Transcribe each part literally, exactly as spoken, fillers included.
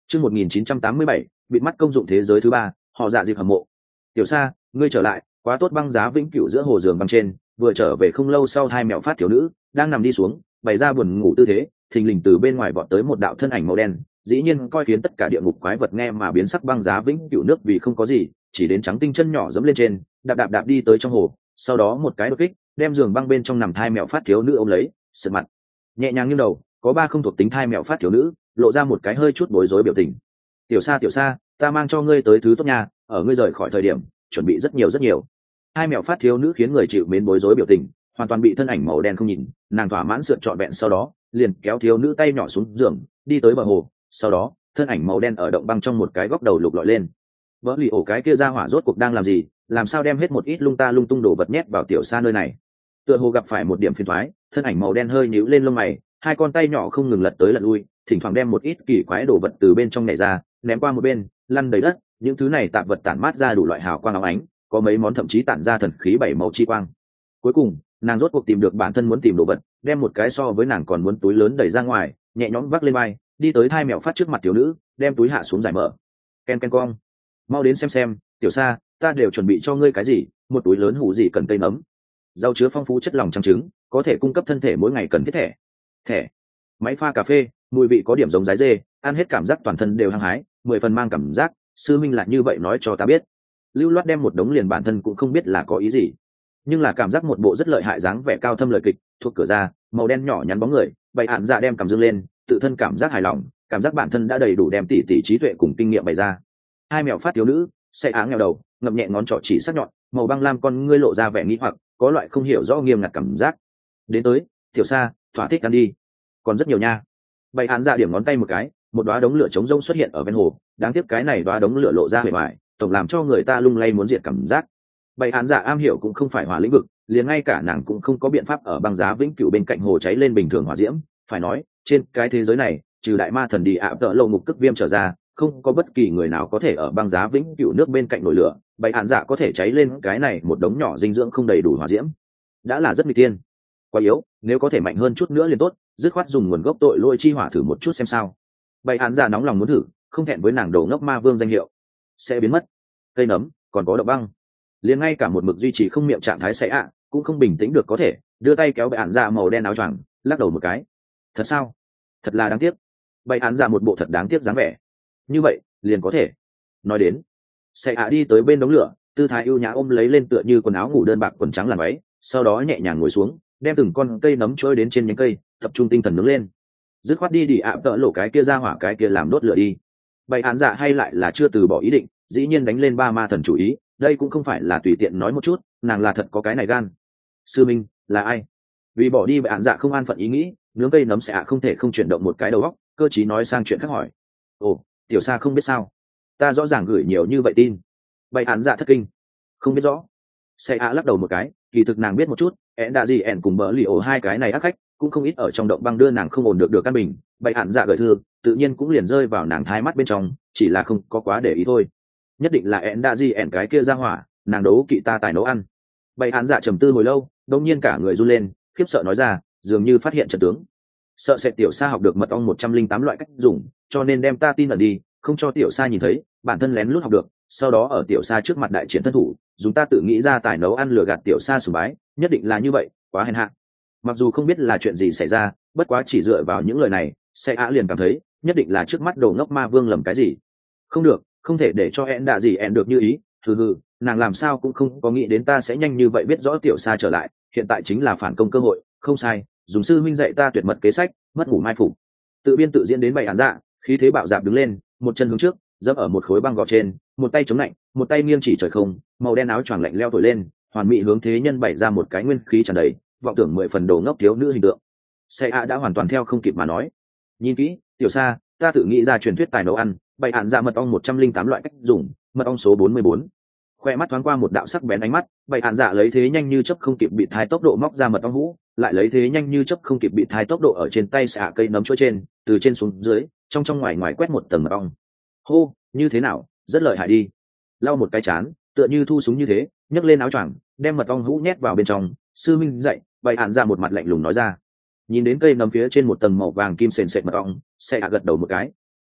Chương một nghìn chín trăm tám mươi bảy, bị mắt công dụng thế giới thứ ba, họ dạ dịp hầm mộ. Tiểu Sa, ngươi trở lại, quá tốt. Băng giá vĩnh cửu giữa hồ giường băng trên, vừa trở về không lâu sau hai mẹo phát thiếu nữ đang nằm đi xuống, bày ra buồn ngủ tư thế, thình lình từ bên ngoài vọt tới một đạo thân ảnh màu đen, dĩ nhiên coi khiến tất cả địa ngục quái vật nghe mà biến sắc. Băng giá vĩnh cửu nước vì không có gì, chỉ đến trắng tinh chân nhỏ dẫm lên trên, đạp đạp đạp đi tới trong hồ, sau đó một cái đột kích, đem giường băng bên trong nằm thai mẹo phát thiếu nữ ôm lấy, sượt mặt, nhẹ nhàng nghiêng đầu, có ba không thuộc tính thai mẹo phát thiếu nữ, lộ ra một cái hơi chút bối rối biểu tình. Tiểu Sa, tiểu Sa, ta mang cho ngươi tới thứ tốt nha, ở ngươi rời khỏi thời điểm chuẩn bị rất nhiều rất nhiều. Hai mẹo phát thiếu nữ khiến người chịu mến bối rối biểu tình, hoàn toàn bị thân ảnh màu đen không nhìn, nàng thỏa mãn sượt trọn vẹn, sau đó liền kéo thiếu nữ tay nhỏ xuống giường, đi tới bờ hồ, sau đó thân ảnh màu đen ở động băng trong một cái góc đầu lục lọi lên. Vỡ lì ổ cái kia ra hỏa rốt cuộc đang làm gì, làm sao đem hết một ít lung ta lung tung đồ vật nhét vào Tiểu Sa nơi này. Tựa hồ gặp phải một điểm phiền toái, thân ảnh màu đen hơi nhíu lên lông mày, hai con tay nhỏ không ngừng lật tới lật lui, thỉnh thoảng đem một ít kỳ quái đồ vật từ bên trong nhảy ra, ném qua một bên, lăn đầy đất. Những thứ này tạp vật tản mát ra đủ loại hào quang óng ánh, có mấy món thậm chí tản ra thần khí bảy màu chi quang. Cuối cùng nàng rốt cuộc tìm được bản thân muốn tìm đồ vật, đem một cái so với nàng còn muốn túi lớn đẩy ra ngoài, nhẹ nhõm vác lên vai, đi tới thai mèo phát trước mặt thiếu nữ, đem túi hạ xuống giải mở. Ken ken cong, mau đến xem xem, Tiểu Sa, ta đều chuẩn bị cho ngươi cái gì. Một túi lớn hủ gì cần cây nấm, rau chứa phong phú chất lỏng trắng trứng, có thể cung cấp thân thể mỗi ngày cần thiết thẻ thẻ máy pha cà phê, mùi vị có điểm giống dái dê, ăn hết cảm giác toàn thân đều hăng hái, mười phần mang cảm giác. Sư minh lại như vậy nói cho ta biết. Lưu loát đem một đống liền bản thân cũng không biết là có ý gì, nhưng là cảm giác một bộ rất lợi hại dáng vẻ cao thâm lời kịch. Thuộc cửa ra, màu đen nhỏ nhắn bóng người, bày hạn dạ đem cầm dương lên, tự thân cảm giác hài lòng, cảm giác bản thân đã đầy đủ đem tỉ tỉ trí tuệ cùng kinh nghiệm bày ra. Hai mèo phát thiếu nữ sẽ áng nghèo đầu, ngậm nhẹ ngón trỏ chỉ sắc nhọn, màu băng lam con ngươi lộ ra vẻ nghĩ hoặc, có loại không hiểu rõ nghiêm ngặt cảm giác. Đến tới, Tiểu Sa, thỏa thích ăn đi, còn rất nhiều nha. Bày hạn dạ điểm ngón tay một cái, một đóa đống lửa trống rông xuất hiện ở bên hồ. Đáng tiếc cái này đóa đống lửa lộ ra bề ngoài, tổng làm cho người ta lung lay muốn diệt cảm giác. Bày hạn dạ am hiểu cũng không phải hỏa lĩnh vực, liền ngay cả nàng cũng không có biện pháp ở băng giá vĩnh cửu bên cạnh hồ cháy lên bình thường hỏa diễm. Phải nói, trên cái thế giới này, trừ đại ma thần đi ạ tợ lâu ngục tức viêm trở ra, không có bất kỳ người nào có thể ở băng giá vĩnh cửu nước bên cạnh nổi lửa. Bày hạn dạ có thể cháy lên cái này một đống nhỏ dinh dưỡng không đầy đủ hỏa diễm, đã là rất nguy tiên. Quá yếu, nếu có thể mạnh hơn chút nữa liền tốt, dứt khoát dùng nguồn gốc tội lôi chi hỏa thử một chút xem sao. Bày hạn dạ nóng lòng muốn thử, không thẹn với nàng đồ ngốc ma vương danh hiệu. Sẽ biến mất cây nấm, còn có đậu băng, liền ngay cả một mực duy trì không miệng trạng thái sẽ ạ cũng không bình tĩnh được, có thể đưa tay kéo bày hạn dạ màu đen áo choàng, lắc đầu một cái. Thật sao? Thật là đáng tiếc. Bày hạn dạ một bộ thật đáng tiếc dáng vẻ. Như vậy liền có thể. Nói đến, sẽ ạ đi tới bên đống lửa, tư thái ưu nhã ôm lấy lên tựa như quần áo ngủ đơn bạc quần trắng làn váy, sau đó nhẹ nhàng ngồi xuống, đem từng con cây nấm trôi đến trên nhánh cây, tập trung tinh thần nướng lên. Dứt khoát đi đi ạ tợ lộ cái kia ra hỏa cái kia làm đốt lửa đi. Bày hạn dạ hay lại là chưa từ bỏ ý định, dĩ nhiên đánh lên ba ma thần chủ ý. Đây cũng không phải là tùy tiện nói một chút, nàng là thật có cái này gan. Sư minh là ai? Vì bỏ đi bày hạn dạ không an phận ý nghĩ, nướng cây nấm sẽ ạ không thể không chuyển động một cái đầu óc, cơ chí nói sang chuyện khác hỏi. Ồ, Tiểu Sa không biết sao? Ta rõ ràng gửi nhiều như vậy tin. Bày hạn dạ thất kinh. Không biết rõ. Sẽ ạ lắc đầu một cái, kỳ thực nàng biết một chút. Ẹn đã gì ẹn cùng bỡ lì ổ hai cái này ác khách cũng không ít ở trong động băng đưa nàng không ổn được được căn bình. Bày hạn dạ gửi thư tự nhiên cũng liền rơi vào nàng thái mắt bên trong, chỉ là không có quá để ý thôi. Nhất định là ẹn đã gì ẹn cái kia ra hỏa, nàng đấu kỵ ta tài nấu ăn. Bày hạn dạ trầm tư hồi lâu, đột nhiên cả người run lên, khiếp sợ nói ra, dường như phát hiện trận tướng. Sợ sẽ Tiểu Sa học được mật ong một trăm linh tám loại cách dùng, cho nên đem ta tin ẩn đi, không cho Tiểu Sa nhìn thấy, bản thân lén lút học được, sau đó ở Tiểu Sa trước mặt đại chiến thân thủ, dùng ta tự nghĩ ra tài nấu ăn lừa gạt Tiểu Sa sùng bái, nhất định là như vậy, quá hèn hạ. Mặc dù không biết là chuyện gì xảy ra, bất quá chỉ dựa vào những lời này, sẽ á liền cảm thấy nhất định là trước mắt đồ ngốc ma vương lầm cái gì. Không được, không thể để cho ẹn đạ gì ẹn được như ý. Hừ hừ, nàng làm sao cũng không có nghĩ đến ta sẽ nhanh như vậy biết rõ Tiểu Sa trở lại, hiện tại chính là phản công cơ hội. Không sai, dùng sư huynh dạy ta tuyệt mật kế sách, mất ngủ mai phục. Tự biên tự diễn đến bày án dạ, khí thế bạo dạp đứng lên, một chân hướng trước, dẫm ở một khối băng gọt trên, một tay chống lạnh, một tay nghiêng chỉ trời không, màu đen áo choàng lạnh leo thổi lên, hoàn mỹ hướng thế nhân bày ra một cái nguyên khí tràn đầy, vọng tưởng mười phần đồ ngốc thiếu nữ hình tượng. Xe a đã hoàn toàn theo không kịp mà nói. Nhìn kỹ, Tiểu Sa, ta tự nghĩ ra truyền thuyết tài nấu ăn, bày hạn ra mật ong một trăm linh tám loại cách dùng, mật ong số bốn mươi bốn. Khoe mắt thoáng qua một đạo sắc bén ánh mắt, bày hạn dạ lấy thế nhanh như chớp không kịp bị thai tốc độ móc ra mật ong hũ, lại lấy thế nhanh như chớp không kịp bị thai tốc độ ở trên tay xả cây nấm chuỗi trên, từ trên xuống dưới, trong trong ngoài ngoài quét một tầng mật ong. Hô, như thế nào, rất lợi hại đi. Lau một cái chán, tựa như thu súng như thế, nhấc lên áo choàng, đem mật ong hũ nhét vào bên trong. Sư minh dậy, bày hạn ra một mặt lạnh lùng nói ra. Nhìn đến cây nấm phía trên một tầng màu vàng kim sền sệt mật ong, xe hạ gật đầu một cái.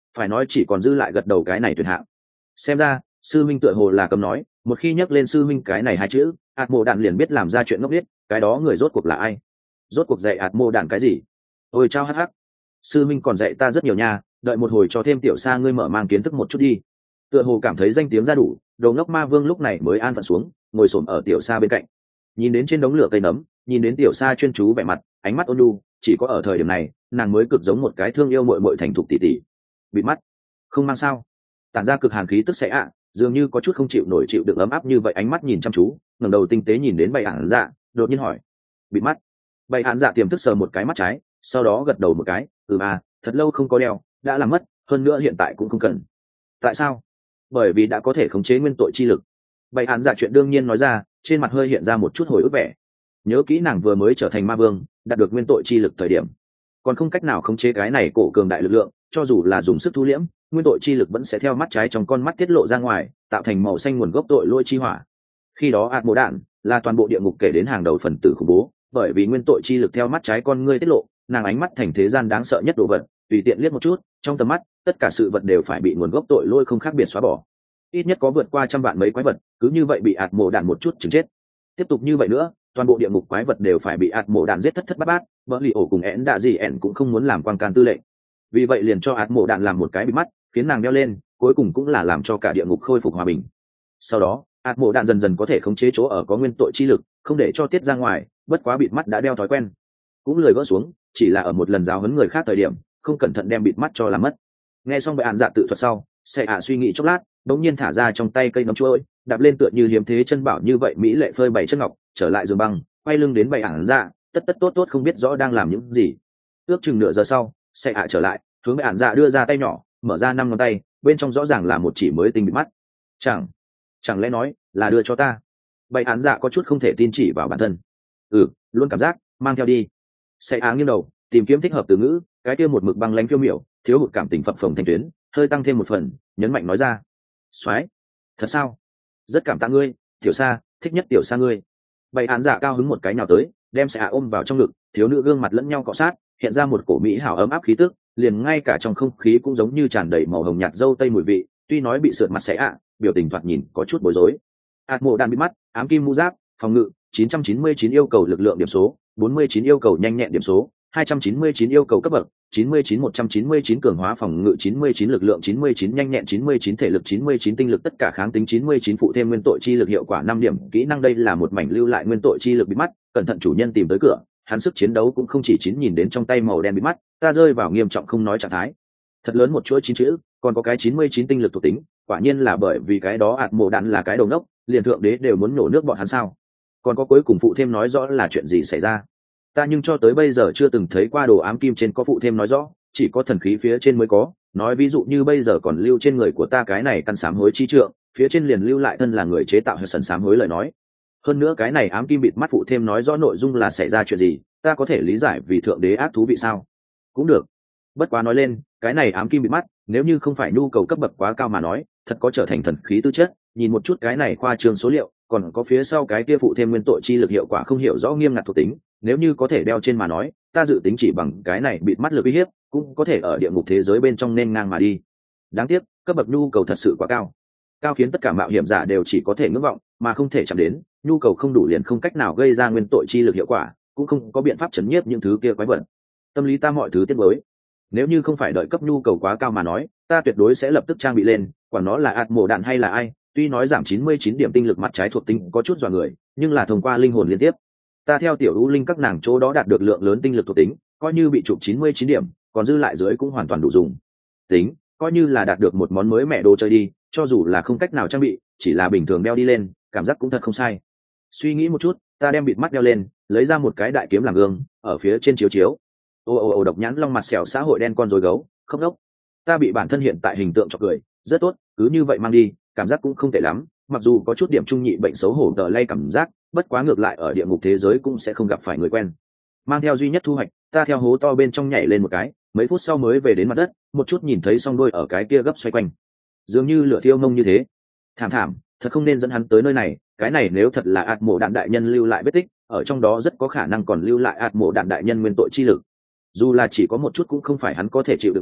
phải nói chỉ còn dư lại gật đầu cái này tuyệt hạng. Xem ra sư minh tựa hồ là cấm nói, một khi nhắc lên sư minh cái này hai chữ, ạt mộ đạn liền biết làm ra chuyện ngốc nghếch, cái đó người rốt cuộc là ai? Rốt cuộc dạy ạt mộ đạn cái gì? Ôi chao hắc hắc, sư minh còn dạy ta rất nhiều nha, đợi một hồi cho thêm tiểu sa ngươi mở mang kiến thức một chút đi. Tựa hồ cảm thấy danh tiếng ra đủ, đầu ngốc ma vương lúc này mới an phận xuống, ngồi xổm ở tiểu sa bên cạnh, nhìn đến trên đống lửa cây nấm, nhìn đến tiểu sa chuyên chú vẻ mặt, ánh mắt ôn nhu, chỉ có ở thời điểm này nàng mới cực giống một cái thương yêu muội muội thành thục tỷ tỷ. Bịt mắt, không mang sao? Tản ra cực hàn khí tức sẽ ạ, dường như có chút không chịu nổi chịu được ấm áp như vậy, ánh mắt nhìn chăm chú, ngẩng đầu tinh tế nhìn đến bầy ản dạ, đột nhiên hỏi. Bịt mắt. Bầy ản dạ tiềm thức sờ một cái mắt trái, sau đó gật đầu một cái, ừ à, thật lâu không có đeo, đã làm mất, hơn nữa hiện tại cũng không cần. Tại sao? Bởi vì đã có thể khống chế nguyên tội chi lực. Bầy ản dạ chuyện đương nhiên nói ra, trên mặt hơi hiện ra một chút hồi ức vẻ. Nhớ kỹ nàng vừa mới trở thành ma vương, đạt được nguyên tội chi lực thời điểm, còn không cách nào khống chế cái này cổ cường đại lực lượng, cho dù là dùng sức thu liễm, nguyên tội chi lực vẫn sẽ theo mắt trái trong con mắt tiết lộ ra ngoài, tạo thành màu xanh nguồn gốc tội lỗi chi hỏa. Khi đó ạt mộ đạn là toàn bộ địa ngục kể đến hàng đầu phần tử khủng bố, bởi vì nguyên tội chi lực theo mắt trái con ngươi tiết lộ, nàng ánh mắt thành thế gian đáng sợ nhất đồ vật, tùy tiện liếc một chút, trong tầm mắt tất cả sự vật đều phải bị nguồn gốc tội lỗi không khác biệt xóa bỏ. Ít nhất có vượt qua trăm vạn mấy quái vật cứ như vậy bị ạt mộ đạn một chút chừng chết. Tiếp tục như vậy nữa, toàn bộ địa ngục quái vật đều phải bị ạt mộ đạn giết thất thất bát bát, vợ lì ổ cùng én đạ gì én cũng không muốn làm quan can tư lệnh, vì vậy liền cho ạt mộ đạn làm một cái bị mắt, khiến nàng đeo lên, cuối cùng cũng là làm cho cả địa ngục khôi phục hòa bình. Sau đó ạt mộ đạn dần dần có thể khống chế chỗ ở có nguyên tội chi lực, không để cho tiết ra ngoài, bất quá bịt mắt đã đeo thói quen, cũng lười gỡ xuống, chỉ là ở một lần giáo huấn người khác thời điểm không cẩn thận đem bịt mắt cho làm mất. Nghe xong bài án dạ tự thuật sau, sẽ ạ suy nghĩ chốc lát, đống nhiên thả ra trong tay cây nấm chuối, đạp lên tựa như hiếm thế chân bảo như vậy mỹ lệ phơi bày chân ngọc, trở lại giường băng, quay lưng đến bài án dạ, tất tất tốt tốt không biết rõ đang làm những gì. Ước chừng nửa giờ sau, sẽ ạ trở lại, hướng bài án dạ đưa ra tay nhỏ, mở ra năm ngón tay, bên trong rõ ràng là một chỉ mới tinh bịt mắt. Chẳng, chẳng lẽ nói là đưa cho ta? Bài án dạ có chút không thể tin chỉ vào bản thân. Ừ, luôn cảm giác mang theo đi. Sẽ ạ nghiêng đầu, tìm kiếm thích hợp từ ngữ, cái kia một mực băng lãnh phiêu miểu, thiếu hụt cảm tình phập phồng thành tuyến, hơi tăng thêm một phần, nhấn mạnh nói ra. Soái, thật sao? Rất cảm tạ ngươi, tiểu sa, thích nhất tiểu sa ngươi. Bày án giả cao hứng một cái nhào tới, đem sẽ ôm vào trong ngực, thiếu nữ gương mặt lẫn nhau cọ sát, hiện ra một cổ mỹ hảo ấm áp khí tức, liền ngay cả trong không khí cũng giống như tràn đầy màu hồng nhạt dâu tây mùi vị, tuy nói bị sượt mặt sẽ ạ, biểu tình thoạt nhìn có chút bối rối. Ạt mộ đạn bị mắt, ám kim mũ giáp, phòng ngự, chín trăm chín mươi chín yêu cầu lực lượng điểm số, bốn mươi chín yêu cầu nhanh nhẹn điểm số, hai trăm chín mươi chín yêu cầu cấp bậc, chín mươi chín một trăm chín mươi chín cường hóa phòng ngự, chín mươi chín lực lượng, chín mươi chín nhanh nhẹn, chín mươi chín thể lực, chín mươi chín tinh lực, tất cả kháng tính, chín mươi chín phụ thêm nguyên tội chi lực hiệu quả năm điểm, kỹ năng đây là một mảnh lưu lại nguyên tội chi lực bị mắt, cẩn thận chủ nhân tìm tới cửa, hắn sức chiến đấu cũng không chỉ chín nhìn đến trong tay màu đen bị mắt, ta rơi vào nghiêm trọng không nói trạng thái. Thật lớn một chuỗi chín chữ, còn có cái chín mươi chín tinh lực thuộc tính, quả nhiên là bởi vì cái đó ạt mộ đạn là cái đầu ngốc, liền thượng đế đều muốn nổ nước bọn hắn sao? Còn có cuối cùng phụ thêm nói rõ là chuyện gì xảy ra? Ta nhưng cho tới bây giờ chưa từng thấy qua đồ ám kim trên có phụ thêm nói rõ, chỉ có thần khí phía trên mới có. Nói ví dụ như bây giờ còn lưu trên người của ta cái này căn sám hối chi trượng, phía trên liền lưu lại thân là người chế tạo hệ sần sám hối lời nói. Hơn nữa cái này ám kim bịt mắt phụ thêm nói rõ nội dung là xảy ra chuyện gì, ta có thể lý giải vì thượng đế ác thú vị sao? Cũng được. Bất quá nói lên, cái này ám kim bịt mắt, nếu như không phải nhu cầu cấp bậc quá cao mà nói, thật có trở thành thần khí tư chất. Nhìn một chút cái này khoa trương số liệu, còn có phía sau cái kia phụ thêm nguyên tội chi lực hiệu quả không hiểu rõ nghiêm ngặt thuộc tính, nếu như có thể đeo trên mà nói, ta dự tính chỉ bằng cái này bịt mắt lực uy hiếp, cũng có thể ở địa ngục thế giới bên trong nên ngang mà đi. Đáng tiếc, cấp bậc nhu cầu thật sự quá cao, cao khiến tất cả mạo hiểm giả đều chỉ có thể ngưỡng vọng, mà không thể chạm đến. Nhu cầu không đủ liền không cách nào gây ra nguyên tội chi lực hiệu quả, cũng không có biện pháp chấn nhiếp những thứ kia quái vật. Tâm lý ta mọi thứ tiếc nuối. Nếu như không phải đợi cấp nhu cầu quá cao mà nói, ta tuyệt đối sẽ lập tức trang bị lên, quản nó là ạt mộ đạn hay là ai. Tuy nói giảm chín mươi chín điểm tinh lực mặt trái thuộc tính có chút dọa người, nhưng là thông qua linh hồn liên tiếp, ta theo tiểu u linh các nàng chỗ đó đạt được lượng lớn tinh lực thuộc tính, coi như bị chụp chín mươi chín điểm, còn dư lại dưới cũng hoàn toàn đủ dùng. Tính, coi như là đạt được một món mới mẹ đồ chơi đi, cho dù là không cách nào trang bị, chỉ là bình thường đeo đi lên, cảm giác cũng thật không sai. Suy nghĩ một chút, ta đem bịt mắt đeo lên, lấy ra một cái đại kiếm làm gương, ở phía trên chiếu chiếu. Ô ô ô độc nhãn long mặt xẻo xã hội đen con rối gấu, không đốc. Ta bị bản thân hiện tại hình tượng chọc cười, rất tốt, cứ như vậy mang đi, cảm giác cũng không tệ lắm, mặc dù có chút điểm trung nhị bệnh xấu hổ tờ lay cảm giác, bất quá ngược lại ở địa ngục thế giới cũng sẽ không gặp phải người quen. Mang theo duy nhất thu hoạch, ta theo hố to bên trong nhảy lên một cái, mấy phút sau mới về đến mặt đất, một chút nhìn thấy song đôi ở cái kia gấp xoay quanh, dường như lửa thiêu mông như thế. Thảm thảm, thật không nên dẫn hắn tới nơi này, cái này nếu thật là ạt mộ đạn đại nhân lưu lại vết tích, ở trong đó rất có khả năng còn lưu lại ạt mộ đạn đại nhân nguyên tội chi lực. Dù là chỉ có một chút cũng không phải hắn có thể chịu được được,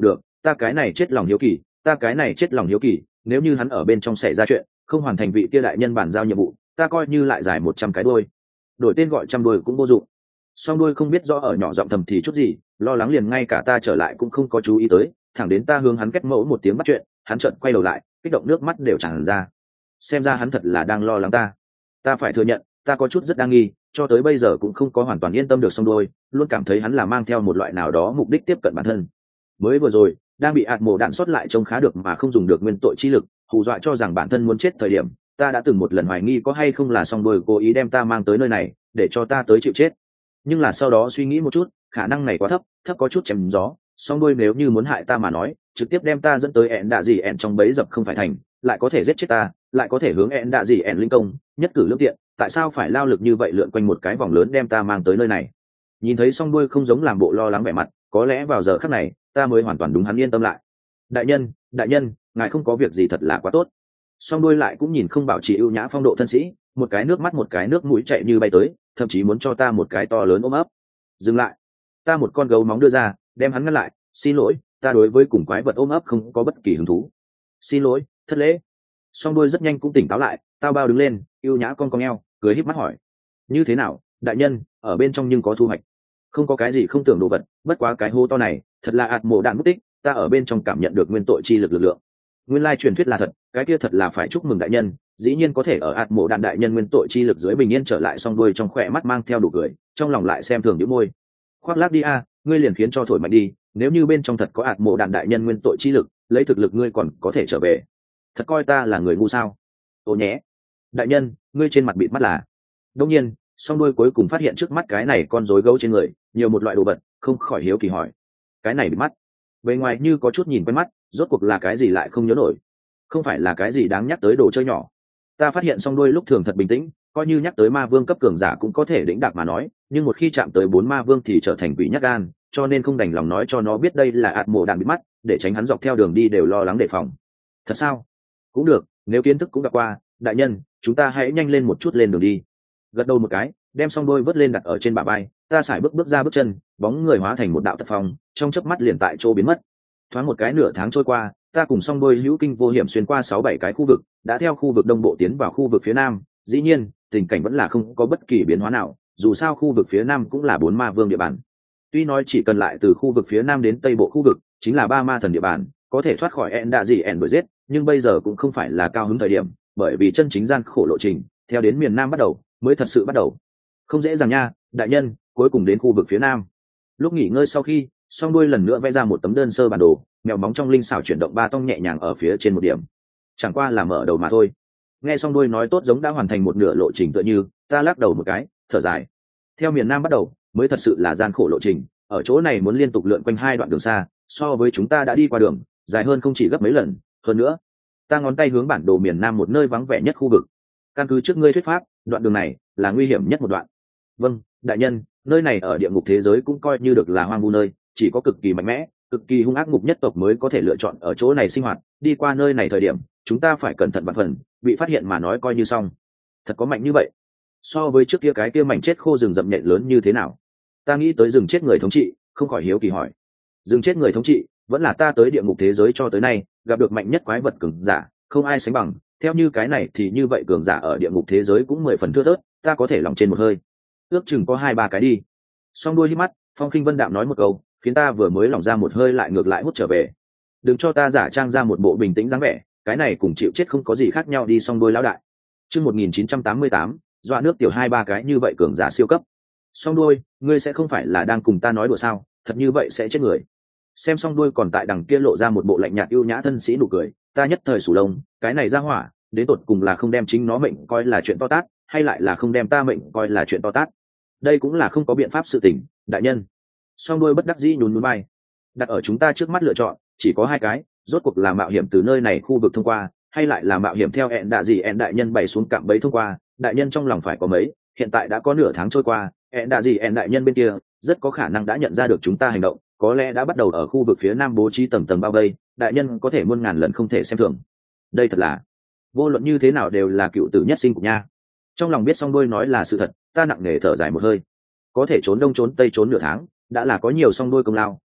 ta cái này chết lòng hiếu kỳ ta cái này chết lòng hiếu kỳ nếu như hắn ở bên trong xảy ra chuyện không hoàn thành vị kia đại nhân bản giao nhiệm vụ, ta coi như lại dài một trăm cái đuôi, đổi tên gọi trăm đuôi cũng vô dụng. Song đuôi không biết rõ ở nhỏ giọng thầm thì chút gì, lo lắng liền ngay cả ta trở lại cũng không có chú ý tới, thẳng đến ta hướng hắn kết mẫu một tiếng bắt chuyện, hắn chợt quay đầu lại, kích động nước mắt đều tràn ra. Xem ra hắn thật là đang lo lắng ta. Ta phải thừa nhận, ta có chút rất đa nghi, cho tới bây giờ cũng không có hoàn toàn yên tâm được song đuôi, luôn cảm thấy hắn là mang theo một loại nào đó mục đích tiếp cận bản thân. Mới vừa rồi, đang bị ạt mổ đạn sót lại trông khá được mà không dùng được nguyên tội chi lực, hù dọa cho rằng bản thân muốn chết thời điểm, ta đã từng một lần hoài nghi có hay không là song đuôi cố ý đem ta mang tới nơi này để cho ta tới chịu chết. Nhưng là sau đó suy nghĩ một chút, khả năng này quá thấp, thấp có chút chém gió. Song đuôi nếu như muốn hại ta mà nói, trực tiếp đem ta dẫn tới ẹn đạ gì ẹn trong bẫy dập không phải thành, lại có thể giết chết ta, lại có thể hướng ẹn đạ gì ẹn linh công, nhất cử lưỡng tiện. Tại sao phải lao lực như vậy lượn quanh một cái vòng lớn đem ta mang tới nơi này? Nhìn thấy song đuôi không giống làm bộ lo lắng vẻ mặt, có lẽ vào giờ khắc này ta mới hoàn toàn đúng hắn yên tâm lại. Đại nhân, đại nhân, ngài không có việc gì thật là quá tốt. Song đuôi lại cũng nhìn không bảo trì ưu nhã phong độ thân sĩ, một cái nước mắt một cái nước mũi chạy như bay tới, thậm chí muốn cho ta một cái to lớn ôm ấp. Dừng lại, ta một con gấu móng đưa ra, đem hắn ngăn lại. Xin lỗi, ta đối với cùng quái vật ôm ấp không có bất kỳ hứng thú. Xin lỗi, thất lễ. Song đuôi rất nhanh cũng tỉnh táo lại, tao bao đứng lên, ưu nhã con cong eo, cười híp mắt hỏi: như thế nào, đại nhân, ở bên trong nhưng có thu hoạch? Không có cái gì không tưởng đồ vật, bất quá cái hố to này thật là ạt mộ đạn mất tích, ta ở bên trong cảm nhận được nguyên tội chi lực lực lượng. Nguyên lai truyền thuyết là thật, cái kia thật là phải chúc mừng đại nhân, dĩ nhiên có thể ở ạt mộ đạn đại nhân nguyên tội chi lực dưới bình yên trở lại. Song đuôi trong khỏe mắt mang theo đủ cười, trong lòng lại xem thường nhíu môi. Khoác lác đi a, ngươi liền khiến cho thổi mạnh đi, nếu như bên trong thật có ạt mộ đạn đại nhân nguyên tội chi lực, lấy thực lực ngươi còn có thể trở về. Thật coi ta là người ngu sao? Ô nhé, đại nhân, ngươi trên mặt bịt mắt là? Đương nhiên, song đuôi cuối cùng phát hiện trước mắt cái này con rối gấu trên người nhiều một loại đồ vật, không khỏi hiếu kỳ hỏi: cái này bịt mắt bề ngoài như có chút nhìn quen mắt, rốt cuộc là cái gì lại không nhớ nổi? Không phải là cái gì đáng nhắc tới đồ chơi nhỏ? Ta phát hiện song đuôi lúc thường thật bình tĩnh, coi như nhắc tới ma vương cấp cường giả cũng có thể đĩnh đạc mà nói, nhưng một khi chạm tới bốn ma vương thì trở thành quỷ nhát gan, cho nên không đành lòng nói cho nó biết đây là ạt mộ đạn bịt mắt, để tránh hắn dọc theo đường đi đều lo lắng đề phòng. Thật sao? Cũng được, nếu kiến thức cũng gặp qua, đại nhân, chúng ta hãy nhanh lên một chút lên đường đi. Gật đầu một cái, đem song đuôi vớt lên đặt ở trên bả vai, ta sải bước bước ra bước chân, bóng người hóa thành một đạo tật phong, trong chớp mắt liền tại chỗ biến mất. Thoáng một cái nửa tháng trôi qua, ta cùng song đuôi hữu kinh vô hiểm xuyên qua sáu bảy cái khu vực, đã theo khu vực đông bộ tiến vào khu vực phía nam. Dĩ nhiên, tình cảnh vẫn là không có bất kỳ biến hóa nào, dù sao khu vực phía nam cũng là bốn ma vương địa bàn. Tuy nói chỉ cần lại từ khu vực phía nam đến tây bộ khu vực chính là ba ma thần địa bàn, có thể thoát khỏi ẹn đạ gì ẹn đuổi giết, nhưng bây giờ cũng không phải là cao hứng thời điểm, bởi vì chân chính gian khổ lộ trình theo đến miền nam bắt đầu mới thật sự bắt đầu. Không dễ dàng nha, đại nhân, cuối cùng đến khu vực phía nam. Lúc nghỉ ngơi sau khi, song đuôi lần nữa vẽ ra một tấm đơn sơ bản đồ, mèo móng trong linh xảo chuyển động ba tông nhẹ nhàng ở phía trên một điểm. Chẳng qua là mở đầu mà thôi. Nghe song đuôi nói tốt giống đã hoàn thành một nửa lộ trình tựa như, ta lắc đầu một cái, thở dài. Theo miền nam bắt đầu mới thật sự là gian khổ lộ trình, ở chỗ này muốn liên tục lượn quanh hai đoạn đường xa, so với chúng ta đã đi qua đường dài hơn không chỉ gấp mấy lần. Hơn nữa, ta ngón tay hướng bản đồ miền nam một nơi vắng vẻ nhất khu vực. Căn cứ trước ngươi thuyết pháp, đoạn đường này là nguy hiểm nhất một đoạn. Vâng, đại nhân, nơi này ở địa ngục thế giới cũng coi như được là hoang vu nơi, chỉ có cực kỳ mạnh mẽ, cực kỳ hung ác ngục nhất tộc mới có thể lựa chọn ở chỗ này sinh hoạt. Đi qua nơi này thời điểm, chúng ta phải cẩn thận vạn phần, bị phát hiện mà nói coi như xong. Thật có mạnh như vậy? So với trước kia cái kia mảnh chết khô rừng rậm nhện lớn như thế nào? Ta nghĩ tới rừng chết người thống trị, không khỏi hiếu kỳ hỏi. Rừng chết người thống trị vẫn là ta tới địa ngục thế giới cho tới nay gặp được mạnh nhất quái vật cường giả, không ai sánh bằng. Theo như cái này thì như vậy cường giả ở địa ngục thế giới cũng mười phần thưa thớt, ta có thể lòng trên một hơi ước chừng có hai ba cái đi. Song đuôi hít mắt, Phong Khinh Vân Đạm nói một câu, khiến ta vừa mới lòng ra một hơi lại ngược lại hút trở về. Đừng cho ta giả trang ra một bộ bình tĩnh dáng vẻ, cái này cùng chịu chết không có gì khác nhau đi. Song đuôi lão đại. Chương một nghìn chín trăm tám mươi tám, dọa nước tiểu hai ba cái như vậy cường giả siêu cấp. Song đuôi, ngươi sẽ không phải là đang cùng ta nói đùa sao? Thật như vậy sẽ chết người. Xem song đuôi còn tại đằng kia lộ ra một bộ lạnh nhạt ưu nhã thân sĩ nụ cười, ta nhất thời sủ lông, cái này ra hỏa, đến tột cùng là không đem chính nó mệnh coi là chuyện to tát, hay lại là không đem ta mệnh coi là chuyện to tát? Đây cũng là không có biện pháp sự tình, đại nhân. Song đuôi bất đắc dĩ nhún nhún vai. Đặt ở chúng ta trước mắt lựa chọn chỉ có hai cái, rốt cuộc là mạo hiểm từ nơi này khu vực thông qua, hay lại là mạo hiểm theo ẹn đạ gì ẹn đại nhân bày xuống cạm bẫy thông qua. Đại nhân trong lòng phải có mấy, hiện tại đã có nửa tháng trôi qua, ẹn đạ gì ẹn đại nhân bên kia rất có khả năng đã nhận ra được chúng ta hành động, có lẽ đã bắt đầu ở khu vực phía nam bố trí tầng tầng bao vây. Đại nhân có thể muôn ngàn lần không thể xem thường. Đây thật là, vô luận như thế nào đều là cựu tử nhất sinh của nha. Trong lòng biết song đuôi nói là sự thật, ta nặng nề thở dài một hơi. Có thể trốn đông trốn tây trốn nửa tháng đã là có nhiều song đuôi công lao,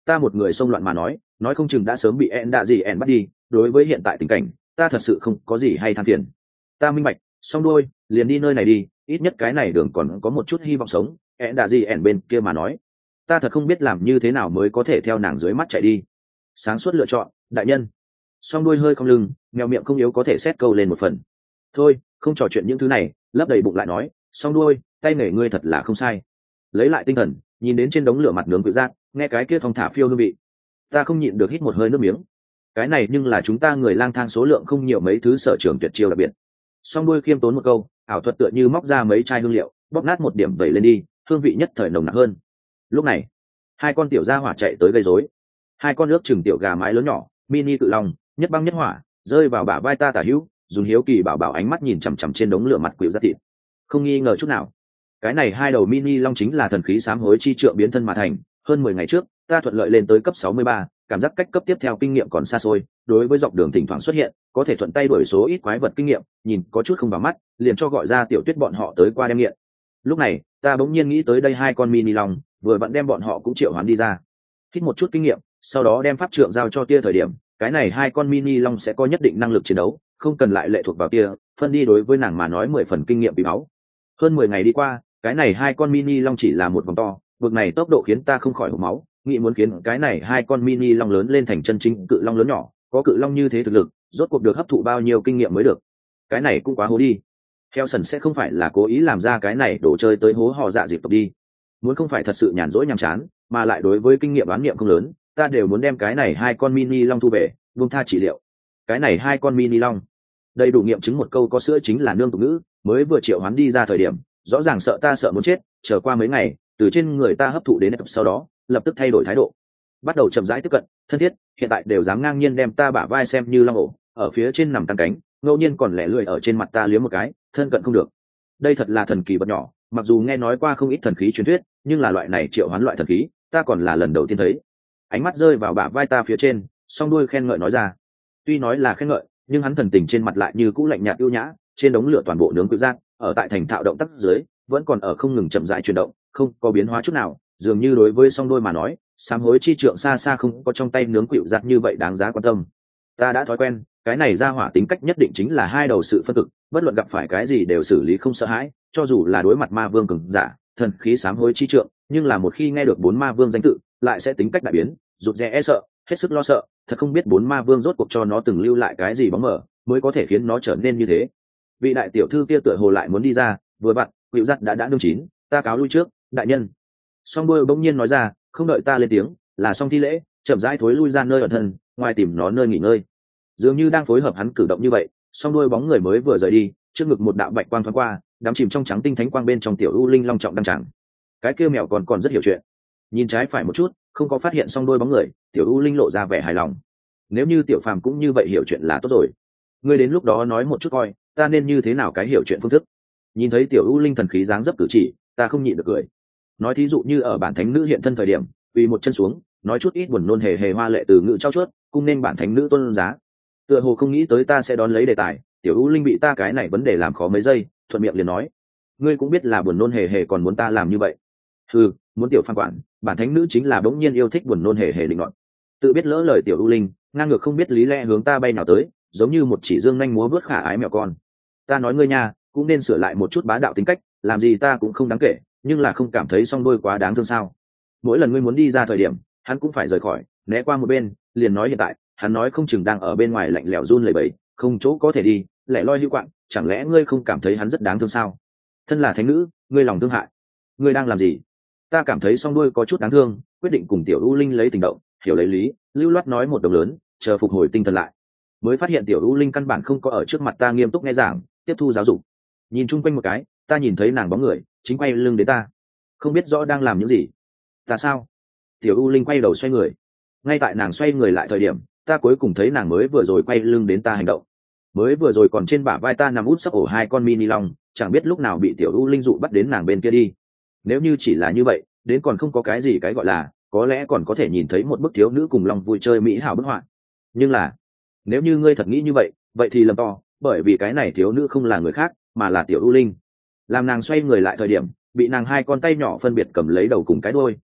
ta một người xông loạn mà nói nói không chừng đã sớm bị en đạ gì en bắt đi. Đối với hiện tại tình cảnh ta thật sự không có gì hay than phiền. Ta minh bạch, xong đôi liền đi nơi này đi, ít nhất cái này đường còn có một chút hy vọng sống. En đạ gì en bên kia mà nói, ta thật không biết làm như thế nào mới có thể theo nàng dưới mắt chạy đi. Sáng suốt lựa chọn, đại nhân. Song đuôi hơi cong lưng, mèo miệng không yếu có thể xét câu lên một phần. Thôi, không trò chuyện những thứ này, lấp đầy bụng lại nói, song đuôi, tay nghề ngươi thật là không sai. Lấy lại tinh thần, nhìn đến trên đống lửa mặt nướng tự giác, nghe cái kia thong thả phiêu hương vị, ta không nhịn được hít một hơi nước miếng. Cái này nhưng là chúng ta người lang thang số lượng không nhiều mấy thứ sở trường tuyệt chiêu đặc biệt. Song đuôi khiêm tốn một câu, ảo thuật tựa như móc ra mấy chai hương liệu, bóp nát một điểm vẩy lên đi, hương vị nhất thời nồng nặc hơn. Lúc này, hai con tiểu gia hỏa chạy tới gây rối. Hai con nước chừng tiểu gà mái lớn nhỏ, mini cự long, nhất băng nhất hỏa, rơi vào bả vai ta tả hữu, dùng hiếu kỳ bảo bảo ánh mắt nhìn chằm chằm trên đống lửa mặt quỷ ra thịt. Không nghi ngờ chút nào, cái này hai đầu mini long chính là thần khí sám hối chi trượng biến thân mà thành. Hơn mười ngày trước, ta thuận lợi lên tới cấp sáu mươi ba, cảm giác cách cấp tiếp theo kinh nghiệm còn xa xôi. Đối với dọc đường thỉnh thoảng xuất hiện, có thể thuận tay đuổi số ít quái vật kinh nghiệm, nhìn có chút không vào mắt, liền cho gọi ra tiểu tuyết bọn họ tới qua đem nghiện. Lúc này, ta bỗng nhiên nghĩ tới đây hai con mini long, vừa vặn đem bọn họ cũng triệu hoán đi ra. Hít một chút kinh nghiệm, sau đó đem pháp trượng giao cho tia thời điểm, cái này hai con mini long sẽ có nhất định năng lực chiến đấu, không cần lại lệ thuộc vào tia, phân đi đối với nàng mà nói mười phần kinh nghiệm bị máu. Hơn mười ngày đi qua, cái này hai con mini long chỉ là một vòng to, vực này tốc độ khiến ta không khỏi hộc máu, nghĩ muốn khiến cái này hai con mini long lớn lên thành chân chính cự long lớn nhỏ, có cự long như thế thực lực, rốt cuộc được hấp thụ bao nhiêu kinh nghiệm mới được. Cái này cũng quá hố đi. Theo sần sẽ không phải là cố ý làm ra cái này đổ chơi tới hố họ dạ dịp tộc đi. Muốn không phải thật sự nhàn rỗi nhàm chán, mà lại đối với kinh nghiệm đoán nghiệm không lớn, ta đều muốn đem cái này hai con mini long thu về, buông tha trị liệu. Cái này hai con mini long, đầy đủ nghiệm chứng một câu có sữa chính là nương tục ngữ, mới vừa triệu hoán đi ra thời điểm, rõ ràng sợ ta sợ muốn chết, chờ qua mấy ngày, từ trên người ta hấp thụ đến sau đó, lập tức thay đổi thái độ, bắt đầu chậm rãi tiếp cận, thân thiết, hiện tại đều dám ngang nhiên đem ta bả vai xem như long ổ, ở phía trên nằm tăng cánh, ngẫu nhiên còn lẻ lươi ở trên mặt ta liếm một cái, thân cận không được. Đây thật là thần kỳ vật nhỏ, mặc dù nghe nói qua không ít thần khí truyền thuyết, nhưng là loại này triệu hoán loại thần khí, ta còn là lần đầu tiên thấy. Ánh mắt rơi vào bả vai ta phía trên, song đuôi khen ngợi nói ra. Tuy nói là khen ngợi, nhưng hắn thần tình trên mặt lại như cũ lạnh nhạt ưu nhã, trên đống lửa toàn bộ nướng cự giác, ở tại thành thạo động tác dưới, vẫn còn ở không ngừng chậm rãi chuyển động, không có biến hóa chút nào, dường như đối với song đôi mà nói, sám hối chi trượng xa xa không có trong tay nướng quỵu giặt như vậy đáng giá quan tâm. Ta đã thói quen, cái này ra hỏa tính cách nhất định chính là hai đầu sự phân cực, bất luận gặp phải cái gì đều xử lý không sợ hãi, cho dù là đối mặt ma vương cường giả, thần khí sám hối chi trượng, nhưng là một khi nghe được bốn ma vương danh tự, lại sẽ tính cách đại biến, rụt rè e sợ, hết sức lo sợ, thật không biết bốn ma vương rốt cuộc cho nó từng lưu lại cái gì bóng mờ, mới có thể khiến nó trở nên như thế. Vị đại tiểu thư kia tựa hồ lại muốn đi ra, vừa vặn, quỵu giặt đã đã nương chín, ta cáo lui trước, đại nhân. Song đôi bỗng nhiên nói ra, không đợi ta lên tiếng, là xong thi lễ, chậm rãi thối lui ra nơi ẩn thân, ngoài tìm nó nơi nghỉ ngơi. Dường như đang phối hợp hắn cử động như vậy, song đôi bóng người mới vừa rời đi, trước ngực một đạo bạch quang thoáng qua, đắm chìm trong trắng tinh thánh quang bên trong tiểu u linh long trọng đăng tràng. Cái kia mèo còn còn rất hiểu chuyện, nhìn trái phải một chút, không có phát hiện song đôi bóng người, tiểu u linh lộ ra vẻ hài lòng. Nếu như tiểu phàm cũng như vậy hiểu chuyện là tốt rồi. Ngươi đến lúc đó nói một chút coi, ta nên như thế nào cái hiểu chuyện phương thức. Nhìn thấy tiểu u linh thần khí dáng dấp cử chỉ, ta không nhịn được cười. Nói thí dụ như ở bản thánh nữ hiện thân thời điểm, quỳ một chân xuống, nói chút ít buồn nôn hề hề hoa lệ từ ngữ trao chuốt, cung nên bản thánh nữ tôn giá. Tựa hồ không nghĩ tới ta sẽ đón lấy đề tài, tiểu u linh bị ta cái này vấn đề làm khó mấy giây, thuận miệng liền nói, ngươi cũng biết là buồn nôn hề hề còn muốn ta làm như vậy. Ừ, muốn tiểu phan quản, bản thánh nữ chính là bỗng nhiên yêu thích buồn nôn hề hề định luận. Tự biết lỡ lời tiểu u linh, ngang ngược không biết lý lẽ hướng ta bay nào tới, giống như một chỉ dương nhanh múa vớt khả ái mèo con. Ta nói ngươi nha, cũng nên sửa lại một chút bá đạo tính cách, làm gì ta cũng không đáng kể, nhưng là không cảm thấy song đôi quá đáng thương sao? Mỗi lần ngươi muốn đi ra thời điểm, hắn cũng phải rời khỏi, né qua một bên, liền nói hiện tại, hắn nói không chừng đang ở bên ngoài lạnh lẽo run lẩy bẩy, không chỗ có thể đi, lẻ loi hữu quạng, chẳng lẽ ngươi không cảm thấy hắn rất đáng thương sao? Thân là thánh nữ, ngươi lòng thương hại, ngươi đang làm gì? Ta cảm thấy song đôi có chút đáng thương, quyết định cùng tiểu u linh lấy tình động, hiểu lấy lý, lưu loát nói một đồng lớn, chờ phục hồi tinh thần lại, mới phát hiện tiểu u linh căn bản không có ở trước mặt ta nghiêm túc nghe giảng, tiếp thu giáo dục. Nhìn chung quanh một cái, ta nhìn thấy nàng bóng người chính quay lưng đến ta, không biết rõ đang làm những gì. Ta sao? Tiểu u linh quay đầu xoay người, ngay tại nàng xoay người lại thời điểm, ta cuối cùng thấy nàng mới vừa rồi quay lưng đến ta hành động. Mới vừa rồi còn trên bả vai ta nằm út sấp ổ hai con mini long, chẳng biết lúc nào bị tiểu u linh dụ bắt đến nàng bên kia đi. Nếu như chỉ là như vậy, đến còn không có cái gì cái gọi là, có lẽ còn có thể nhìn thấy một bức thiếu nữ cùng long vui chơi mỹ hảo bức họa. Nhưng là, nếu như ngươi thật nghĩ như vậy, vậy thì lầm to, bởi vì cái này thiếu nữ không là người khác, mà là tiểu u linh. Làm nàng xoay người lại thời điểm, bị nàng hai con tay nhỏ phân biệt cầm lấy đầu cùng cái đuôi,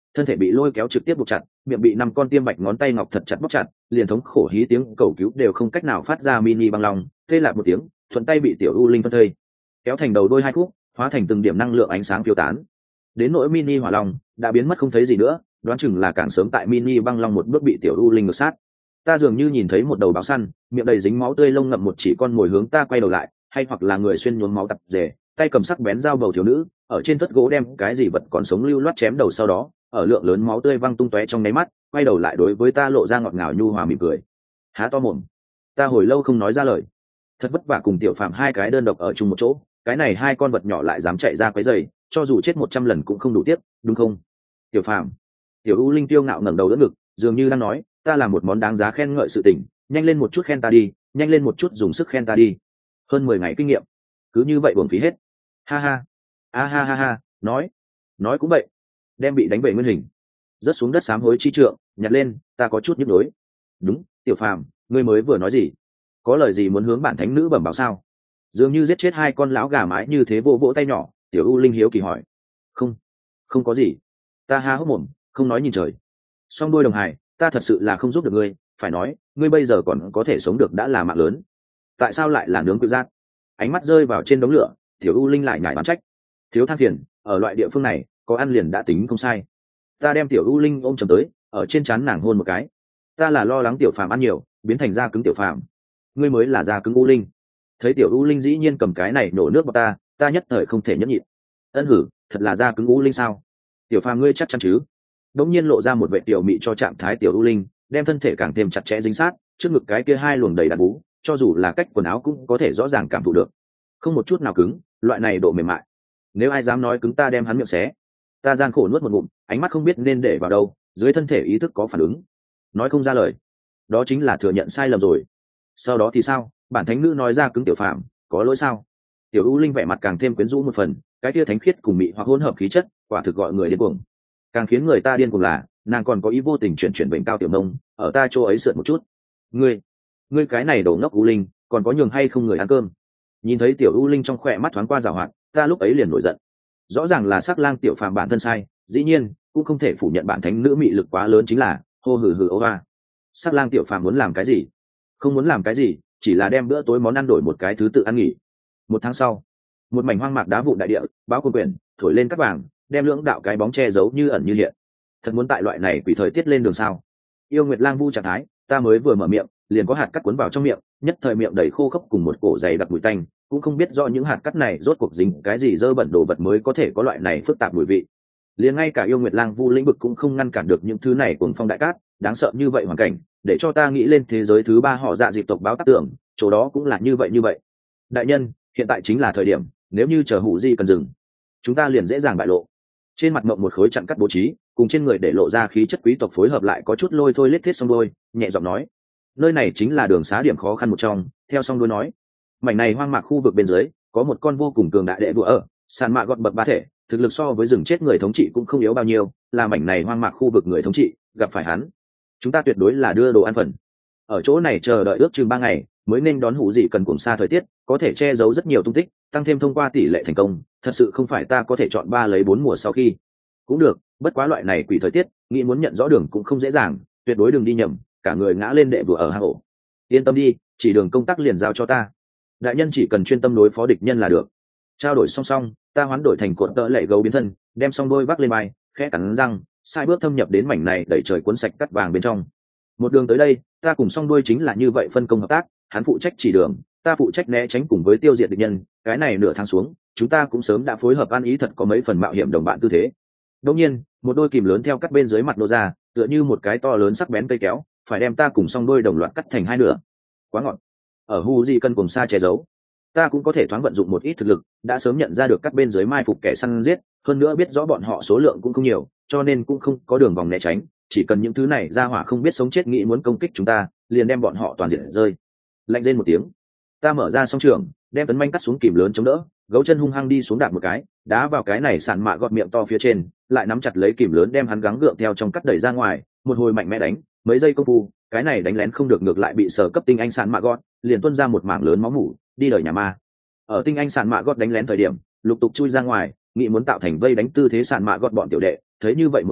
thân thể bị lôi kéo trực tiếp buộc chặt, miệng bị năm con tiêm bạch ngón tay ngọc thật chặt bóp chặt, liền thống khổ hí tiếng cầu cứu đều không cách nào phát ra. Mini băng long tê lạc một tiếng, thuận tay bị tiểu u linh phân thây, kéo thành đầu đôi hai khúc, hóa thành từng điểm năng lượng ánh sáng phiêu tán. Đến nỗi mini hỏa long đã biến mất không thấy gì nữa, đoán chừng là càng sớm tại mini băng long một bước bị tiểu u linh ngược sát. Ta dường như nhìn thấy một đầu báo săn, miệng đầy dính máu tươi lông ngậm một chỉ con mồi hướng ta quay đầu lại, hay hoặc là người xuyên nhuốm máu tập rể, tay cầm sắc bén dao bầu thiếu nữ ở trên thất gỗ đem cái gì vật còn sống lưu loát chém đầu, sau đó ở lượng lớn máu tươi văng tung tóe trong nháy mắt quay đầu lại đối với ta lộ ra ngọt ngào nhu hòa mỉm cười. Há to mồm, ta hồi lâu không nói ra lời. Thật vất vả cùng tiểu phạm hai cái đơn độc ở chung một chỗ, cái này hai con vật nhỏ lại dám chạy ra quấy giày, cho dù chết một trăm lần cũng không đủ tiếc, đúng không tiểu phạm? Tiểu u linh tiêu ngạo ngẩng đầu đỡ ngực, dường như đang nói, ta là một món đáng giá khen ngợi sự tình, nhanh lên một chút khen ta đi, nhanh lên một chút dùng sức khen ta đi. Hơn mười ngày kinh nghiệm cứ như vậy uổng phí hết. Ha ha, a ha ha ha, nói nói cũng vậy, đem bị đánh bể nguyên hình, rớt xuống đất sám hối chi trượng, nhặt lên, ta có chút nhức nhối. Đúng, tiểu phàm, ngươi mới vừa nói gì? Có lời gì muốn hướng bản thánh nữ bẩm báo sao? Dường như giết chết hai con lão gà mái như thế, vỗ vỗ tay nhỏ. Tiểu u linh hiếu kỳ hỏi. Không, không có gì. Ta ha hốc mồm, không nói nhìn trời. Song đôi đồng hải, ta thật sự là không giúp được ngươi, phải nói, ngươi bây giờ còn có thể sống được đã là mạng lớn. Tại sao lại là nướng cự giác? Ánh mắt rơi vào trên đống lửa, tiểu u linh lại nhảy bán trách. Thiếu than phiền, ở loại địa phương này có ăn liền đã tính không sai. Ta đem tiểu u linh ôm chầm tới, ở trên trán nàng hôn một cái. Ta là lo lắng tiểu phàm ăn nhiều biến thành da cứng tiểu phàm, ngươi mới là da cứng u linh. Thấy tiểu u linh dĩ nhiên cầm cái này nổ nước vào ta, ta nhất thời không thể nhẫn nhịn. Ân hử, thật là da cứng u linh sao? Tiểu phàm ngươi chắc chắn chứ? Đống nhiên lộ ra một vệ tiểu mị cho trạng thái tiểu u linh, đem thân thể càng thêm chặt chẽ dính sát, trước ngực cái kia hai luồng đầy đặn bú, cho dù là cách quần áo cũng có thể rõ ràng cảm thụ được, không một chút nào cứng, loại này độ mềm mại. Nếu ai dám nói cứng, ta đem hắn miệng xé. Ta gian khổ nuốt một ngụm, ánh mắt không biết nên để vào đâu, dưới thân thể ý thức có phản ứng, nói không ra lời. Đó chính là thừa nhận sai lầm rồi. Sau đó thì sao? Bản thánh nữ nói ra cứng tiểu phạm, có lỗi sao? Tiểu u linh vẻ mặt càng thêm quyến rũ một phần, cái kia thánh khiết cùng mị hoặc hỗn hợp khí chất, quả thực gọi người điên cuồng. Càng khiến người ta điên cuồng là, nàng còn có ý vô tình chuyển chuyển bệnh cao tiểu nông, ở ta chỗ ấy sượt một chút. Ngươi, ngươi cái này đổ ngốc u linh, còn có nhường hay không người ăn cơm? Nhìn thấy tiểu u linh trong khỏe mắt thoáng qua giảo hoạt, ta lúc ấy liền nổi giận. Rõ ràng là sắc lang tiểu phàm bản thân sai, dĩ nhiên cũng không thể phủ nhận bản thánh nữ mị lực quá lớn, chính là hô hừ hừ ô va. Sắc lang tiểu phàm muốn làm cái gì? Không muốn làm cái gì, chỉ là đem bữa tối món ăn đổi một cái thứ tự ăn nghỉ. Một tháng sau, một mảnh hoang mạc đá vụn đại địa, báo quân quyển thổi lên cát vàng, đem lưỡng đạo cái bóng che giấu như ẩn như hiện. Thật muốn tại loại này quỷ thời tiết lên đường sao? Yêu Nguyệt Lang vu trạng thái, ta mới vừa mở miệng, liền có hạt cát cuốn vào trong miệng, nhất thời miệng đầy khô khốc cùng một cổ dày đặc mùi tanh, cũng không biết rõ những hạt cát này rốt cuộc dính cái gì dơ bẩn đồ vật mới có thể có loại này phức tạp mùi vị. Liền ngay cả Yêu Nguyệt Lang vu lĩnh vực cũng không ngăn cản được những thứ này cuồng phong đại cát, đáng sợ như vậy hoàn cảnh, để cho ta nghĩ lên thế giới thứ ba họ Dạ dịp tộc báo tác tưởng, chỗ đó cũng là như vậy như vậy. Đại nhân, hiện tại chính là thời điểm, nếu như chờ hủ di cần dừng, chúng ta liền dễ dàng bại lộ. Trên mặt mộng một khối chặn cắt bố trí, cùng trên người để lộ ra khí chất quý tộc phối hợp lại có chút lôi thôi lết thiết song đôi, nhẹ giọng nói, nơi này chính là đường xá điểm khó khăn một trong. Theo song đôi nói, mảnh này hoang mạc khu vực bên dưới có một con vô cùng cường đại đệ đũa ở sàn mạ gọt bậc ba thể, thực lực so với rừng chết người thống trị cũng không yếu bao nhiêu, là mảnh này hoang mạc khu vực người thống trị, gặp phải hắn chúng ta tuyệt đối là đưa đồ ăn phần. Ở chỗ này chờ đợi ước chừng ba ngày mới nên đón hủ dị cần cùng xa thời tiết, có thể che giấu rất nhiều tung tích, tăng thêm thông qua tỷ lệ thành công, thật sự không phải ta có thể chọn ba lấy bốn mùa sau khi. Cũng được, bất quá loại này quỷ thời tiết, nghĩ muốn nhận rõ đường cũng không dễ dàng, tuyệt đối đừng đi nhầm, cả người ngã lên đệ vừa ở hang ổ. Yên tâm đi, chỉ đường công tác liền giao cho ta. Đại nhân chỉ cần chuyên tâm đối phó địch nhân là được. Trao đổi song song, ta hoán đổi thành cuộn tợ lệ gấu biến thân, đem song đôi vác lên vai, khẽ cắn răng, sai bước thâm nhập đến mảnh này đẩy trời cuốn sạch cắt vàng bên trong. Một đường tới đây, ta cùng song đôi chính là như vậy phân công hợp tác, hắn phụ trách chỉ đường, ta phụ trách né tránh cùng với tiêu diệt địch nhân. Cái này nửa tháng xuống, chúng ta cũng sớm đã phối hợp ăn ý, thật có mấy phần mạo hiểm đồng bạn tư thế. Đương nhiên, một đôi kìm lớn theo cắt bên dưới mặt nô ra, tựa như một cái to lớn sắc bén cây kéo, phải đem ta cùng song đôi đồng loạt cắt thành hai nửa. Quá ngọt. Ở hu di cân cùng xa che giấu, ta cũng có thể thoáng vận dụng một ít thực lực, đã sớm nhận ra được các bên dưới mai phục kẻ săn giết, hơn nữa biết rõ bọn họ số lượng cũng không nhiều, cho nên cũng không có đường vòng né tránh, chỉ cần những thứ này ra hỏa không biết sống chết nghĩ muốn công kích chúng ta, liền đem bọn họ toàn diện rơi. Lạnh lên một tiếng, ta mở ra song trường, đem tấn manh cắt xuống kìm lớn chống đỡ, gấu chân hung hăng đi xuống đạp một cái, đá vào cái này sàn mạ gọt miệng to phía trên, lại nắm chặt lấy kìm lớn đem hắn gắng gượng theo trong cắt đẩy ra ngoài, một hồi mạnh mẽ đánh, mấy giây công phu, cái này đánh lén không được, ngược lại bị sở cấp tinh anh sàn mạ gọt liền tuôn ra một mảng lớn máu mủ, đi đời nhà ma. Ở tinh anh sàn mạ gọt đánh lén thời điểm, lục tục chui ra ngoài, nghĩ muốn tạo thành vây đánh tư thế sàn mạ gọt bọn tiểu đệ, thấy như vậy một màn,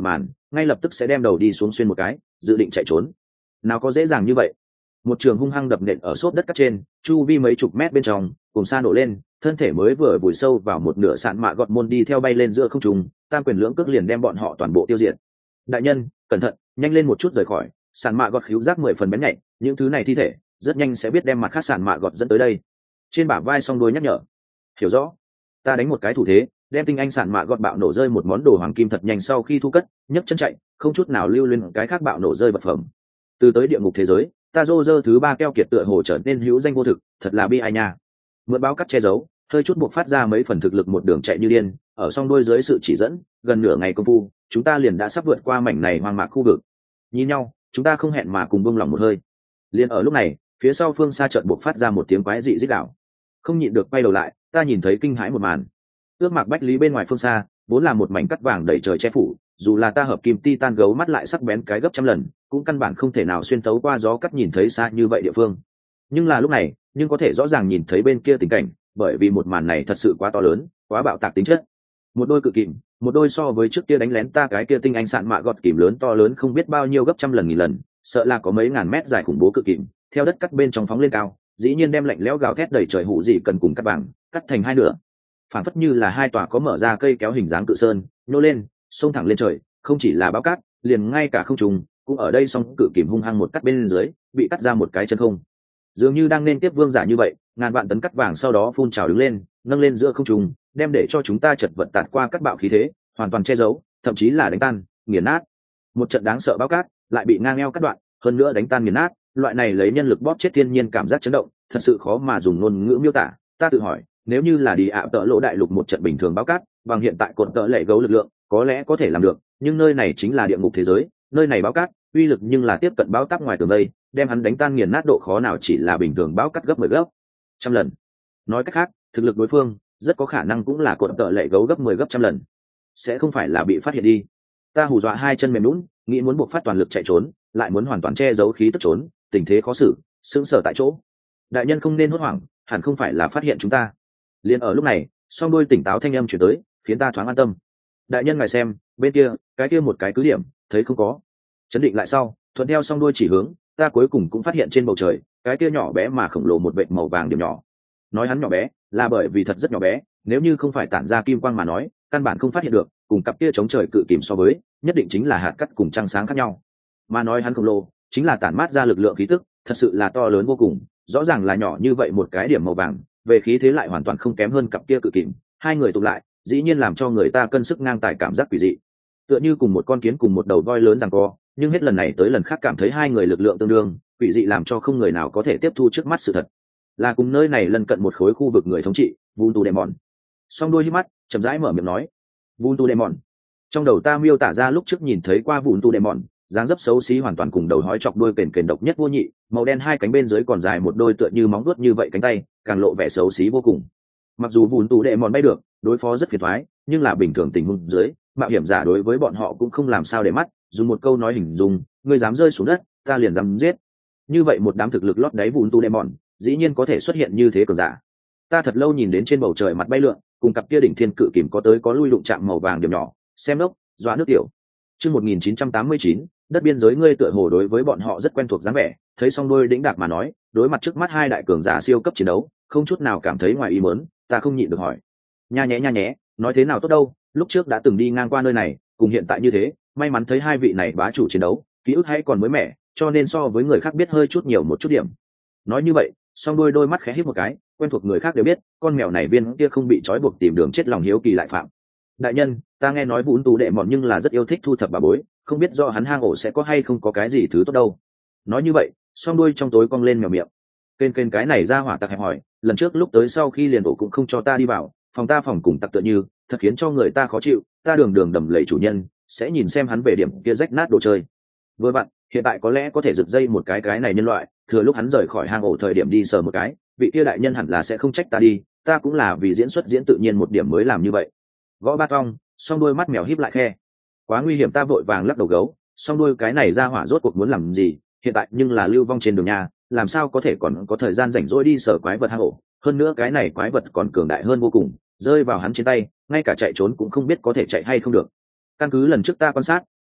ngay lập tức sẽ đem đầu đi xuống xuyên một cái, dự định chạy trốn. Nào có dễ dàng như vậy. Một trường hung hăng đập nện ở xốp đất cắt trên, chu vi mấy chục mét bên trong, cùng xa nổ lên, thân thể mới vừa vùi sâu vào một nửa sạn mạ gọt môn đi theo bay lên giữa không trung, tam quyền lưỡng cước liền đem bọn họ toàn bộ tiêu diệt. Đại nhân, cẩn thận, nhanh lên một chút rời khỏi, sạn mạ gọt khíu giác mười phần bén nhạy, những thứ này thi thể rất nhanh sẽ biết đem mặt khác sạn mạ gọt dẫn tới đây. Trên bả vai song đuôi nhắc nhở. Hiểu rõ. Ta đánh một cái thủ thế, đem tinh anh sạn mạ gọt bạo nổ rơi một món đồ hoàng kim thật nhanh, sau khi thu cất, nhấc chân chạy, không chút nào lưu luyến cái khác bạo nổ rơi vật phẩm. Từ tới địa ngục thế giới, ta rô rơ thứ ba keo kiệt tựa hồ trở nên hữu danh vô thực, thật là bi ai nha. Mượn báo cắt che giấu, hơi chút buộc phát ra mấy phần thực lực, một đường chạy như điên, ở song đuôi dưới sự chỉ dẫn, gần nửa ngày công phu, chúng ta liền đã sắp vượt qua mảnh này hoang mạc khu vực. Nhìn nhau, chúng ta không hẹn mà cùng buông lỏng một hơi. Liền ở lúc này, phía sau phương xa chợt buộc phát ra một tiếng quái dị rít gào. Không nhịn được quay đầu lại, ta nhìn thấy kinh hãi một màn. Ước mạc bách lý bên ngoài phương xa, vốn là một mảnh cắt vàng đầy trời che phủ, dù là ta hợp kim titan gấu mắt lại sắc bén cái gấp trăm lần, cũng căn bản không thể nào xuyên tấu qua gió cắt nhìn thấy xa như vậy địa phương. Nhưng là lúc này, nhưng có thể rõ ràng nhìn thấy bên kia tình cảnh, bởi vì một màn này thật sự quá to lớn, quá bạo tạc tính chất. Một đôi cự kìm, một đôi so với trước kia đánh lén ta cái kia tinh anh sạn mạ gọt kìm lớn to lớn không biết bao nhiêu gấp trăm lần nghìn lần, sợ là có mấy ngàn mét dài khủng bố cự kìm, theo đất cắt bên trong phóng lên cao, dĩ nhiên đem lạnh lẽo gào thét đầy trời hụ gì cần cùng cắt vàng, cắt thành hai nửa. Phản phất như là hai tòa có mở ra cây kéo hình dáng cự sơn, nhô lên, xông thẳng lên trời, không chỉ là báo cát, liền ngay cả không trùng cũng ở đây, song cự kìm hung hăng một cắt bên dưới, bị cắt ra một cái chân không. Dường như đang nên tiếp vương giả như vậy, ngàn vạn tấn cắt vàng sau đó phun trào đứng lên, nâng lên giữa không trung, đem để cho chúng ta chật vật tạt qua cắt bạo khí thế, hoàn toàn che giấu, thậm chí là đánh tan, nghiền nát. Một trận đáng sợ báo cát, lại bị ngang eo cắt đoạn, hơn nữa đánh tan nghiền nát, loại này lấy nhân lực bóp chết thiên nhiên cảm giác chấn động, thật sự khó mà dùng ngôn ngữ miêu tả. Ta tự hỏi, nếu như là đi ạ tợ lỗ đại lục một trận bình thường báo cát, bằng hiện tại cột tợ lệ gấu lực lượng, có lẽ có thể làm được, nhưng nơi này chính là địa ngục thế giới, nơi này báo cát, uy lực nhưng là tiếp cận báo táp ngoài tường đây, đem hắn đánh tan nghiền nát độ khó nào chỉ là bình thường báo cát gấp mười gấp trăm lần. Nói cách khác, thực lực đối phương rất có khả năng cũng là cột tợ lệ gấu gấp mười gấp trăm lần. Sẽ không phải là bị phát hiện đi. Ta hù dọa hai chân mềm nhũn, nghĩ muốn buộc phát toàn lực chạy trốn, lại muốn hoàn toàn che giấu khí tức trốn, tình thế khó xử, sững sờ tại chỗ. Đại nhân không nên hốt hoảng, hẳn không phải là phát hiện chúng ta. Liên ở lúc này, song đôi tỉnh táo thanh âm chuyển tới, khiến ta thoáng an tâm. Đại nhân ngài xem, bên kia, cái kia một cái cứ điểm, thấy không có. Chấn định lại sau, thuận theo song đôi chỉ hướng, ta cuối cùng cũng phát hiện trên bầu trời, cái kia nhỏ bé mà khổng lồ một vệt màu vàng điểm nhỏ. Nói hắn nhỏ bé, là bởi vì thật rất nhỏ bé, nếu như không phải tản ra kim quang mà nói, căn bản không phát hiện được, cùng cặp kia chống trời cự kìm so với, nhất định chính là hạt cát cùng trăng sáng khác nhau. Mà nói hắn khổng lồ, chính là tản mát ra lực lượng khí tức, thật sự là to lớn vô cùng, rõ ràng là nhỏ như vậy một cái điểm màu vàng, về khí thế lại hoàn toàn không kém hơn cặp kia cự kìm, hai người tụ lại, dĩ nhiên làm cho người ta cân sức ngang tài, cảm giác quỷ dị. Tựa như cùng một con kiến cùng một đầu voi lớn giằng co, nhưng hết lần này tới lần khác cảm thấy hai người lực lượng tương đương, quỷ dị làm cho không người nào có thể tiếp thu trước mắt sự thật. Là cùng nơi này lân cận một khối khu vực người thống trị, Vuntu Demon. Song đôi hí mắt, chậm rãi mở miệng nói, Vuntu Demon. Trong đầu ta miêu tả ra lúc trước nhìn thấy qua Vuntu Demon, dáng dấp xấu xí hoàn toàn cùng đầu hói chọc đuôi kền kền độc nhất vô nhị, màu đen hai cánh bên dưới còn dài một đôi tựa như móng vuốt như vậy cánh tay, càng lộ vẻ xấu xí vô cùng. Mặc dù Vuntu Demon bay được, đối phó rất phiền toái, nhưng là bình thường tình huống dưới, mạo hiểm giả đối với bọn họ cũng không làm sao để mắt, dùng một câu nói hình dung, ngươi dám rơi xuống đất, ta liền dám giết. Như vậy một đám thực lực lót đáy Vuntu Demon, dĩ nhiên có thể xuất hiện như thế cường giả. Ta thật lâu nhìn đến trên bầu trời mặt bay lượn, cùng cặp kia đỉnh thiên cự kìm có tới có lui đụng chạm màu vàng điểm nhỏ, xem lốc, dọa nước tiểu. Chương một nghìn chín trăm tám mươi chín, đất biên giới, ngươi tựa hồ đối với bọn họ rất quen thuộc dáng vẻ, thấy xong đôi đĩnh đạc mà nói, đối mặt trước mắt hai đại cường giả siêu cấp chiến đấu, không chút nào cảm thấy ngoài ý muốn, ta không nhịn được hỏi. Nha nhé nha nhé, nói thế nào tốt đâu, lúc trước đã từng đi ngang qua nơi này, cùng hiện tại như thế, may mắn thấy hai vị này bá chủ chiến đấu, ký ức hay còn mới mẻ, cho nên so với người khác biết hơi chút nhiều một chút điểm. Nói như vậy, song đôi đôi mắt khẽ híp một cái, quen thuộc người khác đều biết, con mèo này viên kia không bị trói buộc tìm đường chết, lòng hiếu kỳ lại phạm. Đại nhân, ta nghe nói Vũn Tú đệ mọn nhưng là rất yêu thích thu thập bà bối, không biết do hắn hang ổ sẽ có hay không có cái gì thứ tốt đâu. Nói như vậy, song đuôi trong tối cong lên mèo miệng. Kênh kênh cái này ra hỏa tặc hẹp hỏi, lần trước lúc tới sau khi liền ổ cũng không cho ta đi vào, phòng ta phòng cùng tặc tựa như, thật khiến cho người ta khó chịu, ta đường đường đầm lầy chủ nhân, sẽ nhìn xem hắn về điểm kia rách nát đồ chơi. Vừa vặn, hiện tại có lẽ có thể giật dây một cái cái này nhân loại, thừa lúc hắn rời khỏi hang ổ thời điểm đi sờ một cái, vị kia đại nhân hẳn là sẽ không trách ta đi, ta cũng là vì diễn xuất diễn tự nhiên một điểm mới làm như vậy. Gõ ba tong, song đuôi mắt mèo híp lại khe. Quá nguy hiểm, ta vội vàng lắc đầu gấu, song đuôi cái này ra hỏa rốt cuộc muốn làm gì, hiện tại nhưng là lưu vong trên đường nhà, làm sao có thể còn có thời gian rảnh rỗi đi sờ quái vật hang ổ, hơn nữa cái này quái vật còn cường đại hơn vô cùng, rơi vào hắn trên tay, ngay cả chạy trốn cũng không biết có thể chạy hay không được. Căn cứ lần trước ta quan sát,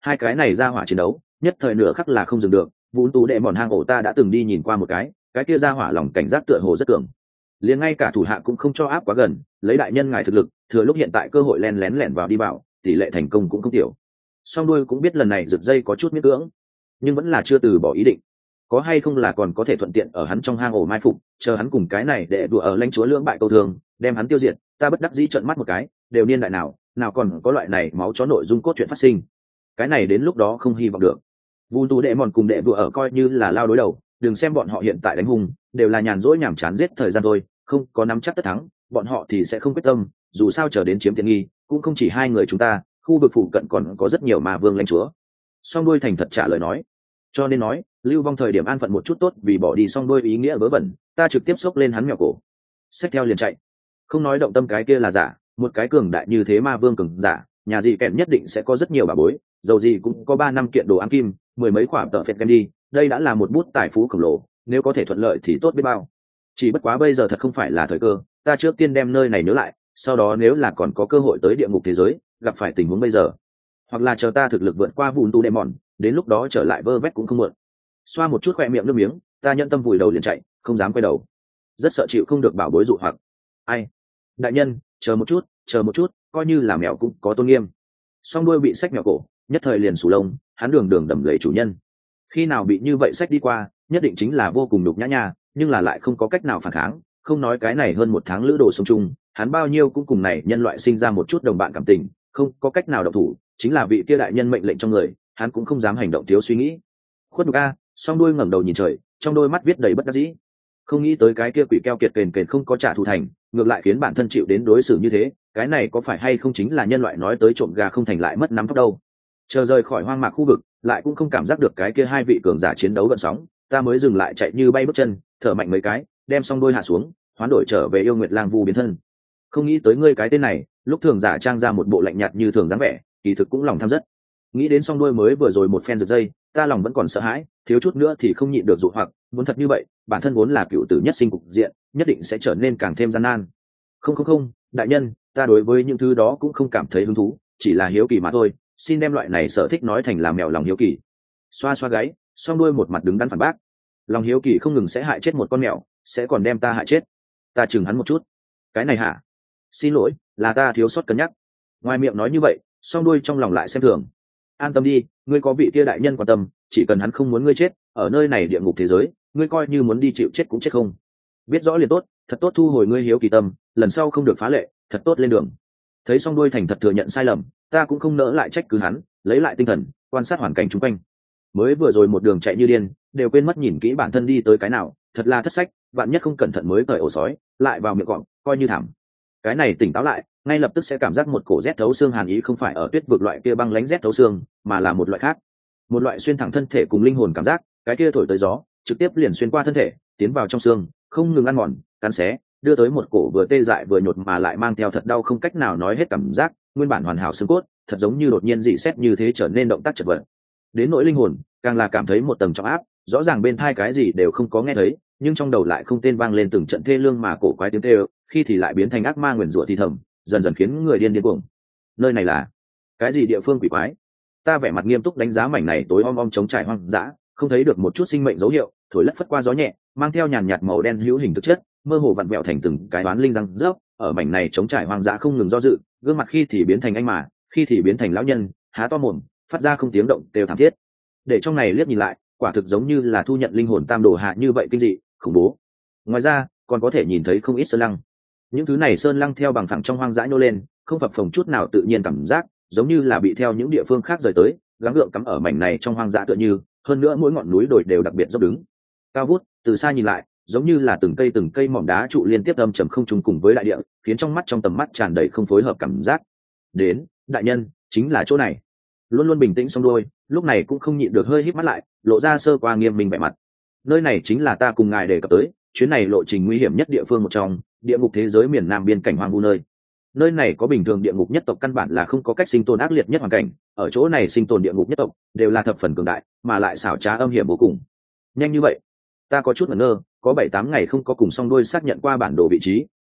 hai cái này ra hỏa chiến đấu nhất thời nửa khắc là không dừng được. Vốn tù đệ mòn hang ổ ta đã từng đi nhìn qua một cái, cái kia ra hỏa lòng cảnh giác tựa hồ rất cường, liền ngay cả thủ hạ cũng không cho áp quá gần, lấy đại nhân ngài thực lực thừa lúc hiện tại cơ hội len lén lẻn vào đi vào, tỷ lệ thành công cũng không tiểu. Song đuôi cũng biết lần này rực dây có chút miễn cưỡng, nhưng vẫn là chưa từ bỏ ý định. Có hay không là còn có thể thuận tiện ở hắn trong hang ổ mai phục, chờ hắn cùng cái này để đùa ở lãnh chúa lưỡng bại câu thường, đem hắn tiêu diệt. Ta bất đắc dĩ trợn mắt một cái, đều niên đại nào nào còn có loại này máu chó nội dung cốt truyện phát sinh. Cái này đến lúc đó không hy vọng được. Vun tú đệ mòn cùng đệ đùa ở coi như là lao đối đầu, đừng xem bọn họ hiện tại đánh hùng đều là nhàn rỗi nhảm chán giết thời gian thôi, không có nắm chắc tất thắng, bọn họ thì sẽ không quyết tâm. Dù sao chờ đến chiếm tiện nghi cũng không chỉ hai người chúng ta, khu vực phụ cận còn có rất nhiều ma vương lãnh chúa. Song đuôi thành thật trả lời nói, cho nên nói lưu vong thời điểm an phận một chút tốt, vì bỏ đi song đuôi ý nghĩa vớ vẩn, ta trực tiếp xốc lên hắn mèo cổ, xách theo liền chạy. Không nói động tâm cái kia là giả, một cái cường đại như thế ma vương cường giả, nhà gì kèn nhất định sẽ có rất nhiều bà bối, dầu gì cũng có ba năm kiện đồ ám kim, mười mấy khoản tợ phệt kem đi, đây đã là một bút tài phú khổng lồ, nếu có thể thuận lợi thì tốt biết bao. Chỉ bất quá bây giờ thật không phải là thời cơ, ta trước tiên đem nơi này nhớ lại, sau đó nếu là còn có cơ hội tới địa ngục thế giới, gặp phải tình huống bây giờ, hoặc là chờ ta thực lực vượt qua vụn tu đệ mòn, đến lúc đó trở lại vơ vét cũng không muộn. Xoa một chút khoe miệng nước miếng, ta nhận tâm vùi đầu liền chạy, không dám quay đầu, rất sợ chịu không được bảo bối dụ hoặc. Ai, đại nhân, chờ một chút, chờ một chút, coi như là mèo cũng có tôn nghiêm. Song đuôi bị xách mèo cổ, nhất thời liền sù lông, hắn đường đường đầm lầy chủ nhân, khi nào bị như vậy xách đi qua, nhất định chính là vô cùng nhục nhã nha, nhưng là lại không có cách nào phản kháng. Không nói cái này hơn một tháng lữ đồ sống chung, hắn bao nhiêu cũng cùng này nhân loại sinh ra một chút đồng bạn cảm tình, không có cách nào động thủ, chính là vị kia đại nhân mệnh lệnh trong người, hắn cũng không dám hành động thiếu suy nghĩ. Khuất nhục a. Song đuôi ngẩng đầu nhìn trời, trong đôi mắt viết đầy bất đắc dĩ, không nghĩ tới cái kia quỷ keo kiệt kền kền không có trả thù thành, ngược lại khiến bản thân chịu đến đối xử như thế. Cái này có phải hay không chính là nhân loại nói tới trộm gà không thành lại mất nắm tóc đâu. Chờ rời khỏi hoang mạc khu vực, lại cũng không cảm giác được cái kia hai vị cường giả chiến đấu gợn sóng, ta mới dừng lại chạy như bay bước chân, thở mạnh mấy cái, đem song đôi hạ xuống, hoán đổi trở về yêu nguyệt lang vu biến thân. Không nghĩ tới ngươi cái tên này, lúc thường giả trang ra một bộ lạnh nhạt như thường dáng vẻ, kỳ thực cũng lòng tham rất. Nghĩ đến song đôi mới vừa rồi một phen giật dây, ta lòng vẫn còn sợ hãi, thiếu chút nữa thì không nhịn được dụ hoặc, muốn thật như vậy, bản thân vốn là cựu tử nhất sinh cục diện, nhất định sẽ trở nên càng thêm gian nan. Không không không, đại nhân, ta đối với những thứ đó cũng không cảm thấy hứng thú, chỉ là hiếu kỳ mà thôi, xin đem loại này sở thích nói thành làm mèo lòng hiếu kỳ. Xoa xoa gáy, song đuôi một mặt đứng đắn phản bác, lòng hiếu kỳ không ngừng sẽ hại chết một con mèo, sẽ còn đem ta hại chết. Ta chừng hắn một chút, cái này hả? Xin lỗi, là ta thiếu sót cân nhắc. Ngoài miệng nói như vậy, song đuôi trong lòng lại xem thường. An tâm đi, ngươi có vị kia đại nhân quan tâm, chỉ cần hắn không muốn ngươi chết ở nơi này địa ngục thế giới, ngươi coi như muốn đi chịu chết cũng chết không. Biết rõ liền tốt, thật tốt thu hồi ngươi hiếu kỳ tâm, lần sau không được phá lệ, thật tốt lên đường. Thấy song đuôi thành thật thừa nhận sai lầm, ta cũng không nỡ lại trách cứ hắn, lấy lại tinh thần quan sát hoàn cảnh chung quanh. Mới vừa rồi một đường chạy như điên, đều quên mất nhìn kỹ bản thân đi tới cái nào, thật là thất sách, vạn nhất không cẩn thận mới cởi ổ sói lại vào miệng cọp, coi như thảm. Cái này tỉnh táo lại, ngay lập tức sẽ cảm giác một cổ rét thấu xương hàn ý, không phải ở tuyết vực loại kia băng lãnh rét thấu xương, mà là một loại khác, một loại xuyên thẳng thân thể cùng linh hồn cảm giác. Cái kia thổi tới gió, trực tiếp liền xuyên qua thân thể, tiến vào trong xương, không ngừng ăn mòn, cắn xé, đưa tới một cổ vừa tê dại vừa nhột mà lại mang theo thật đau không cách nào nói hết cảm giác. Nguyên bản hoàn hảo xương cốt, thật giống như đột nhiên dị xét như thế, trở nên động tác chật vật. Đến nỗi linh hồn, càng là cảm thấy một tầng trọng áp, rõ ràng bên thai cái gì đều không có nghe thấy, nhưng trong đầu lại không tên vang lên từng trận thê lương mà cổ quái tiếng kêu, khi thì lại biến thành ác ma nguyền rủa thì thầm, dần dần khiến người điên điên cuồng. Nơi này là cái gì địa phương quỷ quái? Ta vẻ mặt nghiêm túc đánh giá mảnh này tối om om trống trải hoang dã, không thấy được một chút sinh mệnh dấu hiệu, thổi lất phất qua gió nhẹ, mang theo nhàn nhạt màu đen hữu hình thực chất, mơ hồ vặn vẹo thành từng cái đoán linh răng rớp. Ở mảnh này trống trải hoang dã không ngừng do dự, gương mặt khi thì biến thành anh mà, khi thì biến thành lão nhân, há to mồm, phát ra không tiếng động đều thảm thiết. Để trong này liếc nhìn lại, quả thực giống như là thu nhận linh hồn tam đồ hạ như vậy, kinh dị, khủng bố. Ngoài ra, còn có thể nhìn thấy không ít sơn lăng. Những thứ này sơn lăng theo bằng phẳng trong hoang dã nhô lên, không phập phồng chút nào, tự nhiên cảm giác giống như là bị theo những địa phương khác rời tới, gắng gượng cắm ở mảnh này trong hoang dã tựa như. Hơn nữa mỗi ngọn núi đồi đều đặc biệt dốc đứng, cao vút, từ xa nhìn lại, giống như là từng cây từng cây mỏm đá trụ liên tiếp âm trầm không trùng cùng với đại địa, khiến trong mắt trong tầm mắt tràn đầy không phối hợp cảm giác. Đến, đại nhân, chính là chỗ này. Luôn luôn bình tĩnh xong đôi, lúc này cũng không nhịn được hơi híp mắt lại, lộ ra sơ qua nghiêm minh vẻ mặt. Nơi này chính là ta cùng ngài đề cập tới, chuyến này lộ trình nguy hiểm nhất địa phương một trong, địa ngục thế giới miền nam biên cảnh hoang vu nơi. Nơi này có bình thường địa ngục nhất tộc căn bản là không có cách sinh tồn ác liệt nhất hoàn cảnh, ở chỗ này sinh tồn địa ngục nhất tộc đều là thập phần cường đại, mà lại xảo trá âm hiểm vô cùng. Nhanh như vậy, ta có chút ngẩn ngơ, có bảy tám ngày không có cùng song đôi xác nhận qua bản đồ vị trí,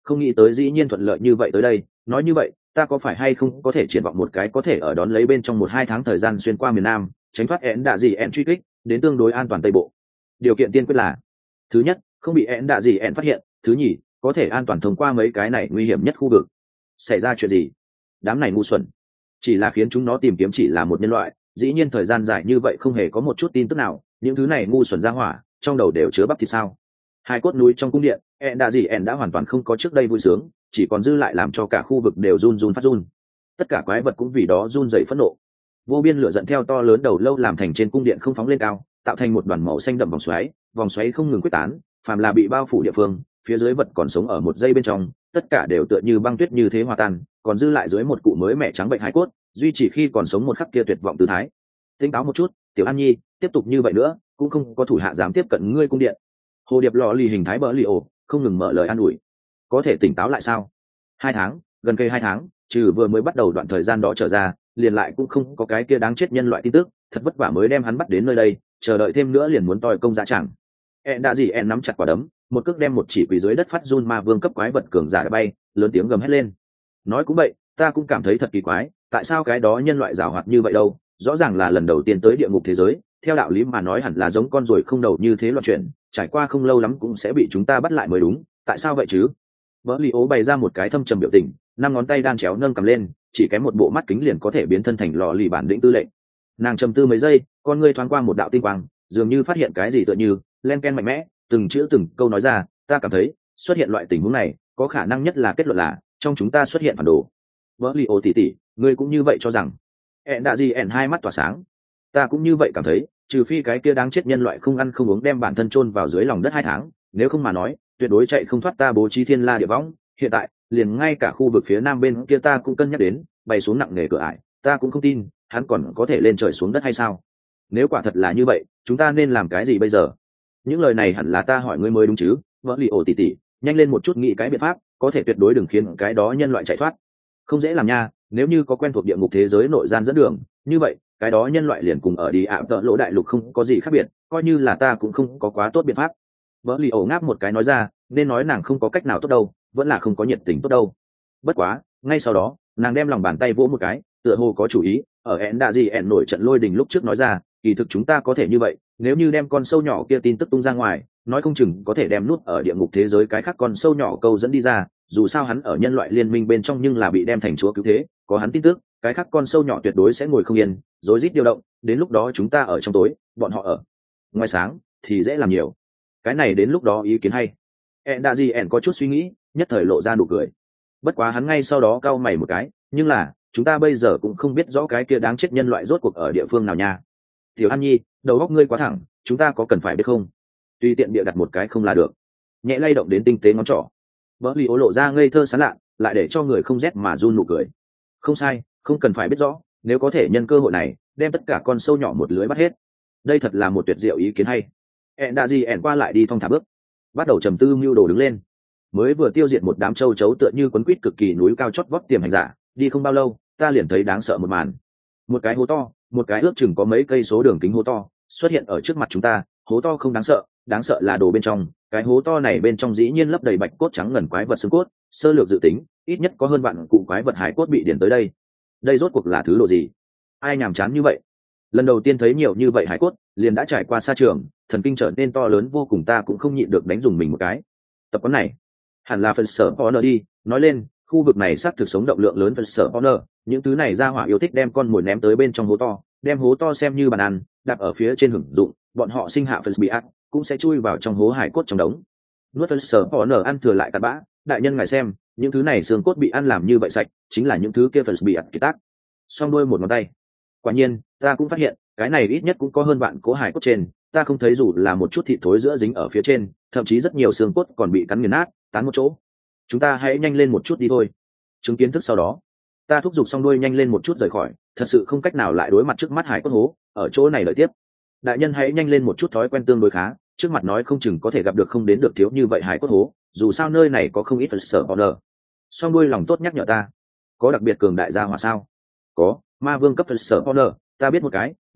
không nghĩ tới dĩ nhiên thuận lợi như vậy tới đây. Nói như vậy, ta có phải hay không có thể triển vọng một cái có thể ở đón lấy bên trong một hai tháng thời gian xuyên qua miền Nam, tránh thoát én đạ gì én truy kích, đến tương đối an toàn Tây Bộ. Điều kiện tiên quyết là: thứ nhất, không bị én đạ gì én phát hiện; thứ nhì, có thể an toàn thông qua mấy cái này nguy hiểm nhất khu vực. Xảy ra chuyện gì? Đám này ngu xuẩn, chỉ là khiến chúng nó tìm kiếm chỉ là một nhân loại, dĩ nhiên thời gian dài như vậy không hề có một chút tin tức nào. Những thứ này ngu xuẩn ra hỏa, trong đầu đều chứa bắp thịt sao? Hai cốt núi trong cung điện, én đạ gì én đã hoàn toàn không có trước đây vui sướng, chỉ còn dư lại làm cho cả khu vực đều run run phát run. Tất cả quái vật cũng vì đó run rẩy phẫn nộ. Vô biên lửa giận theo to lớn đầu lâu làm thành trên cung điện không phóng lên cao, tạo thành một đoàn màu xanh đậm vòng xoáy, vòng xoáy không ngừng quyết tán, phàm là bị bao phủ địa phương, phía dưới vật còn sống ở một giây bên trong, tất cả đều tựa như băng tuyết như thế hòa tan, còn dư lại dưới một cụ mới mẹ trắng bệnh hải cốt, duy chỉ khi còn sống một khắc kia tuyệt vọng tư thái. Tỉnh táo một chút, Tiểu An Nhi, tiếp tục như vậy nữa, cũng không có thủ hạ dám tiếp cận ngươi cung điện. Hồ điệp lò lì hình thái bỡ lì ổ, không ngừng mở lời an ủi. Có thể tỉnh táo lại sao? Hai tháng, gần cây hai tháng, trừ vừa mới bắt đầu đoạn thời gian đó trở ra, liền lại cũng không có cái kia đáng chết nhân loại tin tức, thật vất vả mới đem hắn bắt đến nơi đây, chờ đợi thêm nữa liền muốn toi công dã chẳng. En đã gì en nắm chặt quả đấm, một cước đem một chỉ quỳ dưới đất phát run ma vương cấp quái vật cường giả bay, lớn tiếng gầm hét lên. Nói cũng vậy, ta cũng cảm thấy thật kỳ quái, tại sao cái đó nhân loại giàu hoạt như vậy đâu? Rõ ràng là lần đầu tiên tới địa ngục thế giới, theo đạo lý mà nói hẳn là giống con ruồi không đầu như thế loạn chuyện, trải qua không lâu lắm cũng sẽ bị chúng ta bắt lại mới đúng, tại sao vậy chứ? Vỡ Lý Ố bày ra một cái thâm trầm biểu tình, năm ngón tay đan chéo nâng cầm lên, chỉ kém một bộ mắt kính liền có thể biến thân thành lò lì bản định tư lệnh. Nàng trầm tư mấy giây, con ngươi thoáng qua một đạo tinh quang, dường như phát hiện cái gì tựa như len ken mạnh mẽ, từng chữ từng câu nói ra, ta cảm thấy xuất hiện loại tình huống này có khả năng nhất là kết luận là trong chúng ta xuất hiện phản đồ. Vỡ Lý Ố tỷ tỷ, ngươi cũng như vậy cho rằng? En đã gì en hai mắt tỏa sáng. Ta cũng như vậy cảm thấy, trừ phi cái kia đáng chết nhân loại không ăn không uống đem bản thân chôn vào dưới lòng đất hai tháng, nếu không mà nói tuyệt đối chạy không thoát ta bố trí thiên la địa võng. Hiện tại liền ngay cả khu vực phía nam bên kia ta cũng cân nhắc đến bày xuống nặng nề cửa ải, ta cũng không tin hắn còn có thể lên trời xuống đất hay sao? Nếu quả thật là như vậy, chúng ta nên làm cái gì bây giờ? Những lời này hẳn là ta hỏi ngươi mới đúng chứ? Vỡ Lì Ổ tỷ tỷ, nhanh lên một chút nghĩ cái biện pháp, có thể tuyệt đối đừng khiến cái đó nhân loại chạy thoát. Không dễ làm nha, nếu như có quen thuộc địa ngục thế giới nội gian dẫn đường, như vậy cái đó nhân loại liền cùng ở đi ạ tợ lỗ đại lục không có gì khác biệt, coi như là ta cũng không có quá tốt biện pháp. Vỡ Lì Ổ ngáp một cái nói ra, nên nói nàng không có cách nào tốt đâu, vẫn là không có nhiệt tình tốt đâu. Bất quá ngay sau đó nàng đem lòng bàn tay vỗ một cái, tựa hồ có chủ ý, ở én đã gì én nổi trận lôi đình lúc trước nói ra, kỳ thực chúng ta có thể như vậy, nếu như đem con sâu nhỏ kia tin tức tung ra ngoài, nói không chừng có thể đem nút ở địa ngục thế giới cái khác con sâu nhỏ câu dẫn đi ra, dù sao hắn ở nhân loại liên minh bên trong nhưng là bị đem thành chúa cứu thế, có hắn tin tức, cái khác con sâu nhỏ tuyệt đối sẽ ngồi không yên, rối rít điều động, đến lúc đó chúng ta ở trong tối, bọn họ ở ngoài sáng thì dễ làm nhiều. Cái này đến lúc đó ý kiến hay. En đã gì En có chút suy nghĩ, nhất thời lộ ra nụ cười. Bất quá hắn ngay sau đó cau mày một cái, nhưng là chúng ta bây giờ cũng không biết rõ cái kia đáng chết nhân loại rốt cuộc ở địa phương nào nha. Tiểu An Nhi, đầu óc ngươi quá thẳng, chúng ta có cần phải biết không? Tùy tiện bịa đặt một cái không là được. Nhẹ lay động đến tinh tế ngón trỏ. Vỡ Lì Ố lộ ra ngây thơ sán lạ, lại để cho người không rét mà run nụ cười. Không sai, không cần phải biết rõ, nếu có thể nhân cơ hội này đem tất cả con sâu nhỏ một lưới bắt hết, đây thật là một tuyệt diệu ý kiến hay. En đã gì En qua lại đi thong thả bước, bắt đầu trầm tư mưu đồ đứng lên. Mới vừa tiêu diệt một đám châu chấu tựa như quấn quít cực kỳ núi cao chót vót tiềm hành giả, đi không bao lâu ta liền thấy đáng sợ một màn. Một cái hố to, một cái ước chừng có mấy cây số đường kính hố to xuất hiện ở trước mặt chúng ta. Hố to không đáng sợ, đáng sợ là đồ bên trong. Cái hố to này bên trong dĩ nhiên lấp đầy bạch cốt trắng ngần quái vật xương cốt. Sơ lược dự tính ít nhất có hơn vạn cụ quái vật hải cốt bị điển tới đây. Đây rốt cuộc là thứ đồ gì? Ai nhàm chán như vậy? Lần đầu tiên thấy nhiều như vậy hải cốt liền đã trải qua xa trường, thần kinh trở nên to lớn vô cùng, ta cũng không nhịn được đánh dùng mình một cái. Tập quán này hẳn là phần sở Honor đi. Nói lên khu vực này xác thực sống động lượng lớn phần sở Honor, những thứ này ra hỏa yêu thích đem con mồi ném tới bên trong hố to, đem hố to xem như bàn ăn, đặt ở phía trên hưởng dụng, bọn họ sinh hạ phần bị ác cũng sẽ chui vào trong hố hải cốt trong đống, nuốt phần sở Honor ăn thừa lại cặn bã. Đại nhân ngài xem, những thứ này xương cốt bị ăn làm như vậy sạch, chính là những thứ kia phần bị ác kỳ tác. Song đôi một ngón tay. Quả nhiên ta cũng phát hiện cái này ít nhất cũng có hơn vạn cố hải cốt trên, ta không thấy dù là một chút thịt thối giữa dính ở phía trên, thậm chí rất nhiều xương cốt còn bị cắn nghiền nát tán một chỗ. Chúng ta hãy nhanh lên một chút đi thôi. Chứng kiến thức sau đó ta thúc giục xong đuôi nhanh lên một chút rời khỏi, thật sự không cách nào lại đối mặt trước mắt hải cốt hố ở chỗ này đợi tiếp. Đại nhân hãy nhanh lên một chút, thói quen tương đối khá, trước mặt nói không chừng có thể gặp được không đến được thiếu như vậy hải cốt hố, dù sao nơi này có không ít phần sở order. Xong đuôi lòng tốt nhắc nhở ta, có đặc biệt cường đại gia hỏa sao? Có, ma vương cấp phần sở order, ta biết một cái,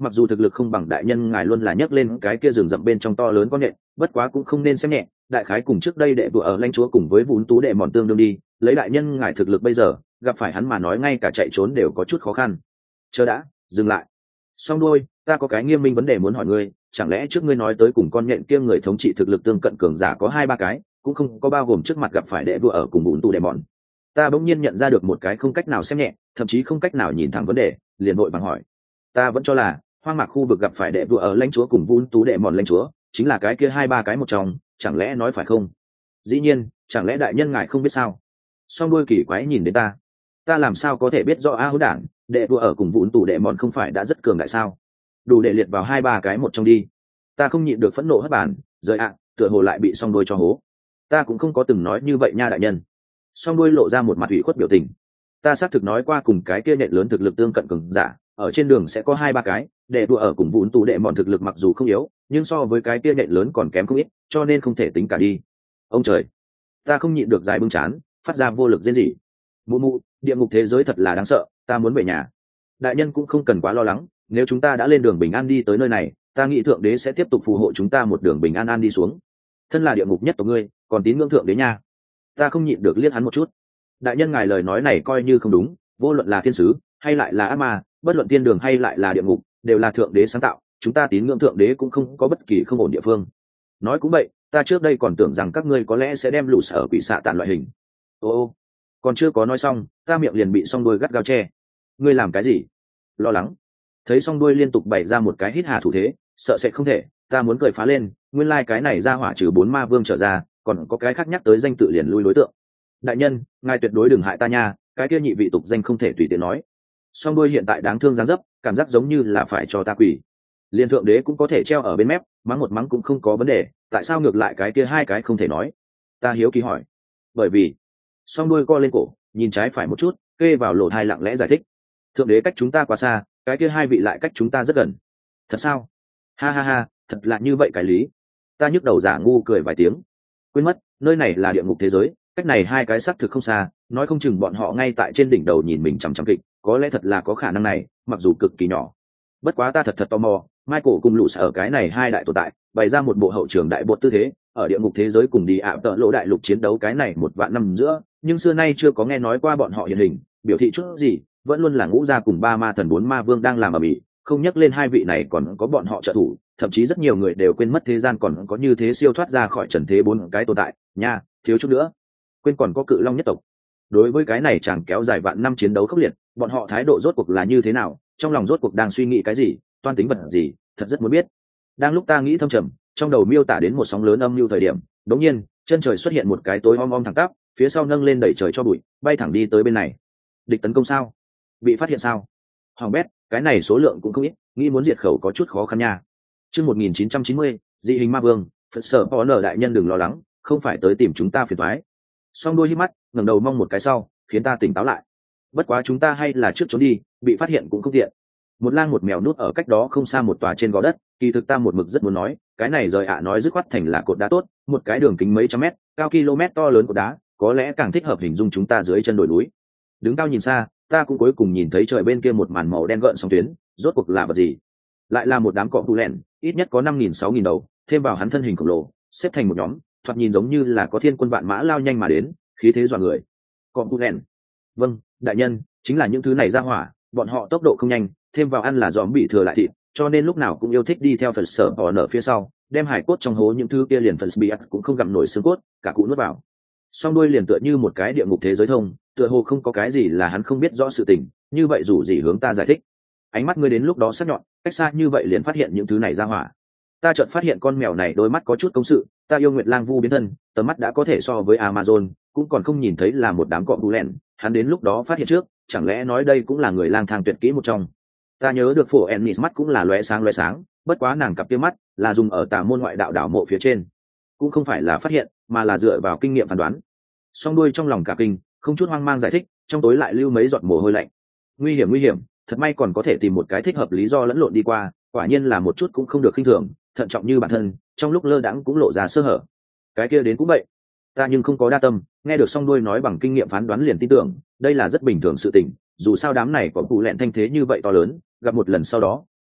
mặc dù thực lực không bằng đại nhân ngài luôn là nhấc lên cái kia rừng rậm bên trong to lớn có nhện, bất quá cũng không nên xem nhẹ, đại khái cùng trước đây đệ vừa ở lãnh chúa cùng với vốn tú đệ mòn tương đương đi, lấy đại nhân ngài thực lực bây giờ gặp phải hắn mà nói ngay cả chạy trốn đều có chút khó khăn. Chờ đã, dừng lại. Xong đôi, ta có cái nghiêm minh vấn đề muốn hỏi ngươi, chẳng lẽ trước ngươi nói tới cùng con nhện kia người thống trị thực lực tương cận cường giả có hai ba cái, cũng không có bao gồm trước mặt gặp phải đệ vừa ở cùng vốn tú đệ mòn? Ta bỗng nhiên nhận ra được một cái không cách nào xem nhẹ, thậm chí không cách nào nhìn thẳng vấn đề, liền vội vàng hỏi. Ta vẫn cho là hoang mạc khu vực gặp phải đệ vừa ở lãnh chúa cùng vốn tú đệ mòn lãnh chúa chính là cái kia hai ba cái một trong, chẳng lẽ nói phải không? Dĩ nhiên, chẳng lẽ đại nhân ngài không biết sao? Song đuôi kỳ quái nhìn đến ta, ta làm sao có thể biết rõ a hữu đảng đệ vừa ở cùng vốn tú đệ mòn không phải đã rất cường đại sao? Đủ để liệt vào hai ba cái một trong đi. Ta không nhịn được phẫn nộ hất bàn, rời ạ, tựa hồ lại bị song đuôi cho hố. Ta cũng không có từng nói như vậy nha đại nhân. Song đuôi lộ ra một mặt ủy khuất biểu tình. Ta xác thực nói qua cùng cái kia nhện lớn thực lực tương cận cường giả, ở trên đường sẽ có hai ba cái, đệ vừa ở cùng vốn tú đệ mòn thực lực mặc dù không yếu, nhưng so với cái kia nhện lớn còn kém không ít, cho nên không thể tính cả đi. Ông trời, ta không nhịn được dài bưng chán, phát ra vô lực rên rỉ. Mụ mụ, địa ngục thế giới thật là đáng sợ, ta muốn về nhà. Đại nhân cũng không cần quá lo lắng, nếu chúng ta đã lên đường bình an đi tới nơi này, ta nghĩ thượng đế sẽ tiếp tục phù hộ chúng ta một đường bình an an đi xuống. Thân là địa ngục nhất tộc ngươi, còn tín ngưỡng thượng đế nha. Ta không nhịn được liếc hắn một chút. Đại nhân ngài lời nói này coi như không đúng, vô luận là thiên sứ hay lại là ác ma, bất luận thiên đường hay lại là địa ngục, đều là thượng đế sáng tạo, chúng ta tín ngưỡng thượng đế cũng không có bất kỳ không ổn địa phương. Nói cũng vậy, ta trước đây còn tưởng rằng các ngươi có lẽ sẽ đem lũ sở quỷ xạ tàn loại hình. Ô ô, còn chưa có nói xong, ta miệng liền bị song đuôi gắt gao che. Ngươi làm cái gì? Lo lắng. Thấy song đuôi liên tục bày ra một cái hít hà thủ thế, sợ sẽ không thể, ta muốn cười phá lên, nguyên lai like cái này ra hỏa trừ bốn ma vương trở ra, còn có cái khác nhắc tới danh tự liền lui đối tượng. Đại nhân, ngài tuyệt đối đừng hại ta nha, cái kia nhị vị tục danh không thể tùy tiện nói. Song đuôi hiện tại đáng thương giáng dấp, cảm giác giống như là phải cho ta quỷ. Liên thượng đế cũng có thể treo ở bên mép, mắng một mắng cũng không có vấn đề, tại sao ngược lại cái kia hai cái không thể nói? Ta hiếu kỳ hỏi. Bởi vì, song đuôi co lên cổ, nhìn trái phải một chút, kê vào lỗ tai lặng lẽ giải thích. Thượng đế cách chúng ta quá xa, cái kia hai vị lại cách chúng ta rất gần. Thật sao? Ha ha ha, thật là như vậy cái lý. Ta nhức đầu giả ngu cười vài tiếng. Quên mất, nơi này là địa ngục thế giới, cách này hai cái xác thực không xa, nói không chừng bọn họ ngay tại trên đỉnh đầu nhìn mình chằm chằm kịch, có lẽ thật là có khả năng này, mặc dù cực kỳ nhỏ. Bất quá ta thật thật tò mò, Michael cùng lũ sở cái này hai đại tồn tại, bày ra một bộ hậu trường đại bột tư thế, ở địa ngục thế giới cùng đi ạ tợ lỗ đại lục chiến đấu cái này một vạn năm giữa, nhưng xưa nay chưa có nghe nói qua bọn họ hiện hình, biểu thị chút gì, vẫn luôn là ngũ gia cùng ba ma thần bốn ma vương đang làm ở mỹ, không nhắc lên hai vị này còn có bọn họ trợ thủ, thậm chí rất nhiều người đều quên mất thế gian còn có như thế siêu thoát ra khỏi trần thế bốn cái tồn tại, nha, thiếu chút nữa, quên còn có cự long nhất tộc. Đối với cái này chẳng kéo dài vạn năm chiến đấu khốc liệt, bọn họ thái độ rốt cuộc là như thế nào, trong lòng rốt cuộc đang suy nghĩ cái gì, toan tính vật gì, thật rất muốn biết. Đang lúc ta nghĩ thâm trầm, trong đầu miêu tả đến một sóng lớn âm mưu thời điểm, đột nhiên chân trời xuất hiện một cái tối om om thẳng tắp, phía sau nâng lên đẩy trời cho bụi, bay thẳng đi tới bên này. Địch tấn công sao? Bị phát hiện sao? Hoàng bét, cái này số lượng cũng không ít, nghĩ muốn diệt khẩu có chút khó khăn nha. Chương một nghìn chín trăm chín mươi, dị hình ma vương, Phật sở có nở đại nhân đừng lo lắng, không phải tới tìm chúng ta phiền toái. Song đôi hí mắt, ngẩng đầu mong một cái sau, khiến ta tỉnh táo lại. Bất quá chúng ta hay là trước trốn đi, bị phát hiện cũng không tiện. Một lang một mèo nút ở cách đó không xa một tòa trên gò đất, kỳ thực ta một mực rất muốn nói, cái này rời ạ nói dứt khoát thành là cột đá tốt, một cái đường kính mấy trăm mét, cao km to lớn cột đá, có lẽ càng thích hợp hình dung chúng ta dưới chân đồi núi. Đứng cao nhìn xa, ta cũng cuối cùng nhìn thấy trời bên kia một màn màu đen gợn sóng tuyến, rốt cuộc là vật gì? Lại là một đám cọ tu lẹn, ít nhất có năm nghìn sáu nghìn đầu, thêm vào hắn thân hình khổng lồ, xếp thành một nhóm, thoạt nhìn giống như là có thiên quân vạn mã lao nhanh mà đến, khí thế dọa người. Cọ tu lẹn. Vâng, đại nhân, chính là những thứ này ra hỏa, bọn họ tốc độ không nhanh, thêm vào ăn là dòm bị thừa lại thịt, cho nên lúc nào cũng yêu thích đi theo phần sở họ nở phía sau, đem hải cốt trong hố những thứ kia liền phần bị ắt cũng không gặm nổi xương cốt, cả cụ nuốt vào. Song đuôi liền tựa như một cái địa ngục thế giới thông, tựa hồ không có cái gì là hắn không biết rõ sự tình, như vậy dù gì hướng ta giải thích. Ánh mắt ngươi đến lúc đó sắc nhọn, cách xa như vậy liền phát hiện những thứ này ra hỏa. Ta chợt phát hiện con mèo này đôi mắt có chút công sự, ta yêu Nguyệt Lang Vu biến thân, tầm mắt đã có thể so với Amazon, cũng còn không nhìn thấy là một đám cọp đu lẹn, hắn đến lúc đó phát hiện trước, chẳng lẽ nói đây cũng là người lang thang tuyệt kỹ một trong. Ta nhớ được phổ Ennis mắt cũng là lóe sáng lóe sáng, bất quá nàng cặp kia mắt là dùng ở tà môn ngoại đạo đảo mộ phía trên, cũng không phải là phát hiện, mà là dựa vào kinh nghiệm phán đoán. Song đuôi trong lòng cả kinh, không chút hoang mang giải thích, trong tối lại lưu mấy giọt mồ hôi lạnh. Nguy hiểm nguy hiểm, thật may còn có thể tìm một cái thích hợp lý do lẫn lộn đi qua, quả nhiên là một chút cũng không được khinh thường, thận trọng như bản thân, trong lúc lơ đãng cũng lộ ra sơ hở. Cái kia đến cũng vậy. Ta nhưng không có đa tâm, nghe được song đuôi nói bằng kinh nghiệm phán đoán liền tin tưởng, đây là rất bình thường sự tình, dù sao đám này có cụ lẹn thanh thế như vậy to lớn, gặp một lần sau đó,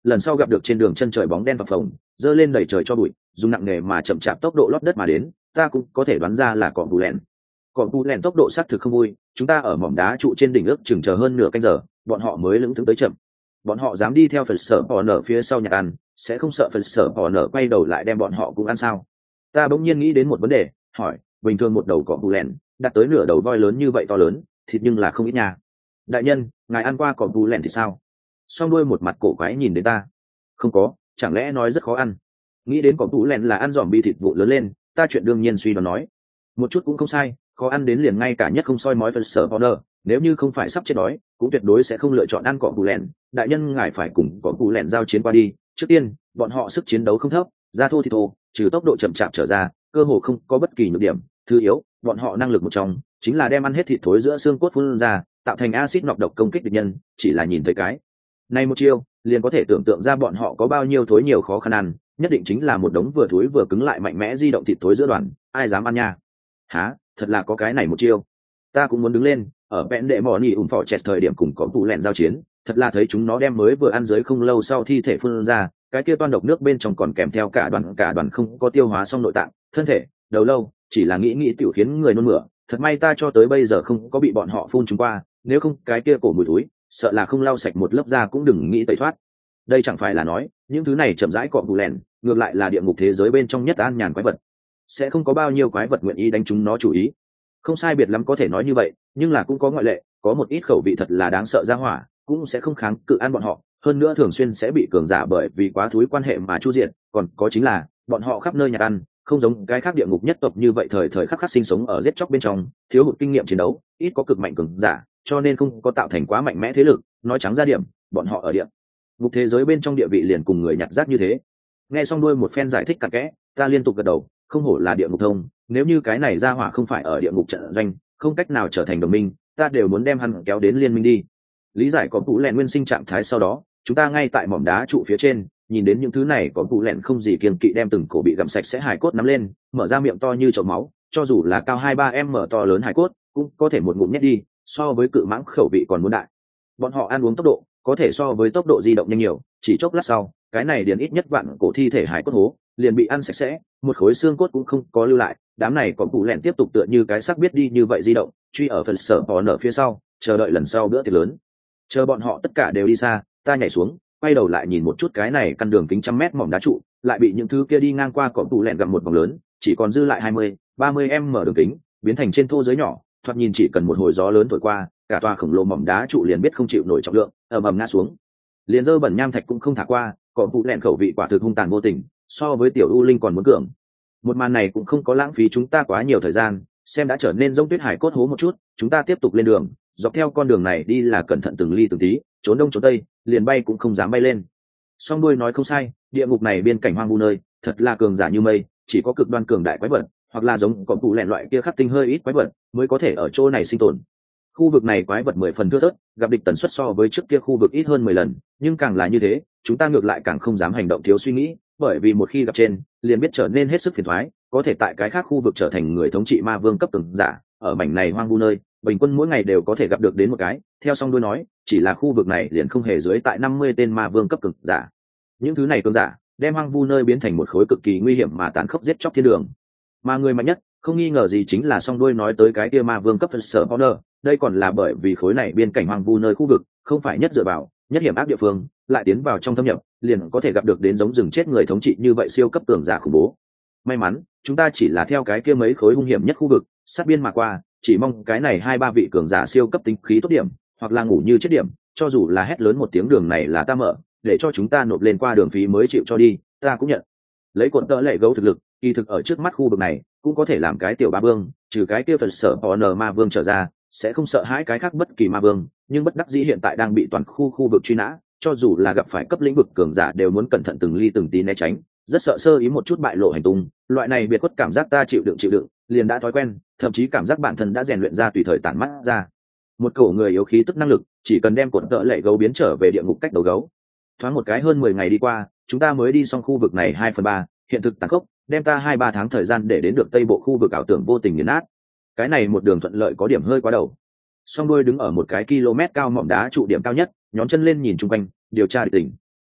lần sau gặp được trên đường chân trời bóng đen phập phồng dơ lên đẩy trời cho bụi dùng nặng nề mà chậm chạp tốc độ lót đất mà đến, ta cũng có thể đoán ra là cọp bù lẹn. Cọp bù lẹn tốc độ xác thực không vui, chúng ta ở mỏm đá trụ trên đỉnh ước chừng chờ hơn nửa canh giờ bọn họ mới lững thững tới chậm. Bọn họ dám đi theo phần sở họ nở phía sau nhặt ăn, sẽ không sợ phần sở họ nở quay đầu lại đem bọn họ cũng ăn sao? Ta bỗng nhiên nghĩ đến một vấn đề, hỏi, bình thường một đầu cọp bù lẹn đặt tới nửa đầu voi lớn như vậy to lớn, thịt nhưng là không ít nha. Đại nhân, ngài ăn qua cọp bù lẹn thì sao? Song đuôi một mặt cổ quái nhìn đến ta. Không có, chẳng lẽ nói rất khó ăn? Nghĩ đến cọp bù lẹn là ăn giòm bi thịt vụ lớn lên, ta chuyện đương nhiên suy đoán nói. Một chút cũng không sai, khó ăn đến liền ngay cả nhất không soi mói phần sở họ nở, nếu như không phải sắp chết đói cũng tuyệt đối sẽ không lựa chọn ăn cọp bù lẹn. Đại nhân ngài phải cùng cọp bù lẹn giao chiến qua đi. Trước tiên bọn họ sức chiến đấu không thấp, da thô thì thô, trừ tốc độ chậm chạp trở ra cơ hồ không có bất kỳ nhược điểm. Thứ yếu, bọn họ năng lực một trong chính là đem ăn hết thịt thối giữa xương cốt phun ra, tạo thành axit nọc độc công kích địch nhân. Chỉ là nhìn thấy cái này một chiêu liền có thể tưởng tượng ra bọn họ có bao nhiêu thối nhiều khó khăn ăn, nhất định chính là một đống vừa thối vừa cứng lại mạnh mẽ di động thịt thối giữa đoàn, ai dám ăn nha. Hả, thật là có cái này một chiêu. Ta cũng muốn đứng lên, ở vẹn đệ mỏ nhì ủng phỏ chẹt thời điểm cùng có tụ lẹn giao chiến, thật là thấy chúng nó đem mới vừa ăn dưới không lâu sau thi thể phun ra, cái kia toan độc nước bên trong còn kèm theo cả đoàn cả đoàn không có tiêu hóa xong nội tạng, thân thể, đầu lâu, chỉ là nghĩ nghĩ tiểu khiến người nôn mửa. Thật may ta cho tới bây giờ không có bị bọn họ phun chúng qua, nếu không cái kia cổ mùi thối, sợ là không lau sạch một lớp da cũng đừng nghĩ tẩy thoát. Đây chẳng phải là nói, những thứ này chậm rãi cọ bù lẹn, ngược lại là địa ngục thế giới bên trong nhất an nhàn quái vật. Sẽ không có bao nhiêu quái vật nguyện ý đánh chúng nó chủ ý. Không sai biệt lắm có thể nói như vậy, nhưng là cũng có ngoại lệ, có một ít khẩu vị thật là đáng sợ ra hỏa, cũng sẽ không kháng cự ăn bọn họ, hơn nữa thường xuyên sẽ bị cường giả bởi vì quá thúi quan hệ mà chu diện, còn có chính là bọn họ khắp nơi nhặt ăn, không giống cái khác địa ngục nhất tộc như vậy thời thời khắc khắc sinh sống ở giết chóc bên trong, thiếu hụt kinh nghiệm chiến đấu, ít có cực mạnh cường giả, cho nên không có tạo thành quá mạnh mẽ thế lực. Nói trắng ra điểm, bọn họ ở địa ngục thế giới bên trong địa vị liền cùng người nhặt rác như thế. Nghe xong đuôi một phen giải thích cặn kẽ, ta liên tục gật đầu, không hổ là địa ngục thông, nếu như cái này ra hỏa không phải ở địa ngục trận doanh, không cách nào trở thành đồng minh, ta đều muốn đem hắn kéo đến liên minh đi. Lý giải có phụ lẹn nguyên sinh trạng thái sau đó, chúng ta ngay tại mỏm đá trụ phía trên, nhìn đến những thứ này có phụ lẹn không gì kiêng kỵ đem từng cổ bị gặm sạch sẽ hài cốt nắm lên, mở ra miệng to như chậu máu, cho dù là cao hai ba m to lớn hài cốt, cũng có thể một ngụm nhét đi, so với cự mãng khẩu vị còn muốn đại. Bọn họ ăn uống tốc độ có thể so với tốc độ di động nhanh nhiều, chỉ chốc lát sau, cái này điền ít nhất vạn cổ thi thể hài cốt hố liền bị ăn sạch sẽ, một khối xương cốt cũng không có lưu lại. Đám này có phụ lẹn tiếp tục tựa như cái xác biết đi như vậy di động, truy ở phần sở họ nở phía sau, chờ đợi lần sau bữa tiệc lớn. Chờ bọn họ tất cả đều đi xa, ta nhảy xuống, quay đầu lại nhìn một chút cái này căn đường kính trăm mét mỏm đá trụ, lại bị những thứ kia đi ngang qua cọp tủ lẹn gặm một vòng lớn, chỉ còn dư lại hai mươi, ba mươi m đường kính, biến thành trên thô dưới nhỏ, thoạt nhìn chỉ cần một hồi gió lớn thổi qua, cả tòa khổng lồ mỏm đá trụ liền biết không chịu nổi trọng lượng, ầm ầm ngã xuống. Liền dơ bẩn nham thạch cũng không thả qua, cọp tủ lẹn khẩu vị quả thực hung tàn vô tình, so với tiểu u linh còn muốn cường. Một màn này cũng không có lãng phí chúng ta quá nhiều thời gian, xem đã trở nên giống tuyết hải cốt hố một chút, chúng ta tiếp tục lên đường, dọc theo con đường này đi là cẩn thận từng ly từng tí, trốn đông trốn tây, liền bay cũng không dám bay lên. Song đuôi nói không sai, địa ngục này biên cảnh hoang vu nơi, thật là cường giả như mây, chỉ có cực đoan cường đại quái vật, hoặc là giống cọp tủ lẹn loại kia khắc tinh hơi ít quái vật, mới có thể ở chỗ này sinh tồn. Khu vực này quái vật mười phần thưa thớt, gặp địch tần suất so với trước kia khu vực ít hơn mười lần, nhưng càng là như thế, chúng ta ngược lại càng không dám hành động thiếu suy nghĩ, bởi vì một khi gặp trên, liền biết trở nên hết sức phiền toái, có thể tại cái khác khu vực trở thành người thống trị ma vương cấp cường giả, ở mảnh này hoang vu nơi, bình quân mỗi ngày đều có thể gặp được đến một cái. Theo song đuôi nói, chỉ là khu vực này liền không hề dưới tại năm mươi tên ma vương cấp cường giả. Những thứ này cường giả đem hoang vu nơi biến thành một khối cực kỳ nguy hiểm mà tàn khốc giết chóc thiên đường. Mà người mạnh nhất, không nghi ngờ gì chính là song đuôi nói tới cái kia ma vương cấp sở Honor, đây còn là bởi vì khối này biên cảnh hoang vu nơi khu vực, không phải nhất dựa vào, nhất hiểm ác địa phương, lại tiến vào trong thâm nhập, liền có thể gặp được đến giống rừng chết người thống trị như vậy siêu cấp cường giả khủng bố. May mắn, chúng ta chỉ là theo cái kia mấy khối hung hiểm nhất khu vực, sát biên mà qua, chỉ mong cái này hai ba vị cường giả siêu cấp tính khí tốt điểm, hoặc là ngủ như chết điểm, cho dù là hét lớn một tiếng đường này là ta mở, để cho chúng ta nộp lên qua đường phí mới chịu cho đi, ta cũng nhận. Lấy cuộn tợ lệ gấu thực lực, kỳ thực ở trước mắt khu vực này, cũng có thể làm cái tiểu ba vương, trừ cái kia phần sở Honor ma vương trở ra, sẽ không sợ hãi cái khác bất kỳ ma vương, nhưng bất đắc dĩ hiện tại đang bị toàn khu khu vực truy nã, cho dù là gặp phải cấp lĩnh vực cường giả đều muốn cẩn thận từng ly từng tí né tránh, rất sợ sơ ý một chút bại lộ hành tung. Loại này biệt khuất cảm giác ta chịu đựng chịu đựng, liền đã thói quen, thậm chí cảm giác bản thân đã rèn luyện ra tùy thời tản mắt ra một cổ người yếu khí tức năng lực, chỉ cần đem cuộn tợ lệ gấu biến trở về địa ngục cách đầu gấu. Thoáng một cái hơn mười ngày đi qua, chúng ta mới đi xong khu vực này hai phần ba, hiện thực tàn khốc, đem ta hai ba tháng thời gian để đến được tây bộ khu vực ảo tưởng vô tình nghiền nát. Cái này một đường thuận lợi có điểm hơi quá đầu. Song đuôi đứng ở một cái km cao mỏm đá trụ điểm cao nhất, nhón chân lên nhìn chung quanh, điều tra địch tình.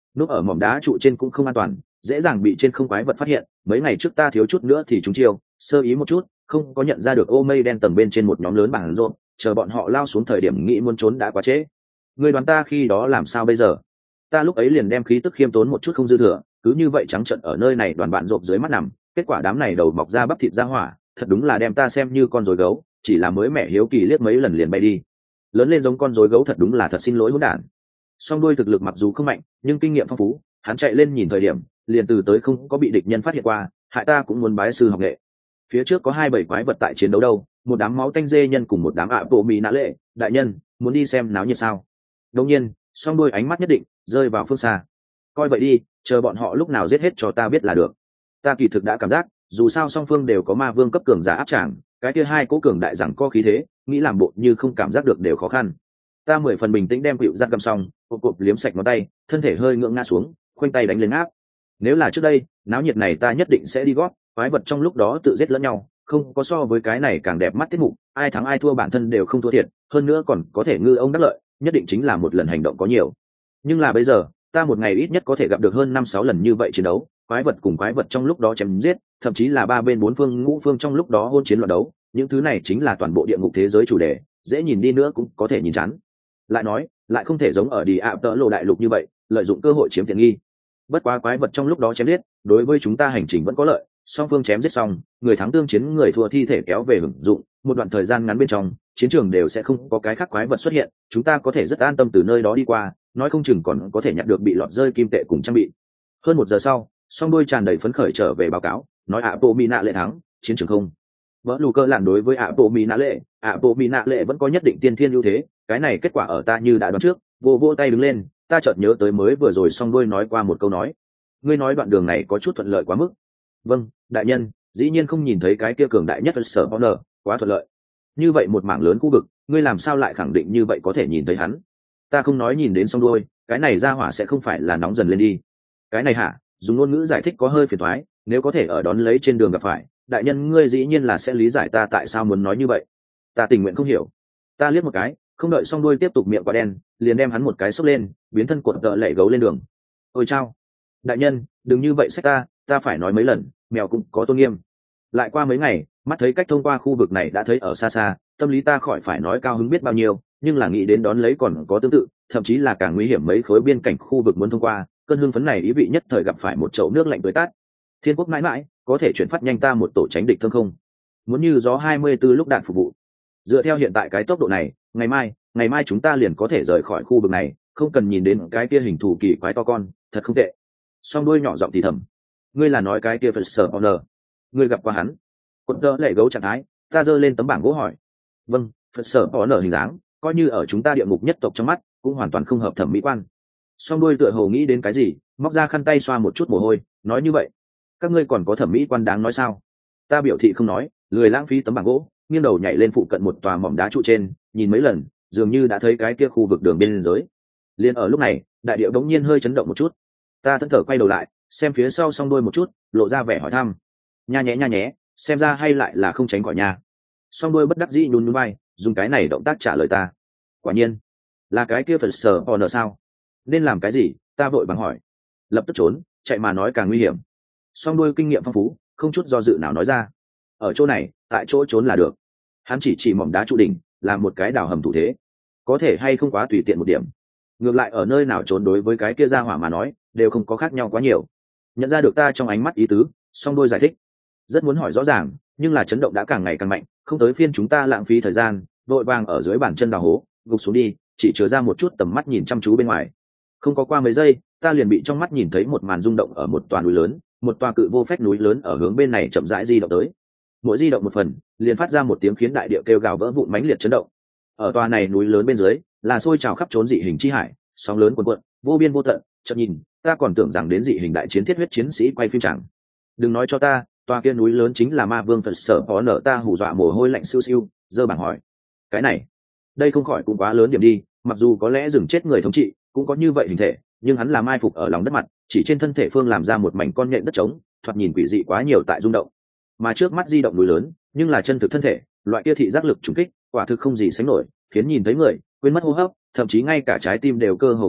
núp ở mỏm đá trụ trên cũng không an toàn, dễ dàng bị trên không quái vật phát hiện. Mấy ngày trước ta thiếu chút nữa thì chúng chiêu, sơ ý một chút không có nhận ra được ô mây đen tầng bên trên một nhóm lớn bảng rộn, chờ bọn họ lao xuống thời điểm nghĩ muốn trốn đã quá trễ. Người đoán ta khi đó làm sao bây giờ? Ta lúc ấy liền đem khí tức khiêm tốn một chút không dư thừa, cứ như vậy trắng trợn ở nơi này đoàn bạn rộp dưới mắt nằm. Kết quả đám này đầu mọc ra bắp thịt ra hỏa, thật đúng là đem ta xem như con rối gấu, chỉ là mới mẹ hiếu kỳ liếc mấy lần liền bay đi. Lớn lên giống con rối gấu thật đúng là thật xin lỗi hỗn đản. Song đuôi thực lực mặc dù không mạnh, nhưng kinh nghiệm phong phú, hắn chạy lên nhìn thời điểm, liền từ tới không có bị địch nhân phát hiện qua, hại ta cũng muốn bái sư học nghệ. Phía trước có hai bảy quái vật tại chiến đấu đâu, một đám máu tanh dê nhân cùng một đám ạ bộ mì nã lệ, đại nhân, muốn đi xem náo nhiệt sao? Đương nhiên, song đuôi ánh mắt nhất định rơi vào phương xa. Coi vậy đi, chờ bọn họ lúc nào giết hết cho ta biết là được. Ta kỳ thực đã cảm giác, dù sao song phương đều có ma vương cấp cường giả áp tràng, cái kia hai cố cường đại rằng có khí thế, nghĩ làm bộ như không cảm giác được đều khó khăn. Ta mười phần bình tĩnh đem hữu giặt cầm xong, cộp cộp liếm sạch ngón tay, thân thể hơi ngượng ngã xuống, khoanh tay đánh lên áp. Nếu là trước đây, náo nhiệt này ta nhất định sẽ đi gót, quái vật trong lúc đó tự giết lẫn nhau, không có so với cái này càng đẹp mắt tiết mục, ai thắng ai thua bản thân đều không thua thiệt, hơn nữa còn có thể ngư ông đắc lợi, nhất định chính là một lần hành động có nhiều. Nhưng là bây giờ, ta một ngày ít nhất có thể gặp được hơn năm sáu lần như vậy chiến đấu, quái vật cùng quái vật trong lúc đó chém giết, thậm chí là ba bên bốn phương ngũ phương trong lúc đó hôn chiến loạn đấu, những thứ này chính là toàn bộ địa ngục thế giới chủ đề, dễ nhìn đi nữa cũng có thể nhìn chán. Lại nói, lại không thể giống ở đi ạ tợ lộ đại lục như vậy, lợi dụng cơ hội chiếm tiện nghi. Bất quá quái vật trong lúc đó chém giết, đối với chúng ta hành trình vẫn có lợi, song phương chém giết xong, người thắng tương chiến người thua thi thể kéo về hưởng dụng, một đoạn thời gian ngắn bên trong, chiến trường đều sẽ không có cái khác quái vật xuất hiện, chúng ta có thể rất an tâm từ nơi đó đi qua, nói không chừng còn có thể nhặt được bị lọt rơi kim tệ cùng trang bị. Hơn một giờ sau, song đôi tràn đầy phấn khởi trở về báo cáo, nói ạ bộ mỹ nạ lệ thắng, chiến trường không vỡ lù cơ làn đối với ạ bộ mỹ nạ lệ, ạ bộ mỹ nạ lệ vẫn có nhất định tiên thiên ưu thế, cái này kết quả ở ta như đã đoán trước. Vô vô tay đứng lên, ta chợt nhớ tới mới vừa rồi song đôi nói qua một câu nói, ngươi nói đoạn đường này có chút thuận lợi quá mức. Vâng đại nhân, dĩ nhiên không nhìn thấy cái kia cường đại nhất sở honor, quá thuận lợi. Như vậy một mảng lớn khu vực, ngươi làm sao lại khẳng định như vậy có thể nhìn thấy hắn? Ta không nói nhìn đến song đôi, cái này ra hỏa sẽ không phải là nóng dần lên đi. Cái này hả? Dùng ngôn ngữ giải thích có hơi phiền toái, nếu có thể ở đón lấy trên đường gặp phải, đại nhân ngươi dĩ nhiên là sẽ lý giải ta tại sao muốn nói như vậy. Ta tình nguyện không hiểu. Ta liếc một cái, không đợi song đôi tiếp tục miệng quả đen, liền đem hắn một cái xốc lên, biến thân cuộn tợ lệ gấu lên đường. Ôi chao! Đại nhân, đừng như vậy xách ta, ta phải nói mấy lần, mèo cũng có tôn nghiêm. Lại qua mấy ngày, mắt thấy cách thông qua khu vực này đã thấy ở xa xa, tâm lý ta khỏi phải nói cao hứng biết bao nhiêu, nhưng là nghĩ đến đón lấy còn có tương tự, thậm chí là càng nguy hiểm mấy khối biên cảnh khu vực muốn thông qua, cơn hưng phấn này ý vị nhất thời gặp phải một chậu nước lạnh tưới tát. Thiên quốc mãi mãi, có thể chuyển phát nhanh ta một tổ tránh địch thương không? Muốn như gió hai mươi tư lúc đạn phục vụ. Dựa theo hiện tại cái tốc độ này, ngày mai, ngày mai chúng ta liền có thể rời khỏi khu vực này, không cần nhìn đến cái kia hình thù kỳ quái to con, thật không tệ. Song đuôi nhỏ giọng thì thầm, ngươi là nói cái kia phật sở honor, ngươi gặp qua hắn? Quận tơ lệ gấu trạng thái, ta giơ lên tấm bảng gỗ hỏi. Vâng, phật sở honor hình dáng, coi như ở chúng ta địa ngục nhất tộc trong mắt, cũng hoàn toàn không hợp thẩm mỹ quan. Song đuôi tựa hồ nghĩ đến cái gì, móc ra khăn tay xoa một chút mồ hôi, nói như vậy, các ngươi còn có thẩm mỹ quan đáng nói sao? Ta biểu thị không nói, lười lãng phí tấm bảng gỗ, nghiêng đầu nhảy lên phụ cận một tòa mỏm đá trụ trên, nhìn mấy lần, dường như đã thấy cái kia khu vực đường biên giới. Liên ở lúc này, đại điệu đống nhiên hơi chấn động một chút. Ta thẫn thờ quay đầu lại, xem phía sau song đuôi một chút, lộ ra vẻ hỏi thăm. Nha nhé nha nhé, xem ra hay lại là không tránh khỏi nha. Song đuôi bất đắc dĩ nhún nhún vai, dùng cái này động tác trả lời ta. Quả nhiên, là cái kia phật sở honor sao? Nên làm cái gì? Ta vội vàng hỏi. Lập tức trốn, chạy mà nói càng nguy hiểm. Song đuôi kinh nghiệm phong phú, không chút do dự nào nói ra. Ở chỗ này, tại chỗ trốn là được. Hắn chỉ chỉ mỏm đá trụ đỉnh, làm một cái đào hầm thủ thế. Có thể hay không quá tùy tiện một điểm. Ngược lại ở nơi nào trốn đối với cái kia ra hỏa mà nói, đều không có khác nhau quá nhiều. Nhận ra được ta trong ánh mắt ý tứ, song đôi giải thích. Rất muốn hỏi rõ ràng, nhưng là chấn động đã càng ngày càng mạnh, không tới phiên chúng ta lãng phí thời gian, vội vàng ở dưới bàn chân đào hố, gục xuống đi, chỉ chứa ra một chút tầm mắt nhìn chăm chú bên ngoài. Không có qua mấy giây, ta liền bị trong mắt nhìn thấy một màn rung động ở một tòa núi lớn, một tòa cự vô phách núi lớn ở hướng bên này chậm rãi di động tới. Mỗi di động một phần, liền phát ra một tiếng khiến đại địa kêu gào vỡ vụn mãnh liệt chấn động. Ở tòa này núi lớn bên dưới, là sôi trào khắp trốn dị hình chi hải, sóng lớn cuồn cuộn, vô biên vô tận. Chợt nhìn, ta còn tưởng rằng đến dị hình đại chiến thiết huyết chiến sĩ quay phim chẳng. Đừng nói cho ta, tòa kia núi lớn chính là ma vương phật sở có nở. Ta hù dọa mồ hôi lạnh siêu siêu, giơ bảng hỏi. Cái này, đây không khỏi cũng quá lớn điểm đi, mặc dù có lẽ rừng chết người thống trị, cũng có như vậy hình thể, nhưng hắn là mai phục ở lòng đất mặt, chỉ trên thân thể phương làm ra một mảnh con nhện đất trống, thoạt nhìn quỷ dị quá nhiều tại rung động. Mà trước mắt di động núi lớn, nhưng là chân thực thân thể, loại kia thị giác lực trùng kích, quả thực không gì sánh nổi, khiến nhìn thấy người quên mất hô hấp, thậm chí ngay cả trái tim đều cơ hồ ngưng đập,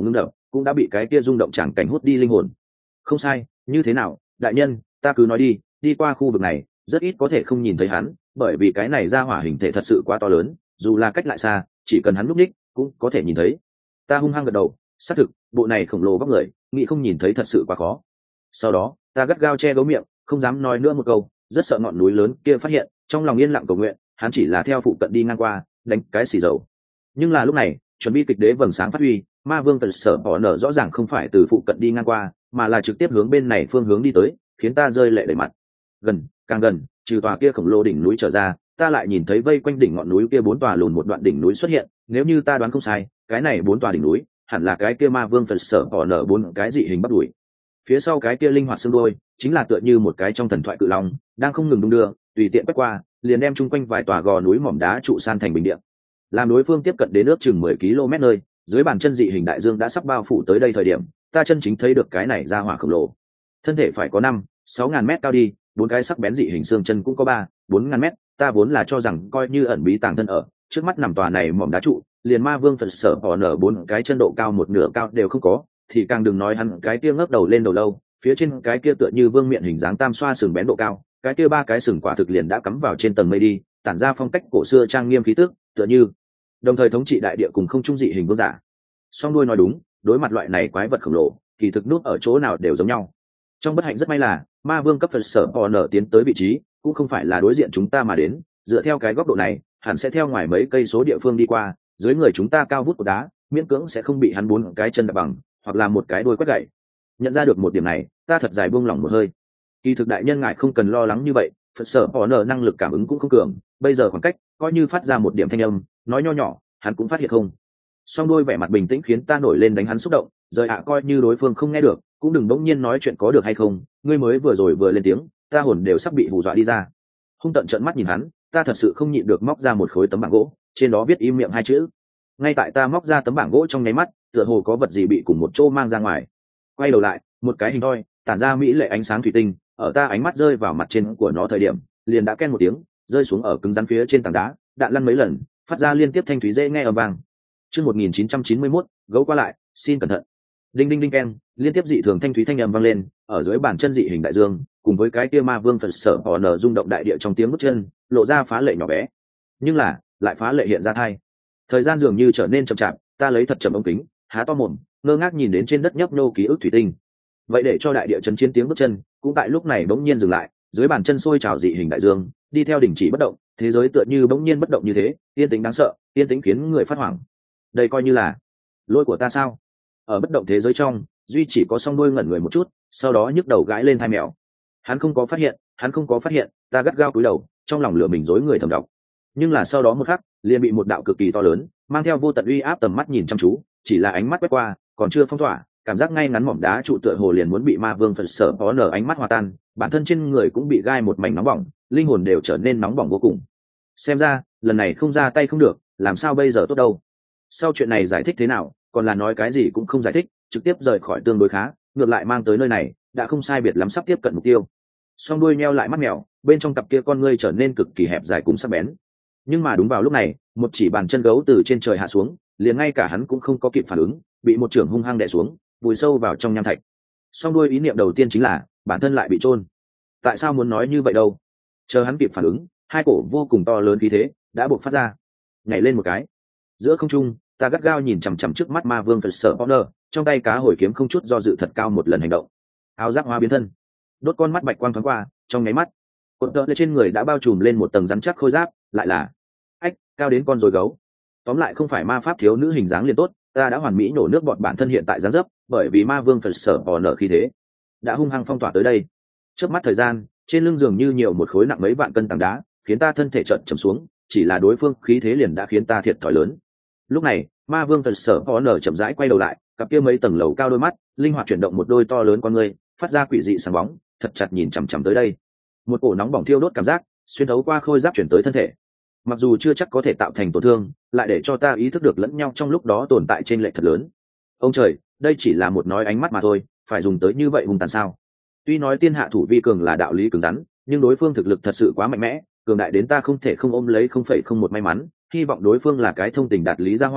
cũng đã bị cái kia rung động chẳng cảnh hút đi linh hồn. Không sai, như thế nào đại nhân, ta cứ nói đi, đi qua khu vực này rất ít có thể không nhìn thấy hắn, bởi vì cái này ra hỏa hình thể thật sự quá to lớn, dù là cách lại xa chỉ cần hắn núp ních cũng có thể nhìn thấy. Ta hung hăng gật đầu, xác thực bộ này khổng lồ vóc người nghĩ không nhìn thấy thật sự quá khó. Sau đó ta gắt gao che giấu miệng, không dám nói nữa một câu, rất sợ ngọn núi lớn kia phát hiện, trong lòng yên lặng cầu nguyện hắn chỉ là theo phụ cận đi ngang qua đánh cái xì dầu. Nhưng là lúc này chuẩn bị kịch đế vầng sáng phát huy, ma vương tật sở bỏ nở rõ ràng không phải từ phụ cận đi ngang qua mà là trực tiếp hướng bên này phương hướng đi tới, khiến ta rơi lệ đầy mặt. Gần, càng gần, trừ tòa kia khổng lồ đỉnh núi trở ra, ta lại nhìn thấy vây quanh đỉnh ngọn núi kia bốn tòa lùn một đoạn đỉnh núi xuất hiện. Nếu như ta đoán không sai, cái này bốn tòa đỉnh núi hẳn là cái kia ma vương tật sở bỏ nở bốn cái dị hình bắt đuổi. Phía sau cái kia linh hoạt xương đôi chính là tựa như một cái trong thần thoại cự long đang không ngừng đung đưa, tùy tiện quét qua liền đem chung quanh vài tòa gò núi mỏm đá trụ san thành bình địa. Làm đối phương tiếp cận đến nước chừng mười ki lô mét nơi, dưới bàn chân dị hình đại dương đã sắp bao phủ tới đây thời điểm, ta chân chính thấy được cái này ra hỏa khổng lồ. Thân thể phải có năm, sáu ngàn mét cao đi, bốn cái sắc bén dị hình xương chân cũng có ba, bốn ngàn mét, ta vốn là cho rằng coi như ẩn bí tàng thân ở, trước mắt nằm tòa này mỏm đá trụ, liền ma vương phật sở bỏ nở bốn cái chân độ cao một nửa cao đều không có, thì càng đừng nói hắn cái kia ngước đầu lên đầu lâu, phía trên cái kia tựa như vương miện hình dáng tam xoa sừng bén độ cao, cái kia ba cái sừng quả thực liền đã cắm vào trên tầng mây đi, tản ra phong cách cổ xưa trang nghiêm khí tức, tựa như đồng thời thống trị đại địa cùng không trung dị hình vương giả. Song đuôi nói đúng, đối mặt loại này quái vật khổng lồ, kỳ thực nút ở chỗ nào đều giống nhau. Trong bất hạnh rất may là ma vương cấp phật sở bỏ nở tiến tới vị trí cũng không phải là đối diện chúng ta mà đến, dựa theo cái góc độ này hẳn sẽ theo ngoài mấy cây số địa phương đi qua, dưới người chúng ta cao vút của đá miễn cưỡng sẽ không bị hắn bốn cái chân đạp bằng hoặc là một cái đuôi quét gậy. Nhận ra được một điểm này, ta thật dài buông lỏng một hơi. Kỳ thực đại nhân ngài không cần lo lắng như vậy, phật sở bỏ nở năng lực cảm ứng cũng không cường, bây giờ khoảng cách coi như phát ra một điểm thanh âm nói nho nhỏ hắn cũng phát hiện không. Song đôi vẻ mặt bình tĩnh khiến ta nổi lên đánh hắn xúc động, rời ạ coi như đối phương không nghe được cũng đừng bỗng nhiên nói chuyện có được hay không, ngươi mới vừa rồi vừa lên tiếng ta hồn đều sắp bị hù dọa đi ra. Hung tận trợn mắt nhìn hắn, ta thật sự không nhịn được móc ra một khối tấm bảng gỗ, trên đó viết im miệng hai chữ. Ngay tại ta móc ra tấm bảng gỗ trong nháy mắt, tựa hồ có vật gì bị cùng một chỗ mang ra ngoài. Quay đầu lại, một cái hình thoi tản ra mỹ lệ ánh sáng thủy tinh, ở ta ánh mắt rơi vào mặt trên của nó thời điểm liền đã ken một tiếng rơi xuống ở cứng rắn phía trên tảng đá, đạn lăn mấy lần phát ra liên tiếp thanh thúy dễ nghe ầm vang. Chương một nghìn chín trăm chín mươi mốt, gấu qua lại, xin cẩn thận. Đinh đinh đinh ken, liên tiếp dị thường thanh thúy thanh âm vang lên, ở dưới bàn chân dị hình đại dương, cùng với cái kia ma vương phật sở họ nở rung động đại địa trong tiếng bước chân, lộ ra phá lệ nhỏ bé. Nhưng là, lại phá lệ hiện ra thai. Thời gian dường như trở nên chậm chạp, ta lấy thật chậm ống kính, há to mồm, ngơ ngác nhìn đến trên đất nhấp nhô ký ức thủy tinh. Vậy để cho đại địa chấn chiến tiếng bước chân, cũng tại lúc này bỗng nhiên dừng lại, dưới bàn chân sôi trào dị hình đại dương, đi theo đình chỉ bất động, thế giới tựa như bỗng nhiên bất động như thế, yên tĩnh đáng sợ, yên tĩnh khiến người phát hoảng. Đây coi như là lỗi của ta sao? Ở bất động thế giới trong, duy chỉ có song đuôi ngẩn người một chút, sau đó nhức đầu gãi lên hai mèo. Hắn không có phát hiện, hắn không có phát hiện, ta gắt gao cúi đầu, trong lòng lửa mình rối người thầm đọc. Nhưng là sau đó một khắc, liền bị một đạo cực kỳ to lớn, mang theo vô tận uy áp tầm mắt nhìn chăm chú, chỉ là ánh mắt quét qua, còn chưa phong tỏa, cảm giác ngay ngắn mỏm đá trụ tựa hồ liền muốn bị ma vương phật sở có nở ánh mắt hòa tan, bản thân trên người cũng bị gai một mảnh nóng bỏng, linh hồn đều trở nên nóng bỏng vô cùng. Xem ra lần này không ra tay không được, làm sao bây giờ tốt đâu. Sau chuyện này giải thích thế nào, còn là nói cái gì cũng không giải thích, trực tiếp rời khỏi tương đối khá, ngược lại mang tới nơi này đã không sai biệt lắm sắp tiếp cận mục tiêu. Song đuôi nheo lại mắt mèo, bên trong cặp kia con ngươi trở nên cực kỳ hẹp dài cùng sắc bén. Nhưng mà đúng vào lúc này, một chỉ bàn chân gấu từ trên trời hạ xuống, liền ngay cả hắn cũng không có kịp phản ứng, bị một trưởng hung hăng đè xuống, vùi sâu vào trong nham thạch. Song đuôi ý niệm đầu tiên chính là bản thân lại bị chôn. Tại sao muốn nói như vậy đâu? Chờ hắn kịp phản ứng, hai cổ vô cùng to lớn khí thế đã buộc phát ra, nhảy lên một cái. Giữa không trung, ta gắt gao nhìn chằm chằm trước mắt ma vương phật sở Honor, trong tay cá hồi kiếm không chút do dự thật cao một lần hành động. Áo giáp hóa biến thân, đốt con mắt bạch quang thoáng qua, trong nháy mắt, cột tơ trên người đã bao trùm lên một tầng rắn chắc khôi giáp, lại là ách cao đến con rối gấu. Tóm lại không phải ma pháp thiếu nữ hình dáng liền tốt, ta đã hoàn mỹ nổ nước bọt bản thân hiện tại dáng dấp, bởi vì ma vương phật sở Honor khí thế đã hung hăng phong tỏa tới đây. Trước mắt thời gian, trên lưng dường như nhiều một khối nặng mấy vạn cân tảng đá, khiến ta thân thể chợt trầm xuống, chỉ là đối phương khí thế liền đã khiến ta thiệt thòi lớn. Lúc này, ma vương phật sở Honor chậm rãi quay đầu lại, cặp kia mấy tầng lầu cao đôi mắt linh hoạt chuyển động một đôi to lớn con người, phát ra quỷ dị sáng bóng, thật chặt nhìn chằm chằm tới đây. Một cổ nóng bỏng thiêu đốt cảm giác xuyên thấu qua khôi giáp chuyển tới thân thể, mặc dù chưa chắc có thể tạo thành tổn thương, lại để cho ta ý thức được lẫn nhau trong lúc đó tồn tại trên lệch thật lớn. Ông trời, đây chỉ là một nói ánh mắt mà thôi, phải dùng tới như vậy hung tàn sao? Tuy nói tiên hạ thủ vi cường là đạo lý cứng rắn, nhưng đối phương thực lực thật sự quá mạnh mẽ, cường đại đến ta không thể không ôm lấy không phẩy không một may mắn, hy vọng đối phương là cái thông tình đạt lý gia hỏa,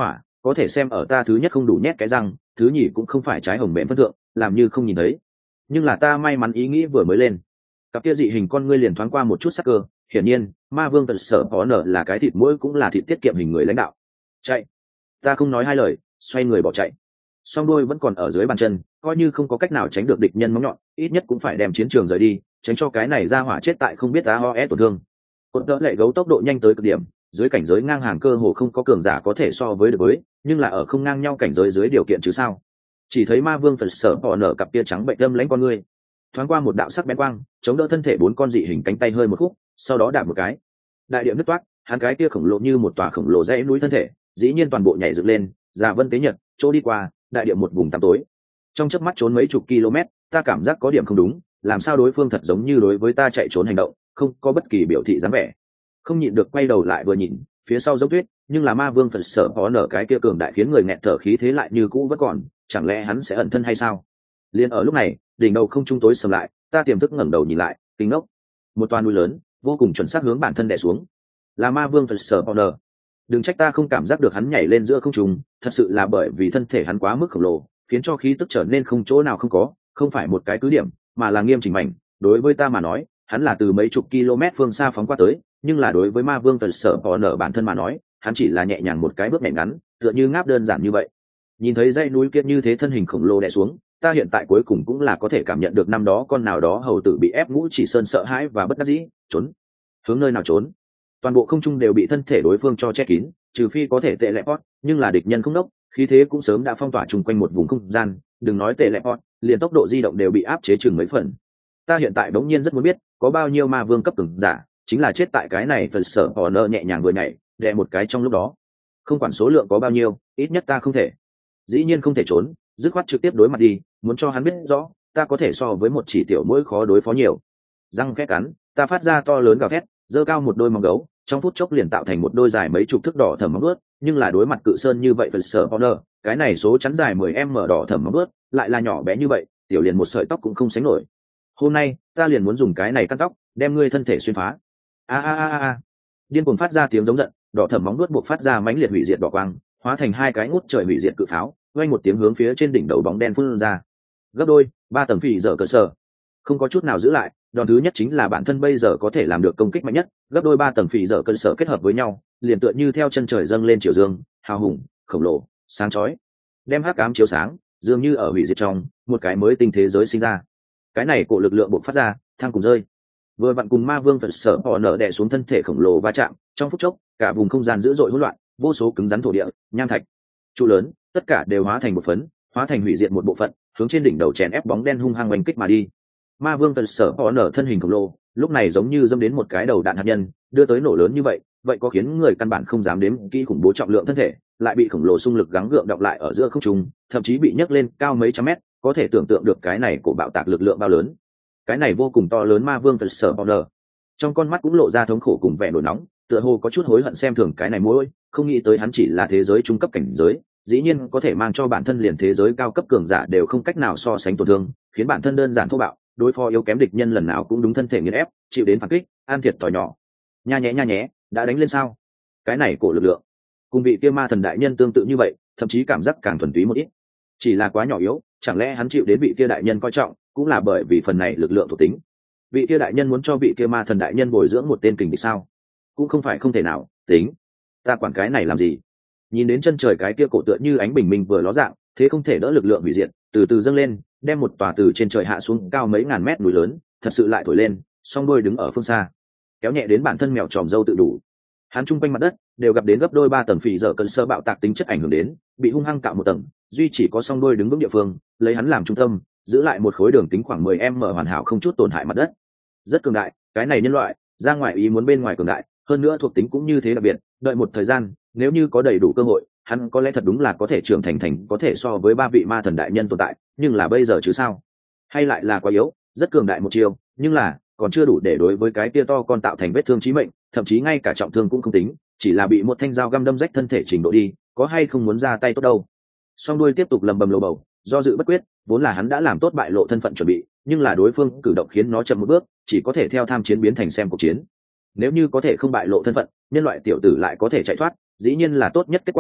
có thể xem ở ta thứ nhất không đủ nhét cái răng, thứ nhì cũng không phải trái hồng mềm phân thượng, làm như không nhìn thấy. Nhưng là ta may mắn ý nghĩ vừa mới lên, cặp kia dị hình con ngươi liền thoáng qua một chút sắc cơ. Hiển nhiên ma vương tần sở có nở là cái thịt mũi cũng là thịt tiết kiệm hình người lãnh đạo. Chạy! Ta không nói hai lời, xoay người bỏ chạy. Song đôi vẫn còn ở dưới bàn chân, coi như không có cách nào tránh được địch nhân móng nhọn, ít nhất cũng phải đem chiến trường rời đi, tránh cho cái này ra hỏa chết tại không biết tá ho é tổn thương. Cột đỡ lệ gấu tốc độ nhanh tới cực điểm, dưới cảnh giới ngang hàng cơ hồ không có cường giả có thể so với được với, nhưng là ở không ngang nhau cảnh giới dưới điều kiện chứ sao. Chỉ thấy ma vương phần sở bỏ nở cặp kia trắng bệnh đâm lãnh con ngươi, thoáng qua một đạo sắc bén quang, chống đỡ thân thể bốn con dị hình cánh tay hơi một khúc, sau đó đạp một cái, đại địa nứt toát, hắn cái kia khổng lồ như một tòa khổng lồ dãy núi thân thể, dĩ nhiên toàn bộ nhảy dựng lên, già vân tế nhật, chỗ đi qua, đại địa một vùng tăm tối. Trong chớp mắt trốn mấy chục km, ta cảm giác có điểm không đúng, làm sao đối phương thật giống như đối với ta chạy trốn hành động, không có bất kỳ biểu thị dáng vẻ. Không nhịn được quay đầu lại vừa nhìn, phía sau giống tuyết, nhưng là ma vương phần sở có nở cái kia cường đại khiến người nghẹt thở khí thế lại như cũ vẫn còn, chẳng lẽ hắn sẽ ẩn thân hay sao? Liên ở lúc này, đỉnh đầu không trung tối sầm lại, ta tiềm thức ngẩng đầu nhìn lại, kinh ngốc. Một toà núi lớn, vô cùng chuẩn xác hướng bản thân đè xuống. Là ma vương phần sở có nở. Đừng trách ta không cảm giác được hắn nhảy lên giữa không trung, thật sự là bởi vì thân thể hắn quá mức khổng lồ, khiến cho khí tức trở nên không chỗ nào không có, không phải một cái cứ điểm, mà là nghiêm chỉnh mảnh. Đối với ta mà nói, hắn là từ mấy chục km phương xa phóng qua tới, nhưng là đối với ma vương tần sở có nở bản thân mà nói, hắn chỉ là nhẹ nhàng một cái bước nhẹ ngắn, tựa như ngáp đơn giản như vậy. Nhìn thấy dãy núi kia như thế thân hình khổng lồ đè xuống, ta hiện tại cuối cùng cũng là có thể cảm nhận được năm đó con nào đó hầu tử bị ép ngũ chỉ sơn sợ hãi và bất đắc dĩ, trốn. Hướng nơi nào trốn? Toàn bộ không trung đều bị thân thể đối phương cho che kín, trừ phi có thể tệ lẹ pot, nhưng là địch nhân không đốc, khí thế cũng sớm đã phong tỏa chung quanh một vùng không gian, đừng nói tệ lẹ pot, liền tốc độ di động đều bị áp chế chừng mấy phần. Ta hiện tại đống nhiên rất muốn biết, có bao nhiêu ma vương cấp cường giả, chính là chết tại cái này phần sở họ nợ nhẹ nhàng vừa nhảy, đè một cái trong lúc đó. Không quản số lượng có bao nhiêu, ít nhất ta không thể. Dĩ nhiên không thể trốn, dứt khoát trực tiếp đối mặt đi, muốn cho hắn biết rõ, ta có thể so với một chỉ tiểu mũi khó đối phó nhiều. Răng khẽ cắn, ta phát ra to lớn gào thét, giơ cao một đôi móng gấu, trong phút chốc liền tạo thành một đôi dài mấy chục thước đỏ thẫm móng vuốt, nhưng là đối mặt cự sơn như vậy phần sở Honor, cái này số chắn dài mười em mở đỏ thẫm móng vuốt, lại là nhỏ bé như vậy, tiểu liền một sợi tóc cũng không sánh nổi. Hôm nay, ta liền muốn dùng cái này cắt tóc, đem ngươi thân thể xuyên phá. A a a a. Điên cuồng phát ra tiếng giống giận, đỏ thẫm móng vuốt buộc phát ra mãnh liệt hủy diệt đỏ quang, hóa thành hai cái ngút trời hủy diệt cự pháo, vang một tiếng hướng phía trên đỉnh đầu bóng đen phun ra. Gấp đôi, ba tầng phỉ dở cơ sở. Không có chút nào giữ lại, đòn thứ nhất chính là bản thân bây giờ có thể làm được công kích mạnh nhất, gấp đôi ba tầng phỉ dở cơ sở kết hợp với nhau, liền tựa như theo chân trời dâng lên chiều dương, hào hùng, khổng lồ, sáng chói, đem hắc ám chiếu sáng, dường như ở hủy diệt trong một cái mới tinh thế giới sinh ra. Cái này cổ lực lượng bộc phát ra, thang cùng rơi, vừa vặn cùng ma vương phật sở họ nở đè xuống thân thể khổng lồ va chạm, trong phút chốc, cả vùng không gian dữ dội hỗn loạn, vô số cứng rắn thổ địa, nham thạch, trụ lớn, tất cả đều hóa thành một phấn, hóa thành hủy diệt một bộ phận, hướng trên đỉnh đầu chèn ép bóng đen hung hăng oanh kích mà đi. Ma vương phật sở họ nở thân hình khổng lồ, lúc này giống như dâm đến một cái đầu đạn hạt nhân, đưa tới nổ lớn như vậy, vậy có khiến người căn bản không dám đếm kỹ khủng bố trọng lượng thân thể, lại bị khổng lồ xung lực gắng gượng đọng lại ở giữa không trung, thậm chí bị nhấc lên cao mấy trăm mét, có thể tưởng tượng được cái này của bạo tạc lực lượng bao lớn. Cái này vô cùng to lớn ma vương phật sở họ nở, trong con mắt cũng lộ ra thống khổ cùng vẻ nổi nóng, tựa hồ có chút hối hận xem thường cái này mỗi, không nghĩ tới hắn chỉ là thế giới trung cấp cảnh giới, dĩ nhiên có thể mang cho bản thân liền thế giới cao cấp cường giả đều không cách nào so sánh tổn thương, khiến bản thân đơn giản thô bạo, đối phó yếu kém địch nhân lần nào cũng đúng thân thể nghiền ép, chịu đến phản kích, an thiệt thòi nhỏ. Nha nhé nha nhé, đã đánh lên sao? Cái này cổ lực lượng, cùng vị kia ma thần đại nhân tương tự như vậy, thậm chí cảm giác càng thuần túy một ít. Chỉ là quá nhỏ yếu, chẳng lẽ hắn chịu đến vị kia đại nhân coi trọng, cũng là bởi vì phần này lực lượng thuộc tính. Vị kia đại nhân muốn cho vị kia ma thần đại nhân bồi dưỡng một tên kình địch sao? Cũng không phải không thể nào, tính. Ta quản cái này làm gì? Nhìn đến chân trời cái kia cổ tựa như ánh bình minh vừa ló dạng, thế không thể đỡ lực lượng hủy diệt, từ từ dâng lên, đem một tòa từ trên trời hạ xuống cao mấy ngàn mét núi lớn, thật sự lại thổi lên, song đôi đứng ở phương xa, kéo nhẹ đến bản thân mèo tròm dâu tự đủ. Hắn trung quanh mặt đất đều gặp đến gấp đôi ba tầng phỉ dở cơn sơ bạo tạc tính chất ảnh hưởng đến, bị hung hăng cạo một tầng, duy chỉ có song đôi đứng vững địa phương, lấy hắn làm trung tâm, giữ lại một khối đường kính khoảng mười em mở hoàn hảo không chút tổn hại mặt đất. Rất cường đại, cái này nhân loại, ra ngoài ý muốn bên ngoài cường đại, hơn nữa thuộc tính cũng như thế đặc biệt, đợi một thời gian, nếu như có đầy đủ cơ hội, hắn có lẽ thật đúng là có thể trưởng thành thành có thể so với ba vị ma thần đại nhân tồn tại, nhưng là bây giờ chứ sao? Hay lại là quá yếu, rất cường đại một chiều, nhưng là còn chưa đủ để đối với cái kia to con tạo thành vết thương chí mệnh, thậm chí ngay cả trọng thương cũng không tính, chỉ là bị một thanh dao găm đâm rách thân thể trình độ đi, có hay không muốn ra tay tốt đâu. Song đuôi tiếp tục lầm bầm lầu bầu, do dự bất quyết, vốn là hắn đã làm tốt bại lộ thân phận chuẩn bị, nhưng là đối phương cử động khiến nó chậm một bước, chỉ có thể theo tham chiến biến thành xem cuộc chiến. Nếu như có thể không bại lộ thân phận, nhân loại tiểu tử lại có thể chạy thoát, dĩ nhiên là tốt nhất kết quả,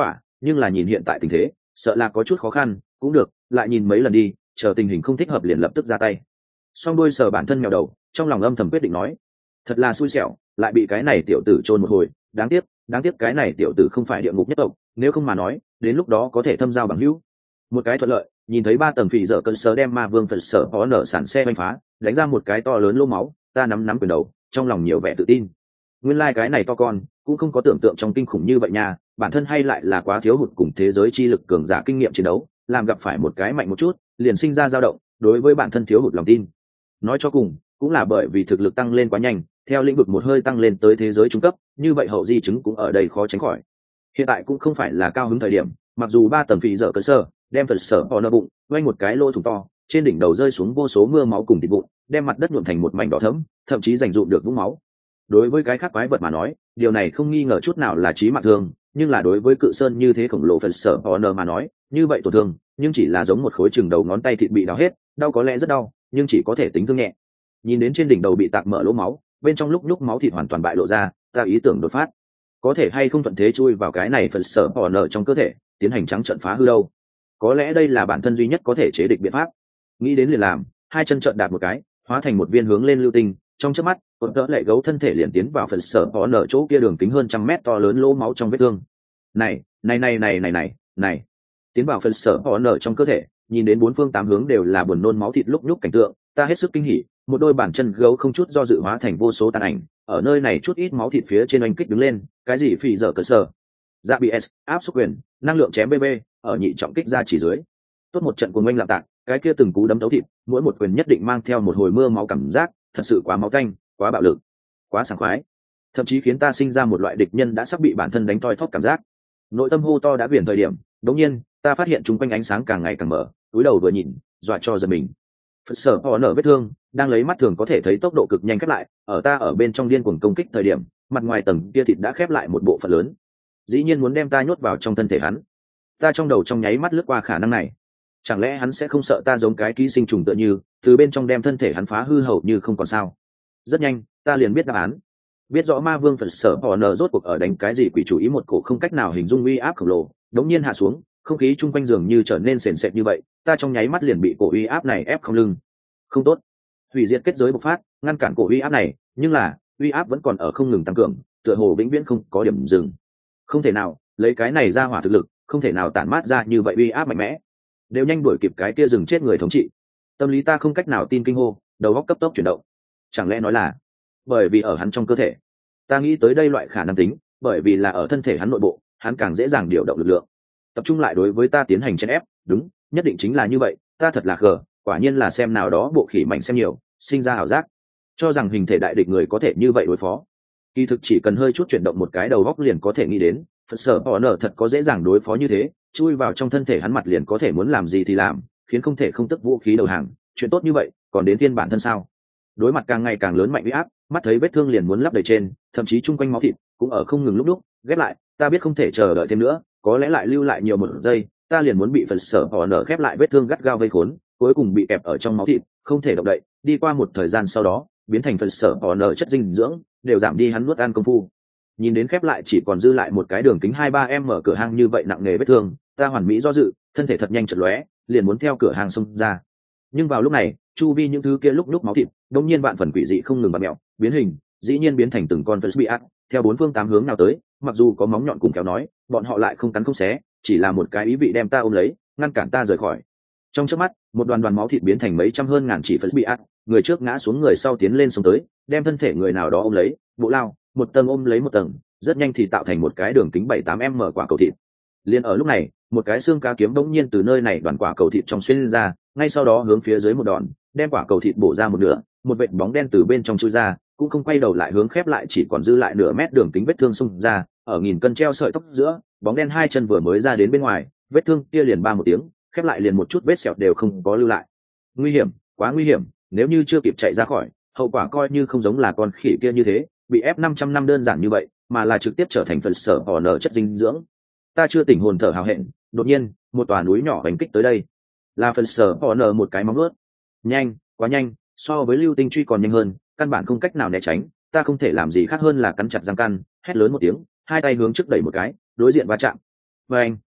nhưng là nhìn hiện tại tình thế sợ là có chút khó khăn. Cũng được, lại nhìn mấy lần đi, chờ tình hình không thích hợp liền lập tức ra tay. Song đôi sờ bản thân mèo đầu, trong lòng âm thầm quyết định nói, thật là xui xẻo, lại bị cái này tiểu tử chôn một hồi. Đáng tiếc, đáng tiếc cái này tiểu tử không phải địa ngục nhất tộc, nếu không mà nói đến lúc đó có thể thâm giao bằng hữu. Một cái thuận lợi, nhìn thấy ba tầng phỉ dở cơn sớ đem ma vương phật sở có nở sản xe đánh phá, đánh ra một cái to lớn lỗ máu. Ta nắm nắm quyền đầu, trong lòng nhiều vẻ tự tin. Nguyên lai like cái này to con cũng không có tưởng tượng trong kinh khủng như vậy nha, bản thân hay lại là quá thiếu hụt cùng thế giới chi lực cường giả kinh nghiệm chiến đấu, làm gặp phải một cái mạnh một chút liền sinh ra dao động, đối với bản thân thiếu hụt lòng tin. Nói cho cùng cũng là bởi vì thực lực tăng lên quá nhanh, theo lĩnh vực một hơi tăng lên tới thế giới trung cấp, như vậy hậu di chứng cũng ở đây khó tránh khỏi. Hiện tại cũng không phải là cao hứng thời điểm, mặc dù ba tầng phỉ dở cơ sở đem phật sở họ nở bụng quanh một cái lỗ thủng to, trên đỉnh đầu rơi xuống vô số mưa máu cùng thịt vụn, đem mặt đất nhuộm thành một mảnh đỏ thẫm, thậm chí dành dụm được vũng máu. Đối với cái khác quái vật mà nói, điều này không nghi ngờ chút nào là chí mạng thương, nhưng là đối với cự sơn như thế khổng lồ phật sở họ nở mà nói, như vậy tổn thương nhưng chỉ là giống một khối chừng đầu ngón tay thịt bị đào hết, đau có lẽ rất đau, nhưng chỉ có thể tính thương nhẹ. Nhìn đến trên đỉnh đầu bị tạc mở lỗ máu, bên trong lúc nhúc máu thịt hoàn toàn bại lộ ra, ta ý tưởng đột phát, có thể hay không thuận thế chui vào cái này phật sở họ nở trong cơ thể, tiến hành trắng trận phá hư đâu. Có lẽ đây là bản thân duy nhất có thể chế địch biện pháp. Nghĩ đến liền làm, hai chân trợn đạp một cái, hóa thành một viên hướng lên lưu tinh, trong chớp mắt cột đỡ lệ gấu thân thể liền tiến vào phần sở có nở chỗ kia đường kính hơn trăm mét to lớn lỗ máu trong vết thương. Này này này này này này này tiến vào phần sở có nở trong cơ thể, nhìn đến bốn phương tám hướng đều là buồn nôn máu thịt lúc nhúc cảnh tượng, ta hết sức kinh hỉ. Một đôi bàn chân gấu không chút do dự hóa thành vô số tàn ảnh, ở nơi này chút ít máu thịt phía trên oanh kích đứng lên. Cái gì phỉ dở cơ sở, dạ bị s áp xúc quyền, năng lượng chém bb ở nhị trọng kích ra chỉ dưới, tốt một trận cuồng oanh lạm tạc. Cái kia từng cú đấm thấu thịt, mỗi một quyền nhất định mang theo một hồi mưa máu cảm giác, thật sự quá máu tanh, quá bạo lực, quá sảng khoái, thậm chí khiến ta sinh ra một loại địch nhân đã sắp bị bản thân đánh toi thóp cảm giác. Nội tâm hô to đã quyển thời điểm, đống nhiên ta phát hiện chung quanh ánh sáng càng ngày càng mở, cúi đầu vừa nhìn, dọa cho giật mình. Phật sở họ nở vết thương đang lấy mắt thường có thể thấy tốc độ cực nhanh khép lại, ở ta ở bên trong điên cuồng công kích thời điểm, mặt ngoài tầng kia thịt đã khép lại một bộ phận lớn, dĩ nhiên muốn đem ta nhốt vào trong thân thể hắn. Ta trong đầu trong nháy mắt lướt qua khả năng này, chẳng lẽ hắn sẽ không sợ ta giống cái ký sinh trùng tựa như từ bên trong đem thân thể hắn phá hư hầu như không còn sao? Rất nhanh ta liền biết đáp án, biết rõ ma vương phật sở họ nở rốt cuộc ở đánh cái gì quỷ chủ ý. Một cổ không cách nào hình dung uy áp khổng lồ đống nhiên hạ xuống, không khí chung quanh giường như trở nên sền sệt như vậy, ta trong nháy mắt liền bị cổ uy áp này ép không lưng. Không tốt, hủy diệt kết giới bộc phát ngăn cản cổ uy áp này, nhưng là uy áp vẫn còn ở không ngừng tăng cường, tựa hồ vĩnh viễn không có điểm dừng. Không thể nào, lấy cái này ra hỏa thực lực không thể nào tản mát ra như vậy uy áp mạnh mẽ, đều nhanh đuổi kịp cái kia rừng chết người thống trị. Tâm lý ta không cách nào tin kinh hô, đầu óc cấp tốc chuyển động. Chẳng lẽ nói là bởi vì ở hắn trong cơ thể? Ta nghĩ tới đây loại khả năng tính, bởi vì là ở thân thể hắn nội bộ, hắn càng dễ dàng điều động lực lượng, tập trung lại đối với ta tiến hành chèn ép. Đúng, nhất định chính là như vậy, ta thật là khờ, quả nhiên là xem nào đó bộ khỉ mảnh xem nhiều, sinh ra ảo giác, cho rằng hình thể đại địch người có thể như vậy đối phó. Kỳ thực chỉ cần hơi chút chuyển động một cái đầu óc liền có thể nghĩ đến, Phật sở họ nở thật có dễ dàng đối phó như thế, chui vào trong thân thể hắn mặt liền có thể muốn làm gì thì làm, khiến không thể không tức vũ khí đầu hàng. Chuyện tốt như vậy còn đến phiên bản thân sao? Đối mặt càng ngày càng lớn mạnh uy áp, mắt thấy vết thương liền muốn lấp đầy trên, thậm chí chung quanh máu thịt cũng ở không ngừng lúc đúc ghép lại. Ta biết không thể chờ đợi thêm nữa, có lẽ lại lưu lại nhiều một giây, ta liền muốn bị Phật sở họ nở khép lại vết thương gắt gao vây khốn, cuối cùng bị kẹp ở trong máu thịt, không thể động đậy. Đi qua một thời gian sau đó, biến thành Phật sở họ nở chất dinh dưỡng đều giảm đi hắn nuốt ăn công phu. Nhìn đến khép lại chỉ còn dư lại một cái đường kính hai ba em mở cửa hang như vậy nặng nề vết thương, ta hoàn mỹ do dự, thân thể thật nhanh chợt lóe, liền muốn theo cửa hàng xông ra. Nhưng vào lúc này, chu vi những thứ kia lúc lúc máu thịt, đột nhiên vạn phần quỷ dị không ngừng bặm mèo, biến hình, dĩ nhiên biến thành từng con phật bị ác, theo bốn phương tám hướng nào tới. Mặc dù có móng nhọn cùng kéo nói, bọn họ lại không cắn không xé, chỉ là một cái ý vị đem ta ôm lấy, ngăn cản ta rời khỏi. Trong chớp mắt, một đoàn đoàn máu thịt biến thành mấy trăm hơn ngàn chỉ phật bị ác, người trước ngã xuống người sau tiến lên xông tới, đem thân thể người nào đó ôm lấy, bộ lao, một tầng ôm lấy một tầng, rất nhanh thì tạo thành một cái đường kính bảy tám em mở quả cầu thịt. Liên ở lúc này, một cái xương cá kiếm bỗng nhiên từ nơi này đoàn quả cầu thịt trong xuyên ra, ngay sau đó hướng phía dưới một đòn, đem quả cầu thịt bổ ra một nửa, một vệt bóng đen từ bên trong chui ra, cũng không quay đầu lại hướng khép lại chỉ còn dư lại nửa mét đường kính vết thương xung ra, ở nghìn cân treo sợi tóc giữa, bóng đen hai chân vừa mới ra đến bên ngoài, vết thương kia liền ba một tiếng, khép lại liền một chút vết sẹo đều không có lưu lại. Nguy hiểm, quá nguy hiểm, nếu như chưa kịp chạy ra khỏi, hậu quả coi như không giống là con khỉ kia như thế, bị ép năm trăm năm đơn giản như vậy, mà là trực tiếp trở thành phần sở họ nở chất dinh dưỡng. Ta chưa tỉnh hồn thở hào hẹn, đột nhiên một tòa núi nhỏ đánh kích tới đây, là phần sở họ nở một cái móng nuốt, nhanh, quá nhanh, so với lưu tinh truy còn nhanh hơn, căn bản không cách nào né tránh. Ta không thể làm gì khác hơn là cắn chặt răng căn, hét lớn một tiếng, hai tay hướng trước đẩy một cái, đối diện va chạm. Và anh,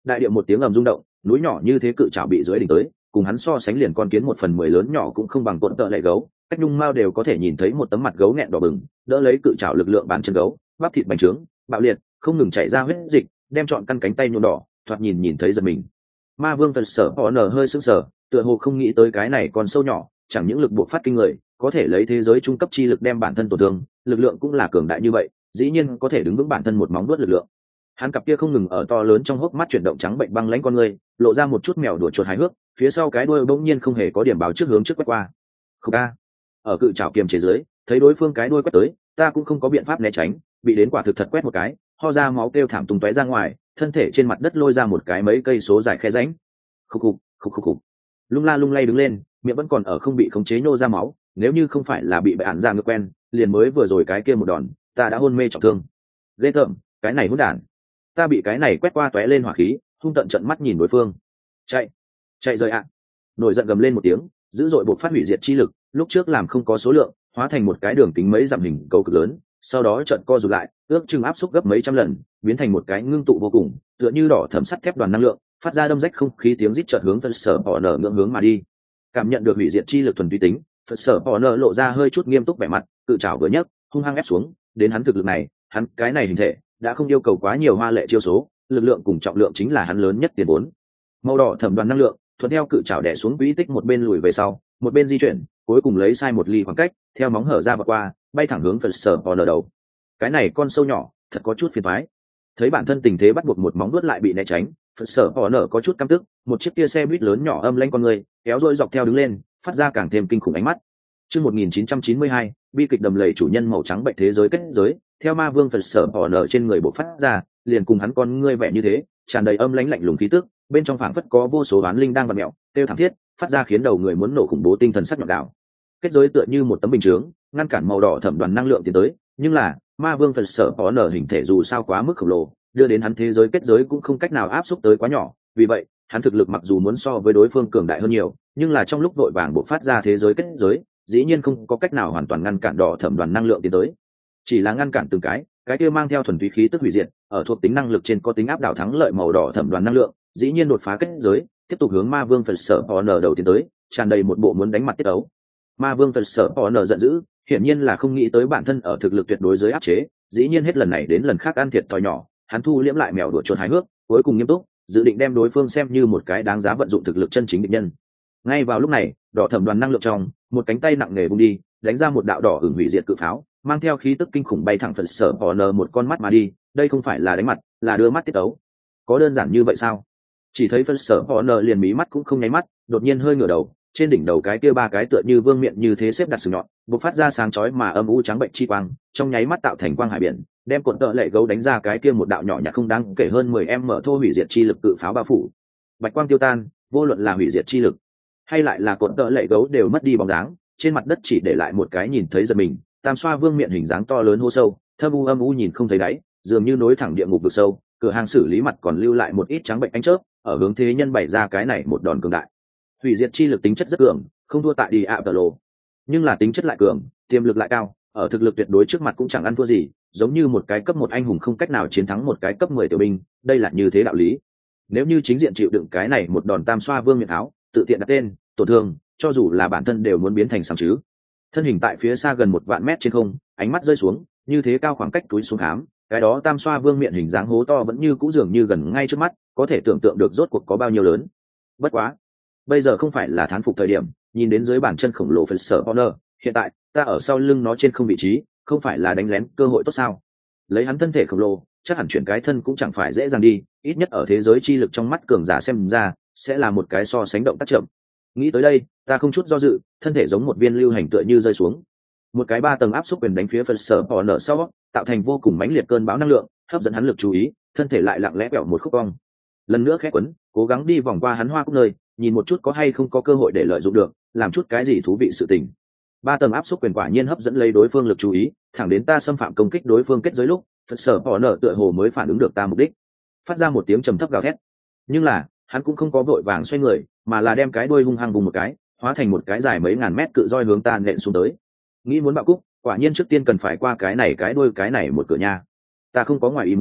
đại điệu một tiếng ầm rung động, núi nhỏ như thế cự trảo bị dưới đỉnh tới, cùng hắn so sánh liền con kiến một phần mười lớn nhỏ cũng không bằng cột tợ lệ gấu, cách nhung mao đều có thể nhìn thấy một tấm mặt gấu nghẹn đỏ bừng, đỡ lấy cự trảo lực lượng bàn chân gấu, bắp thịt bành trướng bạo liệt, không ngừng chảy ra huyết dịch, đem trọn căn cánh tay nhuộm đỏ, thoạt nhìn nhìn thấy giật mình. Ma vương phật sở họ nở hơi sững sờ, tựa hồ không nghĩ tới cái này còn sâu nhỏ, chẳng những lực buộc phát kinh người, có thể lấy thế giới trung cấp chi lực đem bản thân tổn thương, lực lượng cũng là cường đại như vậy, dĩ nhiên có thể đứng vững bản thân một móng vuốt lực lượng. Hắn cặp kia không ngừng ở to lớn trong hốc mắt chuyển động trắng bệnh băng lãnh con người, lộ ra một chút mèo đùa chuột hài hước, phía sau cái đuôi bỗng nhiên không hề có điểm báo trước hướng trước quét qua. Khúc a. Ở cự trảo kiềm chế dưới, thấy đối phương cái đuôi quét tới, ta cũng không có biện pháp né tránh, bị đến quả thực thật quét một cái, ho ra máu kêu thảm tung tóe ra ngoài, thân thể trên mặt đất lôi ra một cái mấy cây số dài khe rãnh. Khúc khục, khúc khục khục. Lung la lung lay đứng lên, miệng vẫn còn ở không bị khống chế nhô ra máu, nếu như không phải là bị bệ ản ra ngược quen, liền mới vừa rồi cái kia một đòn, ta đã hôn mê trọng thương. Ghê tởm, cái này hỗn đản. Ta bị cái này quét qua tóe lên hỏa khí, hung tận trận mắt nhìn đối phương. Chạy, chạy rời ạ. Nổi giận gầm lên một tiếng, dữ dội bộc phát hủy diệt chi lực, lúc trước làm không có số lượng, hóa thành một cái đường kính mấy dặm hình cầu cực lớn, sau đó trận co rụt lại, ước chừng áp xúc gấp mấy trăm lần, biến thành một cái ngưng tụ vô cùng, tựa như đỏ thẫm sắt thép đoàn năng lượng, phát ra đâm rách không khí tiếng rít chợt hướng Phật Sở Bỏ Nở ngưỡng hướng mà đi. Cảm nhận được hủy diệt chi lực thuần túy tính, Phật Sở Bỏ Nở lộ ra hơi chút nghiêm túc vẻ mặt, cự trảo vừa nhấc, hung hăng ép xuống, đến hắn thực lực này, hắn cái này hình thể đã không yêu cầu quá nhiều hoa lệ chiêu số, lực lượng cùng trọng lượng chính là hắn lớn nhất tiền vốn. Màu đỏ thẩm đoàn năng lượng thuận theo cự trảo đè xuống quỹ tích một bên lùi về sau, một bên di chuyển, cuối cùng lấy sai một ly khoảng cách, theo móng hở ra và qua, bay thẳng hướng Phật Sở Bỏ Nở đầu. Cái này con sâu nhỏ, thật có chút phiền toái. Thấy bản thân tình thế bắt buộc một móng vuốt lại bị né tránh, Phật Sở Bỏ Nở có chút căm tức, một chiếc kia xe buýt lớn nhỏ âm lãnh con người, kéo dôi dọc theo đứng lên, phát ra càng thêm kinh khủng ánh mắt. Chương một nghìn chín trăm chín mươi hai, bi kịch đầm lầy chủ nhân màu trắng bệnh thế giới kết giới, theo ma vương Phật Sở Bỏ Nở trên người bộc phát ra, liền cùng hắn con ngươi vẻ như thế, tràn đầy âm lãnh lạnh lùng khí tức, bên trong phảng phất có vô số oán linh đang vặn mèo, tiêu thảm thiết, phát ra khiến đầu người muốn nổ khủng bố tinh thần sắc nhọn đảo. Kết giới tựa như một tấm bình chướng, ngăn cản màu đỏ thẩm đoàn năng lượng tiến tới, nhưng là ma vương Phật Sở Bỏ Nở hình thể dù sao quá mức khổng lồ, đưa đến hắn thế giới kết giới cũng không cách nào áp xúc tới quá nhỏ, vì vậy hắn thực lực mặc dù muốn so với đối phương cường đại hơn nhiều, nhưng là trong lúc vội vàng bộc phát ra thế giới kết giới, dĩ nhiên không có cách nào hoàn toàn ngăn cản đỏ thẩm đoàn năng lượng tiến tới, chỉ là ngăn cản từng cái cái kia mang theo thuần túy khí tức hủy diệt, ở thuộc tính năng lực trên có tính áp đảo thắng lợi màu đỏ thẩm đoàn năng lượng, dĩ nhiên đột phá kết giới, tiếp tục hướng ma vương Phật Sở Bỏ Nở đầu tiến tới, tràn đầy một bộ muốn đánh mặt tiết ấu. Ma vương Phật Sở Bỏ Nở giận dữ, hiển nhiên là không nghĩ tới bản thân ở thực lực tuyệt đối dưới áp chế, dĩ nhiên hết lần này đến lần khác ăn thiệt thòi nhỏ, hắn thu liễm lại mèo đuổi chuột hài hước, cuối cùng nghiêm túc, dự định đem đối phương xem như một cái đáng giá vận dụng thực lực chân chính địch nhân. Ngay vào lúc này, đỏ thẩm đoàn năng lượng trong, một cánh tay nặng nề bung đi, đánh ra một đạo đỏ ửng hủy diệt cự pháo, mang theo khí tức kinh khủng bay thẳng Phật Sở Bỏ Nở một con mắt mà đi, đây không phải là đánh mặt, là đưa mắt tiết tấu. Có đơn giản như vậy sao? Chỉ thấy Phật Sở Bỏ Nở liền mí mắt cũng không nháy mắt, đột nhiên hơi ngửa đầu, trên đỉnh đầu cái kia ba cái tựa như vương miện như thế xếp đặt sừng nhọn, bộc phát ra sáng chói mà âm u trắng bệnh chi quang, trong nháy mắt tạo thành quang hải biển, đem cuộn tợ lệ gấu đánh ra cái kia một đạo nhỏ nhặt không đáng kể hơn mười em mở thô hủy diệt chi lực cự pháo bao phủ. Bạch quang tiêu tan, vô luận là hủy diệt chi lực, hay lại là cuộn tợ lệ gấu đều mất đi bóng dáng, trên mặt đất chỉ để lại một cái nhìn thấy giật mình, tam xoa vương miện hình dáng to lớn hô sâu, thâm u âm u nhìn không thấy đáy, dường như nối thẳng địa ngục vực sâu, cửa hàng xử lý mặt còn lưu lại một ít trắng bệnh ánh chớp, ở hướng thế nhân bày ra cái này một đòn cường đại. Hủy diệt chi lực tính chất rất cường, không thua tại đi ạ tờ lộ, nhưng là tính chất lại cường, tiềm lực lại cao, ở thực lực tuyệt đối trước mặt cũng chẳng ăn thua gì, giống như một cái cấp một anh hùng không cách nào chiến thắng một cái cấp mười tiểu binh, đây là như thế đạo lý. Nếu như chính diện chịu đựng cái này một đòn tam xoa vương miện áo, tự tiện đặt tên, tổn thương, cho dù là bản thân đều muốn biến thành sàm chứ. Thân hình tại phía xa gần một vạn mét trên không, ánh mắt rơi xuống, như thế cao khoảng cách túi xuống khám, cái đó tam xoa vương miện hình dáng hố to vẫn như cũ dường như gần ngay trước mắt, có thể tưởng tượng được rốt cuộc có bao nhiêu lớn. Bất quá, bây giờ không phải là thán phục thời điểm, nhìn đến dưới bàn chân khổng lồ Phật Sở Bỏ Nở, hiện tại ta ở sau lưng nó trên không vị trí, không phải là đánh lén cơ hội tốt sao? Lấy hắn thân thể khổng lồ, chắc hẳn chuyển cái thân cũng chẳng phải dễ dàng đi, ít nhất ở thế giới chi lực trong mắt cường giả xem ra, sẽ là một cái so sánh động tác chậm. Nghĩ tới đây, ta không chút do dự, thân thể giống một viên lưu hành tựa như rơi xuống. Một cái ba tầng áp xúc quyền đánh phía Phật Sở Bỏ Nở sau, tạo thành vô cùng mãnh liệt cơn bão năng lượng, hấp dẫn hắn lực chú ý, thân thể lại lặng lẽ bẹo một khúc cong. Lần nữa khẽ quấn, cố gắng đi vòng qua hắn hoa cúc nơi, nhìn một chút có hay không có cơ hội để lợi dụng được, làm chút cái gì thú vị sự tình. Ba tầng áp xúc quyền quả nhiên hấp dẫn lấy đối phương lực chú ý, thẳng đến ta xâm phạm công kích đối phương kết giới lúc, Phật Sở Bỏ Nở tựa hồ mới phản ứng được ta mục đích, phát ra một tiếng trầm thấp gào thét. Nhưng là, hắn cũng không có vội vàng xoay người, mà là đem cái đuôi hung hăng vùng một cái, hóa thành một cái dài mấy ngàn mét cự roi hướng ta nện xuống tới. Nghĩ muốn bạo cúc, quả nhiên trước tiên cần phải qua cái này cái đuôi cái này một cửa nha. Ta không có ngoài ý muốn,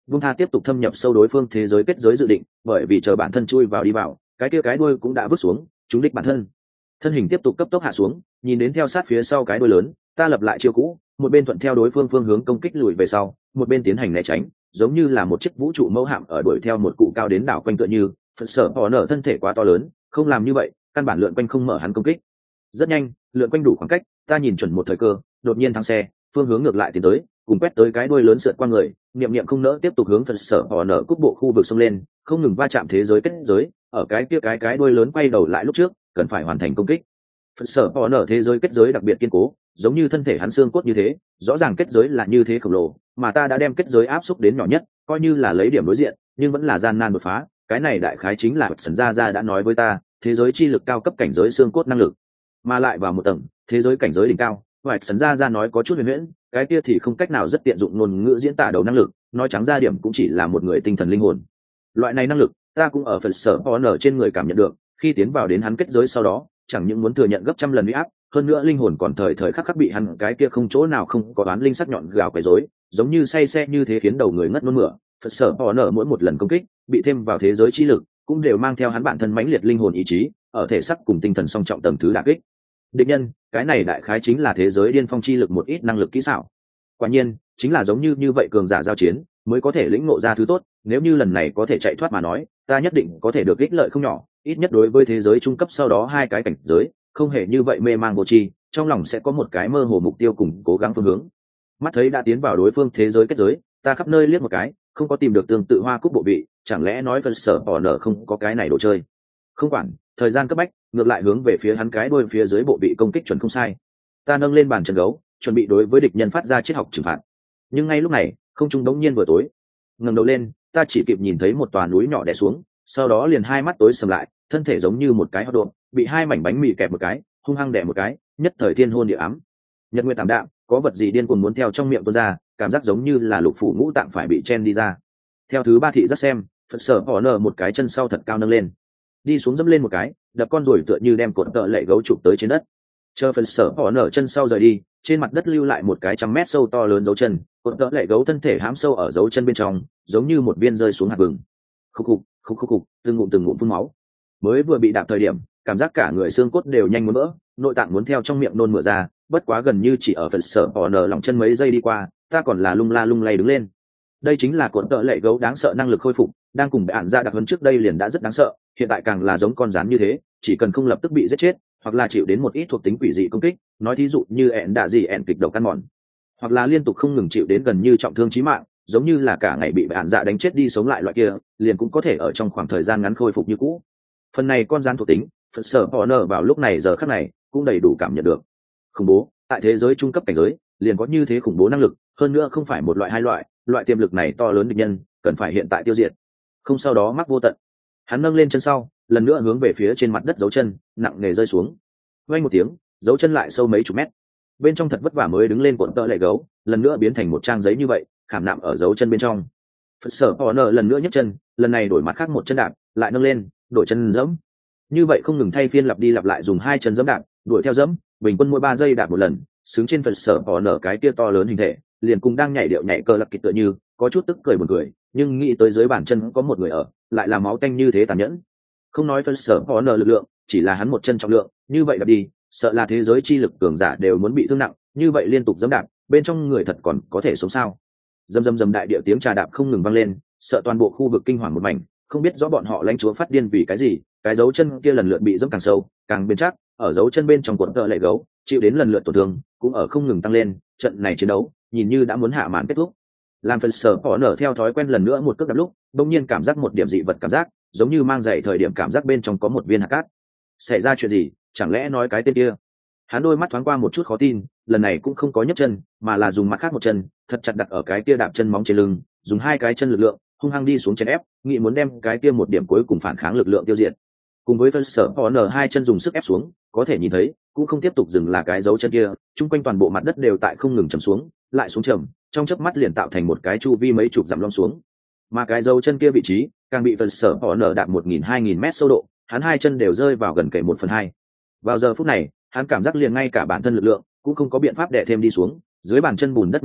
vung tha tiếp tục thâm nhập sâu đối phương thế giới kết giới dự định, bởi vì chờ bản thân chui vào đi vào, cái kia cái đuôi cũng đã vứt xuống, trúng đích bản thân. Thân hình tiếp tục cấp tốc hạ xuống, nhìn đến theo sát phía sau cái đuôi lớn, ta lập lại chiêu cũ, một bên thuận theo đối phương phương hướng công kích lùi về sau, một bên tiến hành né tránh, giống như là một chiếc vũ trụ mẫu hạm ở đuổi theo một cụ cao đến đảo quanh tựa như, phật sở bỏ nở thân thể quá to lớn, không làm như vậy, căn bản lượn quanh không mở hắn công kích. Rất nhanh, lượn quanh đủ khoảng cách, ta nhìn chuẩn một thời cơ, đột nhiên thắng xe, phương hướng ngược lại tiến tới, cùng quét tới cái đuôi lớn sượt qua người, niệm niệm không nỡ tiếp tục hướng phật sở bỏ nở cúc bộ khu vực xông lên, không ngừng va chạm thế giới kết giới, ở cái kia cái cái đuôi lớn quay đầu lại lúc trước, cần phải hoàn thành công kích. Phật sở bỏ nở thế giới kết giới đặc biệt kiên cố, giống như thân thể hắn xương cốt như thế, rõ ràng kết giới là như thế khổng lồ, mà ta đã đem kết giới áp xúc đến nhỏ nhất, coi như là lấy điểm đối diện, nhưng vẫn là gian nan đột phá. Cái này đại khái chính là Sần Gia Gia đã nói với ta, thế giới chi lực cao cấp cảnh giới xương cốt năng lực, mà lại vào một tầng, thế giới cảnh giới đỉnh cao. Hoạch Sần Gia Gia nói có chút huyền huyễn, cái kia thì không cách nào rất tiện dụng ngôn ngữ diễn tả đầu năng lực, nói trắng ra điểm cũng chỉ là một người tinh thần linh hồn. Loại này năng lực, ta cũng ở Phật sở bỏ nở trên người cảm nhận được, khi tiến vào đến hắn kết giới sau đó, chẳng những muốn thừa nhận gấp trăm lần uy áp, hơn nữa linh hồn còn thời thời khắc khắc bị hắn cái kia không chỗ nào không có đoán linh sắc nhọn gào quấy rối, giống như say xe như thế khiến đầu người ngất nôn mửa. Phật sở bỏ nở mỗi một lần công kích, bị thêm vào thế giới chi lực, cũng đều mang theo hắn bản thân mãnh liệt linh hồn ý chí, ở thể sắc cùng tinh thần song trọng tầng thứ đả kích. Địch nhân, cái này đại khái chính là thế giới điên phong chi lực một ít năng lực kỹ xảo. Quả nhiên, chính là giống như như vậy cường giả giao chiến, mới có thể lĩnh ngộ ra thứ tốt, nếu như lần này có thể chạy thoát mà nói, ta nhất định có thể được ích lợi không nhỏ, ít nhất đối với thế giới trung cấp sau đó hai cái cảnh giới, không hề như vậy mê mang vô tri, trong lòng sẽ có một cái mơ hồ mục tiêu cùng cố gắng phương hướng. Mắt thấy đã tiến vào đối phương thế giới kết giới, ta khắp nơi liếc một cái, không có tìm được tương tự hoa cúc bộ vị, chẳng lẽ nói phân sở bỏ nở không có cái này đồ chơi. Không quản, thời gian cấp bách, ngược lại hướng về phía hắn cái đuôi phía dưới bộ vị công kích chuẩn không sai. Ta nâng lên bàn chân gấu, chuẩn bị đối với địch nhân phát ra triết học trừng phạt. Nhưng ngay lúc này, không trung đống nhiên vừa tối. Ngẩng đầu lên, ta chỉ kịp nhìn thấy một tòa núi nhỏ đè xuống, sau đó liền hai mắt tối sầm lại, thân thể giống như một cái hot độn, bị hai mảnh bánh mì kẹp một cái, hung hăng đè một cái, nhất thời thiên hôn địa ám. Nhật nguyệt tạm đạm, có vật gì điên cuồng muốn theo trong miệng tuôn ra, cảm giác giống như là lục phủ ngũ tạng phải bị chen đi ra. Theo thứ ba thị rất xem, Phật sở bỏ nở một cái chân sau thật cao nâng lên, đi xuống dẫm lên một cái, đập con rồi tựa như đem cột tợ lệ gấu chụp tới trên đất. Chờ Phật sở bỏ nở chân sau rời đi, trên mặt đất lưu lại một cái trăm mét sâu to lớn dấu chân, cột tợ lệ gấu thân thể hãm sâu ở dấu chân bên trong, giống như một viên rơi xuống hạt vừng. Khúc khục, khúc khúc khục, từng ngụm từng ngụm phun máu. Mới vừa bị đạp thời điểm, cảm giác cả người xương cốt đều nhanh muốn vỡ, nội tạng muốn theo trong miệng nôn mửa ra, bất quá gần như chỉ ở Phật sở bỏ nở lòng chân mấy giây đi qua, ta còn là lung la lung lay đứng lên. Đây chính là cột tợ lệ gấu đáng sợ năng lực khôi phục, đang cùng bạn ra đặc huấn trước đây liền đã rất đáng sợ, hiện tại càng là giống con rắn như thế, chỉ cần không lập tức bị giết chết, hoặc là chịu đến một ít thuộc tính quỷ dị công kích, nói thí dụ như ẹn đạ gì ẹn kịch độc căn mòn, hoặc là liên tục không ngừng chịu đến gần như trọng thương chí mạng, giống như là cả ngày bị bạn dạ đánh chết đi sống lại loại kia, liền cũng có thể ở trong khoảng thời gian ngắn khôi phục như cũ. Phần này con rắn thuộc tính, Phật sở bỏ nở vào lúc này giờ khắc này cũng đầy đủ cảm nhận được. Khủng bố, tại thế giới trung cấp cảnh giới, liền có như thế khủng bố năng lực, hơn nữa không phải một loại hai loại, loại tiềm lực này to lớn địch nhân, cần phải hiện tại tiêu diệt. Không sau đó mắc vô tận. Hắn nâng lên chân sau, lần nữa hướng về phía trên mặt đất dấu chân, nặng nề rơi xuống. Vang một tiếng, dấu chân lại sâu mấy chục mét. Bên trong thật vất vả mới đứng lên cuộn tợ lệ gấu, lần nữa biến thành một trang giấy như vậy, khảm nạm ở dấu chân bên trong. Phật sở bỏ nở lần nữa nhấc chân, lần này đổi mặt khác một chân đạp, lại nâng lên, đổi chân giẫm. Như vậy không ngừng thay phiên lặp đi lặp lại dùng hai chân giẫm đạp, đuổi theo giẫm, bình quân mỗi ba giây đạp một lần, xứng trên Phật sở bỏ nở cái kia to lớn hình thể, liền cùng đang nhảy điệu nhảy cờ lạc kịch tựa như, có chút tức cười buồn cười, nhưng nghĩ tới dưới bàn chân có một người ở, lại là máu tanh như thế tàn nhẫn. Không nói Phật sở bỏ nở lực lượng, chỉ là hắn một chân trọng lượng, như vậy đạp đi, sợ là thế giới chi lực cường giả đều muốn bị thương nặng, như vậy liên tục giẫm đạp, bên trong người thật còn có thể sống sao? Dầm dầm dầm đại địa tiếng trà đạp không ngừng vang lên, sợ toàn bộ khu vực kinh hoàng một mảnh, không biết rõ bọn họ lãnh chúa phát điên vì cái gì, cái dấu chân kia lần lượt bị dẫm càng sâu, càng bền chắc, ở dấu chân bên trong cuộn tợ lệ gấu, chịu đến lần lượt tổn thương, cũng ở không ngừng tăng lên, trận này chiến đấu, nhìn như đã muốn hạ màn kết thúc. Làm Phật sở bỏ nở theo thói quen lần nữa một cước đạp lúc, đột nhiên cảm giác một điểm dị vật cảm giác, giống như mang giày thời điểm cảm giác bên trong có một viên hạt cát. Xảy ra chuyện gì? Chẳng lẽ nói cái tên kia? Hắn đôi mắt thoáng qua một chút khó tin, lần này cũng không có nhấc chân, mà là dùng mặt khác một chân, thật chặt đặt ở cái kia đạp chân móng trên lưng, dùng hai cái chân lực lượng, hung hăng đi xuống chèn ép, nghĩ muốn đem cái kia một điểm cuối cùng phản kháng lực lượng tiêu diệt. Cùng với Phật sở bỏ nở hai chân dùng sức ép xuống, có thể nhìn thấy, cũng không tiếp tục dừng là cái dấu chân kia, chung quanh toàn bộ mặt đất đều tại không ngừng trầm xuống, lại xuống trầm, trong chớp mắt liền tạo thành một cái chu vi mấy chục dặm lom xuống. Mà cái dấu chân kia vị trí, càng bị Phật sở bỏ nở đạp một nghìn hai nghìn mét sâu độ, hắn hai chân đều rơi vào gần kề một phần hai. Vào giờ phút này, hắn cảm giác liền ngay cả bản thân lực lượng cũng không có biện pháp đè thêm đi xuống, dưới bàn chân bùn đất nham thạch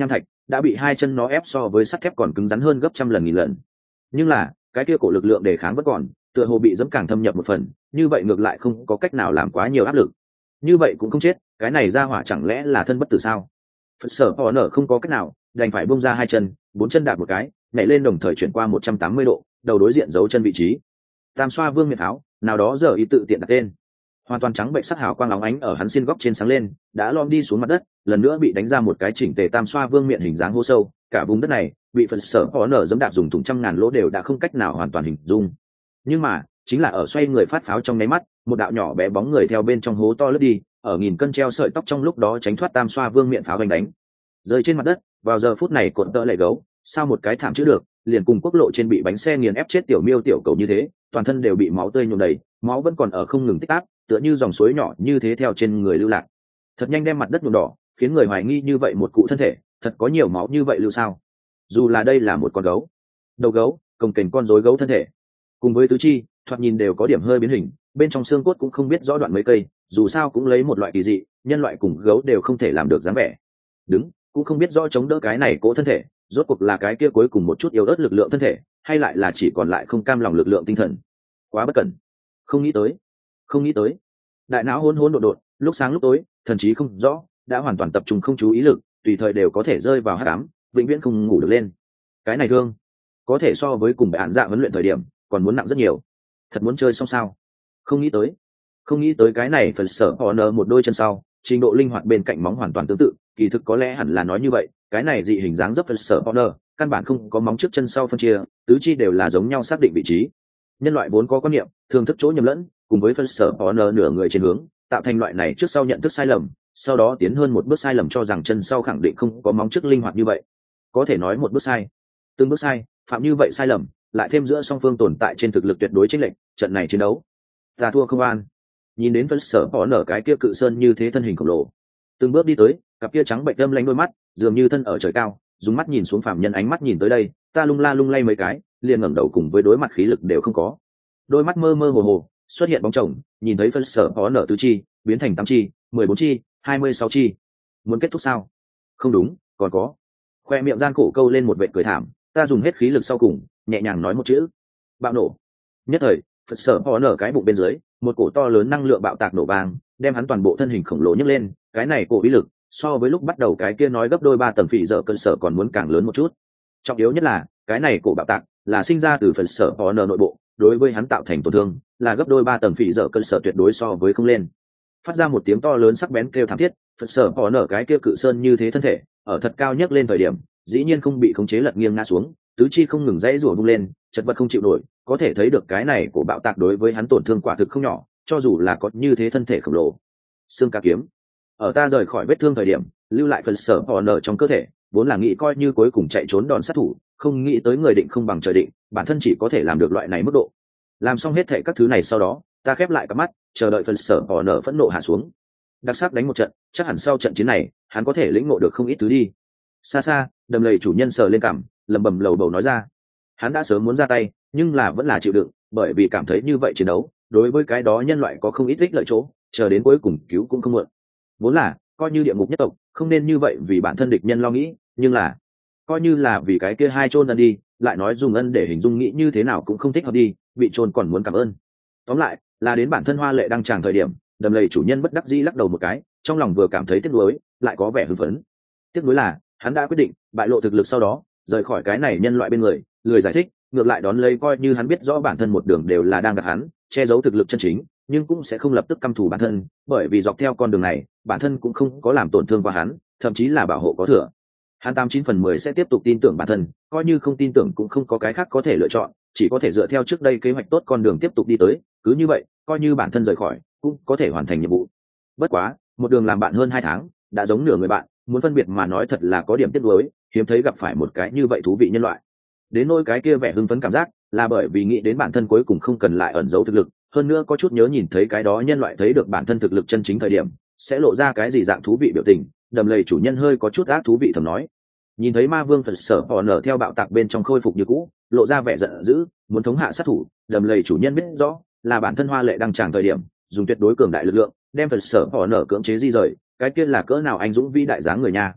đã bị hai chân nó ép so với sắt thép còn cứng rắn hơn gấp trăm lần nghìn lần. Nhưng là cái kia cổ lực lượng đề kháng vẫn còn, tựa hồ bị dẫm càng thâm nhập một phần, như vậy ngược lại không có cách nào làm quá nhiều áp lực. Như vậy cũng không chết, cái này ra hỏa chẳng lẽ là thân bất tử sao? Phật sở họ nở không có cách nào, đành phải bung ra hai chân, bốn chân đạp một cái, nhảy lên đồng thời chuyển qua một trăm tám mươi độ, đầu đối diện giấu chân vị trí. Tam xoa vương miện pháo, nào đó giờ ý tự tiện đặt tên. Hoàn toàn trắng bệnh sắc hào quang óng ánh ở hắn xin góc trên sáng lên, đã lom đi xuống mặt đất, lần nữa bị đánh ra một cái chỉnh tề tam xoa vương miện hình dáng hố sâu, cả vùng đất này bị Phật sở họ nở dẫm đạp dùng thủng trăm ngàn lỗ đều đã không cách nào hoàn toàn hình dung. Nhưng mà chính là ở xoay người phát pháo trong nháy mắt, một đạo nhỏ bé bóng người theo bên trong hố to lướt đi, ở nghìn cân treo sợi tóc trong lúc đó tránh thoát tam xoa vương miện pháo đánh đánh, rơi trên mặt đất. Vào giờ phút này cột tợ lệ gấu, sao một cái thảm chữ được, liền cùng quốc lộ trên bị bánh xe nghiền ép chết tiểu miêu tiểu cầu như thế, toàn thân đều bị máu tươi nhuộm đầy, máu vẫn còn ở không ngừng tích tắc, tựa như dòng suối nhỏ như thế theo trên người lưu lạc, thật nhanh đem mặt đất nhuộm đỏ, khiến người hoài nghi như vậy một cụ thân thể, thật có nhiều máu như vậy lưu sao? Dù là đây là một con gấu, đầu gấu, cồng kềnh con rối gấu thân thể, cùng với tứ chi, thoạt nhìn đều có điểm hơi biến hình, bên trong xương cốt cũng không biết rõ đoạn mấy cây, dù sao cũng lấy một loại kỳ dị, nhân loại cùng gấu đều không thể làm được dáng vẻ. Đứng, cũng không biết rõ chống đỡ cái này cố thân thể, rốt cuộc là cái kia cuối cùng một chút yếu ớt lực lượng thân thể, hay lại là chỉ còn lại không cam lòng lực lượng tinh thần. Quá bất cẩn, không nghĩ tới, không nghĩ tới. Đại não hỗn hỗn độn độn, lúc sáng lúc tối, thần trí không rõ, đã hoàn toàn tập trung không chú ý lực, tùy thời đều có thể rơi vào hắc ám, vĩnh viễn không ngủ được lên. Cái này thương, có thể so với cùng bạn dạ huấn luyện thời điểm, còn muốn nặng rất nhiều. Thật muốn chơi xong sao? Không nghĩ tới, không nghĩ tới cái này phần sở họ nở một đôi chân sau, trình độ linh hoạt bên cạnh móng hoàn toàn tương tự, kỳ thực có lẽ hẳn là nói như vậy, cái này dị hình dáng dấp phần sở họ nở, căn bản không có móng trước chân sau phân chia, tứ chi đều là giống nhau xác định vị trí. Nhân loại vốn có quan niệm, thường thức chỗ nhầm lẫn, cùng với phần sở họ nở nửa người trên hướng, tạo thành loại này trước sau nhận thức sai lầm, sau đó tiến hơn một bước sai lầm cho rằng chân sau khẳng định không có móng trước linh hoạt như vậy. Có thể nói một bước sai, từng bước sai, phạm như vậy sai lầm, lại thêm giữa song phương tồn tại trên thực lực tuyệt đối chênh lệch, trận này chiến đấu, ta thua không an. Nhìn đến phân sở họ nở cái kia cự sơn như thế thân hình khổng lồ, từng bước đi tới, cặp kia trắng bệnh đâm lanh đôi mắt, dường như thân ở trời cao, dùng mắt nhìn xuống phàm nhân ánh mắt nhìn tới đây, ta lung la lung lay mấy cái, liền ngẩng đầu cùng với đối mặt khí lực đều không có. Đôi mắt mơ mơ hồ hồ, xuất hiện bóng chồng, nhìn thấy phân sở họ nở tứ chi, biến thành tám chi, mười bốn chi, hai mươi sáu chi. Muốn kết thúc sao? Không đúng, còn có. Khoe miệng gian khổ câu lên một vệt cười thảm, ta dùng hết khí lực sau cùng, nhẹ nhàng nói một chữ: bạo nổ. Nhất thời, Phật sở họ nở cái bụng bên dưới, một cổ to lớn năng lượng bạo tạc nổ vang, đem hắn toàn bộ thân hình khổng lồ nhấc lên, cái này cổ uy lực so với lúc bắt đầu cái kia nói gấp đôi ba tầng phỉ dở cơn sở còn muốn càng lớn một chút. Trọng yếu nhất là cái này cổ bạo tạc là sinh ra từ Phật sở họ nở nội bộ, đối với hắn tạo thành tổn thương là gấp đôi ba tầng phỉ dở cơn sở tuyệt đối so với không lên. Phát ra một tiếng to lớn sắc bén kêu thảm thiết, Phật sở họ nở cái kia cự sơn như thế thân thể ở thật cao nhấc lên thời điểm, dĩ nhiên không bị khống chế lật nghiêng ngã xuống, tứ chi không ngừng dãy rủa bung lên, chật vật không chịu nổi, có thể thấy được cái này của bạo tạc đối với hắn tổn thương quả thực không nhỏ, cho dù là có như thế thân thể khổng lồ. Xương cá kiếm, ở ta rời khỏi vết thương thời điểm, lưu lại phần sở họ nở trong cơ thể, vốn là nghĩ coi như cuối cùng chạy trốn đòn sát thủ, không nghĩ tới người định không bằng trời định, bản thân chỉ có thể làm được loại này mức độ. Làm xong hết thảy các thứ này sau đó, ta khép lại cặp mắt, chờ đợi phần sở họ nở phẫn nộ hạ xuống. Đặc sắc đánh một trận, chắc hẳn sau trận chiến này, hắn có thể lĩnh ngộ được không ít thứ đi. Xa xa, đầm lầy chủ nhân sờ lên cằm, lẩm bẩm lầu bầu nói ra. Hắn đã sớm muốn ra tay, nhưng là vẫn là chịu đựng, bởi vì cảm thấy như vậy chiến đấu, đối với cái đó nhân loại có không ít ích lợi chỗ, chờ đến cuối cùng cứu cũng không muộn. Vốn là, coi như địa ngục nhất tộc, không nên như vậy vì bản thân địch nhân lo nghĩ, nhưng là, coi như là vì cái kia hai chôn ân đi, lại nói dùng ân để hình dung nghĩ như thế nào cũng không thích hợp đi, bị chôn còn muốn cảm ơn. Tóm lại, là đến bản thân Hoa Lệ đang tràng thời điểm, đầm lầy chủ nhân bất đắc dĩ lắc đầu một cái, trong lòng vừa cảm thấy tiếc nuối, lại có vẻ hưng phấn. Tiếc nuối là, hắn đã quyết định bại lộ thực lực sau đó, rời khỏi cái này nhân loại bên người, lười giải thích, ngược lại đón lấy coi như hắn biết rõ bản thân một đường đều là đang gạt hắn, che giấu thực lực chân chính, nhưng cũng sẽ không lập tức căm thù bản thân, bởi vì dọc theo con đường này, bản thân cũng không có làm tổn thương qua hắn, thậm chí là bảo hộ có thừa. Hắn tám chín phần mười sẽ tiếp tục tin tưởng bản thân, coi như không tin tưởng cũng không có cái khác có thể lựa chọn, chỉ có thể dựa theo trước đây kế hoạch tốt con đường tiếp tục đi tới, cứ như vậy, coi như bản thân rời khỏi, cũng có thể hoàn thành nhiệm vụ. Bất quá, một đường làm bạn hơn hai tháng, đã giống nửa người bạn, muốn phân biệt mà nói thật là có điểm tiếc nuối, hiếm thấy gặp phải một cái như vậy thú vị nhân loại. Đến nỗi cái kia vẻ hưng phấn cảm giác, là bởi vì nghĩ đến bản thân cuối cùng không cần lại ẩn giấu thực lực, hơn nữa có chút nhớ nhìn thấy cái đó nhân loại thấy được bản thân thực lực chân chính thời điểm, sẽ lộ ra cái gì dạng thú vị biểu tình. Đầm lầy chủ nhân hơi có chút ác thú vị thầm nói. Nhìn thấy ma vương Phật sở họ nở theo bạo tạc bên trong khôi phục như cũ, lộ ra vẻ giận dữ, muốn thống hạ sát thủ. Đầm lầy chủ nhân biết rõ là bản thân Hoa Lệ đang tràng thời điểm, dùng tuyệt đối cường đại lực lượng đem Phật sở họ nở cưỡng chế di rời, cái kia là cỡ nào anh dũng vĩ đại dáng người nha.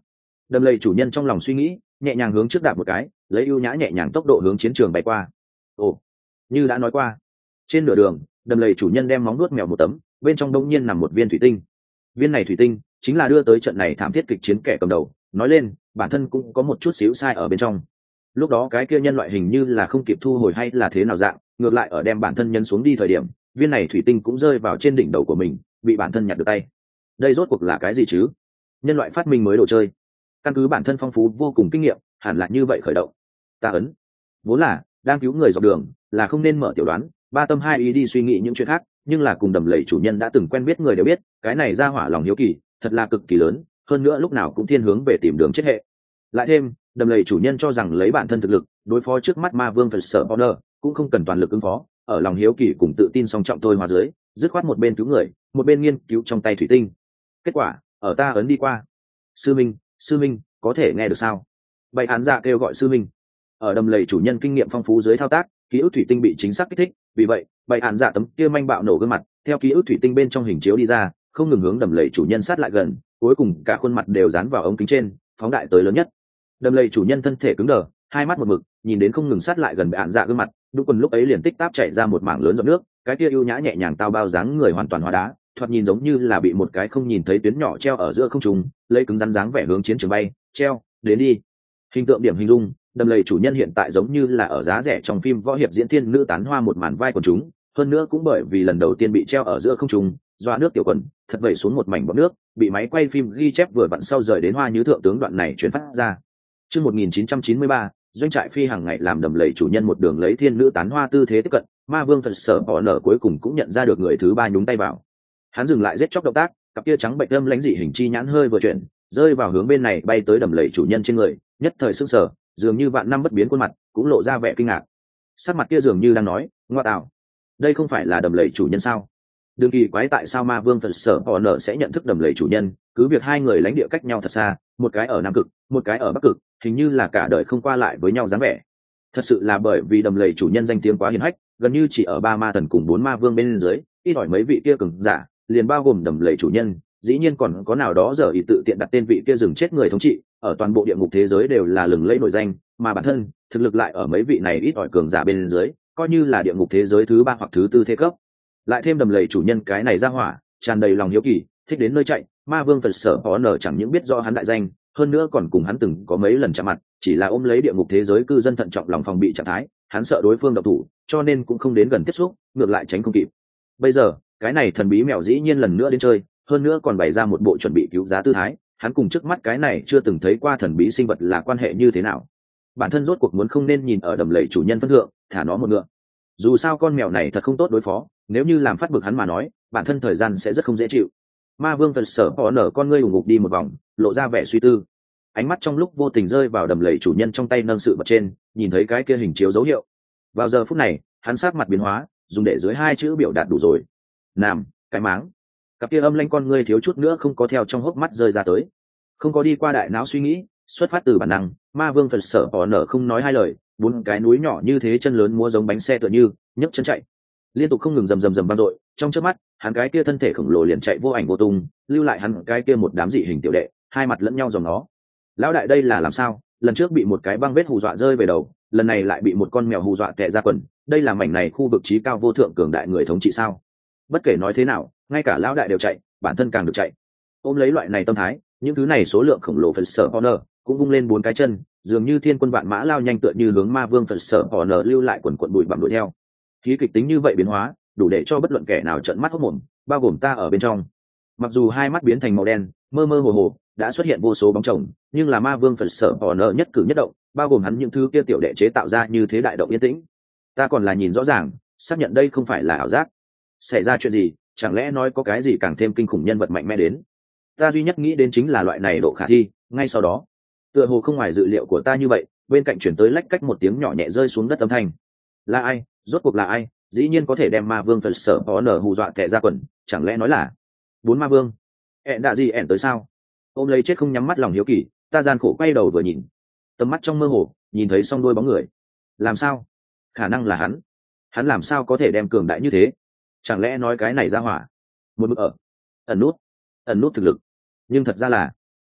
Đầm lầy chủ nhân trong lòng suy nghĩ, nhẹ nhàng hướng trước đạp một cái, lấy ưu nhã nhẹ nhàng tốc độ hướng chiến trường bay qua. Ồ, như đã nói qua, trên nửa đường, đầm lầy chủ nhân đem móng nuốt mèo một tấm, bên trong đông nhiên nằm một viên thủy tinh. Viên này thủy tinh chính là đưa tới trận này thảm thiết kịch chiến kẻ cầm đầu, nói lên bản thân cũng có một chút xíu sai ở bên trong. Lúc đó cái kia nhân loại hình như là không kịp thu hồi hay là thế nào dạng, ngược lại ở đem bản thân nhân xuống đi thời điểm, viên này thủy tinh cũng rơi vào trên đỉnh đầu của mình, bị bản thân nhặt được tay. Đây rốt cuộc là cái gì chứ? Nhân loại phát minh mới đồ chơi, căn cứ bản thân phong phú vô cùng kinh nghiệm, hẳn là như vậy khởi động. Ta ấn, vốn là đang cứu người dọc đường, là không nên mở tiểu đoán, ba tâm hai ý đi suy nghĩ những chuyện khác, nhưng là cùng đầm lầy chủ nhân đã từng quen biết người đều biết, cái này ra hỏa lòng hiếu kỳ thật là cực kỳ lớn, hơn nữa lúc nào cũng thiên hướng về tìm đường chết hệ. Lại thêm đầm lầy chủ nhân cho rằng lấy bản thân thực lực đối phó trước mắt ma vương phải sợ Honor, cũng không cần toàn lực ứng phó, ở lòng hiếu kỳ cùng tự tin song trọng thôi hòa dưới, dứt khoát một bên cứu người, một bên nghiên cứu trong tay thủy tinh. Kết quả ở ta ấn đi qua. Sư minh, sư minh, có thể nghe được sao? Bày án dạ kêu gọi sư minh. Ở đầm lầy chủ nhân kinh nghiệm phong phú dưới thao tác, ký ức thủy tinh bị chính xác kích thích, vì vậy bày án dạ tấm kia manh bạo nổ gương mặt, theo ký ức thủy tinh bên trong hình chiếu đi ra, không ngừng hướng đầm lầy chủ nhân sát lại gần, cuối cùng cả khuôn mặt đều dán vào ống kính trên, phóng đại tới lớn nhất. Đầm lầy chủ nhân thân thể cứng đờ, hai mắt một mực nhìn đến không ngừng sát lại gần bệ án dạ gương mặt, đúng quần lúc ấy liền tích táp chảy ra một mảng lớn giọt nước, cái kia ưu nhã nhẹ nhàng tao bao dáng người hoàn toàn hóa đá, thoạt nhìn giống như là bị một cái không nhìn thấy tuyến nhỏ treo ở giữa không trung, lấy cứng rắn dáng vẻ hướng chiến trường bay, treo đến đi. Hình tượng điểm hình dung, đầm lầy chủ nhân hiện tại giống như là ở giá rẻ trong phim võ hiệp diễn thiên nữ tán hoa một màn vai của chúng, hơn nữa cũng bởi vì lần đầu tiên bị treo ở giữa không trung, doa nước tiểu quần thật vậy xuống một mảnh bọt nước, bị máy quay phim ghi chép vừa vặn sau rời đến hoa như thượng tướng đoạn này truyền phát ra. Chương một nghìn chín trăm chín mươi ba, doanh trại phi hàng ngày làm đầm lầy chủ nhân một đường lấy thiên nữ tán hoa tư thế tiếp cận, ma vương phật sở bỏ nở cuối cùng cũng nhận ra được người thứ ba nhúng tay vào. Hắn dừng lại giết chóc động tác, cặp kia trắng bệnh âm lãnh dị hình chi nhãn hơi vừa chuyển, rơi vào hướng bên này bay tới đầm lầy chủ nhân trên người, nhất thời sững sờ, dường như vạn năm bất biến khuôn mặt cũng lộ ra vẻ kinh ngạc. Sắc mặt kia dường như đang nói, ngoa tạo, đây không phải là đầm lầy chủ nhân sao? Đừng kỳ quái tại sao ma vương phật sở bỏ nở sẽ nhận thức đầm lầy chủ nhân, cứ việc hai người lãnh địa cách nhau thật xa, một cái ở nam cực, một cái ở bắc cực, hình như là cả đời không qua lại với nhau dáng vẻ. Thật sự là bởi vì đầm lầy chủ nhân danh tiếng quá hiển hách, gần như chỉ ở ba ma thần cùng bốn ma vương bên dưới, ít ỏi mấy vị kia cường giả, liền bao gồm đầm lầy chủ nhân, dĩ nhiên còn có nào đó giờ ý tự tiện đặt tên vị kia dừng chết người thống trị, ở toàn bộ địa ngục thế giới đều là lừng lẫy nổi danh, mà bản thân thực lực lại ở mấy vị này ít ỏi cường giả bên dưới, coi như là địa ngục thế giới thứ ba hoặc thứ tư thế cấp. Lại thêm đầm lầy chủ nhân cái này ra hỏa, tràn đầy lòng hiếu kỳ, thích đến nơi chạy, ma vương phật sở có nở chẳng những biết rõ hắn đại danh, hơn nữa còn cùng hắn từng có mấy lần chạm mặt, chỉ là ôm lấy địa ngục thế giới cư dân thận trọng lòng phòng bị trạng thái, hắn sợ đối phương độc thủ, cho nên cũng không đến gần tiếp xúc, ngược lại tránh không kịp. Bây giờ cái này thần bí mèo dĩ nhiên lần nữa đến chơi, hơn nữa còn bày ra một bộ chuẩn bị cứu giá tư thái, hắn cùng trước mắt cái này chưa từng thấy qua thần bí sinh vật là quan hệ như thế nào. Bản thân rốt cuộc muốn không nên nhìn ở đầm lầy chủ nhân phân thượng, thả nó một ngựa. Dù sao con mèo này thật không tốt đối phó, nếu như làm phát bực hắn mà nói, bản thân thời gian sẽ rất không dễ chịu. Ma vương phật sở bỏ nở con ngươi ủng ngục đi một vòng, lộ ra vẻ suy tư. Ánh mắt trong lúc vô tình rơi vào đầm lầy chủ nhân trong tay nâng sự bật trên, nhìn thấy cái kia hình chiếu dấu hiệu. Vào giờ phút này, hắn sát mặt biến hóa, dùng để dưới hai chữ biểu đạt đủ rồi. Nam, cái máng. Cặp kia âm lanh con ngươi thiếu chút nữa không có theo trong hốc mắt rơi ra tới. Không có đi qua đại não suy nghĩ, xuất phát từ bản năng, ma vương phật sở bỏ nở không nói hai lời, bốn cái núi nhỏ như thế chân lớn múa giống bánh xe tựa như, nhấc chân chạy. Liên tục không ngừng rầm rầm rầm vang dội, trong chớp mắt, hắn cái kia thân thể khổng lồ liền chạy vô ảnh vô tung, lưu lại hắn cái kia một đám dị hình tiểu đệ, hai mặt lẫn nhau dòng nó. Lão đại đây là làm sao? Lần trước bị một cái băng vết hù dọa rơi về đầu, lần này lại bị một con mèo hù dọa tè ra quần, đây là mảnh này khu vực trí cao vô thượng cường đại người thống trị sao? Bất kể nói thế nào, ngay cả lão đại đều chạy, bản thân càng được chạy. Ôm lấy loại này tâm thái, những thứ này số lượng khổng lồ phật sở honor cũng vung lên bốn cái chân, dường như thiên quân vạn mã lao nhanh tựa như hướng ma vương phật sở honor lưu lại quần quần bụi bặm đuổi theo. Khí kịch tính như vậy biến hóa, đủ để cho bất luận kẻ nào trợn mắt hốt mồm, bao gồm ta ở bên trong. Mặc dù hai mắt biến thành màu đen, mơ mơ hồ hồ, đã xuất hiện vô số bóng chồng, nhưng là ma vương phật sở honor nhất cử nhất động, bao gồm hắn những thứ kia tiểu đệ chế tạo ra như thế đại động yên tĩnh. Ta còn là nhìn rõ ràng, xác nhận đây không phải là ảo giác. Xảy ra chuyện gì, chẳng lẽ nói có cái gì càng thêm kinh khủng nhân vật mạnh mẽ đến? Ta duy nhất nghĩ đến chính là loại này độ khả thi. Ngay sau đó, tựa hồ không ngoài dự liệu của ta như vậy, bên cạnh chuyển tới lách cách một tiếng nhỏ nhẹ rơi xuống đất âm thanh. Là ai? Rốt cuộc là ai? Dĩ nhiên có thể đem ma vương phật sở có nở hù dọa tè ra quần, chẳng lẽ nói là bốn ma vương? Ẹn đã gì ẹn tới sao? Ôm lấy chết không nhắm mắt lòng hiếu kỳ, ta gian khổ quay đầu vừa nhìn, tầm mắt trong mơ hồ nhìn thấy song đôi bóng người. Làm sao? Khả năng là hắn. Hắn làm sao có thể đem cường đại như thế? Chẳng lẽ nói cái này ra hỏa một mực ở ẩn nút ẩn nút thực lực, nhưng thật ra là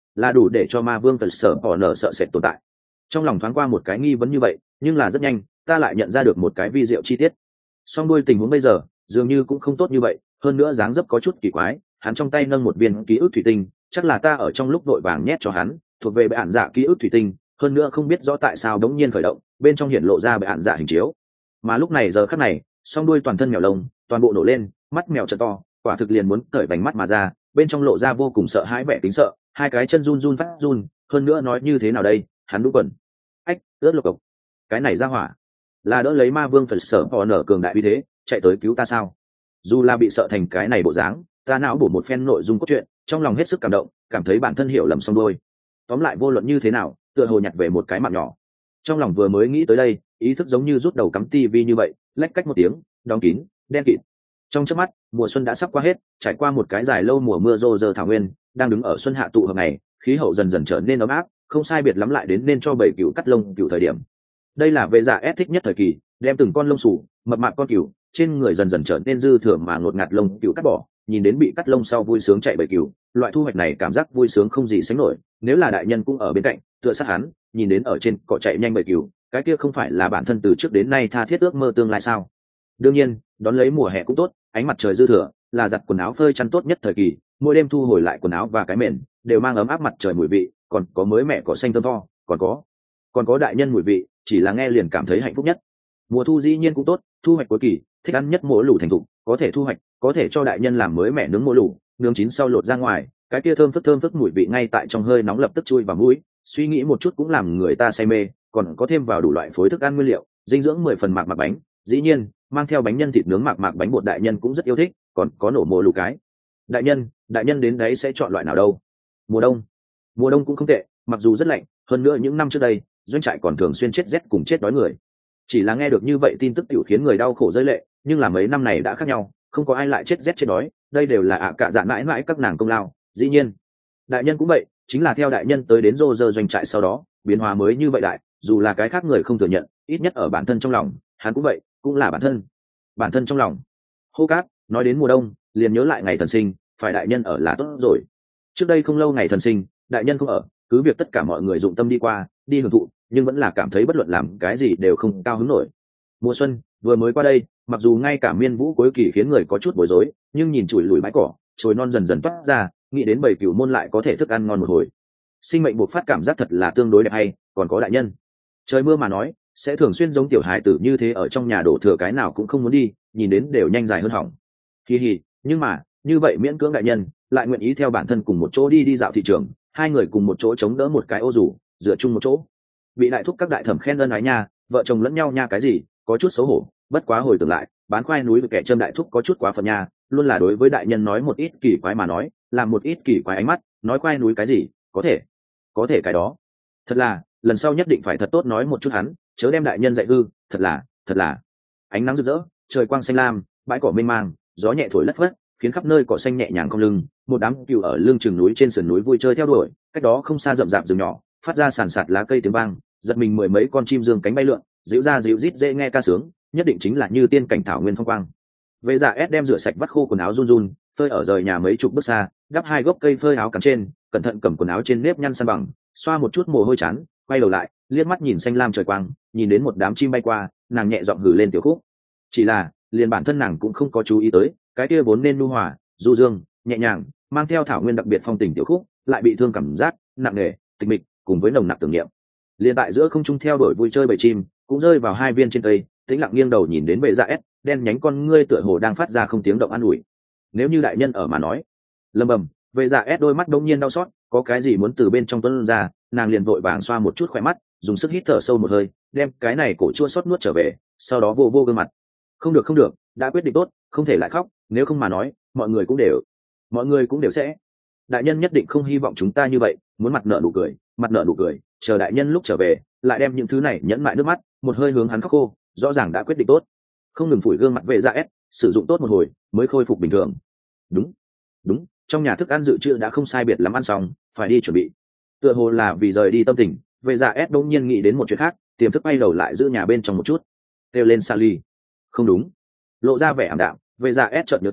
là đủ để cho ma vương thật sở bỏ nở sợ sệt tồn tại. Trong lòng thoáng qua một cái nghi vấn như vậy, nhưng là rất nhanh ta lại nhận ra được một cái vi diệu chi tiết. Song đuôi tình huống bây giờ dường như cũng không tốt như vậy, hơn nữa dáng dấp có chút kỳ quái. Hắn trong tay nâng một viên ký ức thủy tinh, chắc là ta ở trong lúc vội vàng nhét cho hắn, thuộc về bệ ản dạ ký ức thủy tinh. Hơn nữa không biết rõ tại sao đống nhiên khởi động, bên trong hiện lộ ra bệ ản dạ hình chiếu. Mà lúc này giờ khắc này, song đuôi toàn thân mèo lông toàn bộ nổ lên, mắt mèo trợn to, quả thực liền muốn cởi vành mắt mà ra, bên trong lộ ra vô cùng sợ hãi vẻ tính sợ, hai cái chân run run phát run. Hơn nữa nói như thế nào đây, hắn đúng quần ách ướt lục cộc, cái này ra hỏa là đỡ lấy ma vương phần sở họ nở cường đại uy thế chạy tới cứu ta sao? Dù là bị sợ thành cái này bộ dáng, ta não bổ một phen nội dung cốt truyện, trong lòng hết sức cảm động, cảm thấy bản thân hiểu lầm xong đôi. Tóm lại vô luận như thế nào, tựa hồ nhặt về một cái mạng nhỏ. Trong lòng vừa mới nghĩ tới đây, ý thức giống như rút đầu cắm tivi như vậy, lách cách một tiếng, đóng kín, đen kịt. Trong chớp mắt, mùa xuân đã sắp qua hết, trải qua một cái dài lâu mùa mưa rô rơ thảo nguyên, đang đứng ở xuân hạ tụ hợp này, khí hậu dần dần trở nên ấm áp, không sai biệt lắm lại đến nên cho bảy cừu cắt lông cừu thời điểm. Đây là vệ giả ép thích nhất thời kỳ, đem từng con lông xù mập mạp con cừu trên người dần dần trở nên dư thừa mà ngột ngạt lông cừu cắt bỏ, nhìn đến bị cắt lông sau vui sướng chạy bảy cừu, loại thu hoạch này cảm giác vui sướng không gì sánh nổi. Nếu là đại nhân cũng ở bên cạnh tựa sát hắn, nhìn đến ở trên cỏ chạy nhanh bảy cừu, cái kia không phải là bản thân từ trước đến nay tha thiết ước mơ tương lai sao? Đương nhiên đón lấy mùa hè cũng tốt, ánh mặt trời dư thừa là giặt quần áo phơi chăn tốt nhất thời kỳ, mỗi đêm thu hồi lại quần áo và cái mền đều mang ấm áp mặt trời mùi vị, còn có mới mẹ cỏ xanh thơm tho, còn có còn có đại nhân mùi vị, chỉ là nghe liền cảm thấy hạnh phúc nhất. Mùa thu dĩ nhiên cũng tốt, thu hoạch cuối kỳ thích ăn nhất mùa lủ thành thục, có thể thu hoạch, có thể cho đại nhân làm mới mẹ nướng mùa lủ, nướng chín sau lột ra ngoài, cái kia thơm phức thơm phức mùi vị ngay tại trong hơi nóng lập tức chui vào mũi, suy nghĩ một chút cũng làm người ta say mê. Còn có thêm vào đủ loại phối thức ăn nguyên liệu, dinh dưỡng mười phần mạc mạc bánh, dĩ nhiên mang theo bánh nhân thịt nướng mạc mạc bánh bột đại nhân cũng rất yêu thích, còn có nổ mùa lù cái. Đại nhân, đại nhân đến đấy sẽ chọn loại nào đâu? Mùa đông. Mùa đông cũng không tệ, mặc dù rất lạnh, hơn nữa những năm trước đây doanh trại còn thường xuyên chết rét cùng chết đói người. Chỉ là nghe được như vậy tin tức tiểu khiến người đau khổ rơi lệ, nhưng là mấy năm này đã khác nhau, không có ai lại chết rét chết đói, đây đều là ạ cả dạ mãi mãi các nàng công lao. Dĩ nhiên đại nhân cũng vậy, chính là theo đại nhân tới đến rô rơ doanh trại sau đó biến hóa mới như vậy đại, dù là cái khác người không thừa nhận, ít nhất ở bản thân trong lòng hắn cũng vậy, cũng là bản thân bản thân trong lòng. Hô cát nói đến mùa đông liền nhớ lại ngày thần sinh, phải đại nhân ở là tốt rồi. Trước đây không lâu ngày thần sinh đại nhân không ở, cứ việc tất cả mọi người dụng tâm đi qua đi hưởng thụ, nhưng vẫn là cảm thấy bất luận làm cái gì đều không cao hứng nổi. Mùa xuân vừa mới qua đây, mặc dù ngay cả miên vũ cuối kỳ khiến người có chút bối rối, nhưng nhìn chùi lùi bãi cỏ chồi non dần dần toát ra, nghĩ đến bảy cửu môn lại có thể thức ăn ngon một hồi, sinh mệnh buộc phát cảm giác thật là tương đối đẹp hay. Còn có đại nhân trời mưa mà nói sẽ thường xuyên giống tiểu hài tử như thế ở trong nhà đổ thừa cái nào cũng không muốn đi, nhìn đến đều nhanh dài hơn hỏng. Kỳ hì, nhưng mà như vậy miễn cưỡng đại nhân lại nguyện ý theo bản thân cùng một chỗ đi đi dạo thị trường, hai người cùng một chỗ chống đỡ một cái ô rủ, dựa chung một chỗ, bị đại thúc các đại thẩm khen ân ái nha, vợ chồng lẫn nhau nha, cái gì có chút xấu hổ. Bất quá hồi tưởng lại, bán khoai núi với kẻ châm đại thúc có chút quá phần nha, luôn là đối với đại nhân nói một ít kỳ quái mà nói, làm một ít kỳ quái ánh mắt, nói khoai núi cái gì có thể có thể cái đó, thật là lần sau nhất định phải thật tốt nói một chút hắn, chớ đem đại nhân dạy hư. Thật là thật là ánh nắng rực rỡ, trời quang xanh lam, bãi cỏ mênh mang, gió nhẹ thổi lất phất, khiến khắp nơi cỏ xanh nhẹ nhàng cong lưng. Một đám cừu ở lưng chừng núi trên sườn núi vui chơi theo đuổi, cách đó không xa rậm rạp rừng nhỏ phát ra sàn sạt lá cây tiếng vang, giật mình mười mấy con chim dương cánh bay lượn, dịu ra dịu rít dễ nghe ca sướng, nhất định chính là như tiên cảnh thảo nguyên phong quang. Vệ dạ ép đem rửa sạch vắt khô quần áo run run phơi ở rời nhà mấy chục bước xa, đắp hai gốc cây phơi áo cắn trên, cẩn thận cầm quần áo trên nếp nhăn san bằng, xoa một chút mồ hôi chán, quay đầu lại liếc mắt nhìn xanh lam trời quang, nhìn đến một đám chim bay qua, nàng nhẹ giọng hử lên tiểu khúc. Chỉ là liền bản thân nàng cũng không có chú ý tới, cái kia vốn nên nu hòa du dương nhẹ nhàng mang theo thảo nguyên đặc biệt phong tình tiểu khúc lại bị thương cảm giác nặng nề tịch mịch cùng với nồng nặc tưởng niệm. Liền tại giữa không trung theo đuổi vui chơi bầy chim cũng rơi vào hai viên trên cây, tĩnh lặng nghiêng đầu nhìn đến vệ dạ ép, đen nhánh con ngươi tựa hồ đang phát ra không tiếng động an ủi. Nếu như đại nhân ở mà nói. Lầm bầm, vệ dạ ép đôi mắt đông nhiên đau xót, có cái gì muốn từ bên trong tuấn ra, nàng liền vội vàng xoa một chút khỏe mắt, dùng sức hít thở sâu một hơi, đem cái này cổ chua xót nuốt trở về, sau đó vô vô gương mặt. Không được không được, đã quyết định tốt, không thể lại khóc, nếu không mà nói mọi người cũng đều mọi người cũng đều sẽ. Đại nhân nhất định không hy vọng chúng ta như vậy, muốn mặt nợ nụ cười, mặt nợ nụ cười, chờ đại nhân lúc trở về lại đem những thứ này nhẫn mại nước mắt, một hơi hướng hắn khóc khô, rõ ràng đã quyết định tốt, không ngừng phủi gương mặt vệ dạ ép, sử dụng tốt một hồi mới khôi phục bình thường. Đúng đúng, trong nhà thức ăn dự trữ đã không sai biệt lắm ăn xong, phải đi chuẩn bị. Tựa hồ là vì rời đi tâm tình, vệ dạ ép đống nhiên nghĩ đến một chuyện khác, tiềm thức bay đầu lại giữ nhà bên trong một chút, kêu lên Sally. Không đúng, lộ ra vẻ ảm đạm, vệ dạ ép chợt nhớ tới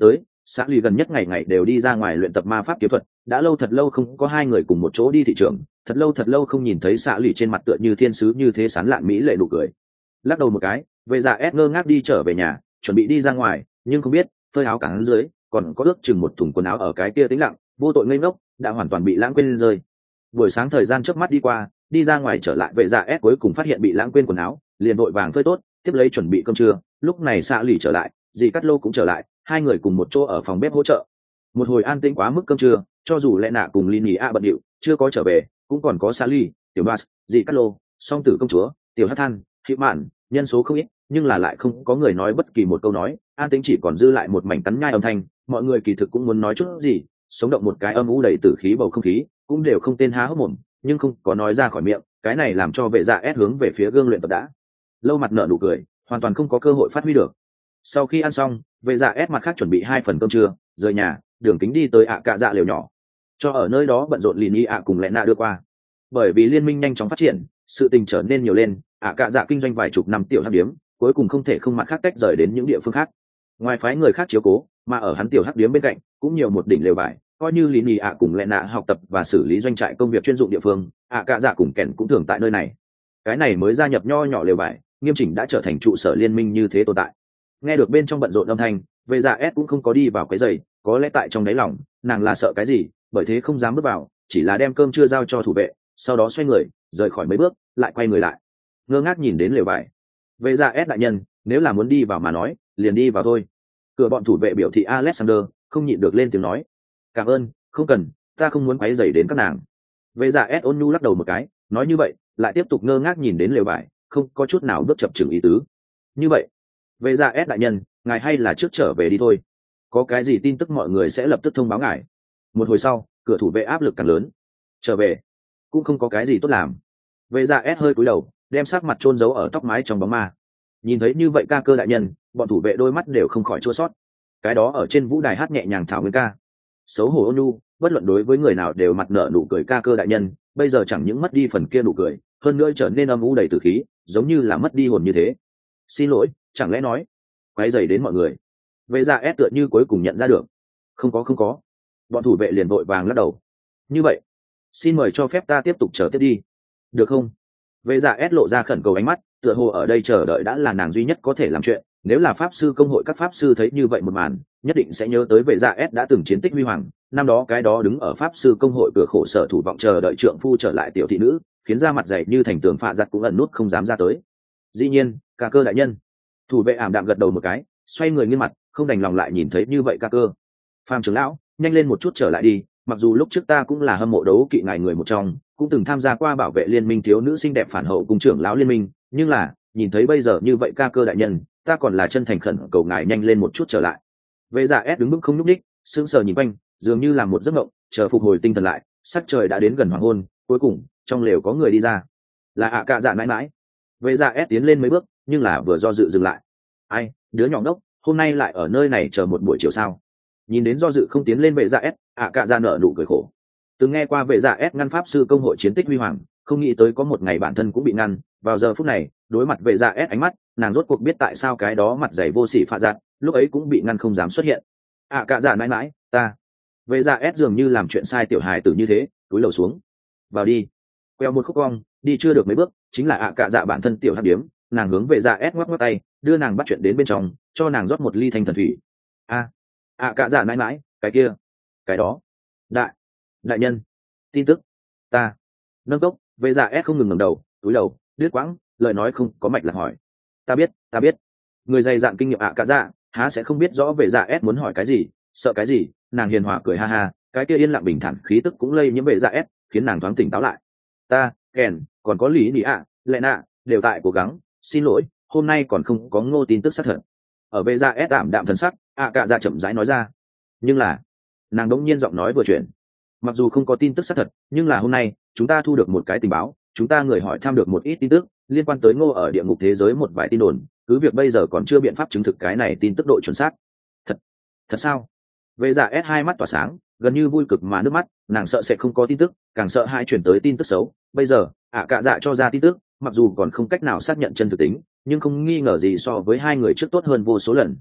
xã lì gần nhất ngày ngày đều đi ra ngoài luyện tập ma pháp kiếm thuật, đã lâu thật lâu không có hai người cùng một chỗ đi thị trường, thật lâu thật lâu không nhìn thấy xã lì trên mặt tựa như thiên sứ như thế sán lạn mỹ lệ nụ cười. Lắc đầu một cái, vệ dạ ép ngơ ngác đi trở về nhà, chuẩn bị đi ra ngoài, nhưng không biết phơi áo cả hắn dưới còn có ước chừng một thùng quần áo ở cái kia tĩnh lặng vô tội ngây ngốc đã hoàn toàn bị lãng quên rơi. Buổi sáng thời gian trước mắt đi qua, đi ra ngoài trở lại, vệ dạ ép cuối cùng phát hiện bị lãng quên quần áo, liền vội vàng phơi tốt, tiếp lấy chuẩn bị cơm trưa. Lúc này xã lì trở lại, dì cắt lô cũng trở lại, hai người cùng một chỗ ở phòng bếp hỗ trợ. Một hồi an tĩnh quá mức cơm trưa, cho dù lẽ nạ cùng Lini a bận điệu chưa có trở về, cũng còn có xã lì, tiểu Bas, dì cắt lô, song tử công chúa, tiểu hát than, hiệu mạn, nhân số không ít, nhưng là lại không có người nói bất kỳ một câu nói, an tĩnh chỉ còn dư lại một mảnh cắn nhai âm thanh. Mọi người kỳ thực cũng muốn nói chút gì, sống động một cái âm u đầy tử khí bầu không khí, cũng đều không tên há hốc mồm, nhưng không có nói ra khỏi miệng. Cái này làm cho vệ dạ ép hướng về phía gương luyện tập đã lâu mặt nở nụ cười, hoàn toàn không có cơ hội phát huy được. Sau khi ăn xong, vệ dạ ép mặt khác chuẩn bị hai phần cơm trưa, rời nhà đường kính đi tới ạ cạ dạ lều nhỏ, cho ở nơi đó bận rộn lì ni ạ cùng lẽ nạ đưa qua. Bởi vì liên minh nhanh chóng phát triển, sự tình trở nên nhiều lên, ạ cạ dạ kinh doanh vài chục năm tiểu hắc điếm, cuối cùng không thể không mặt khác tách rời đến những địa phương khác. Ngoài phái người khác chiếu cố, mà ở hắn tiểu hắc điếm bên cạnh cũng nhiều một đỉnh lều vải, coi như lì ni ạ cùng lẽ nạ học tập và xử lý doanh trại công việc chuyên dụng địa phương, ạ cạ dạ cùng kèn cũng thường tại nơi này. Cái này mới gia nhập nho nhỏ lều vải, nghiêm chỉnh đã trở thành trụ sở liên minh như thế tồn tại. Nghe được bên trong bận rộn âm thanh, vệ dạ ép cũng không có đi vào cái giày, có lẽ tại trong đáy lòng nàng là sợ cái gì, bởi thế không dám bước vào, chỉ là đem cơm chưa giao cho thủ vệ, sau đó xoay người rời khỏi mấy bước, lại quay người lại ngơ ngác nhìn đến lều vải. Vệ dạ ép đại nhân, nếu là muốn đi vào mà nói, liền đi vào thôi. Cửa bọn thủ vệ biểu thị Alexander không nhịn được lên tiếng nói. Cảm ơn, không cần, ta không muốn quấy rầy đến các nàng. Vệ dạ ép ôn nhu lắc đầu một cái, nói như vậy lại tiếp tục ngơ ngác nhìn đến lều vải, không có chút nào bước chập chừng ý tứ. Như vậy, vệ dạ ép đại nhân, ngài hay là trước trở về đi thôi, có cái gì tin tức mọi người sẽ lập tức thông báo ngài. Một hồi sau, cửa thủ vệ áp lực càng lớn. Trở về cũng không có cái gì tốt làm. Vệ dạ ép hơi cúi đầu, đem sắc mặt chôn giấu ở tóc mái trong bóng ma. Nhìn thấy như vậy ca cơ đại nhân, bọn thủ vệ đôi mắt đều không khỏi chua xót. Cái đó ở trên vũ đài hát nhẹ nhàng thảo nguyên ca, xấu hổ ôn nhu, bất luận đối với người nào đều mặt nở nụ cười ca cơ đại nhân, bây giờ chẳng những mất đi phần kia nụ cười, hơn nữa trở nên âm u đầy tử khí, giống như là mất đi hồn như thế. Xin lỗi, chẳng lẽ nói quấy rầy đến mọi người. Vệ dạ ép tựa như cuối cùng nhận ra được. Không có không có. Bọn thủ vệ liền vội vàng lắc đầu. Như vậy, xin mời cho phép ta tiếp tục chờ tiếp đi, được không? Vệ dạ ép lộ ra khẩn cầu ánh mắt, tựa hồ ở đây chờ đợi đã là nàng duy nhất có thể làm chuyện. Nếu là pháp sư công hội các pháp sư thấy như vậy một màn, nhất định sẽ nhớ tới vệ dạ ép đã từng chiến tích huy hoàng, năm đó cái đó đứng ở pháp sư công hội cửa khổ sở thủ vọng chờ đợi trượng phu trở lại tiểu thị nữ, khiến da mặt dày như thành tường phạ giặt cũng ẩn nút không dám ra tới. Dĩ nhiên, ca cơ đại nhân. Thủ vệ ảm đạm gật đầu một cái, xoay người nghiêng mặt, không đành lòng lại nhìn thấy như vậy ca cơ. Phàm trưởng lão, nhanh lên một chút trở lại đi, mặc dù lúc trước ta cũng là hâm mộ đấu kỵ ngài người một trong, cũng từng tham gia qua bảo vệ liên minh thiếu nữ xinh đẹp phản hậu cùng trưởng lão liên minh, nhưng là nhìn thấy bây giờ như vậy ca cơ đại nhân, ta còn là chân thành khẩn cầu ngài nhanh lên một chút trở lại. Vệ dạ ép đứng vững không nhúc nhích, sững sờ nhìn quanh, dường như là một giấc mộng, chờ phục hồi tinh thần lại, sắc trời đã đến gần hoàng hôn, cuối cùng trong lều có người đi ra, là ạ cạ dạ mãi mãi. Vệ dạ ép tiến lên mấy bước, nhưng là vừa do dự dừng lại. Ai, đứa nhỏ ngốc, hôm nay lại ở nơi này chờ một buổi chiều sao? Nhìn đến do dự không tiến lên vệ dạ ép, ạ cạ dạ nở nụ cười khổ. Từng nghe qua vệ dạ ép ngăn pháp sư công hội chiến tích huy hoàng, không nghĩ tới có một ngày bản thân cũng bị ngăn. Vào giờ phút này, đối mặt vệ dạ ép ánh mắt, nàng rốt cuộc biết tại sao cái đó mặt dày vô sỉ phạ giặt lúc ấy cũng bị ngăn không dám xuất hiện. ạ cạ dạ mãi mãi, ta. Vệ dạ ép dường như làm chuyện sai tiểu hài tử như thế, túi lầu xuống. Vào đi. Queo một khúc cong, đi chưa được mấy bước, chính là ạ cạ dạ bản thân tiểu hắc điếm. Nàng hướng vệ dạ ép ngoắc ngoắc tay, đưa nàng bắt chuyện đến bên trong, cho nàng rót một ly thanh thần thủy. A, ạ cạ dạ mãi mãi, cái kia, cái đó, đại đại nhân, tin tức, ta. Nâng cốc, vệ dạ ép không ngừng ngẩng đầu, túi đầu, đứt quãng, lời nói không có mạch là hỏi. Ta biết, ta biết. Người dày dạn kinh nghiệm ạ cạ dạ, há sẽ không biết rõ vệ dạ ép muốn hỏi cái gì, sợ cái gì. Nàng hiền hòa cười ha ha, cái kia yên lặng bình thản khí tức cũng lây nhiễm vệ dạ ép, khiến nàng thoáng tỉnh táo lại. Ta, kèn, còn có lý nị ạ, lệ nạ, đều tại cố gắng. Xin lỗi, hôm nay còn không có ngô tin tức xác thật. Ở vệ dạ ép đạm đạm thần sắc, ạ cạ dạ chậm rãi nói ra. Nhưng là, nàng đống nhiên giọng nói vừa chuyển. Mặc dù không có tin tức xác thật, nhưng là hôm nay chúng ta thu được một cái tình báo, chúng ta người hỏi thăm được một ít tin tức liên quan tới ngô ở địa ngục thế giới, một vài tin đồn, cứ việc bây giờ còn chưa biện pháp chứng thực cái này tin tức độ chuẩn xác. Thật, thật sao? Vệ dạ ép hai mắt tỏa sáng, gần như vui cực mà nước mắt, nàng sợ sẽ không có tin tức, càng sợ hai chuyển tới tin tức xấu. Bây giờ ạ cạ dạ cho ra tin tức, mặc dù còn không cách nào xác nhận chân thực tính, nhưng không nghi ngờ gì so với hai người trước tốt hơn vô số lần.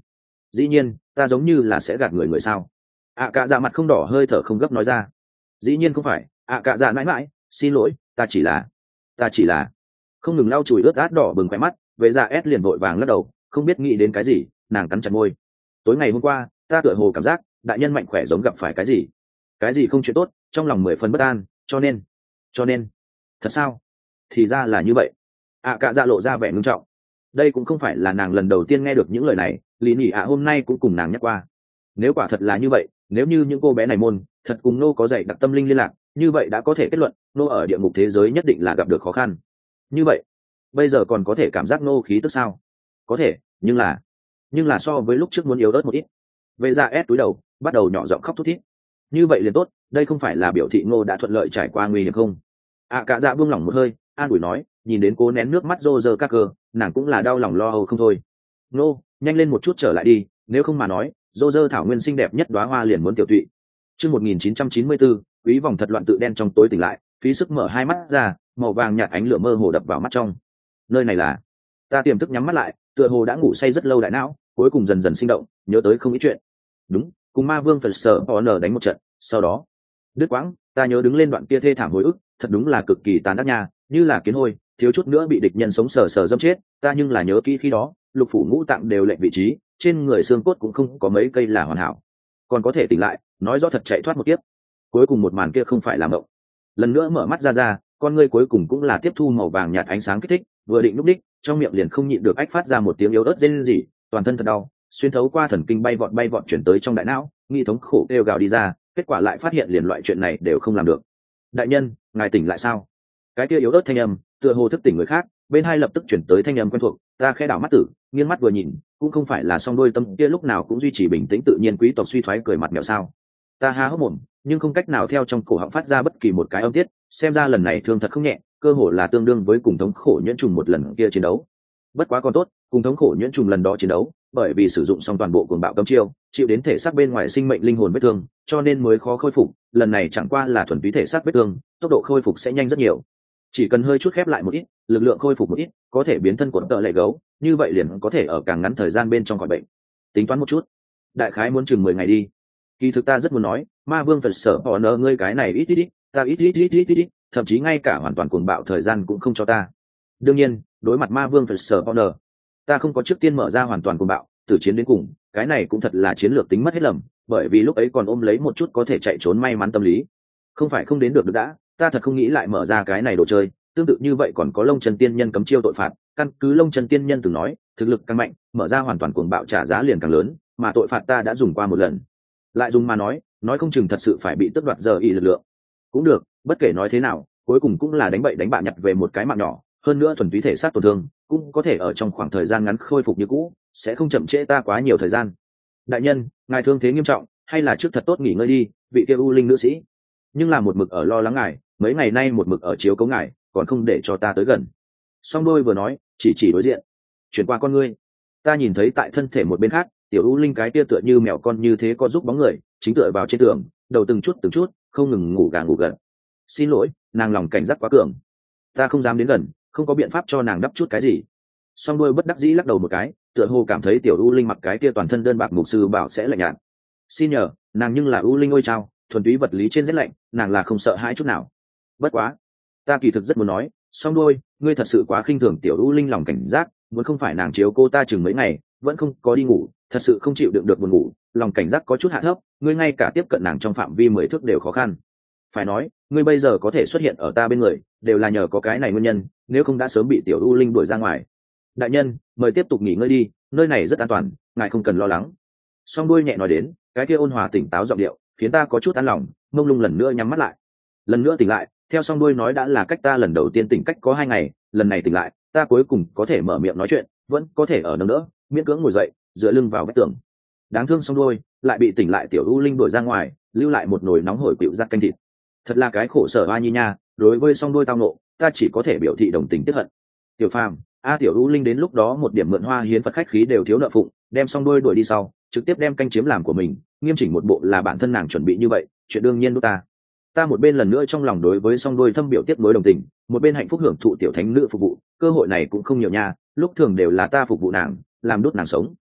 Dĩ nhiên ta giống như là sẽ gạt người người sao? ạ cạ dạ mặt không đỏ hơi thở không gấp nói ra. Dĩ nhiên không phải, ạ cạ dạ mãi mãi xin lỗi, ta chỉ là ta chỉ là không ngừng lau chùi ướt át đỏ bừng khỏe mắt. Vệ dạ ép liền vội vàng lắc đầu, không biết nghĩ đến cái gì, nàng cắn chặt môi. Tối ngày hôm qua ta tựa hồ cảm giác đại nhân mạnh khỏe giống gặp phải cái gì cái gì không chuyện tốt, trong lòng mười phần bất an, cho nên cho nên thật sao? Thì ra là như vậy. ạ cạ dạ lộ ra vẻ ngưng trọng. Đây cũng không phải là nàng lần đầu tiên nghe được những lời này, lý nhị ạ hôm nay cũng cùng nàng nhắc qua. Nếu quả thật là như vậy, nếu như những cô bé này môn thật cùng nô có dạy đặc tâm linh liên lạc, như vậy đã có thể kết luận nô ở địa ngục thế giới nhất định là gặp được khó khăn. Như vậy bây giờ còn có thể cảm giác nô khí tức sao? Có thể, nhưng là nhưng là so với lúc trước muốn yếu ớt một ít. Vệ dạ ép túi đầu bắt đầu nhỏ giọng khóc thút thít. Như vậy liền tốt, đây không phải là biểu thị ngô đã thuận lợi trải qua nguy hiểm không? ạ cạ dạ buông lỏng một hơi, an ủi nói, nhìn đến cố nén nước mắt rô rơ các cơ, nàng cũng là đau lòng lo âu không thôi. Ngô, nhanh lên một chút trở lại đi, nếu không mà nói rô rơ thảo nguyên xinh đẹp nhất đóa hoa liền muốn tiểu tụy. Chương một nghìn chín trăm chín mươi bốn, quý vòng thật loạn tự đen trong tối tỉnh lại, phí sức mở hai mắt ra, màu vàng nhạt ánh lửa mơ hồ đập vào mắt trong. Nơi này là... ta tiềm thức nhắm mắt lại, tựa hồ đã ngủ say rất lâu đại não, cuối cùng dần dần sinh động, nhớ tới không ít chuyện. Đúng, cùng ma vương phật sở họ nở đánh một trận, sau đó đứt quãng, ta nhớ đứng lên đoạn kia thê thảm hồi ức, thật đúng là cực kỳ tàn ác nha, như là kiến hôi, thiếu chút nữa bị địch nhân sống sờ sờ dâm chết. Ta nhưng là nhớ kỹ khi đó lục phủ ngũ tạng đều lệch vị trí, trên người xương cốt cũng không có mấy cây là hoàn hảo, còn có thể tỉnh lại, nói rõ thật chạy thoát một kiếp. Cuối cùng một màn kia không phải là mộng. Lần nữa mở mắt ra ra, con ngươi cuối cùng cũng là tiếp thu màu vàng nhạt ánh sáng kích thích, vừa định lúc đích, trong miệng liền không nhịn được ách phát ra một tiếng yếu ớt rên rỉ, toàn thân thật đau, xuyên thấu qua thần kinh bay vọt bay vọt chuyển tới trong đại não, nghi thống khổ kêu gào đi ra, kết quả lại phát hiện liền loại chuyện này đều không làm được. Đại nhân, ngài tỉnh lại sao? Cái kia yếu ớt thanh âm tựa hồ thức tỉnh người khác, bên hai lập tức chuyển tới thanh âm quen thuộc. Ta khẽ đảo mắt tử, nghiêng mắt vừa nhìn, cũng không phải là song đôi tâm kia lúc nào cũng duy trì bình tĩnh tự nhiên quý tộc suy thoái cười mặt mèo sao. Ta há hốc mồm, nhưng không cách nào theo trong cổ họng phát ra bất kỳ một cái âm tiết, xem ra lần này thương thật không nhẹ, cơ hồ là tương đương với cùng thống khổ nhuyễn trùng một lần kia chiến đấu. Bất quá còn tốt, cùng thống khổ nhuyễn trùng lần đó chiến đấu, bởi vì sử dụng xong toàn bộ cuồng bạo cấm chiêu, chịu đến thể xác bên ngoài sinh mệnh linh hồn vết thương, cho nên mới khó khôi phục. Lần này chẳng qua là thuần túy thể xác vết thương, tốc độ khôi phục sẽ nhanh rất nhiều. Chỉ cần hơi chút khép lại một ít, lực lượng khôi phục một ít, có thể biến thân cuộn tợ lệ gấu, như vậy liền có thể ở càng ngắn thời gian bên trong khỏi bệnh. Tính toán một chút, đại khái muốn chừng mười ngày đi. Kỳ thực ta rất muốn nói, ma vương phật sở họ nợ ngươi cái này ít ít ít, ta ít ít ít ít ít ít, thậm chí ngay cả hoàn toàn cuồng bạo thời gian cũng không cho ta. Đương nhiên, đối mặt ma vương phật sở họ nợ, ta không có trước tiên mở ra hoàn toàn cuồng bạo, từ chiến đến cùng, cái này cũng thật là chiến lược tính mất hết lầm, bởi vì lúc ấy còn ôm lấy một chút có thể chạy trốn may mắn tâm lý. Không phải không đến được được đã, ta thật không nghĩ lại mở ra cái này đồ chơi. Tương tự như vậy còn có Lông Chân Tiên Nhân cấm chiêu tội phạt, căn cứ Lông Chân Tiên Nhân từng nói, thực lực càng mạnh, mở ra hoàn toàn cuồng bạo trả giá liền càng lớn, mà tội phạt ta đã dùng qua một lần, lại dùng mà nói, nói không chừng thật sự phải bị tước đoạt giờ y lực lượng. Cũng được, bất kể nói thế nào, cuối cùng cũng là đánh bậy đánh bạ nhặt về một cái mạng nhỏ, hơn nữa thuần túy thể xác tổn thương, cũng có thể ở trong khoảng thời gian ngắn khôi phục như cũ, sẽ không chậm trễ ta quá nhiều thời gian. Đại nhân, ngài thương thế nghiêm trọng, hay là trước thật tốt nghỉ ngơi đi, vị kia u linh nữ sĩ. Nhưng là một mực ở lo lắng ngài, mấy ngày nay một mực ở chiếu cố ngài, còn không để cho ta tới gần. Song đôi vừa nói, chỉ chỉ đối diện, chuyển qua con ngươi, ta nhìn thấy tại thân thể một bên khác, tiểu u linh cái kia tựa như mèo con như thế có giúp bóng người, chính tựa vào trên tường, đầu từng chút từng chút, không ngừng ngủ gà ngủ gật. Xin lỗi, nàng lòng cảnh giác quá cường, ta không dám đến gần, không có biện pháp cho nàng đắp chút cái gì. Song đôi bất đắc dĩ lắc đầu một cái, tựa hồ cảm thấy tiểu u linh mặc cái kia toàn thân đơn bạc mục sư bảo sẽ lạnh nhạt. Xin nhờ, nàng nhưng là u linh ôi trao, thuần túy vật lý trên rét lạnh, nàng là không sợ hãi chút nào. Bất quá, ta kỳ thực rất muốn nói, song đôi, ngươi thật sự quá khinh thường tiểu u linh lòng cảnh giác, muốn không phải nàng chiếu cô ta chừng mấy ngày, vẫn không có đi ngủ, thật sự không chịu đựng được buồn ngủ, lòng cảnh giác có chút hạ thấp, ngươi ngay cả tiếp cận nàng trong phạm vi mười thước đều khó khăn. Phải nói, ngươi bây giờ có thể xuất hiện ở ta bên người, đều là nhờ có cái này nguyên nhân, nếu không đã sớm bị tiểu u linh đuổi ra ngoài. Đại nhân, mời tiếp tục nghỉ ngơi đi, nơi này rất an toàn, ngài không cần lo lắng. Song đuôi nhẹ nói đến, cái kia ôn hòa tỉnh táo giọng điệu, khiến ta có chút an lòng, mông lung lần nữa nhắm mắt lại. Lần nữa tỉnh lại, theo song đuôi nói đã là cách ta lần đầu tiên tỉnh cách có hai ngày, lần này tỉnh lại, ta cuối cùng có thể mở miệng nói chuyện, vẫn có thể ở nâng đỡ, miễn cưỡng ngồi dậy, dựa lưng vào vách tường. Đáng thương song đuôi, lại bị tỉnh lại tiểu u linh đuổi ra ngoài, lưu lại một nồi nóng hổi quỵu rắc canh thịt. Thật là cái khổ sở oa nhi nha, đối với song đuôi tao nộ, ta chỉ có thể biểu thị đồng tình tiếc hận. Tiểu Phàm, a tiểu u linh đến lúc đó một điểm mượn hoa hiến Phật khách khí đều thiếu nợ phụng, đem song đuôi đuổi đi sau, trực tiếp đem canh chiếm làm của mình, nghiêm chỉnh một bộ là bản thân nàng chuẩn bị như vậy, chuyện đương nhiên lúc ta. Ta một bên lần nữa trong lòng đối với song đuôi thâm biểu tiếp nối đồng tình, một bên hạnh phúc hưởng thụ tiểu thánh nữ phục vụ, cơ hội này cũng không nhiều nha, lúc thường đều là ta phục vụ nàng, làm đốt nàng sống.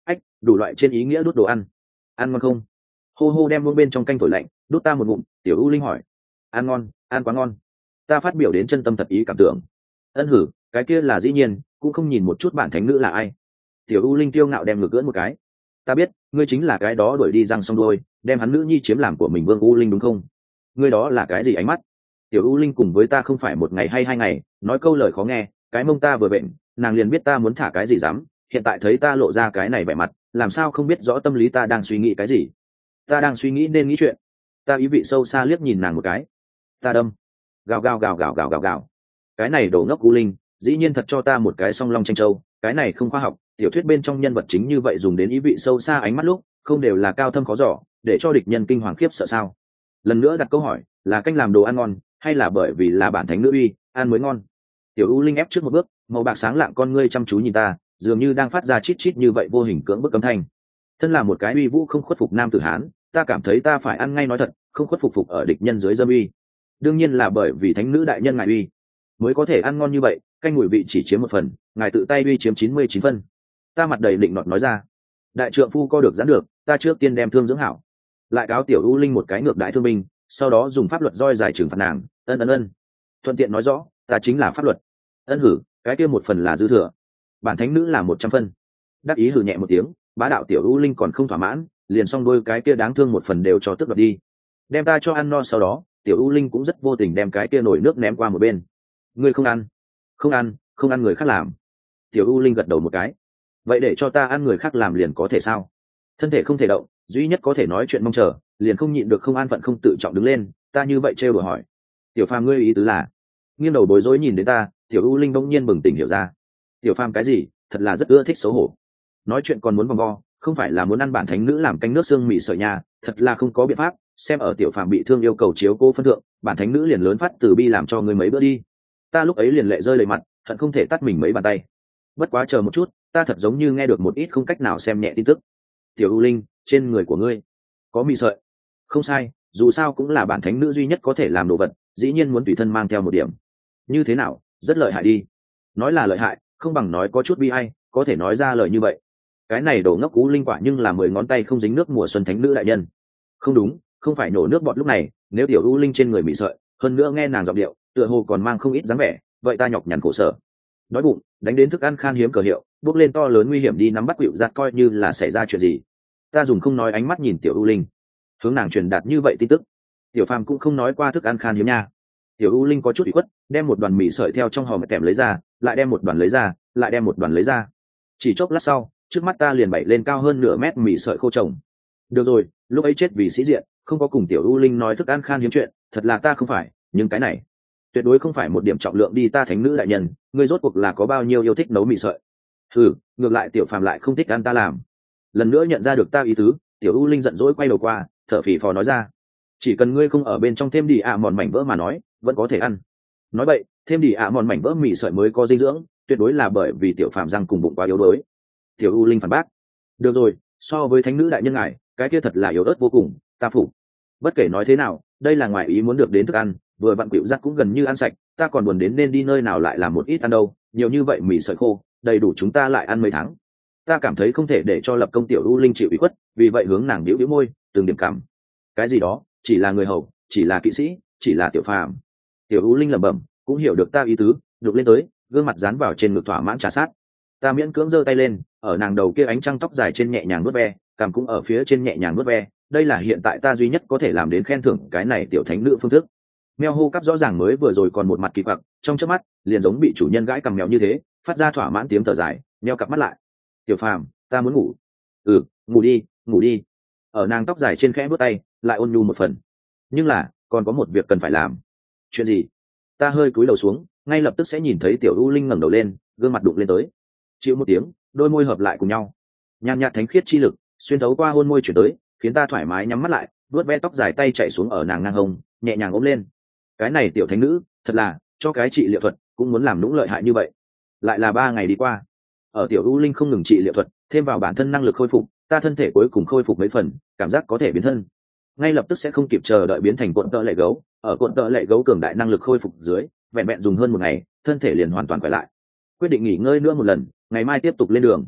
ách, đủ loại trên ý nghĩa đút đồ ăn. Ăn ngon không? Hô hô đem luôn bên trong canh thổi lạnh, đút ta một ngụm. Tiểu U Linh hỏi. Ăn ngon, ăn quá ngon. Ta phát biểu đến chân tâm thật ý cảm tưởng. Ân hử, cái kia là dĩ nhiên, cũng không nhìn một chút bản thánh nữ là ai. Tiểu U Linh tiêu ngạo đem ngược gỡn một cái. Ta biết, ngươi chính là cái đó đuổi đi răng xong đôi, đem hắn nữ nhi chiếm làm của mình Vương U Linh đúng không? Ngươi đó là cái gì ánh mắt? Tiểu U Linh cùng với ta không phải một ngày hay hai ngày, nói câu lời khó nghe, cái mông ta vừa bệnh, nàng liền biết ta muốn thả cái gì dám, hiện tại thấy ta lộ ra cái này vẻ mặt, làm sao không biết rõ tâm lý ta đang suy nghĩ cái gì? Ta đang suy nghĩ nên nghĩ chuyện. Ta ý vị sâu xa liếc nhìn nàng một cái. Ta đâm. Gào gào gào gào gào gào gào. Cái này đổ ngốc U Linh, dĩ nhiên thật cho ta một cái song long tranh châu, cái này không khoa học. Tiểu thuyết bên trong nhân vật chính như vậy dùng đến ý vị sâu xa ánh mắt lúc, không đều là cao thâm khó dò, để cho địch nhân kinh hoàng khiếp sợ sao? Lần nữa đặt câu hỏi, là canh làm đồ ăn ngon, hay là bởi vì là bản thánh nữ uy, ăn mới ngon? Tiểu U Linh ép trước một bước, màu bạc sáng lạng con ngươi chăm chú nhìn ta, dường như đang phát ra chít chít như vậy vô hình cưỡng bức cấm thanh. Thân là một cái uy vũ không khuất phục nam tử hán, ta cảm thấy ta phải ăn ngay nói thật, không khuất phục phục ở địch nhân dưới dâm uy. Đương nhiên là bởi vì thánh nữ đại nhân ngài uy mới có thể ăn ngon như vậy, canh mùi vị chỉ chiếm một phần, ngài tự tay uy chiếm chín mươi chín phân. Ta mặt đầy định nọt nói ra. Đại trượng phu co được giãn được, ta trước tiên đem thương dưỡng hảo, lại cáo Tiểu U Linh một cái ngược đại thương binh, sau đó dùng pháp luật roi giải trừng phạt nàng. Ân ân ân. Thuận tiện nói rõ, ta chính là pháp luật. Ân hử, cái kia một phần là dư thừa, bản thánh nữ là một trăm phân. Đắc ý hử nhẹ một tiếng, bá đạo Tiểu U Linh còn không thỏa mãn, liền xong đôi cái kia đáng thương một phần đều cho tước đoạt đi. Đem ta cho ăn no sau đó, Tiểu U Linh cũng rất vô tình đem cái kia nồi nước ném qua một bên. Ngươi không ăn? Không ăn, không ăn người khác làm. Tiểu U Linh gật đầu một cái. Vậy để cho ta ăn người khác làm liền có thể sao? Thân thể không thể động, duy nhất có thể nói chuyện mong chờ, liền không nhịn được không an phận không tự trọng đứng lên. Ta như vậy trêu đùa hỏi. Tiểu Phàm ngươi ý tứ là? Nghiêng đầu bối rối nhìn đến ta, Tiểu U Linh bỗng nhiên bừng tỉnh hiểu ra. Tiểu Phàm cái gì? Thật là rất ưa thích xấu hổ. Nói chuyện còn muốn vòng vo, không phải là muốn ăn bản thánh nữ làm canh nước xương mì sợi nhà, thật là không có biện pháp. Xem ở Tiểu Phàm bị thương yêu cầu chiếu cố phân thượng, bản thánh nữ liền lớn phát từ bi làm cho ngươi mấy bữa đi. Ta lúc ấy liền lệ rơi lệ mặt, hận không thể tắt mình mấy bàn tay. Bất quá chờ một chút, ta thật giống như nghe được một ít không cách nào xem nhẹ tin tức. Tiểu U Linh, trên người của ngươi có mì sợi. Không sai, dù sao cũng là bản thánh nữ duy nhất có thể làm đồ vật, dĩ nhiên muốn tùy thân mang theo một điểm. Như thế nào, rất lợi hại đi. Nói là lợi hại, không bằng nói có chút bi ai, có thể nói ra lời như vậy. Cái này đồ ngốc cú linh quả nhưng là mười ngón tay không dính nước mùa xuân thánh nữ đại nhân. Không đúng, không phải nổ nước bọt lúc này, nếu Tiểu U Linh trên người mì sợi, hơn nữa nghe nàng giọng điệu, tựa hồ còn mang không ít dáng vẻ, vậy ta nhọc nhằn khổ sở. Đói bụng, đánh đến thức ăn khan hiếm cờ hiệu, bước lên to lớn nguy hiểm đi nắm bắt quỵu giặt coi như là xảy ra chuyện gì. Ta dùng không nói ánh mắt nhìn Tiểu U Linh, hướng nàng truyền đạt như vậy tin tức. Tiểu Phàm cũng không nói qua thức ăn khan hiếm nha. Tiểu U Linh có chút ủy khuất, đem một đoàn mì sợi theo trong hòm kèm lấy ra, lại đem một đoàn lấy ra, lại đem một đoàn lấy ra. Chỉ chốc lát sau, trước mắt ta liền bày lên cao hơn nửa mét mì sợi khô trồng. Được rồi, lúc ấy chết vì sĩ diện, không có cùng Tiểu U Linh nói thức ăn khan hiếm chuyện, thật là ta không phải, nhưng cái này tuyệt đối không phải một điểm trọng lượng đi. Ta thánh nữ đại nhân, ngươi rốt cuộc là có bao nhiêu yêu thích nấu mì sợi? Ừ, ngược lại Tiểu Phàm lại không thích ăn ta làm. Lần nữa nhận ra được ta ý tứ, Tiểu U Linh giận dỗi quay đầu qua, thở phì phò nói ra. Chỉ cần ngươi không ở bên trong thêm đi ạ mòn mảnh vỡ mà nói, vẫn có thể ăn. Nói vậy, thêm đi ạ mòn mảnh vỡ mì sợi mới có dinh dưỡng, tuyệt đối là bởi vì Tiểu Phàm răng cùng bụng quá yếu đuối. Tiểu U Linh phản bác. Được rồi, so với thánh nữ đại nhân ngài, cái kia thật là yếu ớt vô cùng, ta phục. Bất kể nói thế nào, đây là ngoại ý muốn được đến thức ăn, vừa vặn quỵu rắc cũng gần như ăn sạch, ta còn buồn đến nên đi nơi nào lại làm một ít ăn đâu, nhiều như vậy mì sợi khô, đầy đủ chúng ta lại ăn mấy tháng. Ta cảm thấy không thể để cho lập công Tiểu U Linh chịu ủy khuất, vì vậy hướng nàng bĩu bĩu môi, từng điểm cảm. Cái gì đó, chỉ là người hầu, chỉ là kỵ sĩ, chỉ là Tiểu Phàm. Tiểu U Linh lẩm bẩm, cũng hiểu được ta ý tứ, nhục lên tới, gương mặt dán vào trên ngực thỏa mãn trà sát. Ta miễn cưỡng giơ tay lên, ở nàng đầu kia ánh trăng tóc dài trên nhẹ nhàng nuốt ve, cằm cũng ở phía trên nhẹ nhàng nuốt ve. Đây là hiện tại ta duy nhất có thể làm đến khen thưởng cái này tiểu thánh nữ phương thức. Mèo hô cắp rõ ràng mới vừa rồi còn một mặt kỳ quặc, trong chớp mắt liền giống bị chủ nhân gãi cằm mèo như thế, phát ra thỏa mãn tiếng thở dài, meo cặp mắt lại. Tiểu Phàm, ta muốn ngủ. Ừ, ngủ đi, ngủ đi. Ở nàng tóc dài trên khẽ bước tay, lại ôn nhu một phần. Nhưng là, còn có một việc cần phải làm. Chuyện gì? Ta hơi cúi đầu xuống, ngay lập tức sẽ nhìn thấy Tiểu U Linh ngẩng đầu lên, gương mặt đụng lên tới. Chịu một tiếng, đôi môi hợp lại cùng nhau. Nhàn nhạt thánh khiết chi lực xuyên thấu qua hôn môi chuyển tới, khiến ta thoải mái nhắm mắt lại, vuốt ve tóc dài tay chạy xuống ở nàng ngang hông, nhẹ nhàng ôm lên. Cái này tiểu thánh nữ, thật là cho cái trị liệu thuật cũng muốn làm lũng lợi hại như vậy. Lại là ba ngày đi qua, ở Tiểu U Linh không ngừng trị liệu thuật, thêm vào bản thân năng lực khôi phục, ta thân thể cuối cùng khôi phục mấy phần, cảm giác có thể biến thân. Ngay lập tức sẽ không kịp chờ đợi biến thành cuộn tợ lệ gấu. Ở cuộn tợ lệ gấu cường đại năng lực khôi phục dưới, vẹn vẹn dùng hơn một ngày, thân thể liền hoàn toàn khỏe lại. Quyết định nghỉ ngơi nữa một lần, ngày mai tiếp tục lên đường.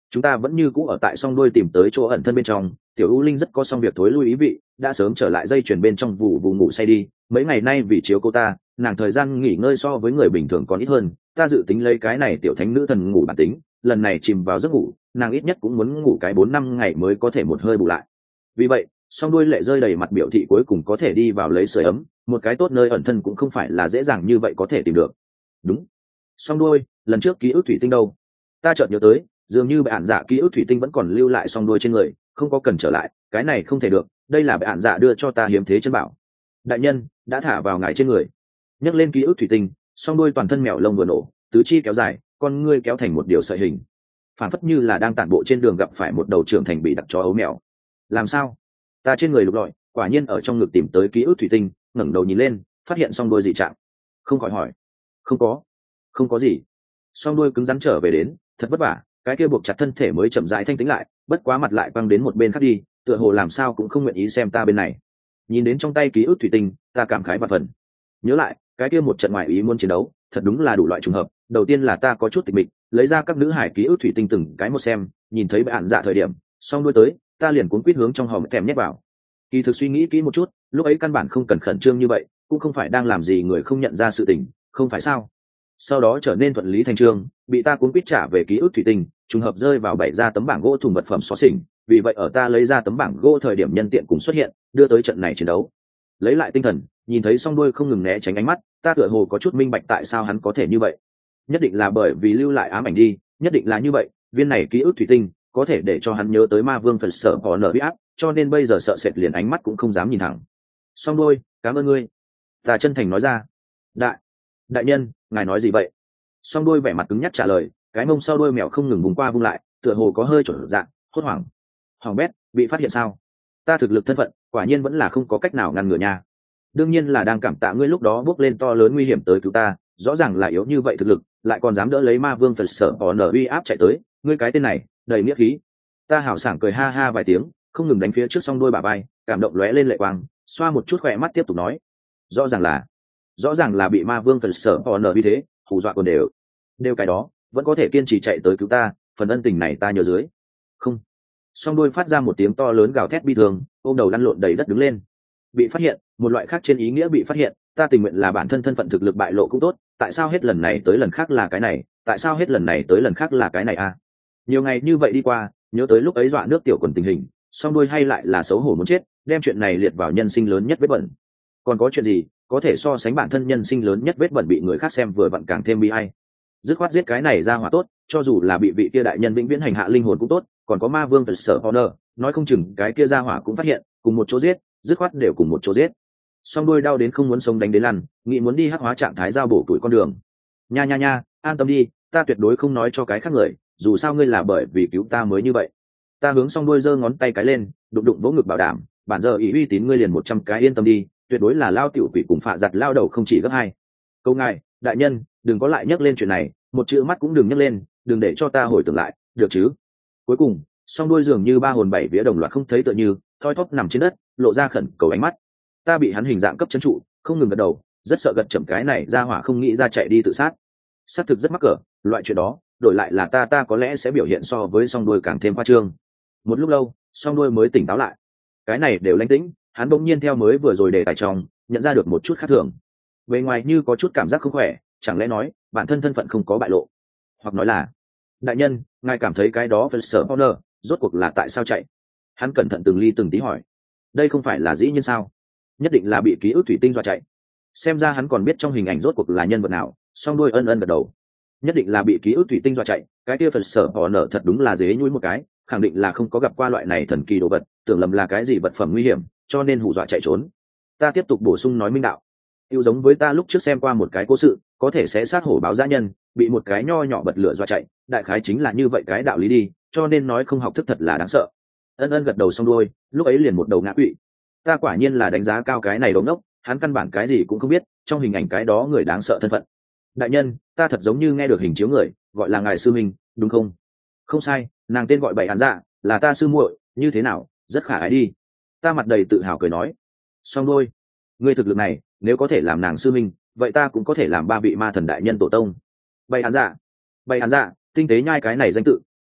chúng ta vẫn như cũ ở tại song đôi tìm tới chỗ ẩn thân bên trong. Tiểu U Linh rất có xong việc thối lui ý vị, đã sớm trở lại dây chuyền bên trong vụ vụ ngủ say đi. Mấy ngày nay vì chiếu cô ta, nàng thời gian nghỉ ngơi so với người bình thường còn ít hơn. Ta dự tính lấy cái này tiểu thánh nữ thần ngủ bản tính, lần này chìm vào giấc ngủ, nàng ít nhất cũng muốn ngủ cái bốn năm ngày mới có thể một hơi bù lại. Vì vậy, song đuôi lệ rơi đầy mặt biểu thị cuối cùng có thể đi vào lấy sưởi ấm, một cái tốt nơi ẩn thân cũng không phải là dễ dàng như vậy có thể tìm được. Đúng. Song đuôi, lần trước ký ức thủy tinh đâu? Ta chợt nhớ tới, dường như bạn dạ ký ức thủy tinh vẫn còn lưu lại song đuôi trên người, không có cần trở lại, cái này không thể được, đây là bạn dạ đưa cho ta hiếm thế chân bảo. Đại nhân, đã thả vào ngài trên người. Nhấc lên ký ức thủy tinh, song đuôi toàn thân mèo lông vừa nổ, tứ chi kéo dài, con ngươi kéo thành một điều sợi hình, phản phất như là đang tản bộ trên đường gặp phải một đầu trưởng thành bị đặt chó ấu mèo. Làm sao? Ta trên người lục lọi, quả nhiên ở trong ngực tìm tới ký ức thủy tinh, ngẩng đầu nhìn lên, phát hiện song đuôi dị trạng, không khỏi hỏi. Không có, không có gì. Song đuôi cứng rắn trở về đến, thật vất vả, cái kia buộc chặt thân thể mới chậm rãi thanh tĩnh lại, bất quá mặt lại quăng đến một bên khác đi, tựa hồ làm sao cũng không nguyện ý xem ta bên này. Nhìn đến trong tay ký ức thủy tinh, ta cảm khái và phần. Nhớ lại, cái kia một trận ngoại ý muốn chiến đấu, thật đúng là đủ loại trùng hợp. Đầu tiên là ta có chút tịch mịch, lấy ra các nữ hải ký ức thủy tinh từng cái một xem, nhìn thấy bạn dạ thời điểm, song đuôi tới, ta liền cuốn quýt hướng trong hòm kèm nhét vào. Kỳ thực suy nghĩ kỹ một chút, lúc ấy căn bản không cần khẩn trương như vậy, cũng không phải đang làm gì người không nhận ra sự tình, không phải sao? Sau đó trở nên thuận lý thành trương, bị ta cuốn quýt trả về ký ức thủy tinh, trùng hợp rơi vào bảy ra tấm bảng gỗ thùng vật phẩm xóa xỉnh, vì vậy ở ta lấy ra tấm bảng gỗ thời điểm nhân tiện cùng xuất hiện, đưa tới trận này chiến đấu. Lấy lại tinh thần, nhìn thấy song đuôi không ngừng né tránh ánh mắt, ta tựa hồ có chút minh bạch tại sao hắn có thể như vậy. Nhất định là bởi vì lưu lại ám ảnh đi, nhất định là như vậy, viên này ký ức thủy tinh có thể để cho hắn nhớ tới ma vương phần sở họ nở huy áp, cho nên bây giờ sợ sệt liền ánh mắt cũng không dám nhìn thẳng. Song đuôi, cảm ơn ngươi. Ta chân thành nói ra. Đại, đại nhân, ngài nói gì vậy? Song đuôi vẻ mặt cứng nhắc trả lời, cái mông sau đuôi mèo không ngừng vùng qua vung lại, tựa hồ có hơi trở dạng, hốt hoảng. Hoàng bét, bị phát hiện sao? Ta thực lực thân phận, quả nhiên vẫn là không có cách nào ngăn ngừa nha. Đương nhiên là đang cảm tạ ngươi lúc đó bước lên to lớn nguy hiểm tới cứu ta, rõ ràng là yếu như vậy thực lực, lại còn dám đỡ lấy ma vương phật sở họ nở uy áp chạy tới, ngươi cái tên này, đầy nghĩa khí. Ta hảo sảng cười ha ha vài tiếng, không ngừng đánh phía trước song đuôi bà bay, cảm động lóe lên lệ quang, xoa một chút khỏe mắt tiếp tục nói. Rõ ràng là, rõ ràng là bị ma vương phật sở họ nở uy thế, hù dọa còn đều. Đều cái đó, vẫn có thể kiên trì chạy tới cứu ta, phần ân tình này ta nhớ dưới. Không. Song đuôi phát ra một tiếng to lớn gào thét bi thương, ôm đầu lăn lộn đầy đất đứng lên. Bị phát hiện, một loại khác trên ý nghĩa bị phát hiện, ta tình nguyện là bản thân thân phận thực lực bại lộ cũng tốt, tại sao hết lần này tới lần khác là cái này, tại sao hết lần này tới lần khác là cái này a? À? Nhiều ngày như vậy đi qua, nhớ tới lúc ấy dọa nước tiểu quần tình hình, song đuôi hay lại là xấu hổ muốn chết, đem chuyện này liệt vào nhân sinh lớn nhất vết bẩn. Còn có chuyện gì có thể so sánh bản thân nhân sinh lớn nhất vết bẩn bị người khác xem vừa vặn càng thêm bi ai? Dứt khoát giết cái này ra hỏa tốt, cho dù là bị vị kia đại nhân vĩnh viễn hành hạ linh hồn cũng tốt, còn có ma vương phật sở honor, nói không chừng cái kia ra hỏa cũng phát hiện, cùng một chỗ giết, dứt khoát đều cùng một chỗ giết. Song đuôi đau đến không muốn sống đánh đến lăn, nghĩ muốn đi hắc hóa trạng thái giao bổ tuổi con đường. Nha nha nha, an tâm đi, ta tuyệt đối không nói cho cái khác người, dù sao ngươi là bởi vì cứu ta mới như vậy. Ta hướng song đuôi giơ ngón tay cái lên, đụng đụng vỗ ngực bảo đảm, bản giờ ý uy tín ngươi liền một trăm cái yên tâm đi, tuyệt đối là lao tiểu quỷ cùng phạ giặt lao đầu không chỉ gấp hai. Câu ngài, đại nhân, đừng có lại nhắc lên chuyện này, một chữ mắt cũng đừng nhắc lên, đừng để cho ta hồi tưởng lại, được chứ? Cuối cùng, song đuôi dường như ba hồn bảy vía đồng loạt không thấy tựa như, thoi thóp nằm trên đất, lộ ra khẩn cầu ánh mắt. Ta bị hắn hình dạng cấp chân trụ, không ngừng gật đầu, rất sợ gật chậm cái này ra hỏa không nghĩ ra chạy đi tự sát. Xác thực rất mắc cỡ, loại chuyện đó, đổi lại là ta ta có lẽ sẽ biểu hiện so với song đuôi càng thêm khoa trương. Một lúc lâu, song đuôi mới tỉnh táo lại. Cái này đều lãnh tĩnh, hắn bỗng nhiên theo mới vừa rồi đề tài trong, nhận ra được một chút khác thường. Bề ngoài như có chút cảm giác không khỏe, chẳng lẽ nói, bản thân thân phận không có bại lộ, hoặc nói là, đại nhân, ngài cảm thấy cái đó phải sợ honor, rốt cuộc là tại sao chạy? Hắn cẩn thận từng ly từng tí hỏi. Đây không phải là dĩ nhiên sao? Nhất định là bị ký ức thủy tinh dọa chạy. Xem ra hắn còn biết trong hình ảnh rốt cuộc là nhân vật nào, song đuôi ân ân gật đầu. Nhất định là bị ký ức thủy tinh dọa chạy, cái kia phần sở họ nở thật đúng là dế nhúi một cái, khẳng định là không có gặp qua loại này thần kỳ đồ vật, tưởng lầm là cái gì vật phẩm nguy hiểm, cho nên hù dọa chạy trốn. Ta tiếp tục bổ sung nói minh đạo. Yêu giống với ta lúc trước xem qua một cái cố sự, có thể sẽ sát hổ báo dã nhân, bị một cái nho nhỏ bật lửa dọa chạy, đại khái chính là như vậy cái đạo lý đi, cho nên nói không học thức thật là đáng sợ. Ân ân gật đầu xong đuôi, lúc ấy liền một đầu ngã quỵ. Ta quả nhiên là đánh giá cao cái này đống ngốc, hắn căn bản cái gì cũng không biết, trong hình ảnh cái đó người đáng sợ thân phận. Đại nhân, ta thật giống như nghe được hình chiếu người, gọi là ngài sư minh, đúng không? Không sai, nàng tên gọi bảy hắn dạ, là ta sư muội, như thế nào, rất khả ái đi. Ta mặt đầy tự hào cười nói. Xong đôi, ngươi thực lực này, nếu có thể làm nàng sư minh, vậy ta cũng có thể làm ba vị ma thần đại nhân tổ tông. Bảy hắn dạ, bảy hắn dạ, tinh tế nhai cái này danh tự,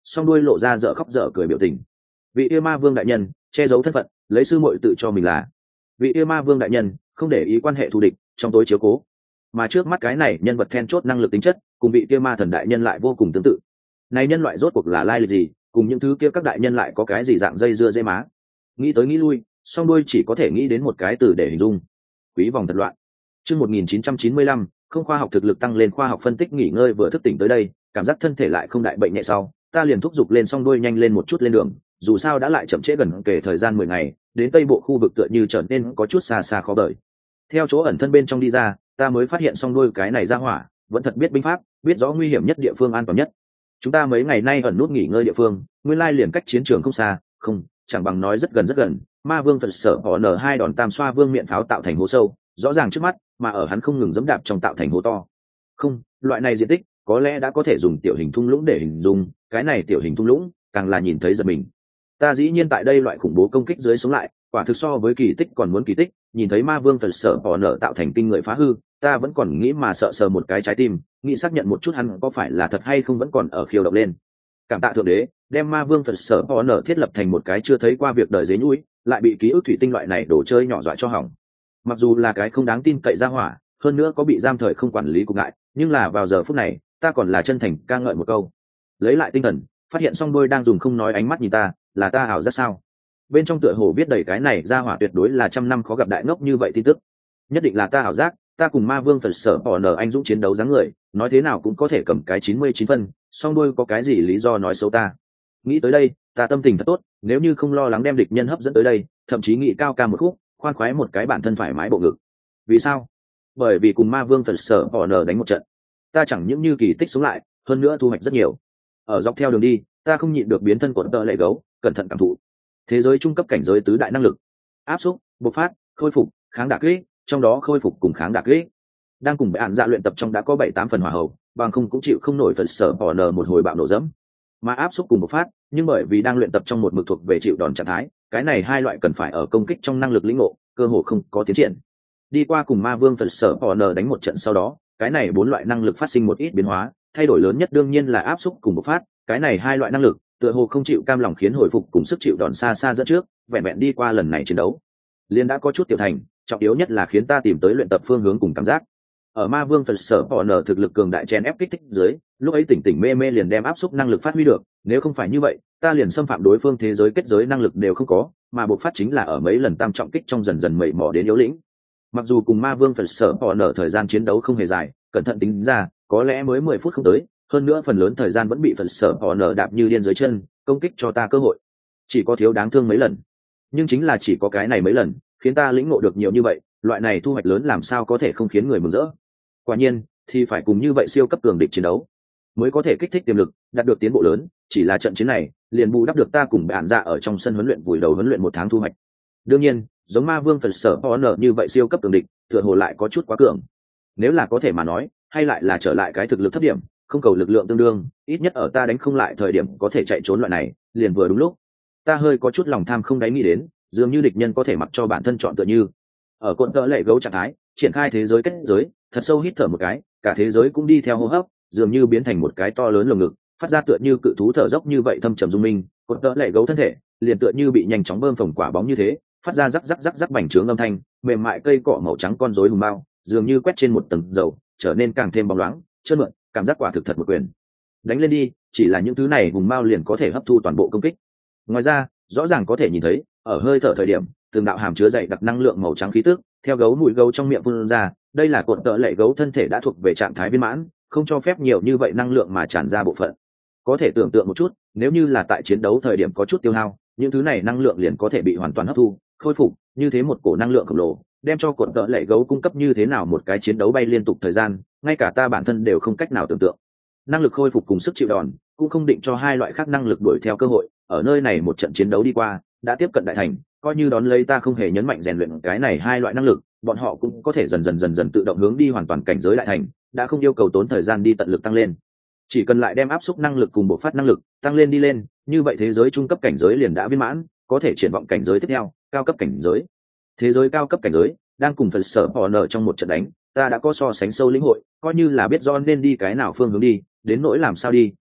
song đuôi lộ ra dở khóc dở cười biểu tình. Vị yêu ma vương đại nhân che giấu thân phận, lấy sư muội tự cho mình là vị yêu ma vương đại nhân, không để ý quan hệ thù địch, trong tối chiếu cố. Mà trước mắt cái này nhân vật then chốt năng lực tính chất cùng vị yêu ma thần đại nhân lại vô cùng tương tự. Này nhân loại rốt cuộc là lai lịch gì, cùng những thứ kia các đại nhân lại có cái gì dạng dây dưa dây má? Nghĩ tới nghĩ lui, song đuôi chỉ có thể nghĩ đến một cái từ để hình dung: quý vòng thật loạn. Chương một nghìn chín trăm chín mươi lăm, không khoa học thực lực tăng lên khoa học phân tích. Nghỉ ngơi vừa thức tỉnh tới đây, cảm giác thân thể lại không đại bệnh nhẹ sau, ta liền thúc giục lên song đuôi nhanh lên một chút lên đường, dù sao đã lại chậm trễ gần kể thời gian mười ngày, đến tây bộ khu vực tựa như trở nên có chút xa xa khó đợi. Theo chỗ ẩn thân bên trong đi ra, ta mới phát hiện song đuôi cái này ra hỏa vẫn thật biết binh pháp, biết rõ nguy hiểm nhất địa phương an toàn nhất. Chúng ta mấy ngày nay ẩn nút nghỉ ngơi địa phương, nguyên lai liền cách chiến trường không xa, không, chẳng bằng nói rất gần rất gần. Ma vương phật sở họ nở hai đòn tam xoa vương miệng pháo tạo thành hố sâu, rõ ràng trước mắt, mà ở hắn không ngừng giẫm đạp trong tạo thành hố to. Không, loại này diện tích có lẽ đã có thể dùng tiểu hình thung lũng để hình dung, cái này tiểu hình thung lũng càng là nhìn thấy giật mình. Ta dĩ nhiên tại đây loại khủng bố công kích dưới sống lại, quả thực so với kỳ tích còn muốn kỳ tích. Nhìn thấy ma vương phật sở họ nở tạo thành kinh người phá hư, ta vẫn còn nghĩ mà sợ sờ một cái trái tim, nghĩ xác nhận một chút hắn có phải là thật hay không vẫn còn ở khiêu động lên. Cảm tạ thượng đế, đem ma vương phật sở họ nở thiết lập thành một cái chưa thấy qua việc đời dế nhũi, lại bị ký ức thủy tinh loại này đồ chơi nhỏ dọa cho hỏng. Mặc dù là cái không đáng tin cậy ra hỏa, hơn nữa có bị giam thời không quản lý cục ngại, nhưng là vào giờ phút này, ta còn là chân thành ca ngợi một câu. Lấy lại tinh thần, phát hiện song đôi đang dùng không nói ánh mắt nhìn ta, là ta ảo giác sao? Bên trong tựa hồ viết đầy cái này ra hỏa tuyệt đối là trăm năm khó gặp đại ngốc như vậy tin tức. Nhất định là ta ảo giác, ta cùng ma vương phật sở bỏ nở anh dũng chiến đấu dáng người, nói thế nào cũng có thể cầm cái chín mươi chín phân, song đôi có cái gì lý do nói xấu ta? Nghĩ tới đây, ta tâm tình thật tốt, nếu như không lo lắng đem địch nhân hấp dẫn tới đây, thậm chí nghĩ cao ca một khúc, khoan khoái một cái bản thân thoải mái bộ ngực. Vì sao? Bởi vì cùng ma vương phật sở bỏ nở đánh một trận, ta chẳng những như kỳ tích sống lại, hơn nữa thu hoạch rất nhiều. Ở dọc theo đường đi, ta không nhịn được biến thân của tợ lệ gấu, cẩn thận cảm thụ thế giới trung cấp cảnh giới tứ đại năng lực: áp xúc, bộc phát, khôi phục, kháng đả kích. Trong đó khôi phục cùng kháng đả kích đang cùng với hạn dạ luyện tập trong đã có bảy tám phần hòa hậu, bằng không cũng chịu không nổi phần sở bỏ nở một hồi bạo nổ dẫm. Mà áp xúc cùng bộc phát, nhưng bởi vì đang luyện tập trong một mực thuộc về chịu đòn trạng thái, cái này hai loại cần phải ở công kích trong năng lực lĩnh ngộ, cơ hồ không có tiến triển. Đi qua cùng ma vương phần sở bỏ nở đánh một trận sau đó, cái này bốn loại năng lực phát sinh một ít biến hóa, thay đổi lớn nhất đương nhiên là áp xúc cùng bộc phát. Cái này hai loại năng lực tựa hồ không chịu cam lòng khiến hồi phục cùng sức chịu đòn xa xa dẫn trước, vẹn vẹn đi qua lần này chiến đấu liên đã có chút tiểu thành. Trọng yếu nhất là khiến ta tìm tới luyện tập phương hướng cùng cảm giác. Ở ma vương phật sở bỏ nở thực lực cường đại chen ép kích thích dưới, lúc ấy tỉnh tỉnh mê mê liền đem áp xúc năng lực phát huy được, nếu không phải như vậy ta liền xâm phạm đối phương thế giới kết giới năng lực đều không có, mà bộc phát chính là ở mấy lần tam trọng kích trong dần dần mẩy mò đến yếu lĩnh. Mặc dù cùng ma vương phật sở bỏ nở thời gian chiến đấu không hề dài, cẩn thận tính ra có lẽ mới mười phút không tới, hơn nữa phần lớn thời gian vẫn bị phật sở bỏ nở đạp như điên dưới chân, công kích cho ta cơ hội chỉ có thiếu đáng thương mấy lần. Nhưng chính là chỉ có cái này mấy lần khiến ta lĩnh ngộ được nhiều như vậy, loại này thu hoạch lớn làm sao có thể không khiến người mừng rỡ. Quả nhiên thì phải cùng như vậy siêu cấp cường địch chiến đấu mới có thể kích thích tiềm lực, đạt được tiến bộ lớn. Chỉ là trận chiến này liền bù đắp được ta cùng bạn dạ ở trong sân huấn luyện vùi đầu huấn luyện một tháng thu hoạch. Đương nhiên giống ma vương phật sở honor như vậy siêu cấp cường địch tựa hồ lại có chút quá cường. Nếu là có thể mà nói, hay lại là trở lại cái thực lực thấp điểm, không cầu lực lượng tương đương, ít nhất ở ta đánh không lại thời điểm có thể chạy trốn loại này liền vừa đúng lúc. Ta hơi có chút lòng tham không đáy nghĩ đến, dường như địch nhân có thể mặc cho bản thân chọn tựa như ở cột cỡ lệ gấu trạng thái triển khai thế giới kết giới, thật sâu hít thở một cái, cả thế giới cũng đi theo hô hấp, dường như biến thành một cái to lớn lồng ngực, phát ra tựa như cự thú thở dốc như vậy thâm trầm dung minh. Cột cỡ lệ gấu thân thể liền tựa như bị nhanh chóng bơm phồng quả bóng như thế, phát ra rắc rắc rắc rắc bành trướng âm thanh, mềm mại cây cọ màu trắng con rối hùng bao dường như quét trên một tầng dầu, trở nên càng thêm bóng loáng trơn mượn, cảm giác quả thực thật một quyền đánh lên đi. Chỉ là những thứ này hùng bao liền có thể hấp thu toàn bộ công kích. Ngoài ra rõ ràng có thể nhìn thấy ở hơi thở thời điểm từng đạo hàm chứa dày đặc năng lượng màu trắng khí tức theo gấu mũi gấu trong miệng phun ra. Đây là cột tợ lệ gấu thân thể đã thuộc về trạng thái viên mãn, không cho phép nhiều như vậy năng lượng mà tràn ra bộ phận. Có thể tưởng tượng một chút, nếu như là tại chiến đấu thời điểm có chút tiêu hao, những thứ này năng lượng liền có thể bị hoàn toàn hấp thu khôi phục. Như thế một cổ năng lượng khổng lồ đem cho cột tợ lệ gấu cung cấp như thế nào một cái chiến đấu bay liên tục thời gian, ngay cả ta bản thân đều không cách nào tưởng tượng. Năng lực khôi phục cùng sức chịu đòn cũng không định cho hai loại khác năng lực đuổi theo cơ hội. Ở nơi này một trận chiến đấu đi qua đã tiếp cận đại thành, coi như đón lấy ta không hề nhấn mạnh rèn luyện cái này hai loại năng lực, bọn họ cũng có thể dần dần dần dần tự động hướng đi hoàn toàn cảnh giới đại thành, đã không yêu cầu tốn thời gian đi tận lực tăng lên. Chỉ cần lại đem áp suất năng lực cùng bộc phát năng lực tăng lên đi lên, như vậy thế giới trung cấp cảnh giới liền đã viên mãn, có thể triển vọng cảnh giới tiếp theo, cao cấp cảnh giới. Thế giới cao cấp cảnh giới đang cùng phần sở họ nở trong một trận đánh, ta đã có so sánh sâu lĩnh hội, coi như là biết do nên đi cái nào phương hướng đi, đến nỗi làm sao đi,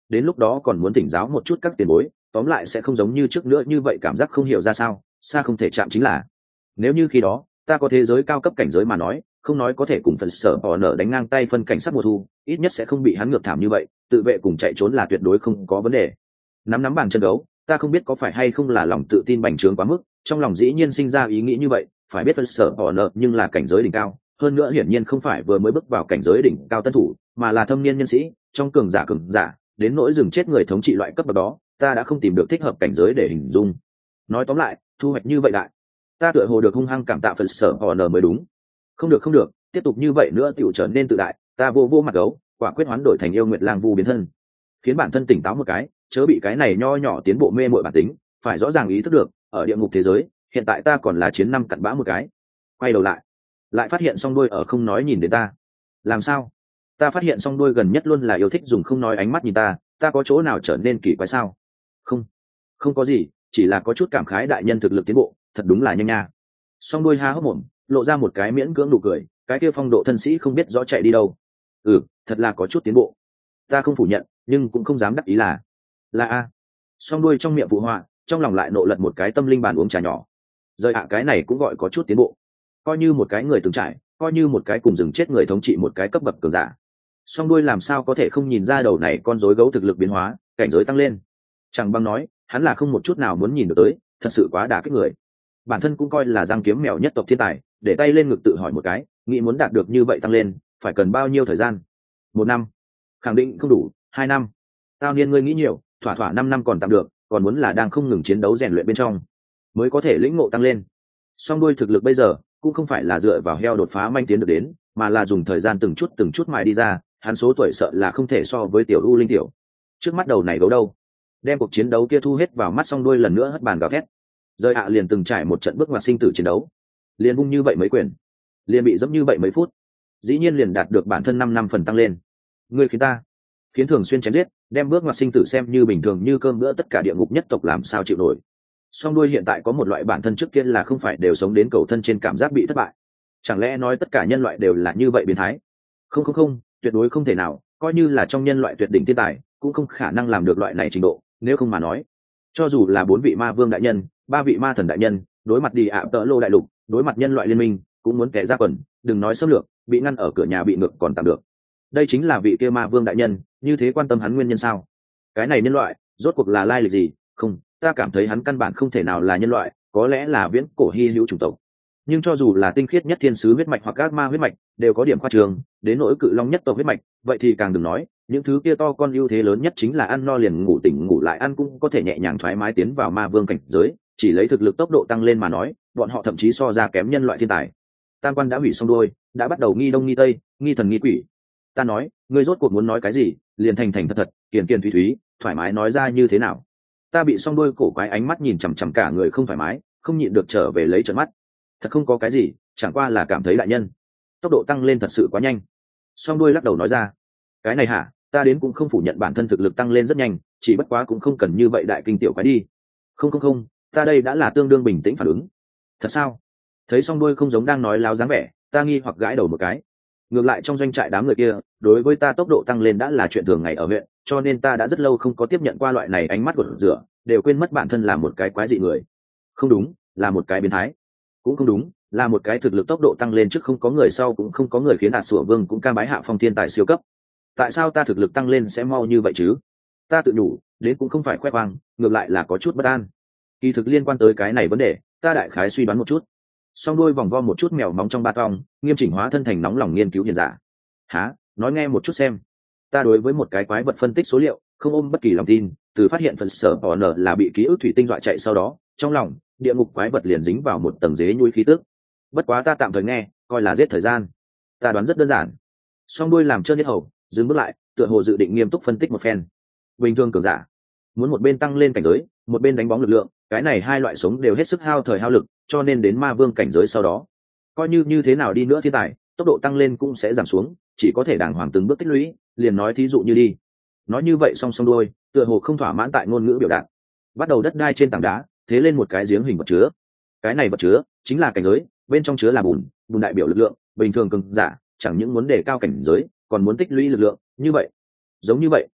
đến lúc đó còn muốn thỉnh giáo một chút các tiền bối, tóm lại sẽ không giống như trước nữa như vậy, cảm giác không hiểu ra sao, xa không thể chạm chính là. Nếu như khi đó ta có thế giới cao cấp cảnh giới mà nói, không nói có thể cùng phần sở họ nở đánh ngang tay phân cảnh sắc mùa thu, ít nhất sẽ không bị hắn ngược thảm như vậy, tự vệ cùng chạy trốn là tuyệt đối không có vấn đề. Nắm nắm bàn chân gấu, ta không biết có phải hay không là lòng tự tin bành trướng quá mức, trong lòng dĩ nhiên sinh ra ý nghĩ như vậy, phải biết phần sở họ nở nhưng là cảnh giới đỉnh cao, hơn nữa hiển nhiên không phải vừa mới bước vào cảnh giới đỉnh cao tân thủ, mà là thâm niên nhân sĩ, trong cường giả cường giả, đến nỗi dừng chết người thống trị loại cấp bậc đó, ta đã không tìm được thích hợp cảnh giới để hình dung. Nói tóm lại, thu hoạch như vậy đại, ta tựa hồ được hung hăng cảm tạ phần sở họ nở mới đúng. Không được không được, tiếp tục như vậy nữa tiểu trở nên tự đại, ta vô vô mặt gấu, quả quyết hoán đổi thành yêu nguyệt lang vu biến thân, khiến bản thân tỉnh táo một cái, chớ bị cái này nho nhỏ tiến bộ mê muội bản tính, phải rõ ràng ý thức được, ở địa ngục thế giới, hiện tại ta còn là chiến năm cặn bã một cái. Quay đầu lại, lại phát hiện song đuôi ở không nói nhìn đến ta. Làm sao? Ta phát hiện song đuôi gần nhất luôn là yêu thích dùng không nói ánh mắt nhìn ta, ta có chỗ nào trở nên kỳ quái sao? Không, không có gì, chỉ là có chút cảm khái đại nhân thực lực tiến bộ, thật đúng là nhanh nha. Song đuôi há hốc mồm, lộ ra một cái miễn cưỡng nụ cười, cái kia phong độ thân sĩ không biết rõ chạy đi đâu. Ừ, thật là có chút tiến bộ. Ta không phủ nhận, nhưng cũng không dám đắc ý là là a. Song đuôi trong miệng phụ họa, trong lòng lại nộ lật một cái tâm linh bàn uống trà nhỏ. Rời ạ, cái này cũng gọi có chút tiến bộ. Coi như một cái người từng trải, coi như một cái cùng rừng chết người thống trị một cái cấp bậc cường giả. Song đuôi làm sao có thể không nhìn ra đầu này con rối gấu thực lực biến hóa, cảnh giới tăng lên. Chẳng bằng nói, hắn là không một chút nào muốn nhìn được tới, thật sự quá đả kích người. Bản thân cũng coi là giang kiếm mèo nhất tộc thiên tài, để tay lên ngực tự hỏi một cái, nghĩ muốn đạt được như vậy tăng lên, phải cần bao nhiêu thời gian? Một năm? Khẳng định không đủ. Hai năm? Tao niên ngươi nghĩ nhiều, thỏa thỏa năm năm còn tạm được, còn muốn là đang không ngừng chiến đấu rèn luyện bên trong, mới có thể lĩnh ngộ tăng lên. Song đuôi thực lực bây giờ cũng không phải là dựa vào heo đột phá manh tiến được đến, mà là dùng thời gian từng chút từng chút mài đi ra, hắn số tuổi sợ là không thể so với tiểu u linh tiểu. Trước mắt đầu này gấu đâu? Đem cuộc chiến đấu kia thu hết vào mắt, song đuôi lần nữa hất bàn gào thét. Rơi ạ liền từng trải một trận bước ngoặt sinh tử chiến đấu, liền bung như vậy mấy quyền, liền bị dẫm như vậy mấy phút, dĩ nhiên liền đạt được bản thân năm năm phần tăng lên. Ngươi khiến ta khiến thường xuyên chém giết, đem bước ngoặt sinh tử xem như bình thường như cơm bữa, tất cả địa ngục nhất tộc làm sao chịu nổi. Song đuôi hiện tại có một loại bản thân trước kia là không phải đều sống đến cầu thân trên cảm giác bị thất bại. Chẳng lẽ nói tất cả nhân loại đều là như vậy biến thái? Không không không, tuyệt đối không thể nào, coi như là trong nhân loại tuyệt đỉnh thiên tài cũng không khả năng làm được loại này trình độ. Nếu không mà nói, cho dù là bốn vị ma vương đại nhân, ba vị ma thần đại nhân, đối mặt đi ạ tợ lô đại lục, đối mặt nhân loại liên minh, cũng muốn kẻ ra quần, đừng nói xâm lược, bị ngăn ở cửa nhà bị ngược còn tạm được. Đây chính là vị kia ma vương đại nhân, như thế quan tâm hắn nguyên nhân sao? Cái này nhân loại rốt cuộc là lai lịch gì? Không, ta cảm thấy hắn căn bản không thể nào là nhân loại, có lẽ là viễn cổ hy hữu chủng tộc. Nhưng cho dù là tinh khiết nhất thiên sứ huyết mạch hoặc các ma huyết mạch, đều có điểm khoa trường, đến nỗi cự long nhất tộc huyết mạch, vậy thì càng đừng nói, những thứ kia to con ưu thế lớn nhất chính là ăn no liền ngủ tỉnh ngủ lại ăn cũng có thể nhẹ nhàng thoải mái tiến vào ma vương cảnh giới, chỉ lấy thực lực tốc độ tăng lên mà nói, bọn họ thậm chí so ra kém nhân loại thiên tài. Tam quan đã hủy xong đôi, đã bắt đầu nghi đông nghi tây, nghi thần nghi quỷ. Ta nói, ngươi rốt cuộc muốn nói cái gì? Liền thành thành thật thật, kiền kiền thủy thúy, thoải mái nói ra như thế nào? Ta bị song đôi cổ quái ánh mắt nhìn chằm chằm cả người không thoải mái, không nhịn được trở về lấy trợn mắt. Thật không có cái gì, chẳng qua là cảm thấy đại nhân tốc độ tăng lên thật sự quá nhanh. Song đuôi lắc đầu nói ra, cái này hả, ta đến cũng không phủ nhận bản thân thực lực tăng lên rất nhanh, chỉ bất quá cũng không cần như vậy đại kinh tiểu quái đi. Không không không, ta đây đã là tương đương bình tĩnh phản ứng. Thật sao? Thấy song đuôi không giống đang nói láo dáng vẻ, ta nghi hoặc gãi đầu một cái. Ngược lại trong doanh trại đám người kia, đối với ta tốc độ tăng lên đã là chuyện thường ngày ở huyện, cho nên ta đã rất lâu không có tiếp nhận qua loại này ánh mắt của rửa, đều quên mất bản thân là một cái quái dị người. Không đúng, là một cái biến thái. Cũng không đúng, là một cái thực lực tốc độ tăng lên trước không có người sau cũng không có người, khiến ạt sủa vương cũng cam bái hạ phong thiên tài siêu cấp. Tại sao ta thực lực tăng lên sẽ mau như vậy chứ? Ta tự nhủ, đến cũng không phải khoe khoang, ngược lại là có chút bất an. Kỳ thực liên quan tới cái này vấn đề, ta đại khái suy đoán một chút. Song đuôi vòng vo một chút mèo móng trong ba tong, nghiêm chỉnh hóa thân thành nóng lòng nghiên cứu hiền giả. Hả? Nói nghe một chút xem. Ta đối với một cái quái vật phân tích số liệu, không ôm bất kỳ lòng tin, từ phát hiện phần sở bỏ nở là bị ký ức thủy tinh dọa chạy, sau đó trong lòng địa ngục quái vật liền dính vào một tầng dế nhui khí tức. Bất quá ta tạm thời nghe, coi là giết thời gian. Ta đoán rất đơn giản. Song đuôi làm trơn nhất hầu, dừng bước lại, tựa hồ dự định nghiêm túc phân tích một phen. Bình thường cường giả muốn một bên tăng lên cảnh giới, một bên đánh bóng lực lượng, cái này hai loại sống đều hết sức hao thời hao lực, cho nên đến ma vương cảnh giới sau đó, coi như như thế nào đi nữa thiên tài, tốc độ tăng lên cũng sẽ giảm xuống, chỉ có thể đàng hoàng từng bước tích lũy. Liền nói thí dụ như đi. Nói như vậy song song đuôi, tựa hồ không thỏa mãn tại ngôn ngữ biểu đạt, bắt đầu đất đai trên tảng đá thế lên một cái giếng hình vật chứa. Cái này vật chứa chính là cảnh giới, bên trong chứa là bùn, bùn đại biểu lực lượng. Bình thường cường giả chẳng những muốn đề cao cảnh giới, còn muốn tích lũy lực lượng. Như vậy, giống như vậy,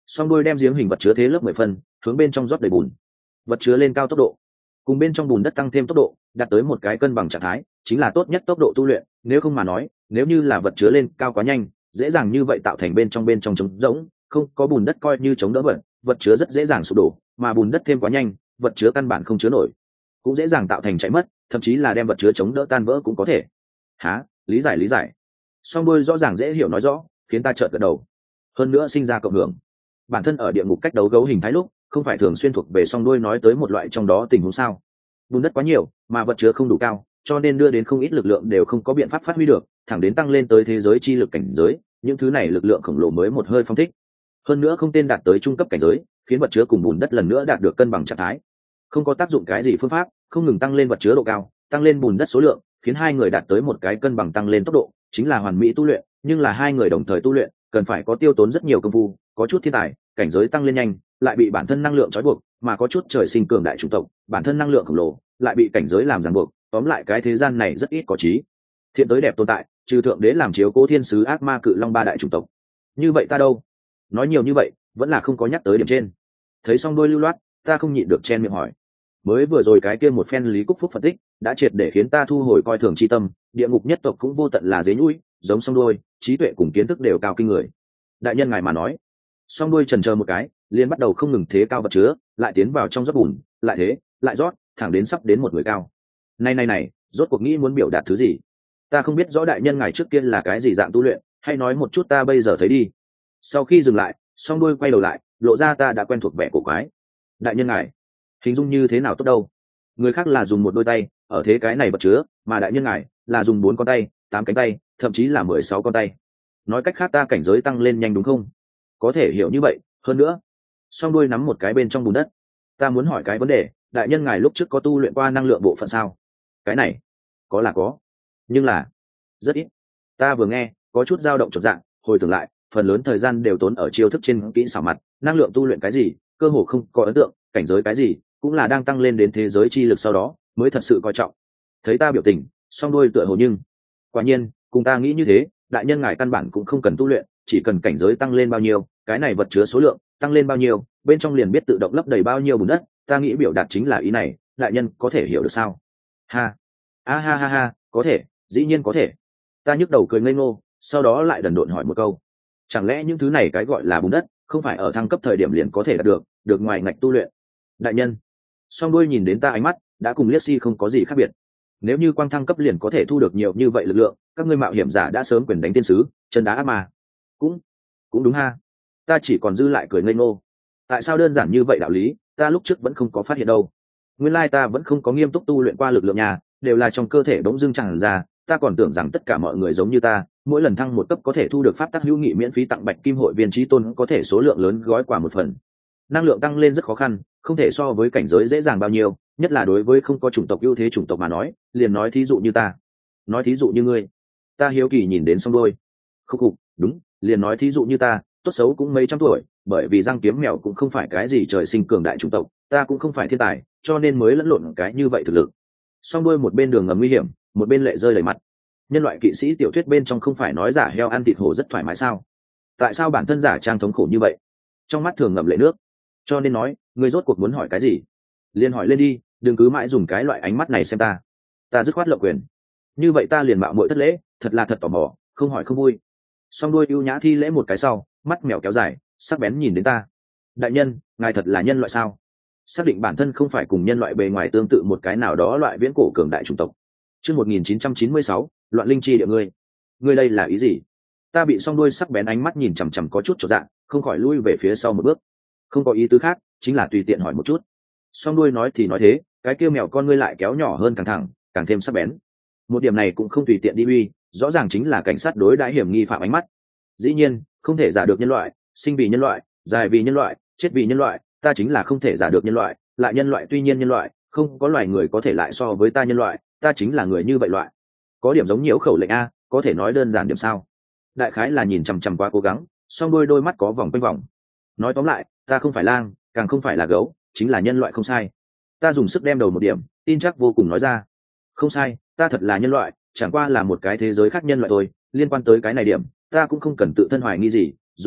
Song đuôi đem giếng hình vật chứa thế lớp mười phân hướng bên trong rót đầy bùn, vật chứa lên cao tốc độ cùng bên trong bùn đất tăng thêm tốc độ đạt tới một cái cân bằng trạng thái, chính là tốt nhất tốc độ tu luyện. Nếu không mà nói, nếu như là vật chứa lên cao quá nhanh, dễ dàng như vậy tạo thành bên trong bên trong trống rỗng, không có bùn đất coi như chống đỡ vật, vật chứa rất dễ dàng sụp đổ, mà bùn đất thêm quá nhanh, vật chứa căn bản không chứa nổi, cũng dễ dàng tạo thành chảy mất, thậm chí là đem vật chứa chống đỡ tan vỡ cũng có thể. Hả? Lý giải lý giải. Song đuôi rõ ràng dễ hiểu nói rõ, khiến ta chợt gật đầu. Hơn nữa sinh ra cộng hưởng. Bản thân ở địa ngục cách đấu gấu hình thái lúc, không phải thường xuyên thuộc về song đuôi nói tới một loại trong đó tình huống sao? Bùn đất quá nhiều, mà vật chứa không đủ cao, cho nên đưa đến không ít lực lượng đều không có biện pháp phát huy được, thẳng đến tăng lên tới thế giới chi lực cảnh giới, những thứ này lực lượng khổng lồ mới một hơi phong thích. Hơn nữa không tên đạt tới trung cấp cảnh giới, khiến vật chứa cùng bùn đất lần nữa đạt được cân bằng trạng thái. Không có tác dụng cái gì phương pháp, không ngừng tăng lên vật chứa độ cao, tăng lên bùn đất số lượng, khiến hai người đạt tới một cái cân bằng tăng lên tốc độ, chính là hoàn mỹ tu luyện. Nhưng là hai người đồng thời tu luyện, cần phải có tiêu tốn rất nhiều công phu, có chút thiên tài, cảnh giới tăng lên nhanh, lại bị bản thân năng lượng trói buộc, mà có chút trời sinh cường đại chủng tộc, bản thân năng lượng khổng lồ, lại bị cảnh giới làm ràng buộc. Tóm lại cái thế gian này rất ít có trí thiện tới đẹp tồn tại, trừ thượng đế làm chiếu cố thiên sứ ác ma cự long ba đại chủng tộc. Như vậy ta đâu? Nói nhiều như vậy, vẫn là không có nhắc tới điểm trên. Thấy xong đôi lưu loát, ta không nhịn được chen miệng hỏi. Mới vừa rồi cái kia một phen Lý Cúc Phúc phân tích, đã triệt để khiến ta thu hồi coi thường chi tâm. Địa ngục nhất tộc cũng vô tận là dế nhũi, giống song đuôi, trí tuệ cùng kiến thức đều cao kinh người. Đại nhân ngài mà nói. Song đuôi chần chờ một cái, liền bắt đầu không ngừng thế cao vật chứa, lại tiến vào trong rót bùn, lại thế, lại rót, thẳng đến sắp đến một người cao. Này này này, rốt cuộc nghĩ muốn biểu đạt thứ gì? Ta không biết rõ đại nhân ngài trước kia là cái gì dạng tu luyện, hay nói một chút ta bây giờ thấy đi. Sau khi dừng lại, song đuôi quay đầu lại, lộ ra ta đã quen thuộc vẻ cổ quái. Đại nhân ngài, hình dung như thế nào tốt đâu? Người khác là dùng một đôi tay, ở thế cái này vật chứa, mà đại nhân ngài là dùng bốn con tay, tám cánh tay, thậm chí là mười sáu con tay. Nói cách khác ta cảnh giới tăng lên nhanh đúng không? Có thể hiểu như vậy. Hơn nữa, song đuôi nắm một cái bên trong bùn đất. Ta muốn hỏi cái vấn đề, đại nhân ngài lúc trước có tu luyện qua năng lượng bộ phận sao? Cái này, có là có, nhưng là rất ít. Ta vừa nghe, có chút dao động chột dạng, hồi tưởng lại, phần lớn thời gian đều tốn ở chiêu thức trên kỹ xảo mặt, năng lượng tu luyện cái gì, cơ hồ không có ấn tượng, cảnh giới cái gì, cũng là đang tăng lên đến thế giới chi lực sau đó, mới thật sự coi trọng. Thấy ta biểu tình, song đuôi tựa hồ nhưng, quả nhiên, cùng ta nghĩ như thế, đại nhân ngài căn bản cũng không cần tu luyện, chỉ cần cảnh giới tăng lên bao nhiêu, cái này vật chứa số lượng tăng lên bao nhiêu, bên trong liền biết tự động lấp đầy bao nhiêu bùn đất. Ta nghĩ biểu đạt chính là ý này, đại nhân có thể hiểu được sao? Ha, a ha ha ha, có thể, dĩ nhiên có thể. Ta nhức đầu cười ngây ngô, sau đó lại đần độn hỏi một câu. Chẳng lẽ những thứ này cái gọi là bùn đất, không phải ở thăng cấp thời điểm liền có thể đạt được, được ngoài ngạch tu luyện? Đại nhân, song đuôi nhìn đến ta ánh mắt, đã cùng liếc si không có gì khác biệt. Nếu như quang thăng cấp liền có thể thu được nhiều như vậy lực lượng, các ngươi mạo hiểm giả đã sớm quyền đánh tiên sứ, chân đá ác ma. Cũng, cũng đúng ha. Ta chỉ còn dư lại cười ngây ngô. Tại sao đơn giản như vậy đạo lý, ta lúc trước vẫn không có phát hiện đâu. Nguyên lai ta vẫn không có nghiêm túc tu luyện qua lực lượng nhà, đều là trong cơ thể đống dưng chẳng ra. Ta còn tưởng rằng tất cả mọi người giống như ta, mỗi lần thăng một cấp có thể thu được pháp tắc hữu nghị miễn phí tặng bạch kim hội viên trí tôn có thể số lượng lớn gói quà một phần. Năng lượng tăng lên rất khó khăn, không thể so với cảnh giới dễ dàng bao nhiêu, nhất là đối với không có chủng tộc ưu thế chủng tộc mà nói. Liền nói thí dụ như ta, nói thí dụ như ngươi. Ta hiếu kỳ nhìn đến song đôi. Khúc khục, đúng, liền nói thí dụ như ta, tốt xấu cũng mấy trăm tuổi, bởi vì răng kiếm mèo cũng không phải cái gì trời sinh cường đại chủng tộc, ta cũng không phải thiên tài, cho nên mới lẫn lộn cái như vậy thực lực. Song đuôi một bên đường ngầm nguy hiểm, một bên lệ rơi đầy mặt. Nhân loại kỵ sĩ tiểu thuyết bên trong không phải nói giả heo ăn thịt hổ rất thoải mái sao? Tại sao bản thân giả trang thống khổ như vậy? Trong mắt thường ngậm lệ nước. Cho nên nói, ngươi rốt cuộc muốn hỏi cái gì? Liền hỏi lên đi, đừng cứ mãi dùng cái loại ánh mắt này xem ta. Ta dứt khoát lộng quyền. Như vậy ta liền mạo muội thất lễ, thật là thật tò mò, không hỏi không vui. Song đuôi ưu nhã thi lễ một cái sau, mắt mèo kéo dài, sắc bén nhìn đến ta. Đại nhân, ngài thật là nhân loại sao? Xác định bản thân không phải cùng nhân loại bề ngoài tương tự một cái nào đó loại viễn cổ cường đại chủng tộc. Chương một nghìn chín trăm chín mươi sáu, loạn linh chi địa ngươi. Ngươi đây là ý gì? Ta bị song đuôi sắc bén ánh mắt nhìn chằm chằm có chút chột dạ, không khỏi lui về phía sau một bước. Không có ý tứ khác, chính là tùy tiện hỏi một chút. Song đuôi nói thì nói thế, cái kia mèo con ngươi lại kéo nhỏ hơn càng thẳng, càng thêm sắc bén. Một điểm này cũng không tùy tiện đi uy, rõ ràng chính là cảnh sát đối đãi hiểm nghi phạm ánh mắt. Dĩ nhiên, không thể giả được nhân loại, sinh vì nhân loại, dài vì nhân loại, chết vì nhân loại, ta chính là không thể giả được nhân loại, lại nhân loại tuy nhiên nhân loại, không có loài người có thể lại so với ta nhân loại, ta chính là người như vậy loại. Có điểm giống nhiễu khẩu lệnh a, có thể nói đơn giản điểm sao? Đại khái là nhìn chằm chằm quá cố gắng, song đôi đôi mắt có vòng quanh vòng. Nói tóm lại, ta không phải lang, càng không phải là gấu, chính là nhân loại không sai. Ta dùng sức đem đầu một điểm, tin chắc vô cùng nói ra. Không sai, ta thật là nhân loại, chẳng qua là một cái thế giới khác nhân loại thôi. Liên quan tới cái này điểm, ta cũng không cần tự thân hoài nghi gì, dù sao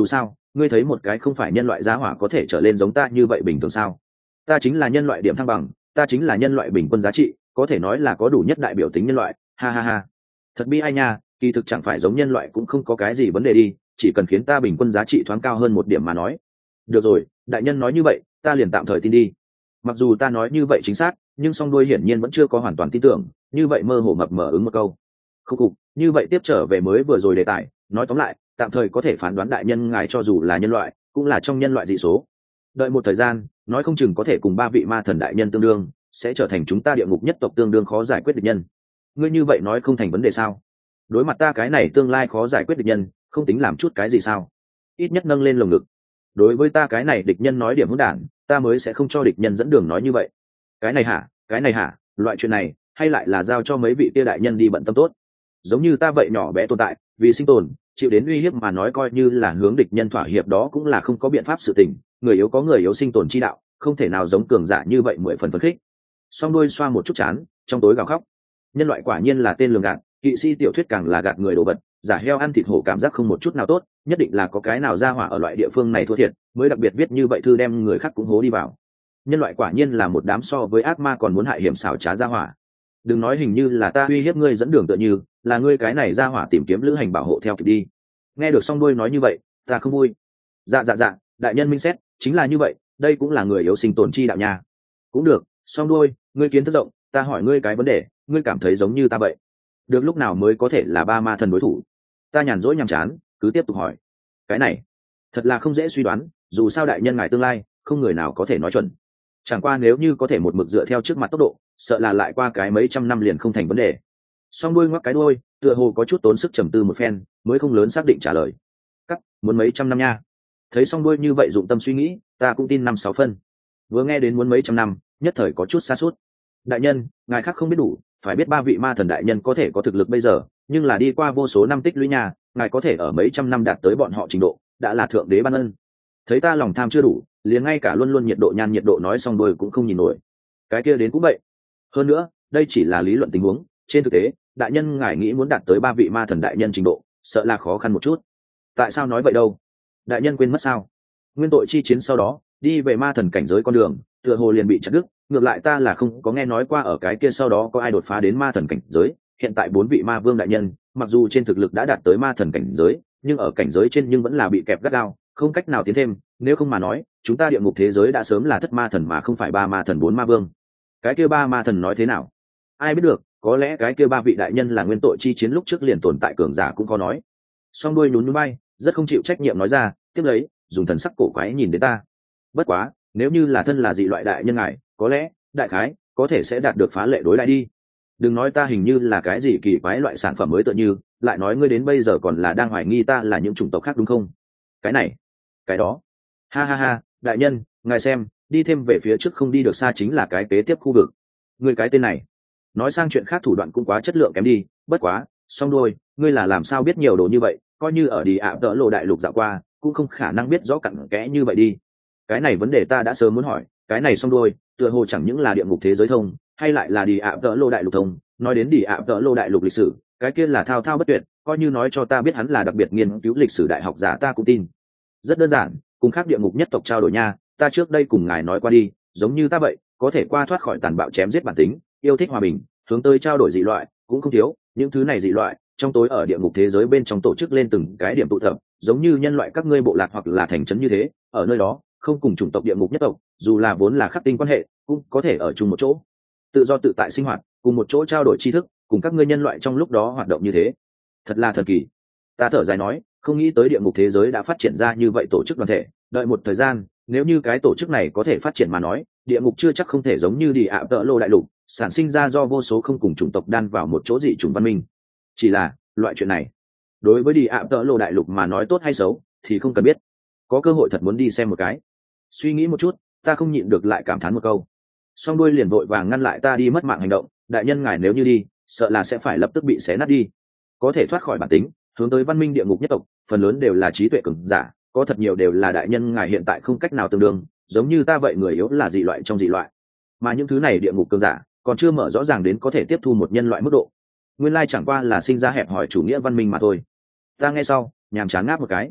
ngươi thấy một cái không phải nhân loại giá hỏa có thể trở lên giống ta như vậy bình thường sao? Ta chính là nhân loại điểm thăng bằng, ta chính là nhân loại bình quân giá trị, có thể nói là có đủ nhất đại biểu tính nhân loại, ha ha ha. Thật bi ai nha, kỳ thực chẳng phải giống nhân loại cũng không có cái gì vấn đề đi, chỉ cần khiến ta bình quân giá trị thoáng cao hơn một điểm mà nói. Được rồi, đại nhân nói như vậy, ta liền tạm thời tin đi. Mặc dù ta nói như vậy chính xác, nhưng song đuôi hiển nhiên vẫn chưa có hoàn toàn tin tưởng, như vậy mơ hồ mập mờ ứng một câu. Khúc cục, như vậy tiếp trở về mới vừa rồi đề tài, nói tóm lại, tạm thời có thể phán đoán đại nhân ngài cho dù là nhân loại, cũng là trong nhân loại dị số. Đợi một thời gian, nói không chừng có thể cùng ba vị ma thần đại nhân tương đương, sẽ trở thành chúng ta địa ngục nhất tộc tương đương khó giải quyết địch nhân. Ngươi như vậy nói không thành vấn đề sao? Đối mặt ta cái này tương lai khó giải quyết địch nhân, không tính làm chút cái gì sao? Ít nhất nâng lên lồng ngực. Đối với ta cái này địch nhân nói điểm hỗn đản, ta mới sẽ không cho địch nhân dẫn đường nói như vậy. Cái này hả? Cái này hả? Loại chuyện này, hay lại là giao cho mấy vị kia đại nhân đi bận tâm tốt. Giống như ta vậy nhỏ bé tồn tại, vì sinh tồn, chịu đến uy hiếp mà nói coi như là hướng địch nhân thỏa hiệp đó cũng là không có biện pháp sự tình. Người yếu có người yếu sinh tồn chi đạo, không thể nào giống cường giả như vậy mười phần phấn khích. Song đuôi xoa một chút chán, trong tối gào khóc. Nhân loại quả nhiên là tên lường gạt, kỵ sĩ tiểu thuyết càng là gạt người đồ vật, giả heo ăn thịt hổ cảm giác không một chút nào tốt, nhất định là có cái nào ra hỏa ở loại địa phương này thua thiệt, mới đặc biệt viết như vậy thư đem người khác cũng hố đi vào. Nhân loại quả nhiên là một đám so với ác ma còn muốn hại hiểm xảo trá ra hỏa. Đừng nói hình như là ta uy hiếp ngươi dẫn đường tựa như, là ngươi cái này ra hỏa tìm kiếm lữ hành bảo hộ theo kịp đi. Nghe được song đuôi nói như vậy, ta không vui. Dạ dạ dạ, đại nhân minh xét, chính là như vậy, đây cũng là người yếu sinh tồn chi đạo nha. Cũng được, song đuôi, ngươi kiến thức rộng, ta hỏi ngươi cái vấn đề, ngươi cảm thấy giống như ta vậy, được lúc nào mới có thể là ba ma thần đối thủ? Ta nhàn rỗi nhàm chán, cứ tiếp tục hỏi. Cái này thật là không dễ suy đoán, dù sao đại nhân ngài tương lai không người nào có thể nói chuẩn. Chẳng qua nếu như có thể một mực dựa theo trước mặt tốc độ, sợ là lại qua cái mấy trăm năm liền không thành vấn đề. Song đuôi ngoắc cái đuôi, tựa hồ có chút tốn sức trầm tư một phen, mới không lớn xác định trả lời. Cắt, muốn mấy trăm năm nha. Thấy song đuôi như vậy dụng tâm suy nghĩ, ta cũng tin năm sáu phân. Vừa nghe đến muốn mấy trăm năm, nhất thời có chút xa suốt. Đại nhân, ngài khác không biết đủ, phải biết ba vị ma thần đại nhân có thể có thực lực bây giờ, nhưng là đi qua vô số năm tích lũy nhà, ngài có thể ở mấy trăm năm đạt tới bọn họ trình độ, đã là thượng đế ban ân. Thấy ta lòng tham chưa đủ, liền ngay cả luôn luôn nhiệt độ nhan nhiệt độ nói xong đôi cũng không nhìn nổi. Cái kia đến cũng vậy. Hơn nữa, đây chỉ là lý luận tình huống, trên thực tế, đại nhân ngài nghĩ muốn đạt tới ba vị ma thần đại nhân trình độ, sợ là khó khăn một chút. Tại sao nói vậy đâu? Đại nhân quên mất sao? Nguyên tội chi chiến sau đó, đi về ma thần cảnh giới con đường, tựa hồ liền bị chặt đứt, ngược lại ta là không có nghe nói qua ở cái kia sau đó có ai đột phá đến ma thần cảnh giới. Hiện tại bốn vị ma vương đại nhân, mặc dù trên thực lực đã đạt tới ma thần cảnh giới, nhưng ở cảnh giới trên nhưng vẫn là bị kẹp gắt gao, không cách nào tiến thêm, nếu không mà nói, chúng ta địa ngục thế giới đã sớm là thất ma thần mà không phải ba ma thần bốn ma vương. Cái kia ba ma thần nói thế nào? Ai biết được, có lẽ cái kia ba vị đại nhân là nguyên tội chi chiến lúc trước liền tồn tại cường giả cũng có nói. Song đuôi nhún nhún bay, rất không chịu trách nhiệm nói ra, tiếp lấy, dùng thần sắc cổ quái nhìn đến ta. Bất quá, nếu như là thân là dị loại đại nhân ngài, có lẽ, đại khái, có thể sẽ đạt được phá lệ đối lại đi. Đừng nói ta hình như là cái gì kỳ quái loại sản phẩm mới tựa như, lại nói ngươi đến bây giờ còn là đang hoài nghi ta là những chủng tộc khác đúng không? Cái này, cái đó. Ha ha ha, đại nhân, ngài xem, đi thêm về phía trước không đi được xa chính là cái kế tiếp khu vực. Ngươi cái tên này, nói sang chuyện khác thủ đoạn cũng quá chất lượng kém đi, bất quá, song đôi, ngươi là làm sao biết nhiều đồ như vậy, coi như ở đi ạ tợ lộ đại lục dạo qua, cũng không khả năng biết rõ cặn kẽ như vậy đi. Cái này vấn đề ta đã sớm muốn hỏi, cái này song đôi, tựa hồ chẳng những là địa ngục thế giới thông, hay lại là đi ạ tợ lộ đại lục thông. Nói đến đi ạ tợ lộ đại lục lịch sử, cái kia là thao thao bất tuyệt, coi như nói cho ta biết hắn là đặc biệt nghiên cứu lịch sử đại học giả ta cũng tin. Rất đơn giản, cùng khác địa ngục nhất tộc trao đổi nha, ta trước đây cùng ngài nói qua đi, giống như ta vậy, có thể qua thoát khỏi tàn bạo chém giết bản tính, yêu thích hòa bình, hướng tới trao đổi dị loại, cũng không thiếu, những thứ này dị loại, trong tối ở địa ngục thế giới bên trong tổ chức lên từng cái điểm tụ tập, giống như nhân loại các ngươi bộ lạc hoặc là thành trấn như thế, ở nơi đó, không cùng chủng tộc địa ngục nhất tộc, dù là vốn là khắc tinh quan hệ, cũng có thể ở chung một chỗ, tự do tự tại sinh hoạt, cùng một chỗ trao đổi tri thức, cùng các ngươi nhân loại trong lúc đó hoạt động như thế. Thật là thần kỳ. Ta thở dài nói, không nghĩ tới địa ngục thế giới đã phát triển ra như vậy tổ chức đoàn thể, đợi một thời gian, nếu như cái tổ chức này có thể phát triển mà nói, địa ngục chưa chắc không thể giống như đi ạ tợ lô đại lục, sản sinh ra do vô số không cùng chủng tộc đan vào một chỗ dị chủng văn minh. Chỉ là, loại chuyện này, đối với đi ạ tợ lô đại lục mà nói tốt hay xấu, thì không cần biết. Có cơ hội thật muốn đi xem một cái. Suy nghĩ một chút, ta không nhịn được lại cảm thán một câu. Song đuôi liền vội vàng ngăn lại ta đi mất mạng hành động, đại nhân ngài nếu như đi, sợ là sẽ phải lập tức bị xé nát đi. Có thể thoát khỏi bản tính, hướng tới văn minh địa ngục nhất tộc, phần lớn đều là trí tuệ cường giả, có thật nhiều đều là đại nhân ngài hiện tại không cách nào tương đương, giống như ta vậy người yếu là dị loại trong dị loại. Mà những thứ này địa ngục cường giả, còn chưa mở rõ ràng đến có thể tiếp thu một nhân loại mức độ. Nguyên lai chẳng qua là sinh ra hẹp hòi chủ nghĩa văn minh mà thôi. Ta nghe sau, nhàm chán ngáp một cái.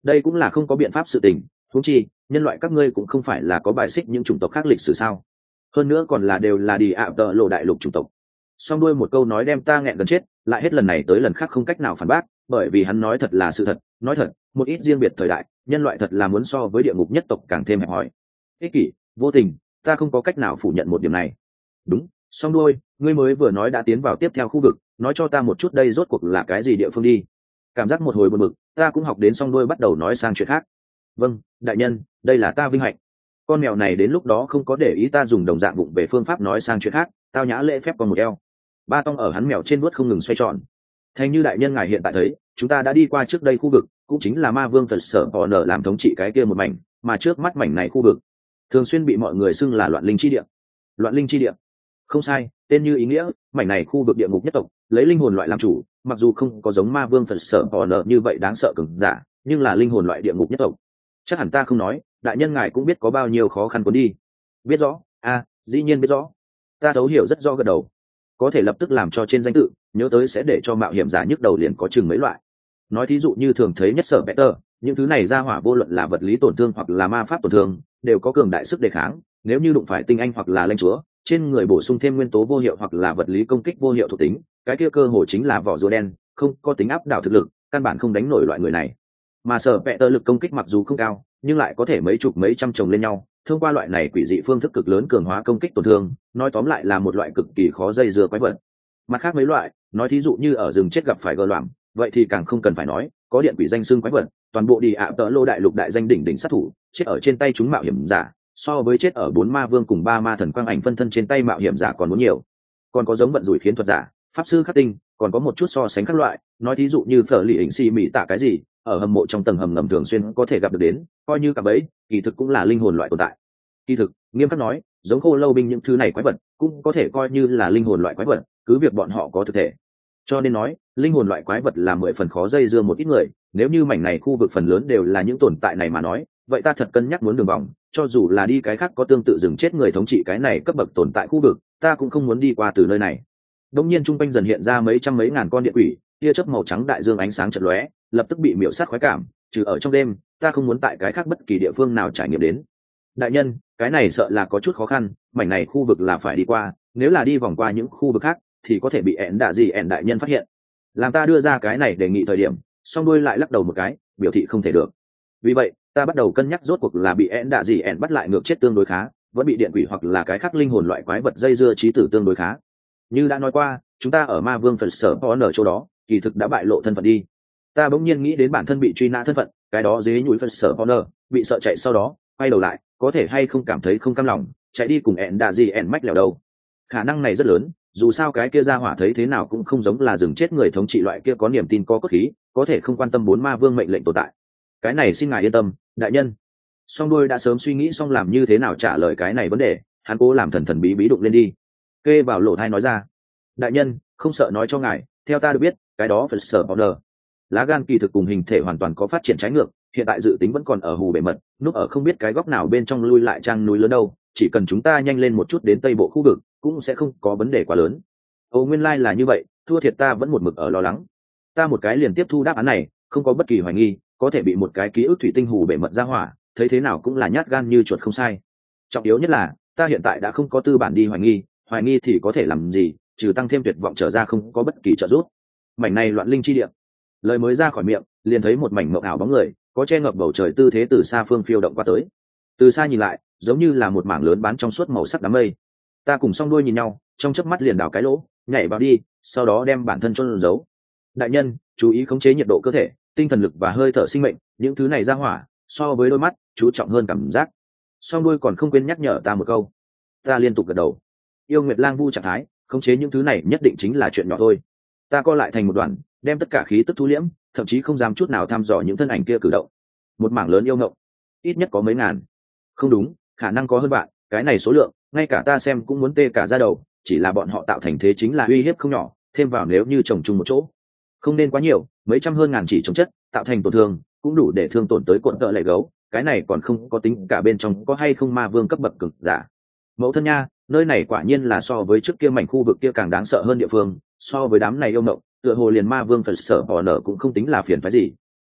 đây cũng là không có biện pháp sự tình. Huống chi nhân loại các ngươi cũng không phải là có bài xích những chủng tộc khác lịch sử sao? Hơn nữa còn là đều là đi ạ tợ lộ đại lục chủng tộc. Song đuôi một câu nói đem ta nghẹn gần chết, lại hết lần này tới lần khác không cách nào phản bác, bởi vì hắn nói thật là sự thật. Nói thật, một ít riêng biệt thời đại, nhân loại thật là muốn so với địa ngục nhất tộc càng thêm hẹp hòi, ích kỷ, vô tình. Ta không có cách nào phủ nhận một điểm này. Đúng, song đuôi, ngươi mới vừa nói đã tiến vào tiếp theo khu vực, nói cho ta một chút đây rốt cuộc là cái gì địa phương đi. Cảm giác một hồi buồn bực, ta cũng học đến song đuôi bắt đầu nói sang chuyện khác. Vâng, đại nhân, đây là ta vinh hạnh. Con mèo này đến lúc đó không có để ý ta dùng đồng dạng vụng về phương pháp nói sang chuyện khác, tao nhã lễ phép còn một eo. Ba tông ở hắn mèo trên vuốt không ngừng xoay tròn. Thành như đại nhân ngài hiện tại thấy, chúng ta đã đi qua trước đây khu vực, cũng chính là ma vương Phật sở họ nở làm thống trị cái kia một mảnh, mà trước mắt mảnh này khu vực thường xuyên bị mọi người xưng là loạn linh chi địa. Loạn linh chi địa, không sai, tên như ý nghĩa, mảnh này khu vực địa ngục nhất tộc, lấy linh hồn loại làm chủ, mặc dù không có giống ma vương Phật sở họ nở như vậy đáng sợ cường giả, nhưng là linh hồn loại địa ngục nhất tộc. Chắc hẳn ta không nói, đại nhân ngài cũng biết có bao nhiêu khó khăn cuốn đi. Biết rõ, a, à, dĩ nhiên biết rõ. Ta thấu hiểu rất rõ gật đầu. Có thể lập tức làm cho trên danh tự nhớ tới sẽ để cho mạo hiểm giả nhức đầu liền có chừng mấy loại. Nói thí dụ như thường thấy nhất sở Peter, những thứ này ra hỏa vô luận là vật lý tổn thương hoặc là ma pháp tổn thương, đều có cường đại sức đề kháng. Nếu như đụng phải tinh anh hoặc là lãnh chúa, trên người bổ sung thêm nguyên tố vô hiệu hoặc là vật lý công kích vô hiệu thuộc tính, cái kia cơ hội chính là vỏ rùa đen, không có tính áp đảo thực lực, căn bản không đánh nổi loại người này. Mà sở Peter lực công kích mặc dù không cao, nhưng lại có thể mấy chục mấy trăm chồng lên nhau, thông qua loại này quỷ dị phương thức cực lớn cường hóa công kích tổn thương, nói tóm lại là một loại cực kỳ khó dây dưa quái vật. Mặt khác mấy loại, nói thí dụ như ở rừng chết gặp phải gờ loạn, vậy thì càng không cần phải nói, có điện quỷ danh xưng quái vật, toàn bộ đi ạ tợ lô đại lục đại danh đỉnh đỉnh sát thủ, chết ở trên tay chúng mạo hiểm giả, so với chết ở bốn ma vương cùng ba ma thần quang ảnh phân thân trên tay mạo hiểm giả còn muốn nhiều. Còn có giống vận rủi khiến thuật giả, pháp sư khắc tinh, còn có một chút so sánh các loại, nói thí dụ như phở lì hình xì mỹ tạ cái gì, ở hầm mộ trong tầng hầm ngầm thường xuyên có thể gặp được đến, coi như cả bấy, kỳ thực cũng là linh hồn loại tồn tại. Kỳ thực, nghiêm khắc nói, giống khô lâu binh những thứ này quái vật, cũng có thể coi như là linh hồn loại quái vật, cứ việc bọn họ có thực thể. Cho nên nói, linh hồn loại quái vật là mười phần khó dây dưa một ít người, nếu như mảnh này khu vực phần lớn đều là những tồn tại này mà nói, vậy ta thật cân nhắc muốn đường vòng, cho dù là đi cái khác có tương tự dừng chết người thống trị cái này cấp bậc tồn tại khu vực, ta cũng không muốn đi qua từ nơi này. Đống nhiên trung quanh dần hiện ra mấy trăm mấy ngàn con điện quỷ, tia chớp màu trắng đại dương ánh sáng chợt lóe, lập tức bị miểu sát khoái cảm, trừ ở trong đêm, ta không muốn tại cái khác bất kỳ địa phương nào trải nghiệm đến. Đại nhân, cái này sợ là có chút khó khăn, mảnh này khu vực là phải đi qua, nếu là đi vòng qua những khu vực khác thì có thể bị ẹn đạ gì ẹn đại nhân phát hiện. Làm ta đưa ra cái này đề nghị thời điểm, song đuôi lại lắc đầu một cái, biểu thị không thể được. Vì vậy, ta bắt đầu cân nhắc rốt cuộc là bị ẹn đạ gì ẹn bắt lại ngược chết tương đối khá, vẫn bị điện quỷ hoặc là cái khác linh hồn loại quái vật dây dưa trí tử tương đối khá. Như đã nói qua, chúng ta ở ma vương phần sở có ở chỗ đó, kỳ thực đã bại lộ thân phận đi. Ta bỗng nhiên nghĩ đến bản thân bị truy nã thân phận, cái đó dế nhúi phần sở Honor, bị sợ chạy sau đó, quay đầu lại, có thể hay không cảm thấy không cam lòng, chạy đi cùng ẹn đạ gì ẹn mách lèo đâu. Khả năng này rất lớn, dù sao cái kia ra hỏa thấy thế nào cũng không giống là rừng chết người thống trị loại kia có niềm tin có cốt khí, có thể không quan tâm bốn ma vương mệnh lệnh tồn tại. Cái này xin ngài yên tâm, đại nhân. Song đuôi đã sớm suy nghĩ xong làm như thế nào trả lời cái này vấn đề, hắn cố làm thần thần bí bí đụng lên đi. Kê vào lỗ thai nói ra, đại nhân, không sợ nói cho ngài, theo ta được biết, cái đó phải sở Honor. Lá gan kỳ thực cùng hình thể hoàn toàn có phát triển trái ngược, hiện tại dự tính vẫn còn ở hù bề mật, núp ở không biết cái góc nào bên trong lui lại trang núi lớn đâu, chỉ cần chúng ta nhanh lên một chút đến tây bộ khu vực, cũng sẽ không có vấn đề quá lớn. Ồ, nguyên lai là như vậy, thua thiệt ta vẫn một mực ở lo lắng. Ta một cái liền tiếp thu đáp án này, không có bất kỳ hoài nghi, có thể bị một cái ký ức thủy tinh hù bề mật ra hỏa, thấy thế nào cũng là nhát gan như chuột không sai. Trọng yếu nhất là, ta hiện tại đã không có tư bản đi hoài nghi, hoài nghi thì có thể làm gì, trừ tăng thêm tuyệt vọng trở ra không có bất kỳ trợ giúp. Mảnh này loạn linh chi địa. Lời mới ra khỏi miệng, liền thấy một mảnh mộng ảo bóng người, có che ngập bầu trời tư thế từ xa phương phiêu động qua tới. Từ xa nhìn lại, giống như là một mảng lớn bán trong suốt màu sắc đám mây. Ta cùng song đuôi nhìn nhau, trong chớp mắt liền đào cái lỗ, nhảy vào đi, sau đó đem bản thân chôn giấu. Đại nhân, chú ý khống chế nhiệt độ cơ thể, tinh thần lực và hơi thở sinh mệnh, những thứ này ra hỏa, so với đôi mắt, chú trọng hơn cảm giác. Song đuôi còn không quên nhắc nhở ta một câu. Ta liên tục gật đầu. Yêu Nguyệt Lang Vu trạng thái, khống chế những thứ này nhất định chính là chuyện nhỏ thôi. Ta co lại thành một đoàn, đem tất cả khí tức thu liễm, thậm chí không dám chút nào thăm dò những thân ảnh kia cử động. Một mảng lớn yêu ngộng, ít nhất có mấy ngàn. Không đúng, khả năng có hơn bạn, cái này số lượng, ngay cả ta xem cũng muốn tê cả da đầu, chỉ là bọn họ tạo thành thế chính là uy hiếp không nhỏ, thêm vào nếu như chồng chung một chỗ, không nên quá nhiều, mấy trăm hơn ngàn chỉ chống chất, tạo thành tổn thương, cũng đủ để thương tổn tới cuộn tợ lệ gấu, cái này còn không có tính cả bên trong có hay không ma vương cấp bậc cực giả. Mẫu thân nha, nơi này quả nhiên là so với trước kia mảnh khu vực kia càng đáng sợ hơn địa phương, so với đám này yêu ngộng, tựa hồ liền ma vương phần sở bỏ nở cũng không tính là phiền phái gì.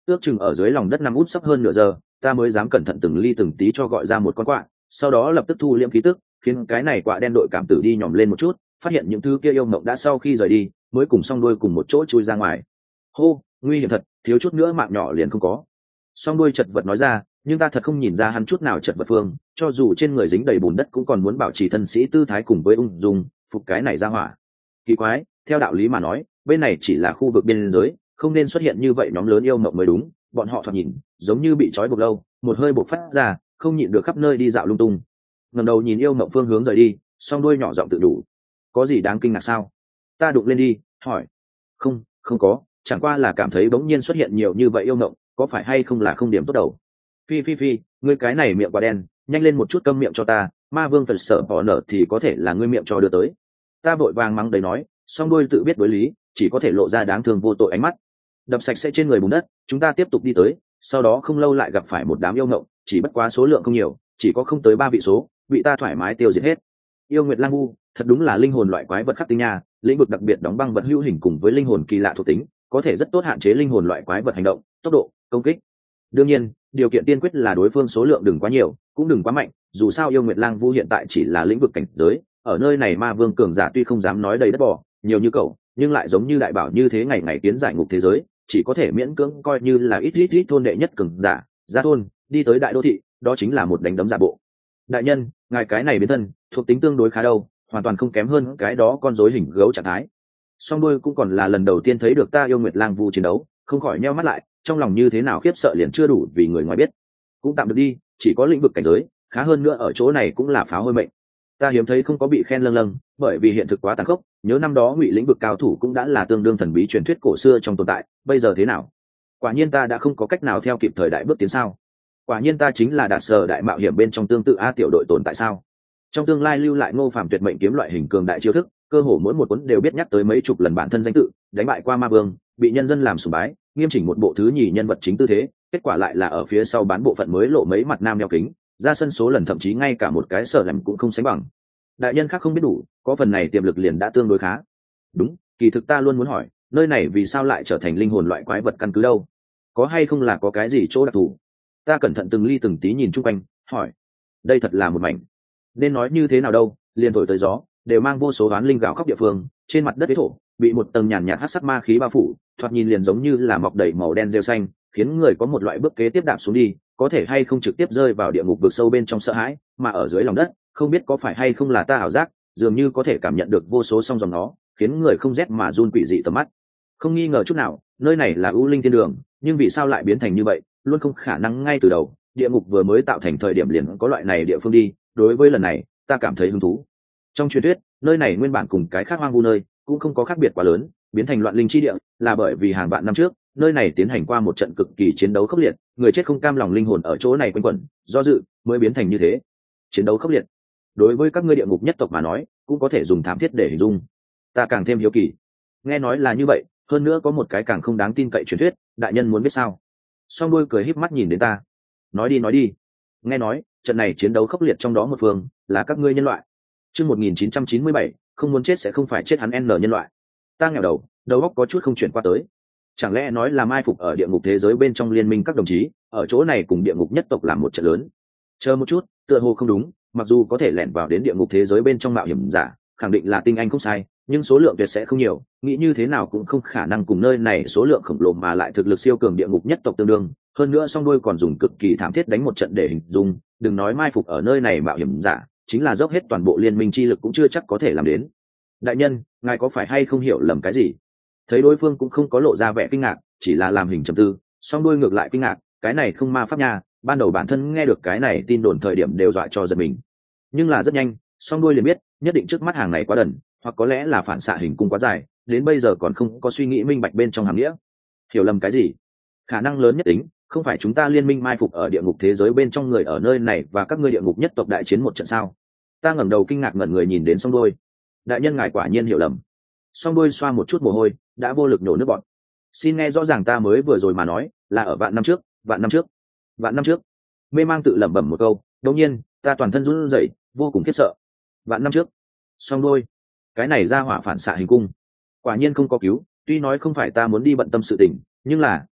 ước chừng ở dưới lòng đất nằm úp sấp hơn nửa giờ ta mới dám cẩn thận từng ly từng tí cho gọi ra một con quạ, sau đó lập tức thu liễm khí tức, khiến cái này quạ đen đội cảm tử đi nhòm lên một chút, phát hiện những thứ kia yêu mộng đã sau khi rời đi, mới cùng song đuôi cùng một chỗ chui ra ngoài. Hô, nguy hiểm thật, thiếu chút nữa mạng nhỏ liền không có. Song đuôi chật vật nói ra, nhưng ta thật không nhìn ra hắn chút nào chật vật phương, cho dù trên người dính đầy bùn đất cũng còn muốn bảo trì thân sĩ tư thái cùng với ung dung, phục cái này ra hỏa. Kỳ quái, theo đạo lý mà nói, bên này chỉ là khu vực biên giới, không nên xuất hiện như vậy nhóm lớn yêu mộng mới đúng, bọn họ thoạt nhìn giống như bị trói buộc lâu, một hơi buộc phát ra, không nhịn được khắp nơi đi dạo lung tung. Ngẩng đầu nhìn yêu mộng phương hướng rời đi, song đuôi nhỏ giọng tự đủ. Có gì đáng kinh ngạc sao? Ta đụng lên đi, hỏi. Không, không có, chẳng qua là cảm thấy bỗng nhiên xuất hiện nhiều như vậy yêu mộng, có phải hay không là không điểm tốt đầu? Phi phi phi, ngươi cái này miệng quá đen, nhanh lên một chút câm miệng cho ta, ma vương phật sợ bỏ nở thì có thể là ngươi miệng cho đưa tới. Ta vội vàng mắng đấy nói, song đuôi tự biết đối lý, chỉ có thể lộ ra đáng thương vô tội ánh mắt. Đập sạch sẽ trên người bùn đất, chúng ta tiếp tục đi tới, sau đó không lâu lại gặp phải một đám yêu ngộng, chỉ bất quá số lượng không nhiều, chỉ có không tới ba vị số, bị ta thoải mái tiêu diệt hết. Yêu nguyệt lang vu thật đúng là linh hồn loại quái vật khắc tinh nha, lĩnh vực đặc biệt đóng băng vật hữu hình cùng với linh hồn kỳ lạ thuộc tính, có thể rất tốt hạn chế linh hồn loại quái vật hành động, tốc độ, công kích. Đương nhiên, điều kiện tiên quyết là đối phương số lượng đừng quá nhiều, cũng đừng quá mạnh, dù sao yêu nguyệt lang vu hiện tại chỉ là lĩnh vực cảnh giới, ở nơi này ma vương cường giả tuy không dám nói đầy đất bò, nhiều như cậu, nhưng lại giống như đại bảo như thế ngày ngày tiến giải ngục thế giới, chỉ có thể miễn cưỡng coi như là ít ít ít thôn đệ nhất cường giả, ra thôn, đi tới đại đô thị, đó chính là một đánh đấm giả bộ. Đại nhân, ngài cái này biến thân, thuộc tính tương đối khá đâu, hoàn toàn không kém hơn cái đó con rối hình gấu trạng thái. Song đuôi cũng còn là lần đầu tiên thấy được ta yêu nguyệt lang vu chiến đấu, không khỏi nheo mắt lại, trong lòng như thế nào khiếp sợ liền chưa đủ vì người ngoài biết. Cũng tạm được đi, chỉ có lĩnh vực cảnh giới, khá hơn nữa ở chỗ này cũng là pháo hôi mệnh. Ta hiếm thấy không có bị khen lâng lâng, bởi vì hiện thực quá tàn khốc, nhớ năm đó ngụy lĩnh vực cao thủ cũng đã là tương đương thần bí truyền thuyết cổ xưa trong tồn tại, bây giờ thế nào? Quả nhiên ta đã không có cách nào theo kịp thời đại bước tiến sao? Quả nhiên ta chính là đạt sở đại mạo hiểm bên trong tương tự a tiểu đội tồn tại sao? Trong tương lai lưu lại Ngô Phàm tuyệt mệnh kiếm loại hình cường đại chiêu thức, cơ hồ mỗi một cuốn đều biết nhắc tới mấy chục lần bản thân danh tự, đánh bại qua ma vương, bị nhân dân làm sùng bái, nghiêm chỉnh một bộ thứ nhì nhân vật chính tư thế, kết quả lại là ở phía sau bán bộ phận mới lộ mấy mặt nam đeo kính, ra sân số lần thậm chí ngay cả một cái sở làm cũng không sánh bằng. Đại nhân khác không biết đủ, có phần này tiềm lực liền đã tương đối khá. Đúng, kỳ thực ta luôn muốn hỏi, nơi này vì sao lại trở thành linh hồn loại quái vật căn cứ đâu? Có hay không là có cái gì chỗ đặc thù? Ta cẩn thận từng ly từng tí nhìn chung quanh, hỏi. Đây thật là một mảnh. Nên nói như thế nào đâu, liền thổi tới gió, đều mang vô số đoán linh gạo khắp địa phương, trên mặt đất đế thổ, bị một tầng nhàn nhạt hắc sắc ma khí bao phủ, thoạt nhìn liền giống như là mọc đầy màu đen rêu xanh, khiến người có một loại bước kế tiếp đạp xuống đi, có thể hay không trực tiếp rơi vào địa ngục vực sâu bên trong sợ hãi, mà ở dưới lòng đất, không biết có phải hay không là ta ảo giác, dường như có thể cảm nhận được vô số song dòng nó, khiến người không rét mà run quỷ dị tầm mắt. Không nghi ngờ chút nào, nơi này là ưu linh thiên đường, nhưng vì sao lại biến thành như vậy, luôn không khả năng ngay từ đầu, địa ngục vừa mới tạo thành thời điểm liền có loại này địa phương đi, đối với lần này, ta cảm thấy hứng thú. Trong truyền thuyết, nơi này nguyên bản cùng cái khác hoang vu nơi, cũng không có khác biệt quá lớn, biến thành loạn linh chi địa, là bởi vì hàng vạn năm trước, nơi này tiến hành qua một trận cực kỳ chiến đấu khốc liệt, người chết không cam lòng linh hồn ở chỗ này quanh quẩn, do dự mới biến thành như thế. Chiến đấu khốc liệt. Đối với các ngươi địa ngục nhất tộc mà nói, cũng có thể dùng thảm thiết để hình dung. Ta càng thêm hiếu kỳ. Nghe nói là như vậy, hơn nữa có một cái càng không đáng tin cậy truyền thuyết, đại nhân muốn biết sao? Song đuôi cười híp mắt nhìn đến ta. Nói đi nói đi. Nghe nói, trận này chiến đấu khốc liệt trong đó một phương là các ngươi nhân loại. Chương một nghìn chín trăm chín mươi bảy, không muốn chết sẽ không phải chết hắn n nhân loại. Ta nghèo đầu, đầu óc có chút không chuyển qua tới. Chẳng lẽ nói là mai phục ở địa ngục thế giới bên trong liên minh các đồng chí, ở chỗ này cùng địa ngục nhất tộc làm một trận lớn. Chờ một chút, tựa hồ không đúng, mặc dù có thể lẻn vào đến địa ngục thế giới bên trong mạo hiểm giả, khẳng định là tinh anh không sai, nhưng số lượng tuyệt sẽ không nhiều, nghĩ như thế nào cũng không khả năng cùng nơi này số lượng khổng lồ mà lại thực lực siêu cường địa ngục nhất tộc tương đương. Hơn nữa song đuôi còn dùng cực kỳ thảm thiết đánh một trận để hình dung, đừng nói mai phục ở nơi này mạo hiểm giả, chính là dốc hết toàn bộ liên minh chi lực cũng chưa chắc có thể làm đến. Đại nhân, ngài có phải hay không hiểu lầm cái gì? Thấy đối phương cũng không có lộ ra vẻ kinh ngạc, chỉ là làm hình trầm tư, song đuôi ngược lại kinh ngạc, cái này không ma pháp nha, ban đầu bản thân nghe được cái này tin đồn thời điểm đều dọa cho giật mình. Nhưng là rất nhanh, song đuôi liền biết, nhất định trước mắt hàng này quá đần, hoặc có lẽ là phản xạ hình cung quá dài, đến bây giờ còn không có suy nghĩ minh bạch bên trong hàm nghĩa. Hiểu lầm cái gì? Khả năng lớn nhất tính, không phải chúng ta liên minh mai phục ở địa ngục thế giới bên trong người ở nơi này và các ngươi địa ngục nhất tộc đại chiến một trận sao? Ta ngẩng đầu kinh ngạc ngẩn người nhìn đến song đuôi. Đại nhân ngài quả nhiên hiểu lầm. Song đuôi xoa một chút mồ hôi, đã vô lực nhổ nước bọt. Xin nghe rõ ràng ta mới vừa rồi mà nói, là ở vạn năm trước, vạn năm trước, vạn năm trước. Mê mang tự lẩm bẩm một câu, đột nhiên, ta toàn thân run rẩy, vô cùng khiếp sợ. Vạn năm trước. Song đuôi, cái này ra hỏa phản xạ hình cung, quả nhiên không có cứu. Tuy nói không phải ta muốn đi bận tâm sự tình, nhưng là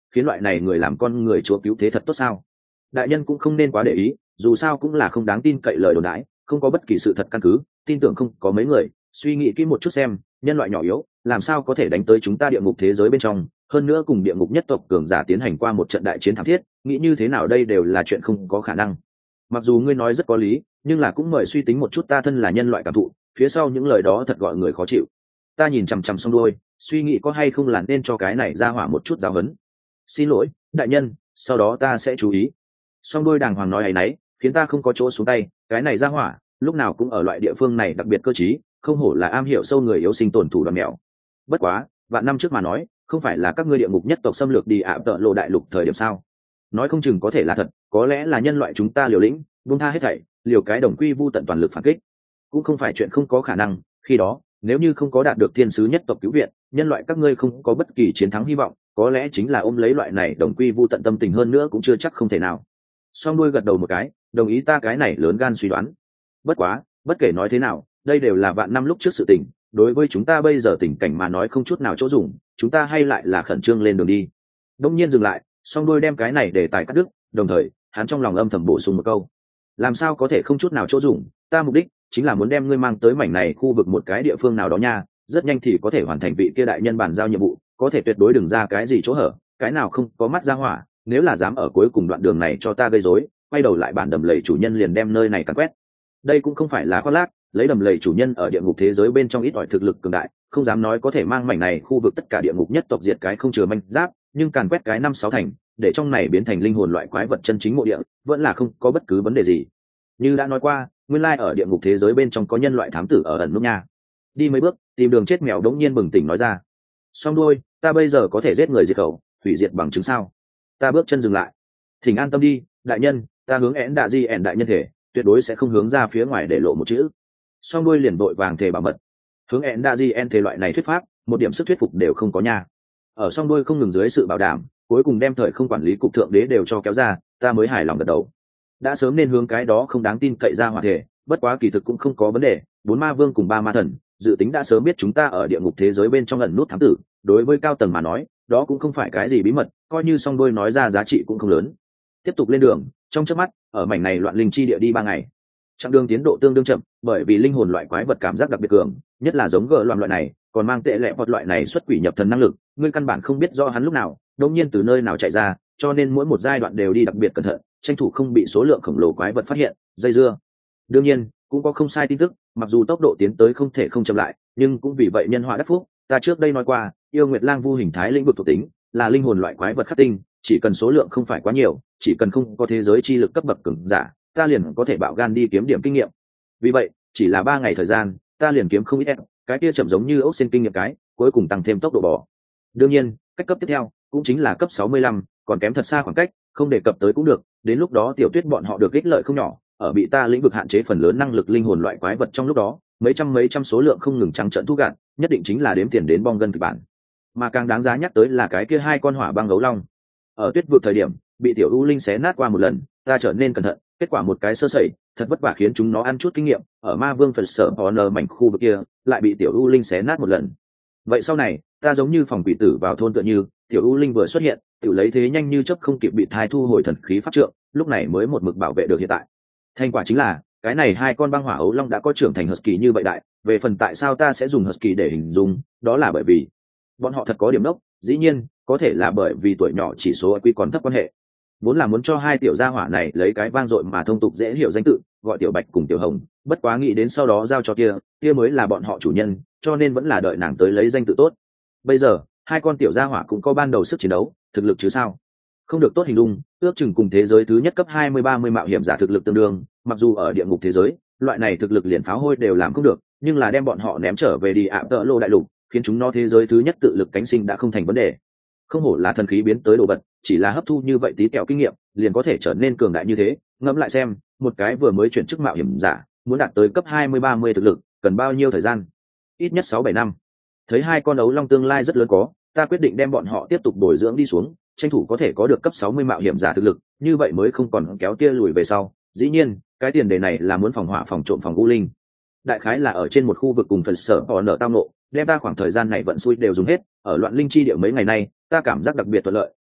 khiến loại này người làm con người chúa cứu thế thật tốt sao? Đại nhân cũng không nên quá để ý, dù sao cũng là không đáng tin cậy lời đồn đãi, không có bất kỳ sự thật căn cứ, tin tưởng không có mấy người. Suy nghĩ kỹ một chút xem, nhân loại nhỏ yếu làm sao có thể đánh tới chúng ta địa ngục thế giới bên trong, hơn nữa cùng địa ngục nhất tộc cường giả tiến hành qua một trận đại chiến thảm thiết, nghĩ như thế nào đây đều là chuyện không có khả năng. Mặc dù ngươi nói rất có lý, nhưng là cũng mời suy tính một chút ta thân là nhân loại cảm thụ, phía sau những lời đó thật gọi người khó chịu. Ta nhìn chằm chằm xong đôi, suy nghĩ có hay không là nên cho cái này ra hỏa một chút giáo huấn. Xin lỗi đại nhân, sau đó ta sẽ chú ý. Song đôi đàng hoàng nói ấy nấy, khiến ta không có chỗ xuống tay. Cái này ra hỏa lúc nào cũng ở loại địa phương này đặc biệt cơ trí, không hổ là am hiểu sâu người yếu sinh tồn thủ đoạn mèo. Bất quá vạn năm trước mà nói, không phải là các ngươi địa ngục nhất tộc xâm lược đi ạ tợ lộ đại lục thời điểm sao? Nói không chừng có thể là thật, có lẽ là nhân loại chúng ta liều lĩnh buông tha hết thảy, liều cái đồng quy vu tận toàn lực phản kích, cũng không phải chuyện không có khả năng. Khi đó nếu như không có đạt được thiên sứ nhất tộc cứu viện, nhân loại các ngươi không có bất kỳ chiến thắng hy vọng, có lẽ chính là ôm lấy loại này đồng quy vu tận tâm tình hơn nữa cũng chưa chắc không thể nào. Song đuôi gật đầu một cái, đồng ý ta cái này lớn gan suy đoán. Bất quá bất kể nói thế nào, đây đều là vạn năm lúc trước sự tình, đối với chúng ta bây giờ tình cảnh mà nói không chút nào chỗ dùng, chúng ta hay lại là khẩn trương lên đường đi. Đông nhiên dừng lại, song đuôi đem cái này để tài cắt đứt, đồng thời hắn trong lòng âm thầm bổ sung một câu: làm sao có thể không chút nào chỗ dùng, ta mục đích chính là muốn đem ngươi mang tới mảnh này khu vực một cái địa phương nào đó nha, rất nhanh thì có thể hoàn thành vị kia đại nhân bàn giao nhiệm vụ, có thể tuyệt đối đừng ra cái gì chỗ hở, cái nào không có mắt ra hỏa, nếu là dám ở cuối cùng đoạn đường này cho ta gây rối, quay đầu lại bản đầm lầy chủ nhân liền đem nơi này càn quét. Đây cũng không phải là khoác lác, lấy đầm lầy chủ nhân ở địa ngục thế giới bên trong ít ỏi thực lực cường đại, không dám nói có thể mang mảnh này khu vực tất cả địa ngục nhất tộc diệt cái không chừa manh giáp, nhưng càn quét cái năm sáu thành, để trong này biến thành linh hồn loại quái vật chân chính mộ địa, vẫn là không có bất cứ vấn đề gì. Như đã nói qua, nguyên lai ở địa ngục thế giới bên trong có nhân loại thám tử ở ẩn núp nha. Đi mấy bước, tìm đường chết mèo đống nhiên bừng tỉnh nói ra: xong đuôi, ta bây giờ có thể giết người diệt khẩu, hủy diệt bằng chứng sao? Ta bước chân dừng lại. Thỉnh an tâm đi đại nhân, ta hướng én đạ di ẻn đại nhân thể, tuyệt đối sẽ không hướng ra phía ngoài để lộ một chữ. Song đuôi liền vội vàng thề bảo mật. Hướng én đạ di ẻn thể loại này thuyết pháp, một điểm sức thuyết phục đều không có nha. Ở song đuôi không ngừng dưới sự bảo đảm, cuối cùng đem thời không quản lý cục thượng đế đều cho kéo ra, ta mới hài lòng gật đầu. Đã sớm nên hướng cái đó không đáng tin cậy ra hỏa thể, bất quá kỳ thực cũng không có vấn đề. Bốn ma vương cùng ba ma thần dự tính đã sớm biết chúng ta ở địa ngục thế giới bên trong ẩn nút thám tử, đối với cao tầng mà nói đó cũng không phải cái gì bí mật, coi như song đôi nói ra giá trị cũng không lớn. Tiếp tục lên đường, trong chớp mắt ở mảnh này loạn linh chi địa đi ba ngày. Chặng đường tiến độ tương đương chậm, bởi vì linh hồn loại quái vật cảm giác đặc biệt cường, nhất là giống gờ loạn loại này còn mang tệ lệ hoặc loại này xuất quỷ nhập thần năng lực, ngươi căn bản không biết do hắn lúc nào đột nhiên từ nơi nào chạy ra, cho nên mỗi một giai đoạn đều đi đặc biệt cẩn thận, tranh thủ không bị số lượng khổng lồ quái vật phát hiện dây dưa. Đương nhiên cũng có không sai tin tức, mặc dù tốc độ tiến tới không thể không chậm lại, nhưng cũng vì vậy nhân họa đắc phúc. Ta trước đây nói qua, yêu nguyệt lang vu hình thái lĩnh vực thuộc tính là linh hồn loại quái vật khắc tinh, chỉ cần số lượng không phải quá nhiều, chỉ cần không có thế giới chi lực cấp bậc cường giả, ta liền có thể bạo gan đi kiếm điểm kinh nghiệm. Vì vậy chỉ là ba ngày thời gian, ta liền kiếm không ít em, cái kia chậm giống như ốc xin kinh nghiệm cái, cuối cùng tăng thêm tốc độ bò. Đương nhiên cách cấp tiếp theo cũng chính là cấp sáu mươi lăm, còn kém thật xa khoảng cách, không đề cập tới cũng được, đến lúc đó tiểu tuyết bọn họ được ích lợi không nhỏ, ở bị ta lĩnh vực hạn chế phần lớn năng lực linh hồn loại quái vật trong lúc đó, mấy trăm mấy trăm số lượng không ngừng trắng trợn thu gạt, nhất định chính là đếm tiền đến bong gân kịch bản. Mà càng đáng giá nhắc tới là cái kia hai con hỏa băng gấu long, ở tuyết vượt thời điểm bị tiểu u linh xé nát qua một lần, ta trở nên cẩn thận, kết quả một cái sơ sẩy thật vất vả khiến chúng nó ăn chút kinh nghiệm, ở ma vương phật sở honor mảnh khu vực kia lại bị tiểu u linh xé nát một lần. Vậy sau này ta giống như phòng quỷ tử vào thôn tựa như, tiểu u linh vừa xuất hiện tự lấy thế nhanh như chớp không kịp bị thai thu hồi thần khí pháp trượng, lúc này mới một mực bảo vệ được hiện tại. Thành quả chính là cái này hai con băng hỏa ấu long đã có trưởng thành husky như vậy đại. Về phần tại sao ta sẽ dùng husky để hình dung, đó là bởi vì bọn họ thật có điểm đốc, dĩ nhiên có thể là bởi vì tuổi nhỏ chỉ số i kiu còn thấp quan hệ. Vốn là muốn cho hai tiểu gia hỏa này lấy cái vang dội mà thông tục dễ hiểu danh tự, gọi tiểu bạch cùng tiểu hồng, bất quá nghĩ đến sau đó giao cho kia kia mới là bọn họ chủ nhân, cho nên vẫn là đợi nàng tới lấy danh tự tốt. Bây giờ hai con tiểu gia hỏa cũng có ban đầu sức chiến đấu, thực lực chứ sao không được tốt hình dung, ước chừng cùng thế giới thứ nhất cấp hai mươi ba mươi mạo hiểm giả thực lực tương đương. Mặc dù ở địa ngục thế giới loại này thực lực liền pháo hôi đều làm không được, nhưng là đem bọn họ ném trở về đi ạ tợ lô đại lục, khiến chúng nó thế giới thứ nhất tự lực cánh sinh đã không thành vấn đề. Không hổ là thần khí biến tới đồ vật, chỉ là hấp thu như vậy tí kẹo kinh nghiệm liền có thể trở nên cường đại như thế. Ngẫm lại xem, một cái vừa mới chuyển chức mạo hiểm giả muốn đạt tới cấp hai mươi ba mươi thực lực cần bao nhiêu thời gian? Ít nhất sáu bảy năm. Thấy hai con ấu long tương lai rất lớn có, ta quyết định đem bọn họ tiếp tục bồi dưỡng đi xuống, tranh thủ có thể có được cấp sáu mươi mạo hiểm giả thực lực, như vậy mới không còn kéo tia lùi về sau. Dĩ nhiên cái tiền đề này là muốn phòng hỏa phòng trộm phòng u linh. Đại khái là ở trên một khu vực cùng phần sở họ nở tao nộ, đem ta khoảng thời gian này vận xui đều dùng hết. Ở loạn linh chi địa mấy ngày nay ta cảm giác đặc biệt thuận lợi,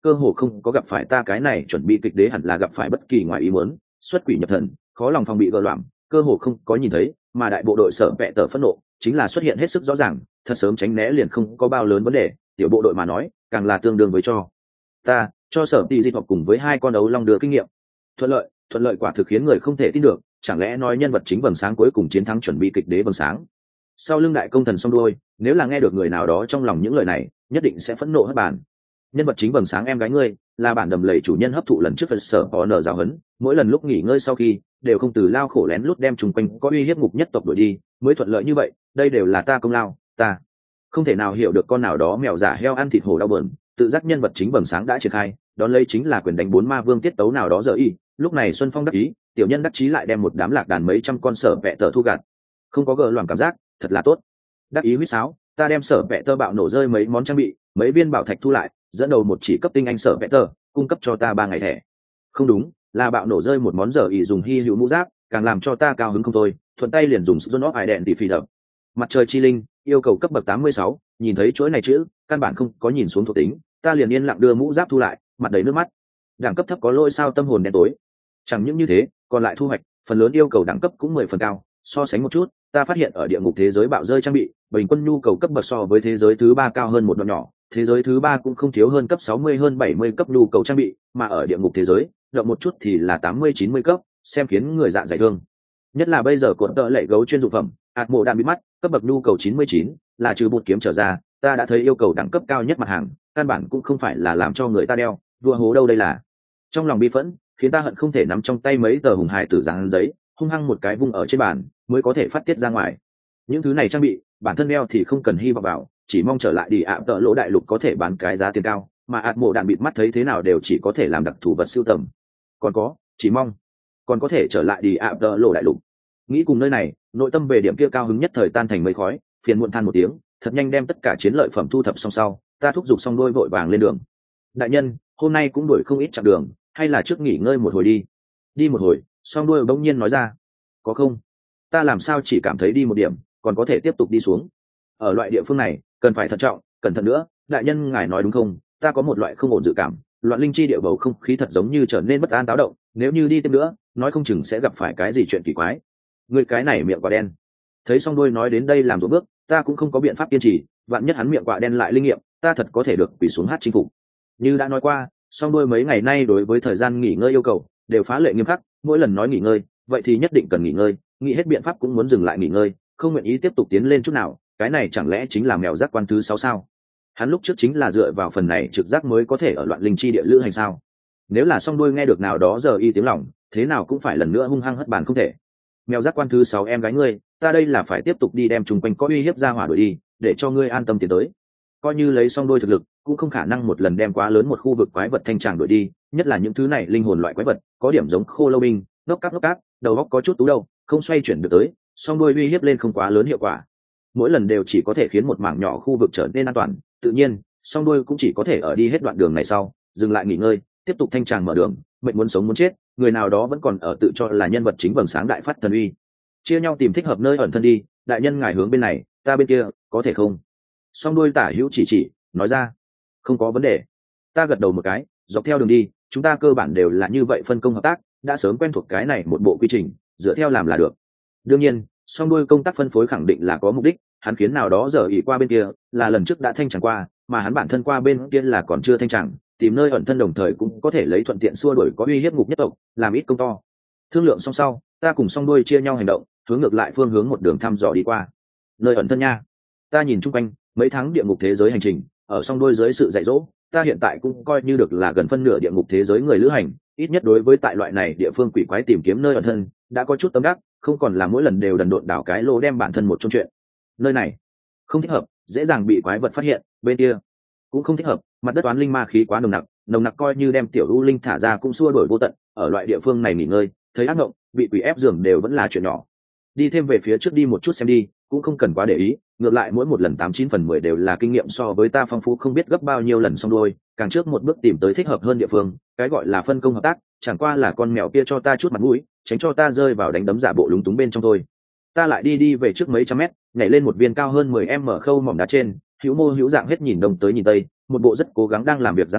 cơ hồ không có gặp phải ta cái này chuẩn bị kịch đế hẳn là gặp phải bất kỳ ngoài ý muốn, xuất quỷ nhập thần, khó lòng phòng bị gờ loạn, cơ hồ không có nhìn thấy, mà đại bộ đội sở vẹ tờ phẫn nộ chính là xuất hiện hết sức rõ ràng, thật sớm tránh né liền không có bao lớn vấn đề, tiểu bộ đội mà nói càng là tương đương với cho ta cho sở tỷ di hoặc cùng với hai con đấu long đưa kinh nghiệm. Thuận lợi, thuận lợi quả thực khiến người không thể tin được, chẳng lẽ nói nhân vật chính vầng sáng cuối cùng chiến thắng chuẩn bị kịch đế vầng sáng. Sau lưng đại công thần song đuôi, nếu là nghe được người nào đó trong lòng những lời này, nhất định sẽ phẫn nộ hết bản. Nhân vật chính vầng sáng em gái ngươi, là bản đầm lầy chủ nhân hấp thụ lần trước phật sở có nở giáo huấn, mỗi lần lúc nghỉ ngơi sau khi, đều không từ lao khổ lén lút đem trùng quanh có uy hiếp ngục nhất tộc đuổi đi, mới thuận lợi như vậy, đây đều là ta công lao, ta không thể nào hiểu được con nào đó mèo giả heo ăn thịt hổ đau bờn, tự giác nhân vật chính vầng sáng đã triển khai, đón lấy chính là quyền đánh bốn ma vương tiết tấu nào đó giờ y, lúc này Xuân Phong đắc ý, tiểu nhân đắc chí lại đem một đám lạc đàn mấy trăm con sở vẹ tờ thu gặt, không có gờ loạn cảm giác, thật là tốt. Đắc ý huýt sáo, ta đem sở vẹ tơ bạo nổ rơi mấy món trang bị, mấy viên bảo thạch thu lại, dẫn đầu một chỉ cấp tinh anh sở vẹ tơ, cung cấp cho ta ba ngày thẻ. Không đúng, là bạo nổ rơi một món giờ y dùng hy hữu mũ giáp, càng làm cho ta cao hứng không thôi, thuận tay liền dùng Zone of Hải đèn tỷ phi đập. Mặt trời chi linh, yêu cầu cấp bậc tám mươi sáu, nhìn thấy chuỗi này chữ, căn bản không có nhìn xuống thuộc tính, ta liền yên lặng đưa mũ giáp thu lại, mặt đầy nước mắt. Đẳng cấp thấp có lỗi sao tâm hồn đen tối. Chẳng những như thế, còn lại thu hoạch, phần lớn yêu cầu đẳng cấp cũng mười phần cao, so sánh một chút, ta phát hiện ở địa ngục thế giới bạo rơi trang bị, bình quân nhu cầu cấp bậc so với thế giới thứ ba cao hơn một đoạn nhỏ, thế giới thứ ba cũng không thiếu hơn cấp sáu mươi hơn bảy mươi cấp nhu cầu trang bị, mà ở địa ngục thế giới, động một chút thì là tám mươi chín mươi cấp, xem khiến người dạ dày thương. Nhất là bây giờ cột tợ lệ gấu chuyên dụng phẩm, hạt mộ đạn bị mắt, cấp bậc nhu cầu chín mươi chín, là trừ bột kiếm trở ra, ta đã thấy yêu cầu đẳng cấp cao nhất mặt hàng, căn bản cũng không phải là làm cho người ta đeo, đùa hố đâu đây là. Trong lòng bi phẫn, khiến ta hận không thể nắm trong tay mấy tờ hùng hài tử dán giấy, hung hăng một cái vung ở trên bàn, mới có thể phát tiết ra ngoài. Những thứ này trang bị, bản thân đeo thì không cần hy vọng vào, chỉ mong trở lại đi ạ tợ lỗ đại lục có thể bán cái giá tiền cao, mà ạt mộ đạn bịt mắt thấy thế nào đều chỉ có thể làm đặc thù vật sưu tầm. Còn có, chỉ mong còn có thể trở lại đi ạ tợ lỗ đại lục. Nghĩ cùng nơi này, nội tâm về điểm kia cao hứng nhất thời tan thành mây khói, phiền muộn than một tiếng, thật nhanh đem tất cả chiến lợi phẩm thu thập xong sau, ta thúc giục xong đôi vội vàng lên đường. Đại nhân, hôm nay cũng đuổi không ít chặng đường, hay là trước nghỉ ngơi một hồi đi. Đi một hồi, song đuôi bỗng nhiên nói ra. Có không? Ta làm sao chỉ cảm thấy đi một điểm, còn có thể tiếp tục đi xuống. Ở loại địa phương này, cần phải thận trọng, cẩn thận nữa, đại nhân ngài nói đúng không? Ta có một loại không ổn dự cảm, loạn linh chi địa bầu không khí thật giống như trở nên bất an táo động, nếu như đi thêm nữa, nói không chừng sẽ gặp phải cái gì chuyện kỳ quái. Người cái này miệng quả đen. Thấy song đuôi nói đến đây làm rối bước, ta cũng không có biện pháp kiên trì, vạn nhất hắn miệng quả đen lại linh nghiệm, ta thật có thể được quỳ xuống hát chinh phục. Như đã nói qua, song đuôi mấy ngày nay đối với thời gian nghỉ ngơi yêu cầu đều phá lệ nghiêm khắc, mỗi lần nói nghỉ ngơi, vậy thì nhất định cần nghỉ ngơi, nghĩ hết biện pháp cũng muốn dừng lại nghỉ ngơi, không nguyện ý tiếp tục tiến lên chút nào, cái này chẳng lẽ chính là mèo giác quan thứ sáu sao? Hắn lúc trước chính là dựa vào phần này trực giác mới có thể ở loạn linh chi địa lữ hành sao? Nếu là song đuôi nghe được nào đó giờ y tiếng lòng, thế nào cũng phải lần nữa hung hăng hất bàn không thể. Mèo giác quan thứ sáu em gái ngươi, ta đây là phải tiếp tục đi đem chung quanh có uy hiếp ra hỏa đuổi đi, để cho ngươi an tâm tiến tới. Coi như lấy song đuôi thực lực, cũng không khả năng một lần đem quá lớn một khu vực quái vật thanh tràng đuổi đi, nhất là những thứ này linh hồn loại quái vật, có điểm giống khô lâu binh, ngốc cáp ngốc cáp, đầu óc có chút tú đâu, không xoay chuyển được tới, song đuôi uy hiếp lên không quá lớn hiệu quả. Mỗi lần đều chỉ có thể khiến một mảng nhỏ khu vực trở nên an toàn, tự nhiên, song đuôi cũng chỉ có thể ở đi hết đoạn đường này sau, dừng lại nghỉ ngơi, tiếp tục thanh tràng mở đường, mệnh muốn sống muốn chết, người nào đó vẫn còn ở tự cho là nhân vật chính vầng sáng đại phát thần uy. Chia nhau tìm thích hợp nơi ẩn thân đi, đại nhân ngài hướng bên này, ta bên kia, có thể không? Song đuôi tả hữu chỉ chỉ, nói ra, không có vấn đề. Ta gật đầu một cái, dọc theo đường đi, chúng ta cơ bản đều là như vậy phân công hợp tác, đã sớm quen thuộc cái này một bộ quy trình, dựa theo làm là được. Đương nhiên, song đuôi công tác phân phối khẳng định là có mục đích, hắn khiến nào đó giờ ỉ qua bên kia, là lần trước đã thanh tràng qua, mà hắn bản thân qua bên kia là còn chưa thanh tràng, tìm nơi ẩn thân đồng thời cũng có thể lấy thuận tiện xua đuổi có uy hiếp ngục nhất tộc, làm ít công to. Thương lượng xong sau, ta cùng song đuôi chia nhau hành động, hướng ngược lại phương hướng một đường thăm dò đi qua. Nơi ẩn thân nha. Ta nhìn chung quanh, mấy tháng địa ngục thế giới hành trình, ở song đuôi dưới sự dạy dỗ, ta hiện tại cũng coi như được là gần phân nửa địa ngục thế giới người lữ hành, ít nhất đối với tại loại này địa phương quỷ quái tìm kiếm nơi ẩn thân, đã có chút tâm đắc, không còn là mỗi lần đều đần độn đảo cái lô đem bản thân một trong chuyện. Nơi này không thích hợp, dễ dàng bị quái vật phát hiện, bên kia cũng không thích hợp, mặt đất oán linh ma khí quá nồng nặc, nồng nặc coi như đem tiểu u linh thả ra cũng xua đuổi vô tận, ở loại địa phương này nghỉ ngơi, thấy ác mộng, bị quỷ ép giường đều vẫn là chuyện nhỏ. Đi thêm về phía trước đi một chút xem đi, cũng không cần quá để ý, ngược lại mỗi một lần tám chín phần mười đều là kinh nghiệm so với ta phong phú không biết gấp bao nhiêu lần xong đôi, càng trước một bước tìm tới thích hợp hơn địa phương, cái gọi là phân công hợp tác, chẳng qua là con mèo kia cho ta chút mặt mũi, tránh cho ta rơi vào đánh đấm giả bộ lúng túng bên trong thôi. Ta lại đi đi về trước mấy trăm mét, nhảy lên một viên cao hơn mười mét khâu mỏm đá trên, hữu mô hữu dạng hết nhìn đông tới nhìn tây, một bộ rất cố gắng đang làm việc dáng vẻ,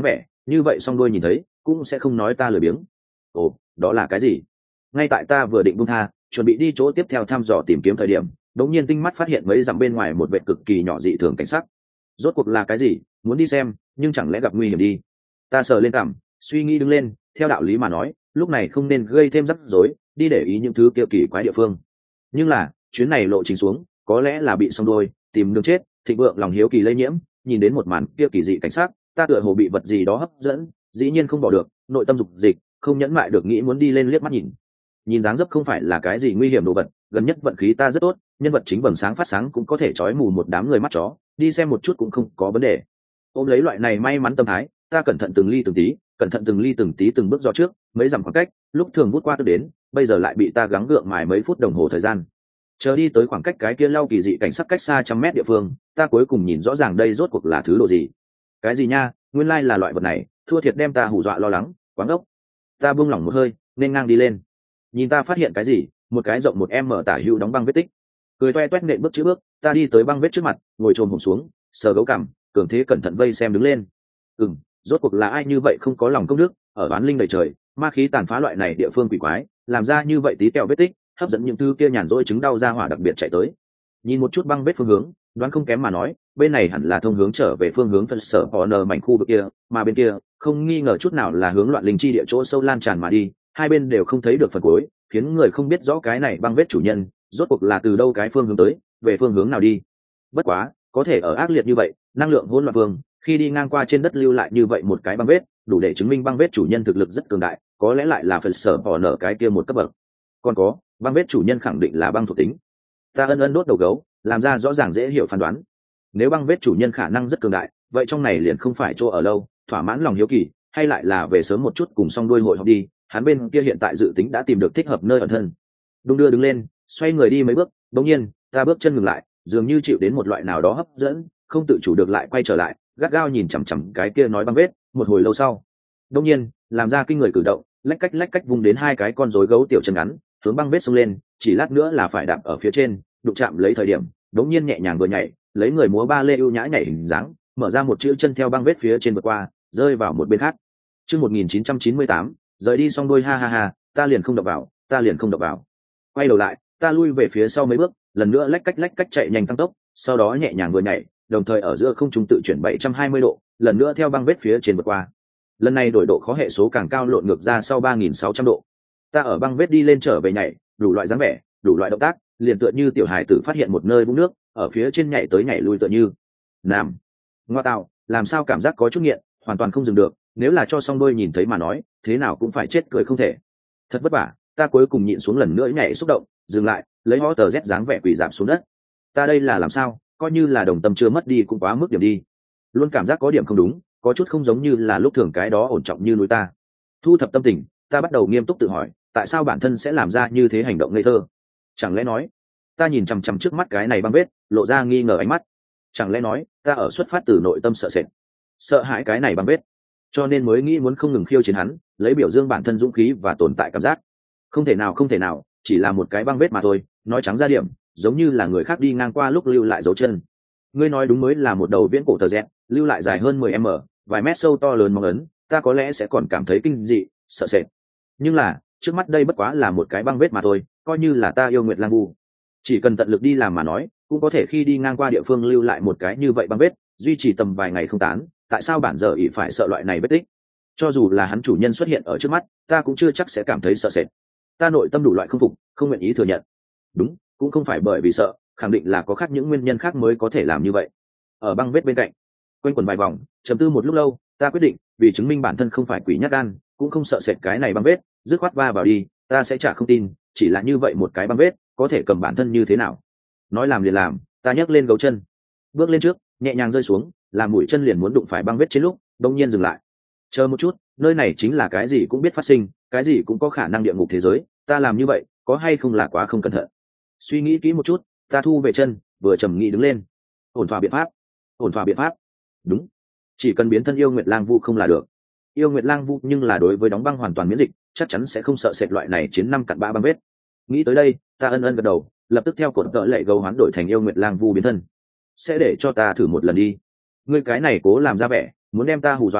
như vậy song đuôi nhìn thấy cũng sẽ không nói ta lười biếng. Ồ, đó là cái gì? Ngay tại ta vừa định buông tha chuẩn bị đi chỗ tiếp theo thăm dò tìm kiếm thời điểm, đống nhiên tinh mắt phát hiện mấy dặm bên ngoài một vệ cực kỳ nhỏ dị thường cảnh sắc. Rốt cuộc là cái gì? Muốn đi xem, nhưng chẳng lẽ gặp nguy hiểm đi? Ta sờ lên cằm, suy nghĩ đứng lên, theo đạo lý mà nói, lúc này không nên gây thêm rắc rối, đi để ý những thứ kia kỳ quái địa phương. Nhưng là, chuyến này lộ trình xuống, có lẽ là bị song đôi, tìm đường chết, thịnh vượng lòng hiếu kỳ lây nhiễm, nhìn đến một màn kia kỳ dị cảnh sắc, ta tựa hồ bị vật gì đó hấp dẫn, dĩ nhiên không bỏ được, nội tâm dục dịch, không nhẫn mại được nghĩ muốn đi lên liếc mắt nhìn. Nhìn dáng dấp không phải là cái gì nguy hiểm đồ vật, gần nhất vận khí ta rất tốt, nhân vật chính vầng sáng phát sáng cũng có thể trói mù một đám người mắt chó, đi xem một chút cũng không có vấn đề. Ôm lấy loại này may mắn tâm thái, ta cẩn thận từng ly từng tí, cẩn thận từng ly từng tí từng bước dò trước, mấy dặm khoảng cách, lúc thường vút qua tôi đến, bây giờ lại bị ta gắng gượng mài mấy phút đồng hồ thời gian. Chờ đi tới khoảng cách cái kia lau kỳ dị cảnh sắc cách xa trăm mét địa phương, ta cuối cùng nhìn rõ ràng đây rốt cuộc là thứ đồ gì. Cái gì nha, nguyên lai là loại vật này, thua thiệt đem ta hù dọa lo lắng, quáng ốc. Ta buông lỏng một hơi, nên ngang đi lên. Nhìn ta phát hiện cái gì, một cái rộng một em mở tả hữu đóng băng vết tích. Cười toe toét nện bước chữ bước, ta đi tới băng vết trước mặt, ngồi trồm hổm xuống, sờ gấu cằm, cường thế cẩn thận vây xem đứng lên. Ừm, rốt cuộc là ai như vậy không có lòng công đức, ở bán linh đầy trời, ma khí tàn phá loại này địa phương quỷ quái, làm ra như vậy tí tẹo vết tích, hấp dẫn những thứ kia nhàn rỗi chứng đau ra hỏa đặc biệt chạy tới. Nhìn một chút băng vết phương hướng, đoán không kém mà nói, bên này hẳn là thông hướng trở về phương hướng phân sở họ nờ mảnh khu vực kia, mà bên kia không nghi ngờ chút nào là hướng loạn linh chi địa chỗ sâu lan tràn mà đi, hai bên đều không thấy được phần cuối, khiến người không biết rõ cái này băng vết chủ nhân rốt cuộc là từ đâu cái phương hướng tới, về phương hướng nào đi. Bất quá, có thể ở ác liệt như vậy, năng lượng hỗn loạn vương, khi đi ngang qua trên đất lưu lại như vậy một cái băng vết, đủ để chứng minh băng vết chủ nhân thực lực rất cường đại, có lẽ lại là phần sở bỏ nở cái kia một cấp bậc. Còn có, băng vết chủ nhân khẳng định là băng thuộc tính. Ta ân ân đốt đầu gấu, làm ra rõ ràng dễ hiểu phán đoán. Nếu băng vết chủ nhân khả năng rất cường đại, vậy trong này liền không phải chỗ ở lâu, thỏa mãn lòng hiếu kỳ, hay lại là về sớm một chút cùng song đuôi hội họp đi. Hắn bên kia hiện tại dự tính đã tìm được thích hợp nơi ẩn thân. Đung đưa đứng lên, xoay người đi mấy bước, đột nhiên, ta bước chân ngừng lại, dường như chịu đến một loại nào đó hấp dẫn, không tự chủ được lại quay trở lại, gắt gao nhìn chằm chằm cái kia nói băng vết. Một hồi lâu sau, đột nhiên, làm ra kinh người cử động, lách cách lách cách vung đến hai cái con rối gấu tiểu chân ngắn, hướng băng vết xông lên, chỉ lát nữa là phải đạp ở phía trên, đụng chạm lấy thời điểm, đột nhiên nhẹ nhàng vừa nhảy, lấy người múa ba lê ưu nhã nhảy hình dáng, mở ra một chữ chân theo băng vết phía trên vượt qua, rơi vào một bên khác. Chương một nghìn chín trăm chín mươi tám, rời đi xong đôi ha ha ha, ta liền không đập vào, ta liền không đập vào. Quay đầu lại, ta lui về phía sau mấy bước, lần nữa lách cách lách cách chạy nhanh tăng tốc, sau đó nhẹ nhàng vừa nhảy, đồng thời ở giữa không trung tự chuyển bảy trăm hai mươi độ, lần nữa theo băng vết phía trên vượt qua. Lần này đổi độ khó hệ số càng cao, lộn ngược ra sau ba nghìn sáu trăm độ. Ta ở băng vết đi lên trở về nhảy, đủ loại dáng vẻ, đủ loại động tác, liền tựa như tiểu hài tử phát hiện một nơi vũng nước, ở phía trên nhảy tới nhảy lui tựa như. Nam, ngoa tạo, làm sao cảm giác có chút nghiện, hoàn toàn không dừng được, nếu là cho song đôi nhìn thấy mà nói, thế nào cũng phải chết cười không thể. Thật vất vả, ta cuối cùng nhịn xuống lần nữa nhảy xúc động, dừng lại, lấy hó tờ rét dáng vẻ quỷ giảm xuống đất. Ta đây là làm sao, coi như là đồng tâm chưa mất đi cũng quá mức điểm đi. Luôn cảm giác có điểm không đúng, có chút không giống như là lúc thường cái đó ổn trọng như núi ta. Thu thập tâm tình, ta bắt đầu nghiêm túc tự hỏi, tại sao bản thân sẽ làm ra như thế hành động ngây thơ? Chẳng lẽ nói, ta nhìn chằm chằm trước mắt cái này băng vết, lộ ra nghi ngờ ánh mắt. Chẳng lẽ nói, ta ở xuất phát từ nội tâm sợ sệt, sợ hãi cái này băng vết, cho nên mới nghĩ muốn không ngừng khiêu chiến hắn, lấy biểu dương bản thân dũng khí và tồn tại cảm giác. Không thể nào, không thể nào, chỉ là một cái băng vết mà thôi, nói trắng ra điểm, giống như là người khác đi ngang qua lúc lưu lại dấu chân. Ngươi nói đúng, mới là một đầu viễn cổ tờ rét, lưu lại dài hơn mười mét, vài mét sâu to lớn mong ấn, ta có lẽ sẽ còn cảm thấy kinh dị, sợ sệt. Nhưng là, trước mắt đây bất quá là một cái băng vết mà thôi, coi như là ta yêu Nguyệt Lang Vu, chỉ cần tận lực đi làm mà nói, cũng có thể khi đi ngang qua địa phương lưu lại một cái như vậy băng vết, duy trì tầm vài ngày không tán. Tại sao bản giờ ỷ phải sợ loại này vết tích? Cho dù là hắn chủ nhân xuất hiện ở trước mắt, ta cũng chưa chắc sẽ cảm thấy sợ sệt. Ta nội tâm đủ loại không phục, không nguyện ý thừa nhận. Đúng, cũng không phải bởi vì sợ, khẳng định là có khác những nguyên nhân khác mới có thể làm như vậy. Ở băng vết bên cạnh, quanh quẩn vài vòng, trầm tư một lúc lâu, ta quyết định, vì chứng minh bản thân không phải quỷ nhát gan, cũng không sợ sệt cái này băng vết, dứt khoát va vào đi. Ta sẽ chả không tin, chỉ là như vậy một cái băng vết, có thể cầm bản thân như thế nào? Nói làm liền làm, ta nhấc lên gấu chân, bước lên trước, nhẹ nhàng rơi xuống, làm mũi chân liền muốn đụng phải băng vết trên lúc, đông nhiên dừng lại. Chờ một chút, nơi này chính là cái gì cũng biết phát sinh, cái gì cũng có khả năng địa ngục thế giới, ta làm như vậy, có hay không là quá không cẩn thận? Suy nghĩ kỹ một chút, ta thu về chân, vừa trầm nghĩ đứng lên. Ổn thỏa biện pháp, ổn thỏa biện pháp. Đúng, chỉ cần biến thân yêu Nguyệt Lang Vu không là được. Yêu Nguyệt Lang Vu nhưng là đối với đóng băng hoàn toàn miễn dịch, chắc chắn sẽ không sợ sệt loại này chiến năm cặn ba băng vết. Nghĩ tới đây, ta ân ân gật đầu, lập tức theo cột cỡ lệ gấu hoán đổi thành yêu Nguyệt Lang Vu biến thân. Sẽ để cho ta thử một lần đi. Ngươi cái này cố làm ra vẻ, muốn đem ta hù dọa băng vết,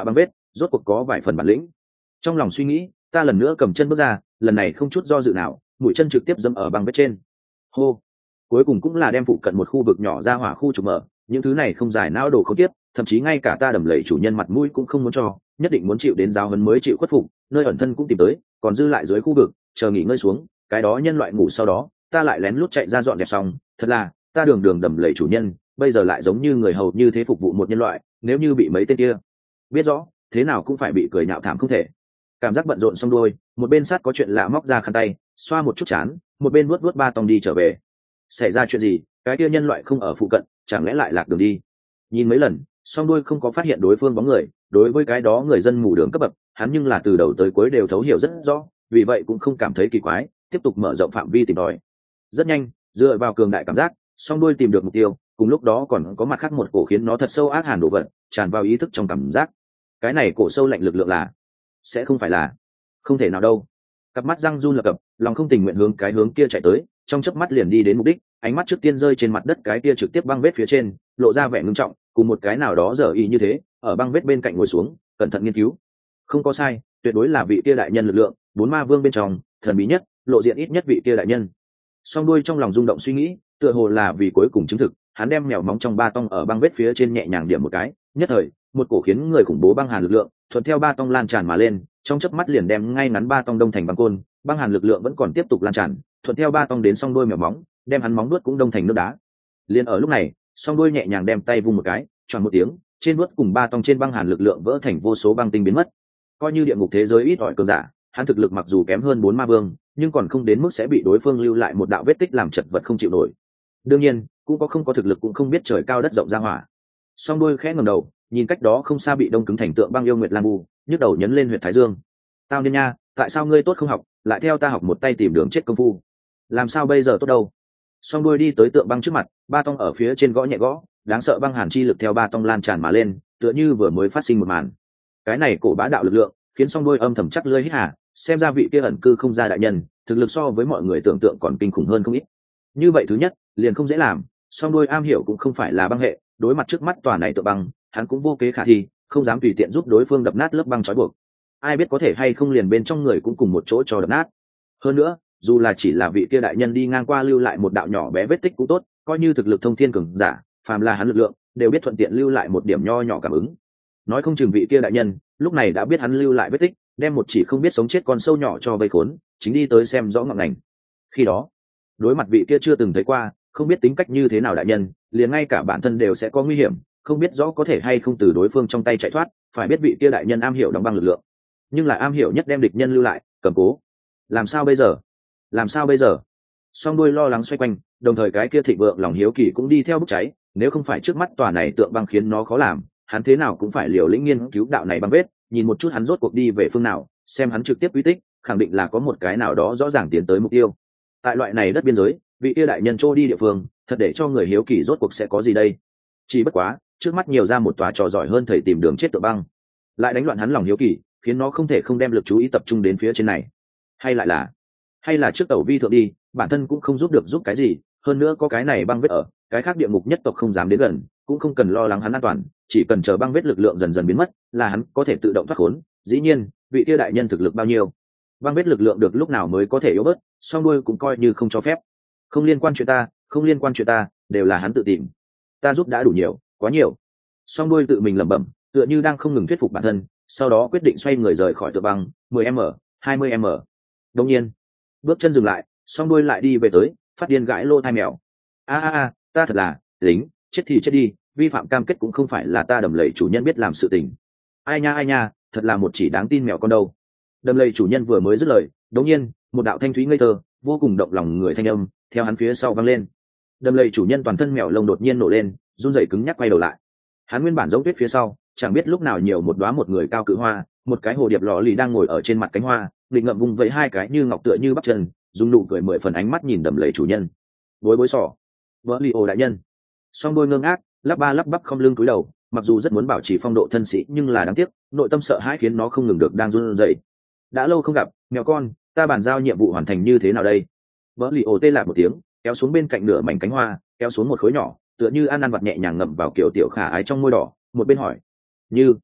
rốt cuộc có vài phần bản lĩnh. Trong lòng suy nghĩ, ta lần nữa cầm chân bước ra, lần này không chút do dự nào, mũi chân trực tiếp dẫm ở băng vết trên. Hô, cuối cùng cũng là đem phụ cận một khu vực nhỏ ra hỏa khu trục mở. Những thứ này không giải não đồ không tiếp, thậm chí ngay cả ta đầm lầy chủ nhân mặt mũi cũng không muốn cho, nhất định muốn chịu đến giáo huấn mới chịu khuất phục. Nơi ẩn thân cũng tìm tới, còn dư lại dưới khu vực chờ nghỉ ngơi xuống. Cái đó nhân loại ngủ sau đó, ta lại lén lút chạy ra dọn dẹp xong. Thật là, ta đường đường đầm lầy chủ nhân, bây giờ lại giống như người hầu như thế phục vụ một nhân loại. Nếu như bị mấy tên kia biết rõ, thế nào cũng phải bị cười nhạo thảm không thể. Cảm giác bận rộn xong đôi, một bên sát có chuyện lạ móc ra khăn tay, xoa một chút chán, một bên vuốt vuốt ba tòng đi trở về. Xảy ra chuyện gì? Cái kia nhân loại không ở phụ cận, chẳng lẽ lại lạc đường đi? Nhìn mấy lần, song đuôi không có phát hiện đối phương bóng người. Đối với cái đó người dân mù đường cấp bậc, hắn nhưng là từ đầu tới cuối đều thấu hiểu rất rõ, vì vậy cũng không cảm thấy kỳ quái, tiếp tục mở rộng phạm vi tìm tòi. Rất nhanh, dựa vào cường đại cảm giác, song đuôi tìm được mục tiêu, cùng lúc đó còn có mặt khác một cổ khiến nó thật sâu ác hàn đổ vật tràn vào ý thức trong cảm giác. Cái này cổ sâu lạnh lực lượng là, sẽ không phải là, không thể nào đâu. Cặp mắt răng run lập cập, lòng không tình nguyện hướng cái hướng kia chạy tới, trong chớp mắt liền đi đến mục đích. Ánh mắt trước tiên rơi trên mặt đất cái kia trực tiếp băng vết phía trên, lộ ra vẻ ngưng trọng, cùng một cái nào đó dở y như thế, ở băng vết bên cạnh ngồi xuống, cẩn thận nghiên cứu. Không có sai, tuyệt đối là vị kia đại nhân lực lượng, bốn ma vương bên trong, thần bí nhất, lộ diện ít nhất vị kia đại nhân. Song đuôi trong lòng rung động suy nghĩ, tựa hồ là vì cuối cùng chứng thực, hắn đem mèo móng trong ba tông ở băng vết phía trên nhẹ nhàng điểm một cái, nhất thời, một cổ khiến người khủng bố băng hàn lực lượng, thuận theo ba tông lan tràn mà lên, trong chớp mắt liền đem ngay ngắn ba tông đông thành băng côn, băng hàn lực lượng vẫn còn tiếp tục lan tràn, thuận theo ba tông đến song đuôi mèo móng, đem hắn móng vuốt cũng đông thành nước đá. Liên ở lúc này, song đuôi nhẹ nhàng đem tay vung một cái, choàng một tiếng, trên vuốt cùng ba tông trên băng hàn lực lượng vỡ thành vô số băng tinh biến mất. Coi như địa ngục thế giới ít ỏi cường giả, hắn thực lực mặc dù kém hơn bốn ma vương, nhưng còn không đến mức sẽ bị đối phương lưu lại một đạo vết tích làm chật vật không chịu nổi. Đương nhiên, cũng có không có thực lực cũng không biết trời cao đất rộng ra hỏa. Song đuôi khẽ ngẩng đầu, nhìn cách đó không xa bị đông cứng thành tượng băng yêu nguyệt lang u, nhức đầu nhấn lên huyệt thái dương. Tao điên nha, tại sao ngươi tốt không học, lại theo ta học một tay tìm đường chết công phu? Làm sao bây giờ tốt đâu? Song đuôi đi tới tượng băng trước mặt, ba tông ở phía trên gõ nhẹ gõ, đáng sợ băng hàn chi lực theo ba tông lan tràn mà lên, tựa như vừa mới phát sinh một màn. Cái này cổ bá đạo lực lượng, khiến song đuôi âm thầm chắc lưỡi hít hà, xem ra vị kia ẩn cư không ra đại nhân, thực lực so với mọi người tưởng tượng còn kinh khủng hơn không ít. Như vậy thứ nhất, liền không dễ làm, song đuôi am hiểu cũng không phải là băng hệ, đối mặt trước mắt tòa này tượng băng, hắn cũng vô kế khả thi, không dám tùy tiện giúp đối phương đập nát lớp băng trói buộc. Ai biết có thể hay không liền bên trong người cũng cùng một chỗ cho đập nát. Hơn nữa, dù là chỉ là vị kia đại nhân đi ngang qua lưu lại một đạo nhỏ bé vết tích cũng tốt, coi như thực lực thông thiên cường giả, phàm là hắn lực lượng, đều biết thuận tiện lưu lại một điểm nho nhỏ cảm ứng. Nói không chừng vị kia đại nhân, lúc này đã biết hắn lưu lại vết tích, đem một chỉ không biết sống chết con sâu nhỏ cho vây khốn, chính đi tới xem rõ ngọn ngành. Khi đó, đối mặt vị kia chưa từng thấy qua, không biết tính cách như thế nào đại nhân, liền ngay cả bản thân đều sẽ có nguy hiểm, không biết rõ có thể hay không từ đối phương trong tay chạy thoát, phải biết vị kia đại nhân am hiểu đóng băng lực lượng, nhưng là am hiểu nhất đem địch nhân lưu lại, cầm cố. Làm sao bây giờ? Làm sao bây giờ? Song đuôi lo lắng xoay quanh, đồng thời cái kia thịnh vượng lòng hiếu kỳ cũng đi theo bốc cháy, nếu không phải trước mắt tòa này tượng băng khiến nó khó làm, hắn thế nào cũng phải liều lĩnh nghiên cứu đạo này băng vết, nhìn một chút hắn rốt cuộc đi về phương nào, xem hắn trực tiếp uy tích, khẳng định là có một cái nào đó rõ ràng tiến tới mục tiêu. Tại loại này đất biên giới, vị kia đại nhân trôi đi địa phương, thật để cho người hiếu kỳ rốt cuộc sẽ có gì đây. Chỉ bất quá, trước mắt nhiều ra một tòa trò giỏi hơn thầy tìm đường chết tượng băng, lại đánh loạn hắn lòng hiếu kỳ, khiến nó không thể không đem lực chú ý tập trung đến phía trên này. Hay lại là, hay là trước tàu vi thượng đi, bản thân cũng không giúp được giúp cái gì, hơn nữa có cái này băng vết ở, cái khác địa ngục nhất tộc không dám đến gần, cũng không cần lo lắng hắn an toàn, chỉ cần chờ băng vết lực lượng dần dần biến mất, là hắn có thể tự động thoát khốn. Dĩ nhiên, vị kia đại nhân thực lực bao nhiêu, băng vết lực lượng được lúc nào mới có thể yếu bớt, song đuôi cũng coi như không cho phép. Không liên quan chuyện ta, không liên quan chuyện ta, đều là hắn tự tìm. Ta giúp đã đủ nhiều, quá nhiều. Song đuôi tự mình lẩm bẩm, tựa như đang không ngừng thuyết phục bản thân, sau đó quyết định xoay người rời khỏi tượng băng, mười mét, hai mươi mét. Đột nhiên, bước chân dừng lại, song đuôi lại đi về tới, phát điên gãi lô thai mèo. A a a, ta thật là, tính, chết thì chết đi, vi phạm cam kết cũng không phải là ta đầm lầy chủ nhân biết làm sự tình. Ai nha ai nha, thật là một chỉ đáng tin mèo con đâu. Đầm lầy chủ nhân vừa mới dứt lời, đột nhiên, một đạo thanh thúy ngây thơ, vô cùng động lòng người thanh âm, theo hắn phía sau vang lên. Đầm lầy chủ nhân toàn thân mèo lông đột nhiên nổ lên, run rẩy cứng nhắc quay đầu lại. Hắn nguyên bản giống tuyết phía sau, chẳng biết lúc nào nhiều một đóa một người cao cự hoa, một cái hồ điệp lọ lì đang ngồi ở trên mặt cánh hoa, định ngậm vùng vẫy hai cái như ngọc tựa như bắp chân, dùng nụ cười mười phần ánh mắt nhìn đầm lầy chủ nhân. Bối bối sỏ, vỡ lì ồ đại nhân. Song đôi ngơ ngác, lắp ba lắp bắp không lưng cúi đầu, mặc dù rất muốn bảo trì phong độ thân sĩ nhưng là đáng tiếc, nội tâm sợ hãi khiến nó không ngừng được đang run rẩy. Đã lâu không gặp, mèo con, ta bàn giao nhiệm vụ hoàn thành như thế nào đây? Vỡ lì ồ tê lạc một tiếng, kéo xuống bên cạnh nửa mảnh cánh hoa, kéo xuống một khối nhỏ, tựa như ăn ăn vặt nhẹ nhàng ngậm vào kiểu tiểu khả ái trong môi đỏ, một bên hỏi: như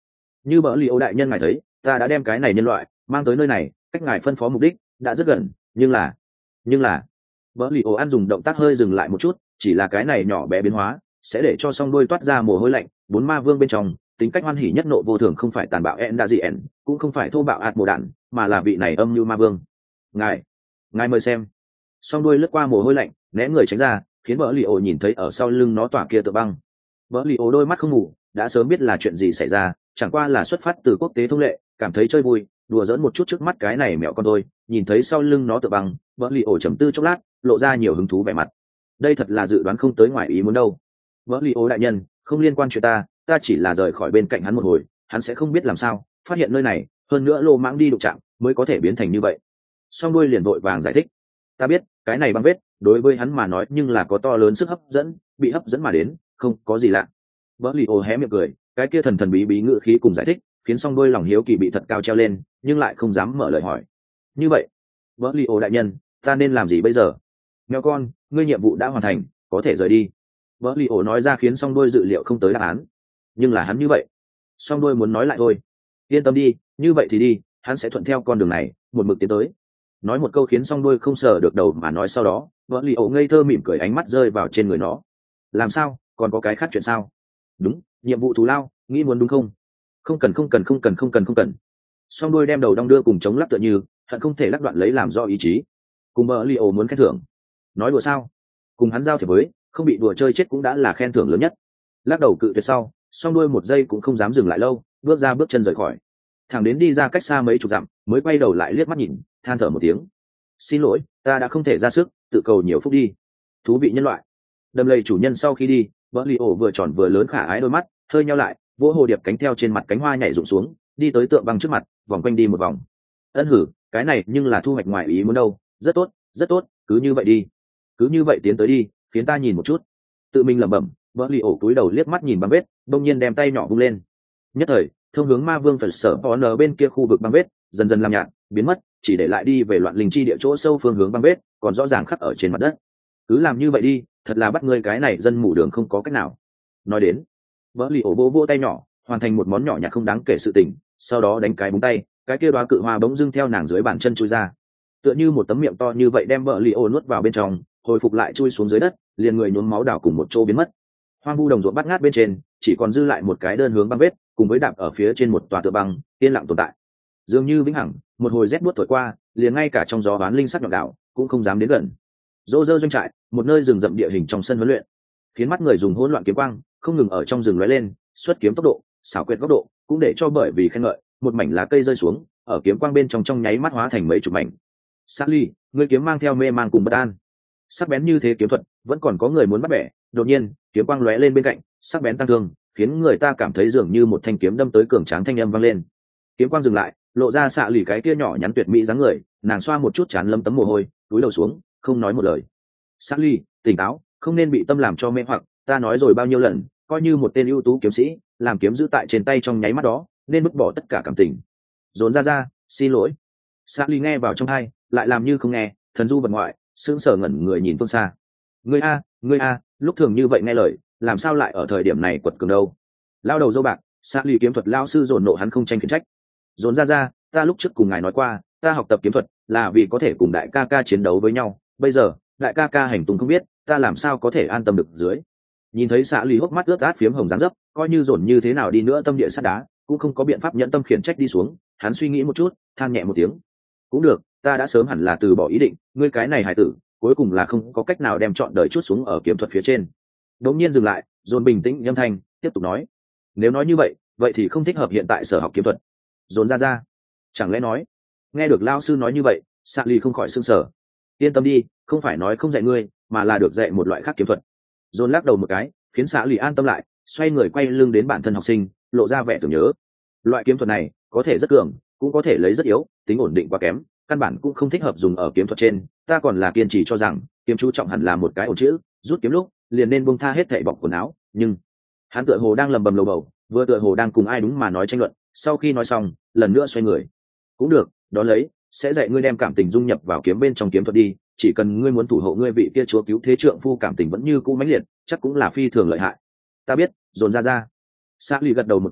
như bỡ li ô đại nhân ngài thấy, ta đã đem cái này nhân loại mang tới nơi này, cách ngài phân phó mục đích đã rất gần, nhưng là nhưng là bỡ li ô ăn dùng động tác hơi dừng lại một chút, chỉ là cái này nhỏ bé biến hóa sẽ để cho song đôi toát ra mồ hôi lạnh. Bốn ma vương bên trong tính cách hoan hỉ nhất nộ vô thường không phải tàn bạo en đa gì en, cũng không phải thô bạo ạt mồ đạn, mà là vị này âm như ma vương. Ngài ngài mời xem. Song đôi lướt qua mồ hôi lạnh, né người tránh ra, khiến bỡ li ô nhìn thấy ở sau lưng nó tỏa kia tựa băng. Bỡ li ô đôi mắt không ngủ, đã sớm biết là chuyện gì xảy ra, chẳng qua là xuất phát từ quốc tế thông lệ, cảm thấy chơi vui, đùa giỡn một chút trước mắt cái này mẹo con tôi. Nhìn thấy sau lưng nó tựa băng, bỡ li ô trầm tư chốc lát, lộ ra nhiều hứng thú vẻ mặt. Đây thật là dự đoán không tới ngoài ý muốn đâu. Bỡ li ô đại nhân, không liên quan chuyện ta, ta chỉ là rời khỏi bên cạnh hắn một hồi, hắn sẽ không biết làm sao phát hiện nơi này, hơn nữa lô mãng đi đụng chạm mới có thể biến thành như vậy. Song đuôi liền vội vàng giải thích, ta biết cái này băng vết đối với hắn mà nói nhưng là có to lớn sức hấp dẫn, bị hấp dẫn mà đến, không có gì lạ. Bỡ li ô hé miệng cười, cái kia thần thần bí bí ngữ khí cùng giải thích khiến song đuôi lòng hiếu kỳ bị thật cao treo lên, nhưng lại không dám mở lời hỏi. Như vậy Bỡ li ô đại nhân, ta nên làm gì bây giờ? Mèo con, ngươi nhiệm vụ đã hoàn thành, có thể rời đi. Bỡ li ô nói ra khiến song đuôi dự liệu không tới đáp án. Nhưng là hắn như vậy. Song đuôi muốn nói lại thôi. Yên tâm đi, như vậy thì đi, hắn sẽ thuận theo con đường này một mực tiến tới. Nói một câu khiến song đuôi không sờ được đầu mà nói, sau đó Bỡ li ô ngây thơ mỉm cười, ánh mắt rơi vào trên người nó. Làm sao, còn có cái khác chuyện sao? Đúng, nhiệm vụ thù lao, nghĩ muốn đúng không? Không cần không cần không cần không cần không cần. Song đuôi đem đầu đong đưa cùng chống lắc tựa như hận không thể lắc đoạn lấy làm do ý chí. Cùng Bỡ li ô muốn khen thưởng, nói đùa sao? Cùng hắn giao thiệp với, không bị đùa chơi chết cũng đã là khen thưởng lớn nhất. Lắc đầu cự tuyệt sau, song đuôi một giây cũng không dám dừng lại lâu, bước ra bước chân rời khỏi, thẳng đến đi ra cách xa mấy chục dặm mới quay đầu lại liếc mắt nhìn, than thở một tiếng. Xin lỗi, ta đã không thể ra sức, tự cầu nhiều phúc đi. Thú vị nhân loại. Đầm lầy chủ nhân sau khi đi, Bỡ li ô vừa tròn vừa lớn khả ái đôi mắt hơi nheo lại, vỗ hồ điệp cánh theo trên mặt cánh hoa nhảy rụng xuống, đi tới tượng băng trước mặt, vòng quanh đi một vòng. Ân hử, cái này nhưng là thu hoạch ngoài ý muốn đâu. Rất tốt, rất tốt, cứ như vậy đi, cứ như vậy tiến tới đi, khiến ta nhìn một chút. Tự mình lẩm bẩm, Bỡ li ô cúi đầu liếc mắt nhìn băng vết, đông nhiên đem tay nhỏ vung lên. Nhất thời, thông hướng ma vương phải sở có nở bên kia khu vực băng vết dần dần làm nhạt, biến mất, chỉ để lại đi về loạn linh chi địa chỗ sâu phương hướng băng vết còn rõ ràng khắc ở trên mặt đất. Cứ làm như vậy đi, thật là bắt ngươi cái này dân mù đường không có cách nào. Nói đến, Bỡ li ô vô vô tay nhỏ, hoàn thành một món nhỏ nhặt không đáng kể sự tình, sau đó đánh cái búng tay, cái kia đóa cự hoa bỗng dưng theo nàng dưới bàn chân chui ra, tựa như một tấm miệng to như vậy đem Bỡ li ô nuốt vào bên trong, hồi phục lại chui xuống dưới đất, liền người nhuốm máu đảo cùng một chỗ biến mất. Hoang vu đồng ruộng bắt ngát bên trên chỉ còn dư lại một cái đơn hướng băng vết, cùng với đạp ở phía trên một tòa tựa băng yên lặng tồn tại, dường như vĩnh hằng. Một hồi rét buốt thổi qua, liền ngay cả trong gió bán linh sắc nhọn đạo cũng không dám đến gần. Rô rơ doanh trại, một nơi rừng rậm địa hình trong sân huấn luyện, khiến mắt người dùng hỗn loạn kiếm quang không ngừng ở trong rừng lóe lên, xuất kiếm tốc độ, xảo quyệt góc độ cũng để cho bởi vì khen ngợi, một mảnh lá cây rơi xuống ở kiếm quang bên trong trong nháy mắt hóa thành mấy chục mảnh. Sally, người kiếm mang theo mê mang cùng bất an. Sắc bén như thế kiếm thuật, vẫn còn có người muốn bắt bẻ. Đột nhiên, kiếm quang lóe lên bên cạnh, sắc bén tăng thương, khiến người ta cảm thấy dường như một thanh kiếm đâm tới cường tráng, thanh âm vang lên. Kiếm quang dừng lại, lộ ra xạ lì cái kia nhỏ nhắn tuyệt mỹ dáng người, nàng xoa một chút chán lâm tấm mồ hôi, cúi đầu xuống, không nói một lời. Sally, tỉnh táo, không nên bị tâm làm cho mê hoặc, ta nói rồi bao nhiêu lần, coi như một tên ưu tú kiếm sĩ, làm kiếm giữ tại trên tay trong nháy mắt đó, nên vứt bỏ tất cả cảm tình. Dồn ra ra, xin lỗi. Sally nghe vào trong tai, lại làm như không nghe, thần du vật ngoại, sững sờ ngẩn người nhìn phương xa. Ngươi a, ngươi a, lúc thường như vậy nghe lời, làm sao lại ở thời điểm này quật cường đâu? Lao đầu dâu bạc, Sally kiếm thuật lao sư dồn nộ hắn không tranh khiển trách. Dồn ra ra, ta lúc trước cùng ngài nói qua, ta học tập kiếm thuật là vì có thể cùng đại ca ca chiến đấu với nhau, bây giờ đại ca ca hành tung không biết, ta làm sao có thể an tâm được dưới. Nhìn thấy xã lý hốc mắt ướt át phiếm hồng dáng dấp, coi như dồn như thế nào đi nữa tâm địa sắt đá cũng không có biện pháp nhận tâm khiển trách đi xuống. Hắn suy nghĩ một chút, than nhẹ một tiếng. Cũng được, ta đã sớm hẳn là từ bỏ ý định, ngươi cái này hài tử cuối cùng là không có cách nào đem chọn đời chút xuống ở kiếm thuật phía trên. Đống nhiên dừng lại, dồn bình tĩnh âm thanh tiếp tục nói, nếu nói như vậy vậy thì không thích hợp hiện tại sở học kiếm thuật. Dồn ra ra, chẳng lẽ nói? Nghe được lao sư nói như vậy, Sạ Ly không khỏi sưng sở. Yên tâm đi, không phải nói không dạy ngươi, mà là được dạy một loại khác kiếm thuật. Dồn lắc đầu một cái, khiến Sạ Ly an tâm lại, xoay người quay lưng đến bản thân học sinh, lộ ra vẻ tưởng nhớ. Loại kiếm thuật này có thể rất cường, cũng có thể lấy rất yếu, tính ổn định quá kém, căn bản cũng không thích hợp dùng ở kiếm thuật trên. Ta còn là kiên trì cho rằng kiếm chú trọng hẳn là một cái ổn chữ, rút kiếm lúc liền nên buông tha hết thảy bọc quần áo. Nhưng hắn tựa hồ đang lầm bầm lầu bầu, vừa tựa hồ đang cùng ai đúng mà nói tranh luận. Sau khi nói xong, lần nữa xoay người. Cũng được, đó lấy sẽ dạy ngươi đem cảm tình dung nhập vào kiếm bên trong kiếm thuật đi. Chỉ cần ngươi muốn thủ hộ ngươi vị kia chúa cứu thế trượng phu cảm tình vẫn như cũ mãnh liệt, chắc cũng là phi thường lợi hại. Ta biết. Dồn ra ra. Sa Ly gật đầu một cái,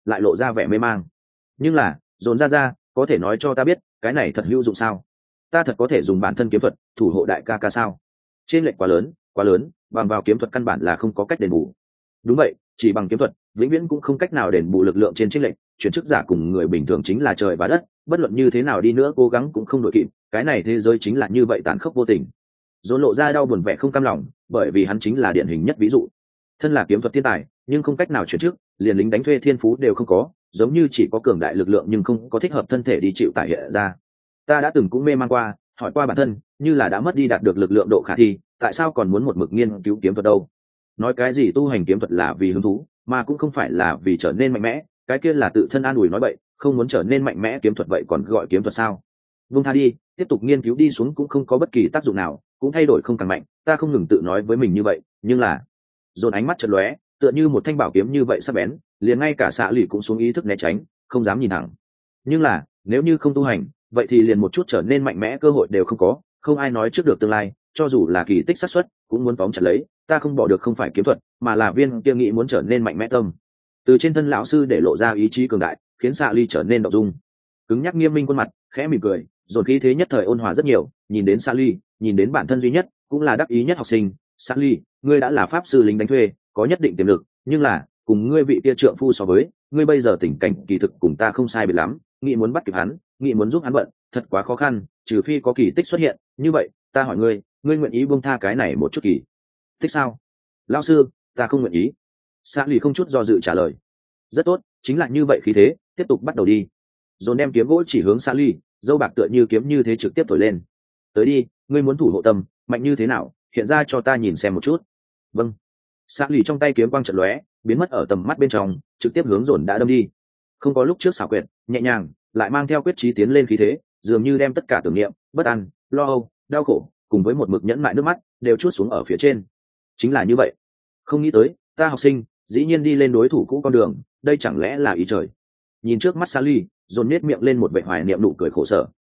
lại lộ ra vẻ mê mang. Nhưng là dồn ra ra có thể nói cho ta biết cái này thật hữu dụng sao? Ta thật có thể dùng bản thân kiếm thuật thủ hộ đại ca ca sao? Trên lệch quá lớn quá lớn, bằng vào kiếm thuật căn bản là không có cách đền bù. Đúng vậy, chỉ bằng kiếm thuật vĩnh viễn cũng không cách nào đền bù lực lượng trên chênh lệch. Chuyển chức giả cùng người bình thường chính là trời và đất, bất luận như thế nào đi nữa cố gắng cũng không đội kịp. Cái này thế giới chính là như vậy tàn khốc vô tình. Dồn lộ ra đau buồn vẻ không cam lòng, bởi vì hắn chính là điển hình nhất ví dụ. Thân là kiếm thuật thiên tài nhưng không cách nào chuyển chức, liền lính đánh thuê thiên phú đều không có, giống như chỉ có cường đại lực lượng nhưng không có thích hợp thân thể đi chịu tải hiện ra. Ta đã từng cũng mê man qua, hỏi qua bản thân, như là đã mất đi đạt được lực lượng độ khả thi, tại sao còn muốn một mực nghiên cứu kiếm thuật đâu? Nói cái gì tu hành kiếm thuật là vì hứng thú, mà cũng không phải là vì trở nên mạnh mẽ, cái kia là tự thân an ủi nói bậy, không muốn trở nên mạnh mẽ kiếm thuật vậy còn gọi kiếm thuật sao? Vung tha đi, tiếp tục nghiên cứu đi xuống cũng không có bất kỳ tác dụng nào, cũng thay đổi không càng mạnh. Ta không ngừng tự nói với mình như vậy, nhưng là dồn ánh mắt chợt lóe, tựa như một thanh bảo kiếm như vậy sắc bén, liền ngay cả xạ lì cũng xuống ý thức né tránh, không dám nhìn thẳng. Nhưng là nếu như không tu hành, vậy thì liền một chút trở nên mạnh mẽ cơ hội đều không có, không ai nói trước được tương lai, cho dù là kỳ tích xác suất cũng muốn tóm chặt lấy. Ta không bỏ được không phải kiếm thuật, mà là viên kia nghĩ muốn trở nên mạnh mẽ tâm. Từ trên thân lão sư để lộ ra ý chí cường đại, khiến xạ ly trở nên động dung, cứng nhắc nghiêm minh khuôn mặt khẽ mỉm cười, dồn khí thế nhất thời ôn hòa rất nhiều. Nhìn đến xạ ly, nhìn đến bản thân duy nhất cũng là đắc ý nhất học sinh. Xạ ly, ngươi đã là pháp sư lính đánh thuê, có nhất định tiềm lực, nhưng là cùng ngươi vị kia trượng phu so với, ngươi bây giờ tình cảnh kỳ thực cùng ta không sai biệt lắm. Nghĩ muốn bắt kịp hắn, nghĩ muốn giúp hắn bận, thật quá khó khăn, trừ phi có kỳ tích xuất hiện. Như vậy ta hỏi ngươi, ngươi nguyện ý buông tha cái này một chút kỳ tích sao? Lão sư, ta không nguyện ý. Xạ lì không chút do dự trả lời. Rất tốt, chính là như vậy khí thế, tiếp tục bắt đầu đi. Dồn đem kiếm gỗ chỉ hướng Xạ lì, dâu bạc tựa như kiếm như thế trực tiếp thổi lên. Tới đi, ngươi muốn thủ hộ tâm mạnh như thế nào, hiện ra cho ta nhìn xem một chút. Vâng. Xạ lì trong tay kiếm quang trận lóe, biến mất ở tầm mắt bên trong, trực tiếp hướng dồn đã đâm đi. Không có lúc trước xảo quyệt, nhẹ nhàng, lại mang theo quyết chí tiến lên khí thế, dường như đem tất cả tưởng niệm, bất an, lo âu, đau khổ, cùng với một mực nhẫn mại nước mắt, đều trút xuống ở phía trên. Chính là như vậy. Không nghĩ tới, ta học sinh, dĩ nhiên đi lên đối thủ cũ con đường, đây chẳng lẽ là ý trời? Nhìn trước mắt Sally, dồn nét miệng lên một vẻ hoài niệm nụ cười khổ sở,